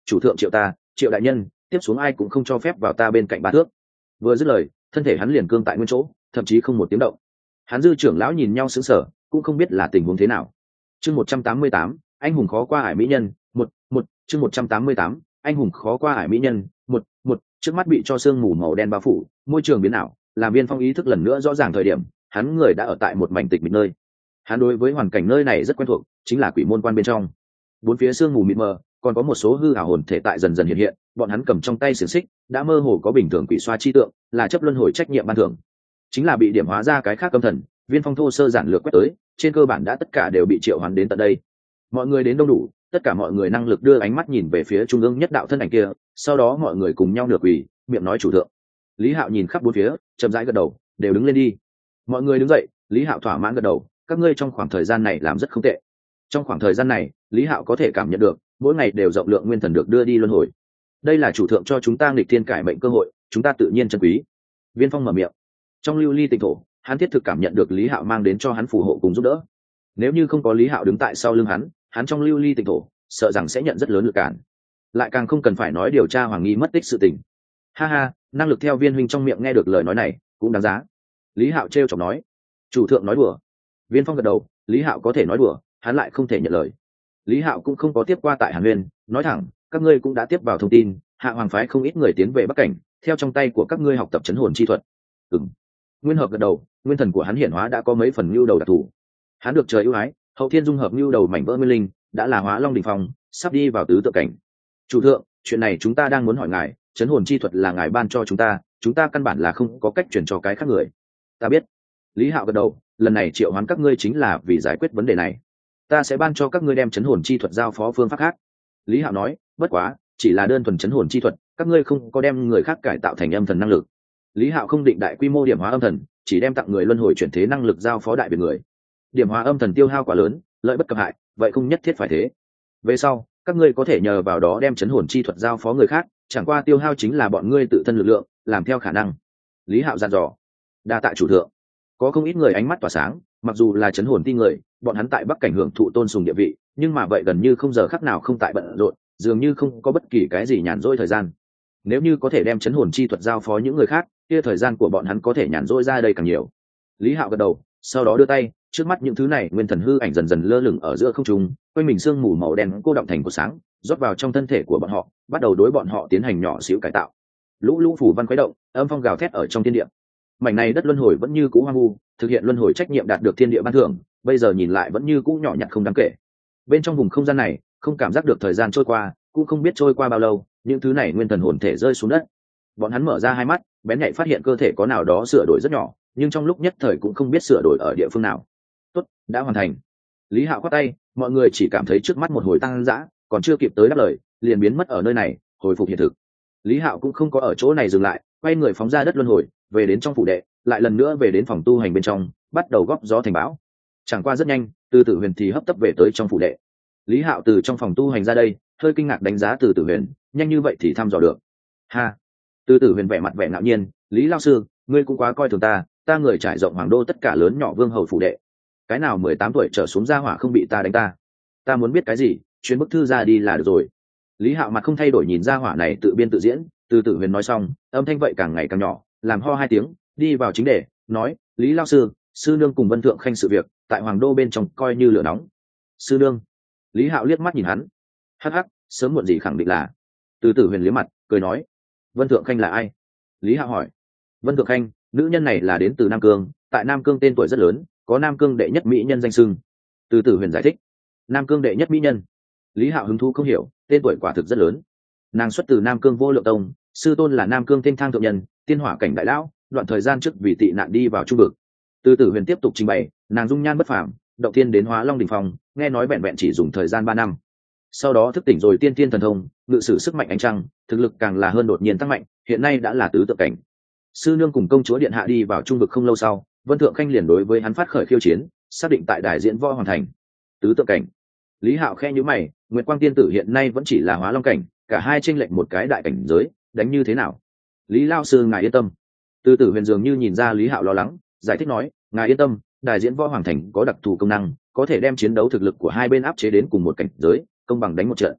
chủ thượng triệu ta, Triệu đại nhân, tiếp xuống ai cũng không cho phép vào ta bên cạnh 3 thước. Vừa dứt lời, thân thể hắn liền cương tại nguyên chỗ, thậm chí không một tiếng động. Hắn dư trưởng lão nhìn nhau sững sờ, cũng không biết là tình huống thế nào. Chương 188, anh hùng khó qua ải mỹ nhân, chương 188, anh hùng khó qua ải mỹ nhân, trước mắt bị cho sương mù màu đen bao phủ, môi trường biến ảo, làm Viên Phong ý thức lần nữa rõ ràng thời điểm, hắn người đã ở tại một mảnh tịch mịch nơi. Hắn đối với hoàn cảnh nơi này rất quen thuộc, chính là Quỷ Môn Quan bên trong. Bốn phía sương mù mịt mờ, còn có một số hư ảo hồn thể tại dần dần hiện hiện, bọn hắn cầm trong tay xiềng xích, đã mơ hồ có bình thường quỷ xoa chi tượng, là chấp luân hồi trách nhiệm ban thưởng. Chính là bị điểm hóa ra cái khác âm thần, Viên Phong thô sơ giản lược quét tới, trên cơ bản đã tất cả đều bị triệu hoán đến tận đây. Mọi người đến đông đủ, tất cả mọi người năng lực đưa ánh mắt nhìn về phía trung ương nhất đạo thân ảnh kia, sau đó mọi người cùng nhau nửa quỳ, miệng nói chủ thượng. Lý Hạo nhìn khắp bốn phía, chậm rãi gật đầu, đều đứng lên đi. Mọi người đứng dậy, Lý Hạo thỏa mãn gật đầu, các ngươi trong khoảng thời gian này làm rất không tệ. Trong khoảng thời gian này, Lý Hạo có thể cảm nhận được, mỗi ngày đều rộng lượng nguyên thần được đưa đi luân hồi. Đây là chủ thượng cho chúng ta nghịch thiên cải mệnh cơ hội, chúng ta tự nhiên trân quý. Viên Phong mở miệng. Trong lưu ly tịnh thổ, hắn thiết thực cảm nhận được Lý Hạo mang đến cho hắn phù hộ cùng giúp đỡ. Nếu như không có Lý Hạo đứng tại sau lưng hắn trong lưu ly tịnh thổ, sợ rằng sẽ nhận rất lớn lực cản. Lại càng không cần phải nói điều tra Hoàng Nghi mất tích sự tình. Ha ha, năng lực theo Viên huynh trong miệng nghe được lời nói này, cũng đáng giá. Lý Hạo trêu chọc nói. Chủ thượng nói đùa. Viên Phong gật đầu, Lý Hạo có thể nói đùa, hắn lại không thể nhận lời. Lý Hạo cũng không có tiếp qua tại Hàn Nguyên, nói thẳng, các ngươi cũng đã tiếp vào thông tin, Hạ Hoàng phái không ít người tiến về Bắc Cảnh, theo trong tay của các ngươi học tập chấn hồn chi thuật. Ừm. Nguyên Hợp gật đầu, nguyên thần của hắn hiển hóa đã có mấy phần nhu đầu đặc thù. Hắn được trời ưu ái, hậu thiên dung hợp nhu đầu mảnh vỡ nguyên linh, đã là hóa long đỉnh phong, sắp đi vào tứ tự cảnh. Chủ thượng, chuyện này chúng ta đang muốn hỏi ngài, chấn hồn chi thuật là ngài ban cho chúng ta căn bản là không có cách truyền cho cái khác người. Ta biết. Lý Hạo gật đầu, lần này triệu hoán các ngươi chính là vì giải quyết vấn đề này. Ta sẽ ban cho các ngươi đem chấn hồn chi thuật giao phó phương pháp khác. Lý Hạo nói, bất quá, chỉ là đơn thuần chấn hồn chi thuật, các ngươi không có đem người khác cải tạo thành âm thần năng lực. Lý Hạo không định đại quy mô điểm hóa âm thần, chỉ đem tặng người luân hồi chuyển thế năng lực giao phó đại biệt người. Điểm hóa âm thần tiêu hao quá lớn, lợi bất cập hại, vậy không nhất thiết phải thế. Về sau, các ngươi có thể nhờ vào đó đem chấn hồn chi thuật giao phó người khác, chẳng qua tiêu hao chính là bọn ngươi tự thân lực lượng, làm theo khả năng. Lý Hạo dặn dò. Đa tạ chủ thượng. Có không ít người ánh mắt tỏa sáng, mặc dù là chấn hồn ti người, bọn hắn tại Bắc Cảnh hưởng thụ tôn sùng địa vị, nhưng mà vậy gần như không giờ khắc nào không tại bận rộn, dường như không có bất kỳ cái gì nhàn rỗi thời gian. Nếu như có thể đem chấn hồn chi thuật giao phó những người khác, kia thời gian của bọn hắn có thể nhàn rỗi ra đây càng nhiều. Lý Hạo gật đầu, sau đó đưa tay, trước mắt những thứ này nguyên thần hư ảnh dần dần lơ lửng ở giữa không trung, quanh mình sương mù màu đen cô động thành cột sáng, rót vào trong thân thể của bọn họ, bắt đầu đối bọn họ tiến hành nhỏ xíu cải tạo. Lũ lũ phủ văn khuấy động, âm phong gào thét ở trong thiên địa. Mảnh này đất luân hồi vẫn như cũ hoang vu, thực hiện luân hồi trách nhiệm đạt được thiên địa ban thưởng, bây giờ nhìn lại vẫn như cũ nhỏ nhặt không đáng kể. Bên trong vùng không gian này, không cảm giác được thời gian trôi qua, cũng không biết trôi qua bao lâu, những thứ này nguyên thần hồn thể rơi xuống đất. Bọn hắn mở ra hai mắt, bén nhạy phát hiện cơ thể có nào đó sửa đổi rất nhỏ, nhưng trong lúc nhất thời cũng không biết sửa đổi ở địa phương nào. Tốt, đã hoàn thành. Lý Hạo khoát tay, mọi người chỉ cảm thấy trước mắt một hồi tăng dã, còn chưa kịp tới đáp lời, liền biến mất ở nơi này, hồi phục hiện thực. Lý Hạo cũng không có ở chỗ này dừng lại, quay người phóng ra đất luân hồi, về đến trong phủ đệ, lại lần nữa về đến phòng tu hành bên trong, bắt đầu góp gió thành bão. Chẳng qua rất nhanh, Từ Tử Huyền thì hấp tấp về tới trong phủ đệ. Lý Hạo từ trong phòng tu hành ra đây, hơi kinh ngạc đánh giá Từ Tử Huyền, nhanh như vậy thì thăm dò được. Ha. Từ Tử Huyền vẻ mặt vẻ ngạo nhiên, Lý lão sư, ngươi cũng quá coi thường ta người trải rộng hoàng đô tất cả lớn nhỏ vương hầu phủ đệ, cái nào 18 tuổi trở xuống ra hỏa không bị ta đánh ta muốn biết cái gì, chuyến bức thư ra đi là được rồi. Lý Hạo mặt không thay đổi nhìn ra hỏa này tự biên tự diễn. Từ Tử Huyền nói xong, âm thanh vậy càng ngày càng nhỏ, làm ho hai tiếng, đi vào chính đề, nói, Lý lão sư, sư nương cùng Vân Thượng Khanh sự việc tại hoàng đô bên trong coi như lửa nóng. Sư nương? Lý Hạo liếc mắt nhìn hắn, hắc hắc, sớm muộn gì khẳng định là. Từ Tử Huyền liếc mặt cười nói, Vân Thượng Khanh là ai? Lý Hạo hỏi. Vân Thượng Khanh, nữ nhân này là đến từ Nam Cương, tại Nam Cương tên tuổi rất lớn, có Nam Cương đệ nhất mỹ nhân danh xưng. Từ Tử Huyền giải thích. Nam Cương đệ nhất mỹ nhân? Lý Hạo hứng thú không hiểu, tên tuổi quả thực rất lớn. Nàng xuất từ Nam Cương Vô Lượng Tông, sư tôn là Nam Cương Thiên Thang thượng nhân, tiên hỏa cảnh đại lão, đoạn thời gian trước vì tị nạn đi vào trung vực. Từ Tử Huyền tiếp tục trình bày, nàng dung nhan bất phàm, động thiên đến hóa long đỉnh phong, nghe nói vẹn vẹn chỉ dùng thời gian 3 năm. Sau đó thức tỉnh rồi tiên tiên thần thông, ngự sử sức mạnh ánh trăng, thực lực càng là hơn đột nhiên tăng mạnh, hiện nay đã là tứ tự cảnh. Sư nương cùng công chúa điện hạ đi vào trung vực không lâu sau, Vân Thượng Khanh liền đối với hắn phát khởi khiêu chiến, xác định tại đài diễn võ hoàn thành. Tứ tự cảnh. Lý Hạo khẽ nhíu mày, Nguyệt Quang tiên tử hiện nay vẫn chỉ là hóa long cảnh, cả hai chênh lệch một cái đại cảnh giới, đánh như thế nào? Lý lão sư ngài yên tâm. Từ Tử Huyền dường như nhìn ra Lý Hạo lo lắng, giải thích nói, ngài yên tâm, đài diễn võ hoàng thành có đặc thù công năng, có thể đem chiến đấu thực lực của hai bên áp chế đến cùng một cảnh giới, công bằng đánh một trận.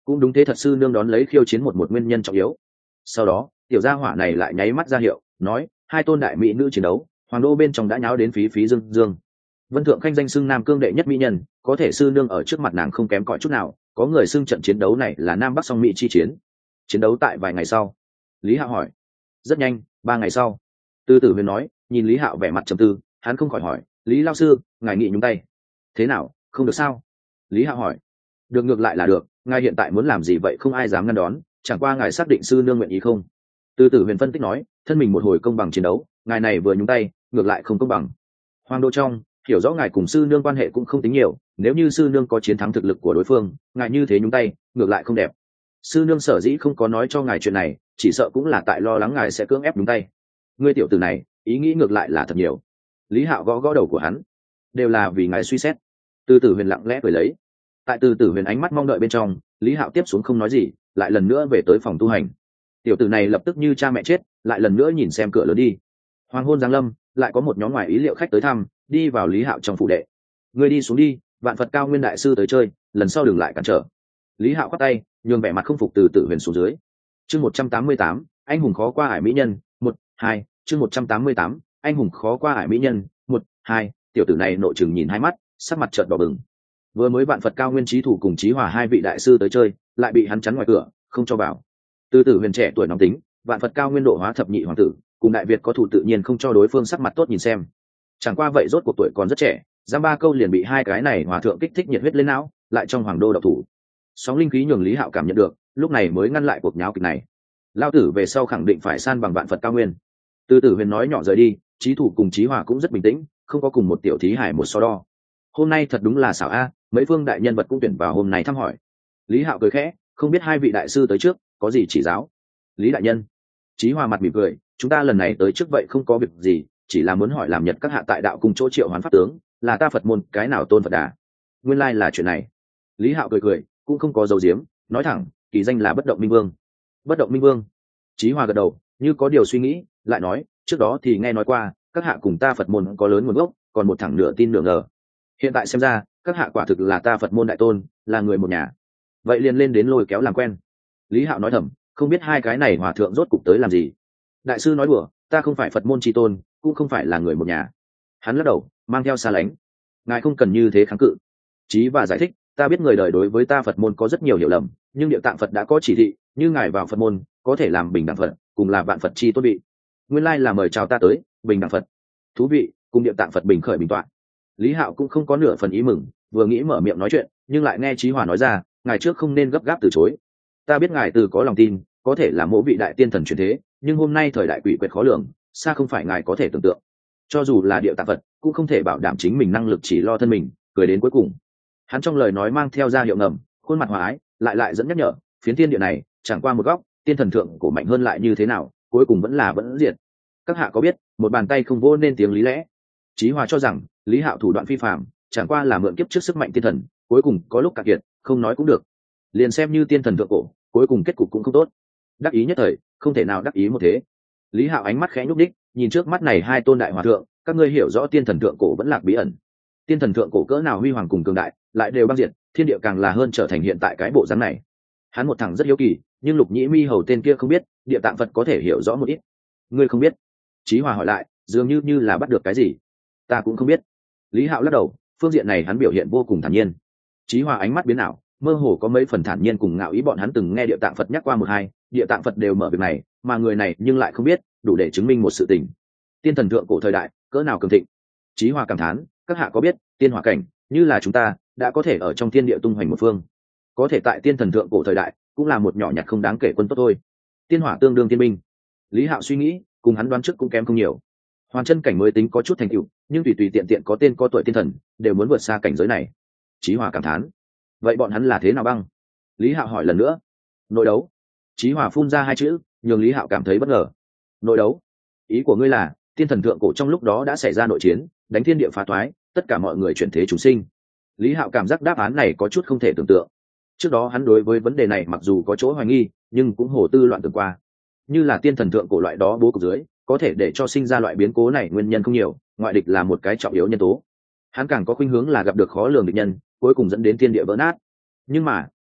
cũng đúng thế, thật sư nương đón lấy khiêu chiến một nguyên nhân trọng yếu. Sau đó tiểu gia hỏa này lại nháy mắt ra hiệu nói, hai tôn đại mỹ nữ chiến đấu, hoàng đô bên trong đã nháo đến phí phí dương dương. Vân Thượng Khanh danh xưng nam cương đệ nhất mỹ nhân, có thể sư nương ở trước mặt nàng không kém cỏi chút nào, có người xưng trận chiến đấu này là nam bắc song mỹ chi chiến. Chiến đấu tại vài ngày sau. Lý Hạo hỏi. Rất nhanh, 3 ngày sau. Từ Tử Huyền nói, nhìn Lý Hạo vẻ mặt trầm tư, hắn không khỏi hỏi, Lý lão sư, ngài nghị nhúng tay. Thế nào, không được sao? Lý Hạo hỏi. Được, ngược lại là được, ngài hiện tại muốn làm gì vậy không ai dám ngăn đón, chẳng qua ngài xác định sư nương nguyện ý không? Từ Tử Huyền phân tích nói, thân mình một hồi công bằng chiến đấu, ngài này vừa nhúng tay, ngược lại không công bằng. Hoàng đô trong, hiểu rõ ngài cùng sư nương quan hệ cũng không tính nhiều, nếu như sư nương có chiến thắng thực lực của đối phương, ngài như thế nhúng tay, ngược lại không đẹp. Sư nương sở dĩ không có nói cho ngài chuyện này, chỉ sợ cũng là tại lo lắng ngài sẽ cưỡng ép nhúng tay. Ngươi tiểu tử này, ý nghĩ ngược lại là thật nhiều. Lý Hạo gõ gõ đầu của hắn, đều là vì ngài suy xét. Từ Tử Huyền lặng lẽ cười lấy. Tại Từ Tử Huyền ánh mắt mong đợi bên trong, Lý Hạo tiếp xuống không nói gì, lại lần nữa về tới phòng tu hành. Tiểu tử này lập tức như cha mẹ chết, lại lần nữa nhìn xem cửa lớn đi. Hoàng hôn giáng lâm, lại có một nhóm ngoài ý liệu khách tới thăm, đi vào Lý Hạo trong phủ đệ. Ngươi đi xuống đi, Vạn Phật Cao Nguyên đại sư tới chơi, lần sau đừng lại cản trở. Lý Hạo khoát tay, nhường vẻ mặt không phục Từ Tử Huyền xuống dưới. Chương 188, anh hùng khó qua ải mỹ nhân, 1-2, chương 188, anh hùng khó qua ải mỹ nhân, 1-2, tiểu tử này nội trừng nhìn hai mắt, sắc mặt chợt đỏ bừng. Vừa mới Vạn Phật Cao Nguyên chí thủ cùng chí hòa hai vị đại sư tới chơi, lại bị hắn chắn ngoài cửa, không cho vào. Từ Tử Huyền trẻ tuổi nóng tính, Vạn Phật Cao Nguyên độ hóa thập nhị hoàng tử, cùng Đại Việt có thủ tự nhiên không cho đối phương sắc mặt tốt nhìn xem. Chẳng qua vậy rốt cuộc tuổi còn rất trẻ, giam 3 câu liền bị hai cái này hòa thượng kích thích nhiệt huyết lên não, lại trong hoàng đô độc thủ. Sóng linh khí nhường Lý Hạo cảm nhận được, lúc này mới ngăn lại cuộc nháo kịch này. Lao tử về sau khẳng định phải san bằng Vạn Phật Cao Nguyên. Từ Tử Huyền nói nhỏ rời đi, chí thủ cùng chí hòa cũng rất bình tĩnh, không có cùng một tiểu thí hải một so đo. Hôm nay thật đúng là xảo a, mấy phương đại nhân vật cũng tuyển vào hôm nay thăm hỏi. Lý Hạo cười khẽ, không biết hai vị đại sư tới trước có gì chỉ giáo. Lý đại nhân. Chí hòa mặt mỉm cười, chúng ta lần này tới trước vậy không có việc gì, chỉ là muốn hỏi làm Nhật các hạ tại đạo cung chỗ triệu hoán pháp tướng, là ta Phật môn cái nào tôn Phật đà. Nguyên lai là chuyện này. Lý Hạo cười cười, cũng không có dấu diếm, nói thẳng, kỳ danh là Bất Động Minh Vương. Bất Động Minh Vương. Chí hòa gật đầu, như có điều suy nghĩ, lại nói, trước đó thì nghe nói qua, các hạ cùng ta Phật môn có lớn nguồn gốc, còn một thẳng nửa tin nửa ngờ. Hiện tại xem ra, các hạ quả thực là ta Phật môn đại tôn, là người một nhà. Vậy liền lên đến lôi kéo làm quen. Lý Hạo nói thầm, không biết hai cái này hòa thượng rốt cục tới làm gì. Đại sư nói đùa, ta không phải Phật môn tri tôn, cũng không phải là người một nhà. Hắn lắc đầu, mang theo xa lánh. Ngài không cần như thế kháng cự. Chí và giải thích, ta biết người đời đối với ta Phật môn có rất nhiều hiểu lầm, nhưng Địa Tạng Phật đã có chỉ thị, như ngài vào Phật môn có thể làm bình đẳng Phật, cùng là vạn Phật chi tốt vị. Nguyên lai là mời chào ta tới, bình đẳng Phật. Thú vị, cùng Địa Tạng Phật bình khởi bình tọa. Lý Hạo cũng không có nửa phần ý mừng, vừa nghĩ mở miệng nói chuyện, nhưng lại nghe Chí Hòa nói ra, ngài trước không nên gấp gáp từ chối. Ta biết ngài từ có lòng tin, có thể là mỗi vị đại tiên thần truyền thế, nhưng hôm nay thời đại quỷ quyệt khó lường, xa không phải ngài có thể tưởng tượng. Cho dù là Địa Tạng Phật, cũng không thể bảo đảm chính mình năng lực chỉ lo thân mình, cười đến cuối cùng. Hắn trong lời nói mang theo ra hiệu ngầm, khuôn mặt hòa ái, lại dẫn nhắc nhở, phiến thiên địa này, chẳng qua một góc, tiên thần thượng cổ mạnh hơn lại như thế nào, cuối cùng vẫn diệt. Các hạ có biết, một bàn tay không vô nên tiếng lý lẽ. Chí Hòa cho rằng, Lý Hạo thủ đoạn phi phàm, chẳng qua là mượn kiếp trước sức mạnh tiên thần, cuối cùng có lúc cạn kiệt, không nói cũng được. Liền xem như tiên thần thượng cổ, cuối cùng kết cục cũng không tốt. Đắc ý nhất thời, không thể nào đắc ý một thế. Lý Hạo ánh mắt khẽ nhúc đích, nhìn trước mắt này hai tôn đại hòa thượng, các ngươi hiểu rõ tiên thần thượng cổ vẫn lạc bí ẩn. Tiên thần thượng cổ cỡ nào huy hoàng cùng cường đại, lại đều băng diệt, thiên địa càng là hơn trở thành hiện tại cái bộ dáng này. Hắn một thằng rất hiếu kỳ, nhưng Lục Nhĩ Mi hầu tên kia không biết, Địa Tạng Phật có thể hiểu rõ một ít. Ngươi không biết? Chí Hòa hỏi lại, dường như là bắt được cái gì. Ta cũng không biết. Lý Hạo lắc đầu, phương diện này hắn biểu hiện vô cùng thản nhiên. Chí Hòa ánh mắt biến ảo, mơ hồ có mấy phần thản nhiên cùng ngạo ý, bọn hắn từng nghe Địa Tạng Phật nhắc qua một hai, Địa Tạng Phật đều mở việc này, mà người này nhưng lại không biết, đủ để chứng minh một sự tình. Tiên thần thượng cổ thời đại, cỡ nào cường thịnh. Chí Hòa cảm thán, các hạ có biết, tiên hỏa cảnh, như là chúng ta, đã có thể ở trong thiên địa tung hoành một phương. Có thể tại tiên thần thượng cổ thời đại, cũng là một nhỏ nhặt không đáng kể quân tốt thôi. Tiên hỏa tương đương tiên binh. Lý Hạo suy nghĩ, cùng hắn đoán trước cũng kém không nhiều. Hoàn chân cảnh mới tính có chút thành tựu, nhưng tùy tiện có tên có tuổi tiên thần, đều muốn vượt xa cảnh giới này. Chí Hòa cảm thán, vậy bọn hắn là thế nào băng? Lý Hạo hỏi lần nữa. Nội đấu. Chí Hòa phun ra hai chữ, nhường Lý Hạo cảm thấy bất ngờ. Nội đấu? Ý của ngươi là, tiên thần thượng cổ trong lúc đó đã xảy ra nội chiến, đánh thiên địa phá toái, tất cả mọi người chuyển thế chúng sinh. Lý Hạo cảm giác đáp án này có chút không thể tưởng tượng. Trước đó hắn đối với vấn đề này mặc dù có chỗ hoài nghi, nhưng cũng hồ tư loạn tưởng qua. Như là tiên thần thượng cổ loại đó bố cục dưới, có thể để cho sinh ra loại biến cố này nguyên nhân không nhiều, ngoại địch là một cái trọng yếu nhân tố. Hắn càng có khuynh hướng là gặp được khó lường địch nhân, cuối cùng dẫn đến thiên địa vỡ nát. Nhưng mà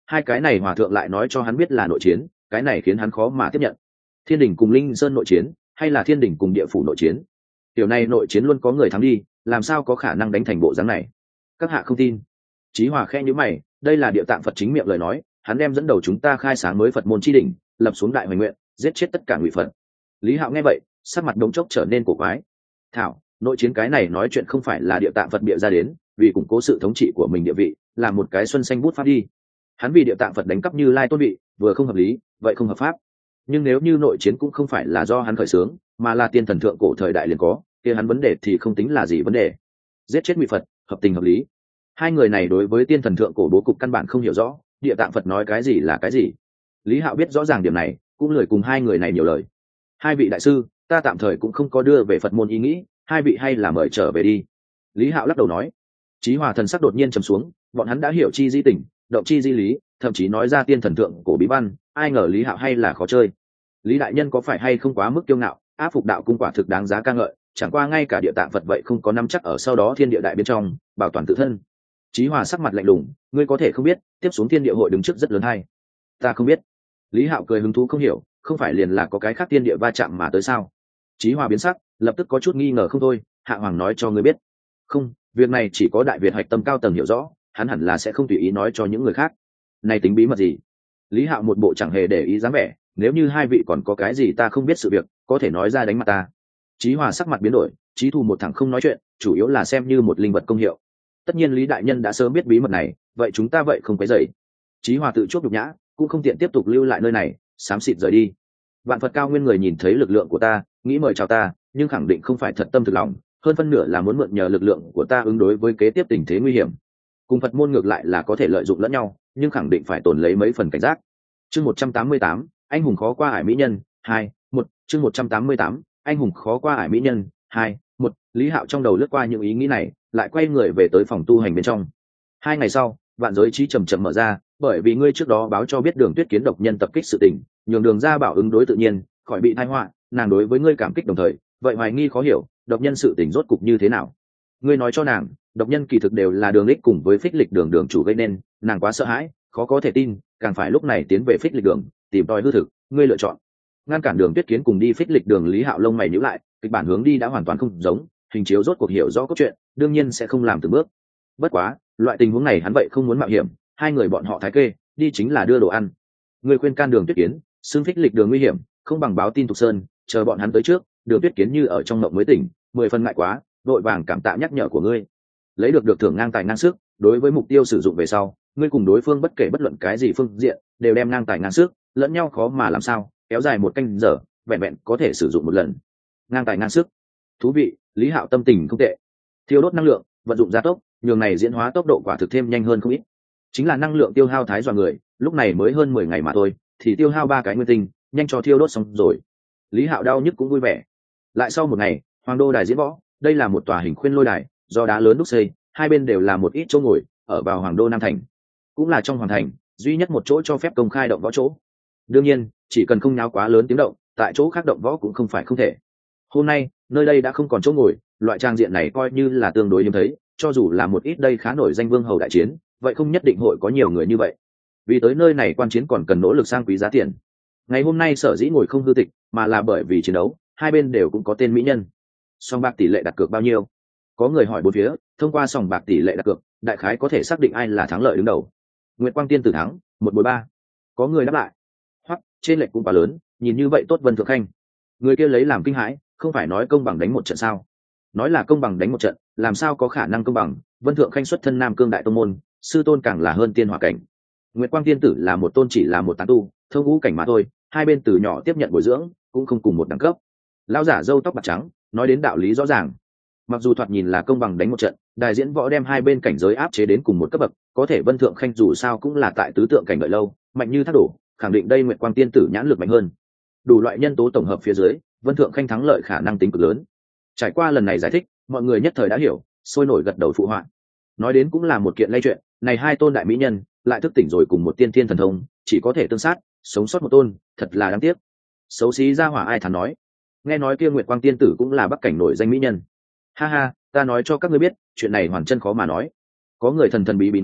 Hai cái này hòa thượng lại nói cho hắn biết là nội chiến, cái này khiến hắn khó mà tiếp nhận. Thiên đình cùng linh sơn nội chiến, hay là thiên đình cùng địa phủ nội chiến? Điều này nội chiến luôn có người thắng đi, làm sao có khả năng đánh thành bộ dáng này? Các hạ không tin? Chí Hòa khẽ nhíu mày, đây là Địa Tạng Phật chính miệng lời nói, hắn đem dẫn đầu chúng ta khai sáng mới Phật môn chi đỉnh, lập xuống đại hoành nguyện, giết chết tất cả ngụy Phật. Lý Hạo nghe vậy, sắc mặt đống chốc trở nên cổ quái. Thảo, nội chiến cái này nói chuyện không phải là Địa Tạng Phật bịa ra đến, vì củng cố sự thống trị của mình địa vị, là một cái xuân xanh bút pháp đi. Hắn vì Địa Tạng Phật đánh cắp Như Lai tôn vị, vừa không hợp lý, vậy không hợp pháp. Nhưng nếu như nội chiến cũng không phải là do hắn khởi xướng, mà là tiên thần thượng cổ thời đại liền có, kia hắn vấn đề thì không tính là gì vấn đề. Giết chết ngụy Phật, hợp tình hợp lý. Hai người này đối với tiên thần thượng cổ bố cục căn bản không hiểu rõ, Địa Tạng Phật nói cái gì là cái gì. Lý Hạo biết rõ ràng điểm này, cũng lười cùng hai người này nhiều lời. Hai vị đại sư, ta tạm thời cũng không có đưa về Phật môn ý nghĩ, hai vị hay là mời trở về đi. Lý Hạo lắc đầu nói. Chí Hòa thần sắc đột nhiên trầm xuống, bọn hắn đã hiểu chi di tình, động chi di lý, thậm chí nói ra tiên thần thượng cổ bí văn, ai ngờ Lý Hạo hay là khó chơi. Lý đại nhân có phải hay không quá mức kiêu ngạo, áp phục đạo cung quả thực đáng giá ca ngợi, chẳng qua ngay cả Địa Tạng Phật vậy không có nắm chắc ở sau đó thiên địa đại bên trong bảo toàn tự thân. Chí Hòa sắc mặt lạnh lùng, ngươi có thể không biết, tiếp xuống thiên địa hội đứng trước rất lớn hay? Ta không biết. Lý Hạo cười hứng thú không hiểu, không phải liền là có cái khác thiên địa va chạm mà tới sao? Chí Hòa biến sắc, lập tức có chút nghi ngờ không thôi, Hạ Hoàng nói cho ngươi biết. Không, việc này chỉ có Đại Việt hạch tâm cao tầng hiểu rõ, hắn hẳn là sẽ không tùy ý nói cho những người khác. Này tính bí mật gì? Lý Hạo một bộ chẳng hề để ý dáng vẻ, nếu như hai vị còn có cái gì ta không biết sự việc, có thể nói ra đánh mặt ta. Chí Hòa sắc mặt biến đổi, Chí Thù một thằng không nói chuyện, chủ yếu là xem như một linh vật công hiệu. Tất nhiên Lý đại nhân đã sớm biết bí mật này, vậy chúng ta vậy không quấy rầy. Chí Hòa tự chuốc nhục nhã, cũng không tiện tiếp tục lưu lại nơi này, xám xịt rời đi. Vạn Phật cao nguyên người nhìn thấy lực lượng của ta, nghĩ mời chào ta, nhưng khẳng định không phải thật tâm thực lòng, hơn phân nửa là muốn mượn nhờ lực lượng của ta ứng đối với kế tiếp tình thế nguy hiểm. Cùng Phật môn ngược lại là có thể lợi dụng lẫn nhau, nhưng khẳng định phải tồn lấy mấy phần cảnh giác. Chương 188, anh hùng khó qua ải mỹ nhân, 2, 1, chương 188, anh hùng khó qua ải mỹ nhân, 2, 1, Lý Hạo trong đầu lướt qua những ý nghĩ này, lại quay người về tới phòng tu hành bên trong. 2 ngày sau, vạn giới trí chậm chậm mở ra, bởi vì ngươi trước đó báo cho biết Đường Tuyết Kiến độc nhân tập kích sự tình, nhường Đường gia bảo ứng đối tự nhiên, khỏi bị tai họa, nàng đối với ngươi cảm kích đồng thời, vậy hoài nghi khó hiểu, độc nhân sự tình rốt cục như thế nào? Ngươi nói cho nàng, độc nhân kỳ thực đều là Đường Lịch cùng với Phích Lịch Đường đường chủ gây nên, nàng quá sợ hãi, khó có thể tin, càng phải lúc này tiến về Phích Lịch Đường, tìm tòi hư thực, ngươi lựa chọn ngăn cản Đường Tuyết Kiến cùng đi Phích Lịch Đường. Lý Hạo lông mày nhíu lại, kịch bản hướng đi đã hoàn toàn không giống, hình chiếu rốt cuộc hiểu rõ cốt truyện, đương nhiên sẽ không làm từng bước. Bất quá, loại tình huống này hắn vậy không muốn mạo hiểm, hai người bọn họ thái kê, đi chính là đưa đồ ăn. Người khuyên can Đường Tuyết Kiến, xưng Phích Lịch Đường nguy hiểm, không bằng báo tin Thục Sơn, chờ bọn hắn tới trước. Đường Tuyết Kiến như ở trong mộng mới tỉnh, 10 phần ngại quá, vội vàng cảm tạ nhắc nhở của ngươi. Lấy được thưởng ngang tài ngang sức, đối với mục tiêu sử dụng về sau, ngươi cùng đối phương bất kể bất luận cái gì phương diện, đều đem ngang tài ngang sức, lẫn nhau khó mà làm sao, kéo dài 1 canh giờ, vẹn vẹn có thể sử dụng 1 lần. Ngang tài ngang sức. Thú vị, Lý Hạo tâm tình không tệ. Thiêu đốt năng lượng, vận dụng gia tốc, nhường này diễn hóa tốc độ quả thực thêm nhanh hơn không ít. Chính là năng lượng tiêu hao thái dọa người, lúc này mới hơn 10 ngày mà thôi, thì tiêu hao 3 cái nguyên tinh, nhanh cho thiêu đốt xong rồi. Lý Hạo đau nhức cũng vui vẻ. Lại sau 1 ngày, Hoàng Đô đài diễn võ, đây là một tòa hình khuyên lôi đài, do đá lớn đúc xây, hai bên đều là một ít chỗ ngồi, ở vào Hoàng Đô Nam thành, cũng là trong hoàng thành duy nhất một chỗ cho phép công khai động võ chỗ. Đương nhiên, chỉ cần không náo quá lớn tiếng động, tại chỗ khác động võ cũng không phải không thể. Hôm nay, nơi đây đã không còn chỗ ngồi, loại trang diện này coi như là tương đối hiếm thấy, cho dù là một ít đây khá nổi danh vương hầu đại chiến, vậy không nhất định hội có nhiều người như vậy. Vì tới nơi này quan chiến còn cần nỗ lực sang quý giá tiền. Ngày hôm nay sở dĩ ngồi không hư tịch, mà là bởi vì chiến đấu, hai bên đều cũng có tên mỹ nhân. Song bạc tỷ lệ đặt cược bao nhiêu? Có người hỏi bốn phía, thông qua sòng bạc tỷ lệ đặt cược, đại khái có thể xác định ai là thắng lợi đứng đầu. Nguyệt Quang Tiên tử thắng, 1-3. Có người đáp lại. Hoặc, trên lệch cũng quá lớn, nhìn như vậy tốt Vân Thượng Khanh. Người kia lấy làm kinh hãi, không phải nói công bằng đánh một trận sao? Nói là công bằng đánh một trận, làm sao có khả năng công bằng? Vân Thượng Khanh xuất thân Nam Cương đại tông môn, sư tôn càng là hơn tiên hỏa cảnh. Nguyệt Quang Tiên tử là một tôn chỉ là một tán tu, thông ngũ cảnh mà thôi, hai bên từ nhỏ tiếp nhận bồi dưỡng, cũng không cùng một đẳng cấp. Lão giả râu tóc bạc trắng, nói đến đạo lý rõ ràng. Mặc dù thoạt nhìn là công bằng đánh một trận, đại diễn võ đem hai bên cảnh giới áp chế đến cùng một cấp bậc, có thể Vân Thượng Khanh dù sao cũng là tại tứ tượng cảnh đợi lâu, mạnh như thác đổ, khẳng định đây Nguyệt Quang Tiên tử nhãn lực mạnh hơn. Đủ loại nhân tố tổng hợp phía dưới, Vân Thượng Khanh thắng lợi khả năng tính cực lớn. Trải qua lần này giải thích, mọi người nhất thời đã hiểu, sôi nổi gật đầu phụ họa. Nói đến cũng là một kiện lay chuyện, này hai tôn đại mỹ nhân lại thức tỉnh rồi cùng một tiên thiên thần thông, chỉ có thể tương sát, sống sót một tôn, thật là đáng tiếc. Xấu xí ra hỏa ai thắn nói. Nghe nói kia Nguyệt Quang Tiên tử cũng là bắc cảnh nổi danh mỹ nhân. Ha ha, ta nói cho các ngươi biết, chuyện này hoàn chân khó mà nói. Có người thần thần bí bí nói,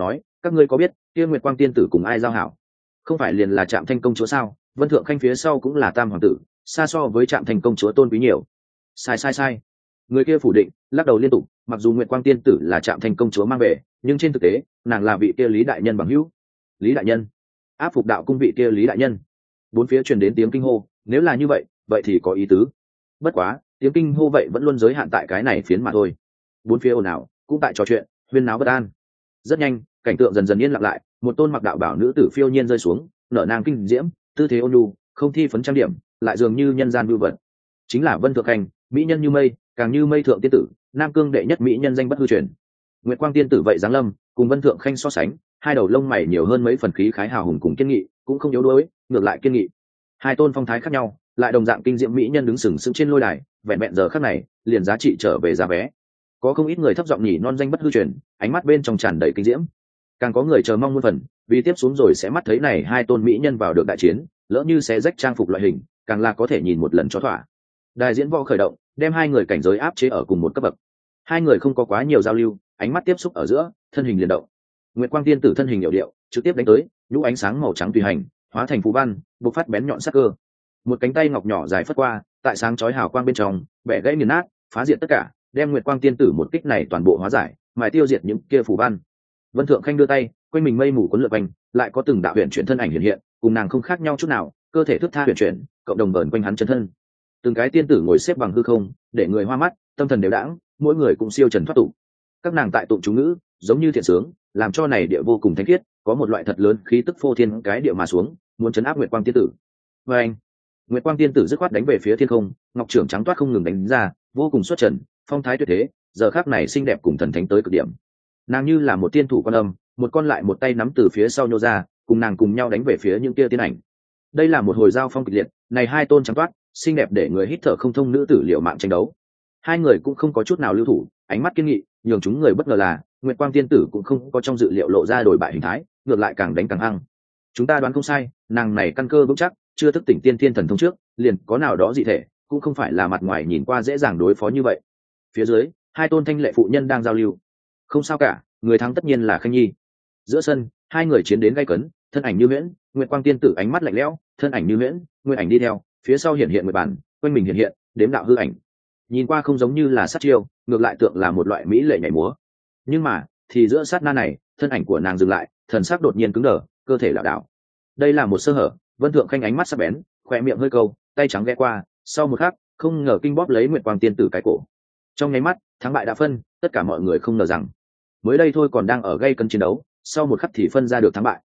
các ngươi có biết kia Nguyệt Quang tiên tử cùng ai giao hảo? Không phải liền là Trạm Thanh công chúa sao? Vân Thượng Khanh phía sau cũng là Tam hoàng tử, xa so với Trạm Thanh công chúa tôn quý nhiều. Sai. Người kia phủ định, lắc đầu liên tục, mặc dù Nguyệt Quang tiên tử là Trạm Thanh công chúa mang về, nhưng trên thực tế nàng là vị kia Lý đại nhân bằng hữu. Lý đại nhân? Áp phục đạo cung vị kia Lý đại nhân? Bốn phía truyền đến tiếng kinh hô, nếu là như vậy vậy thì có ý tứ. Bất quá tiếng kinh hô vậy vẫn luôn giới hạn tại cái này phiến mà thôi. Bốn phía ồn ào cũng tại trò chuyện huyên náo bất an. Rất nhanh cảnh tượng dần dần yên lặng lại, một tôn mặc đạo bảo nữ tử phiêu nhiên rơi xuống, nở nàng kinh diễm, tư thế ôn nhu, không thi phấn trang điểm, lại dường như nhân gian vưu vật. Chính là Vân Thượng Khanh, mỹ nhân như mây, càng như mây thượng tiên tử, nam cương đệ nhất mỹ nhân danh bất hư truyền. Nguyệt Quang tiên tử vậy giáng lâm, cùng Vân Thượng Khanh so sánh, hai đầu lông mày nhiều hơn mấy phần khí khái hào hùng cùng kiên nghị, cũng không yếu đuối, ngược lại kiên nghị. Hai tôn phong thái khác nhau, lại đồng dạng kinh diễm mỹ nhân đứng sừng sững trên lôi đài, vẹn vẹn giờ khắc này liền giá trị trở về giá vé. Có không ít người thấp giọng nhỉ non danh bất hư truyền, ánh mắt bên trong tràn đầy kinh diễm. Càng có người chờ mong muôn phần, vì tiếp xuống rồi sẽ mắt thấy này hai tôn mỹ nhân vào được đại chiến, lỡ như sẽ rách trang phục loại hình, càng là có thể nhìn một lần cho thỏa. Đại diễn võ khởi động, đem hai người cảnh giới áp chế ở cùng một cấp bậc. Hai người không có quá nhiều giao lưu, ánh mắt tiếp xúc ở giữa, thân hình liền động. Nguyệt Quang tiên tử thân hình hiệu điệu, trực tiếp đánh tới, nhũ ánh sáng màu trắng tùy hành, hóa thành phù văn, bộc phát bén nhọn sắc cơ. Một cánh tay ngọc nhỏ dài phất qua, tại sáng chói hào quang bên trong, bẻ gãy nghiền nát, phá diệt tất cả, đem Nguyệt Quang tiên tử một kích này toàn bộ hóa giải, mài tiêu diệt những kia phù văn. Vân Thượng Khanh đưa tay, quanh mình mây mù cuốn lượn quanh, lại có từng đạo huyền chuyển thân ảnh hiện hiện, cùng nàng không khác nhau chút nào, cơ thể thướt tha huyền chuyển, cộng đồng vờn quanh hắn chân thân. Từng cái tiên tử ngồi xếp bằng hư không, để người hoa mắt, tâm thần đều đãng, mỗi người cũng siêu trần thoát tục. Các nàng tại tụng chú ngữ, giống như thiện sướng, làm cho này địa vô cùng thánh khiết, có một loại thật lớn khí tức phô thiên cái địa mà xuống, muốn chấn áp Nguyệt Quang tiên tử. Và anh, Nguyệt Quang tiên tử dứt khoát đánh về phía thiên không, ngọc trưởng trắng toát không ngừng đánh ra, vô cùng xuất trần, phong thái tuyệt thế, giờ khắc này xinh đẹp cùng thần thánh tới cực điểm. Nàng như là một tiên thủ quan âm, một con lại một tay nắm từ phía sau nhô ra, cùng nàng cùng nhau đánh về phía những kia tiên ảnh. Đây là một hồi giao phong kịch liệt, này hai tôn trắng toát, xinh đẹp để người hít thở không thông nữ tử liều mạng tranh đấu. Hai người cũng không có chút nào lưu thủ, ánh mắt kiên nghị, nhường chúng người bất ngờ là Nguyệt Quang tiên tử cũng không có trong dự liệu lộ ra đổi bại hình thái, ngược lại càng đánh càng hăng. Chúng ta đoán không sai, nàng này căn cơ vững chắc, chưa thức tỉnh tiên thiên thần thông trước, liền có nào đó dị thể, cũng không phải là mặt ngoài nhìn qua dễ dàng đối phó như vậy. Phía dưới, hai tôn thanh lệ phụ nhân đang giao lưu. Không sao cả, người thắng tất nhiên là Khanh Nhi. Giữa sân, hai người chiến đến gay cấn, thân ảnh như huyễn, Nguyệt Quang tiên tử ánh mắt lạnh lẽo, thân ảnh như huyễn, nguyên ảnh đi theo, phía sau hiện hiện nguyệt bản, quanh mình hiện hiện, đếm đạo hư ảnh. Nhìn qua không giống như là sát chiêu, ngược lại tượng là một loại mỹ lệ nhảy múa. Nhưng mà, thì giữa sát na này, thân ảnh của nàng dừng lại, thần sắc đột nhiên cứng đờ, cơ thể lảo đảo. Đây là một sơ hở, Vân Thượng Khanh ánh mắt sắc bén, khóe miệng hơi câu, tay trắng ghé qua, sau một khắc, không ngờ kinh bóp lấy Nguyệt Quang tiên tử cái cổ. Trong nháy mắt, thắng bại đã phân, tất cả mọi người không ngờ rằng mới đây thôi còn đang ở gây cân chiến đấu, sau một khắc thì phân ra được thắng bại.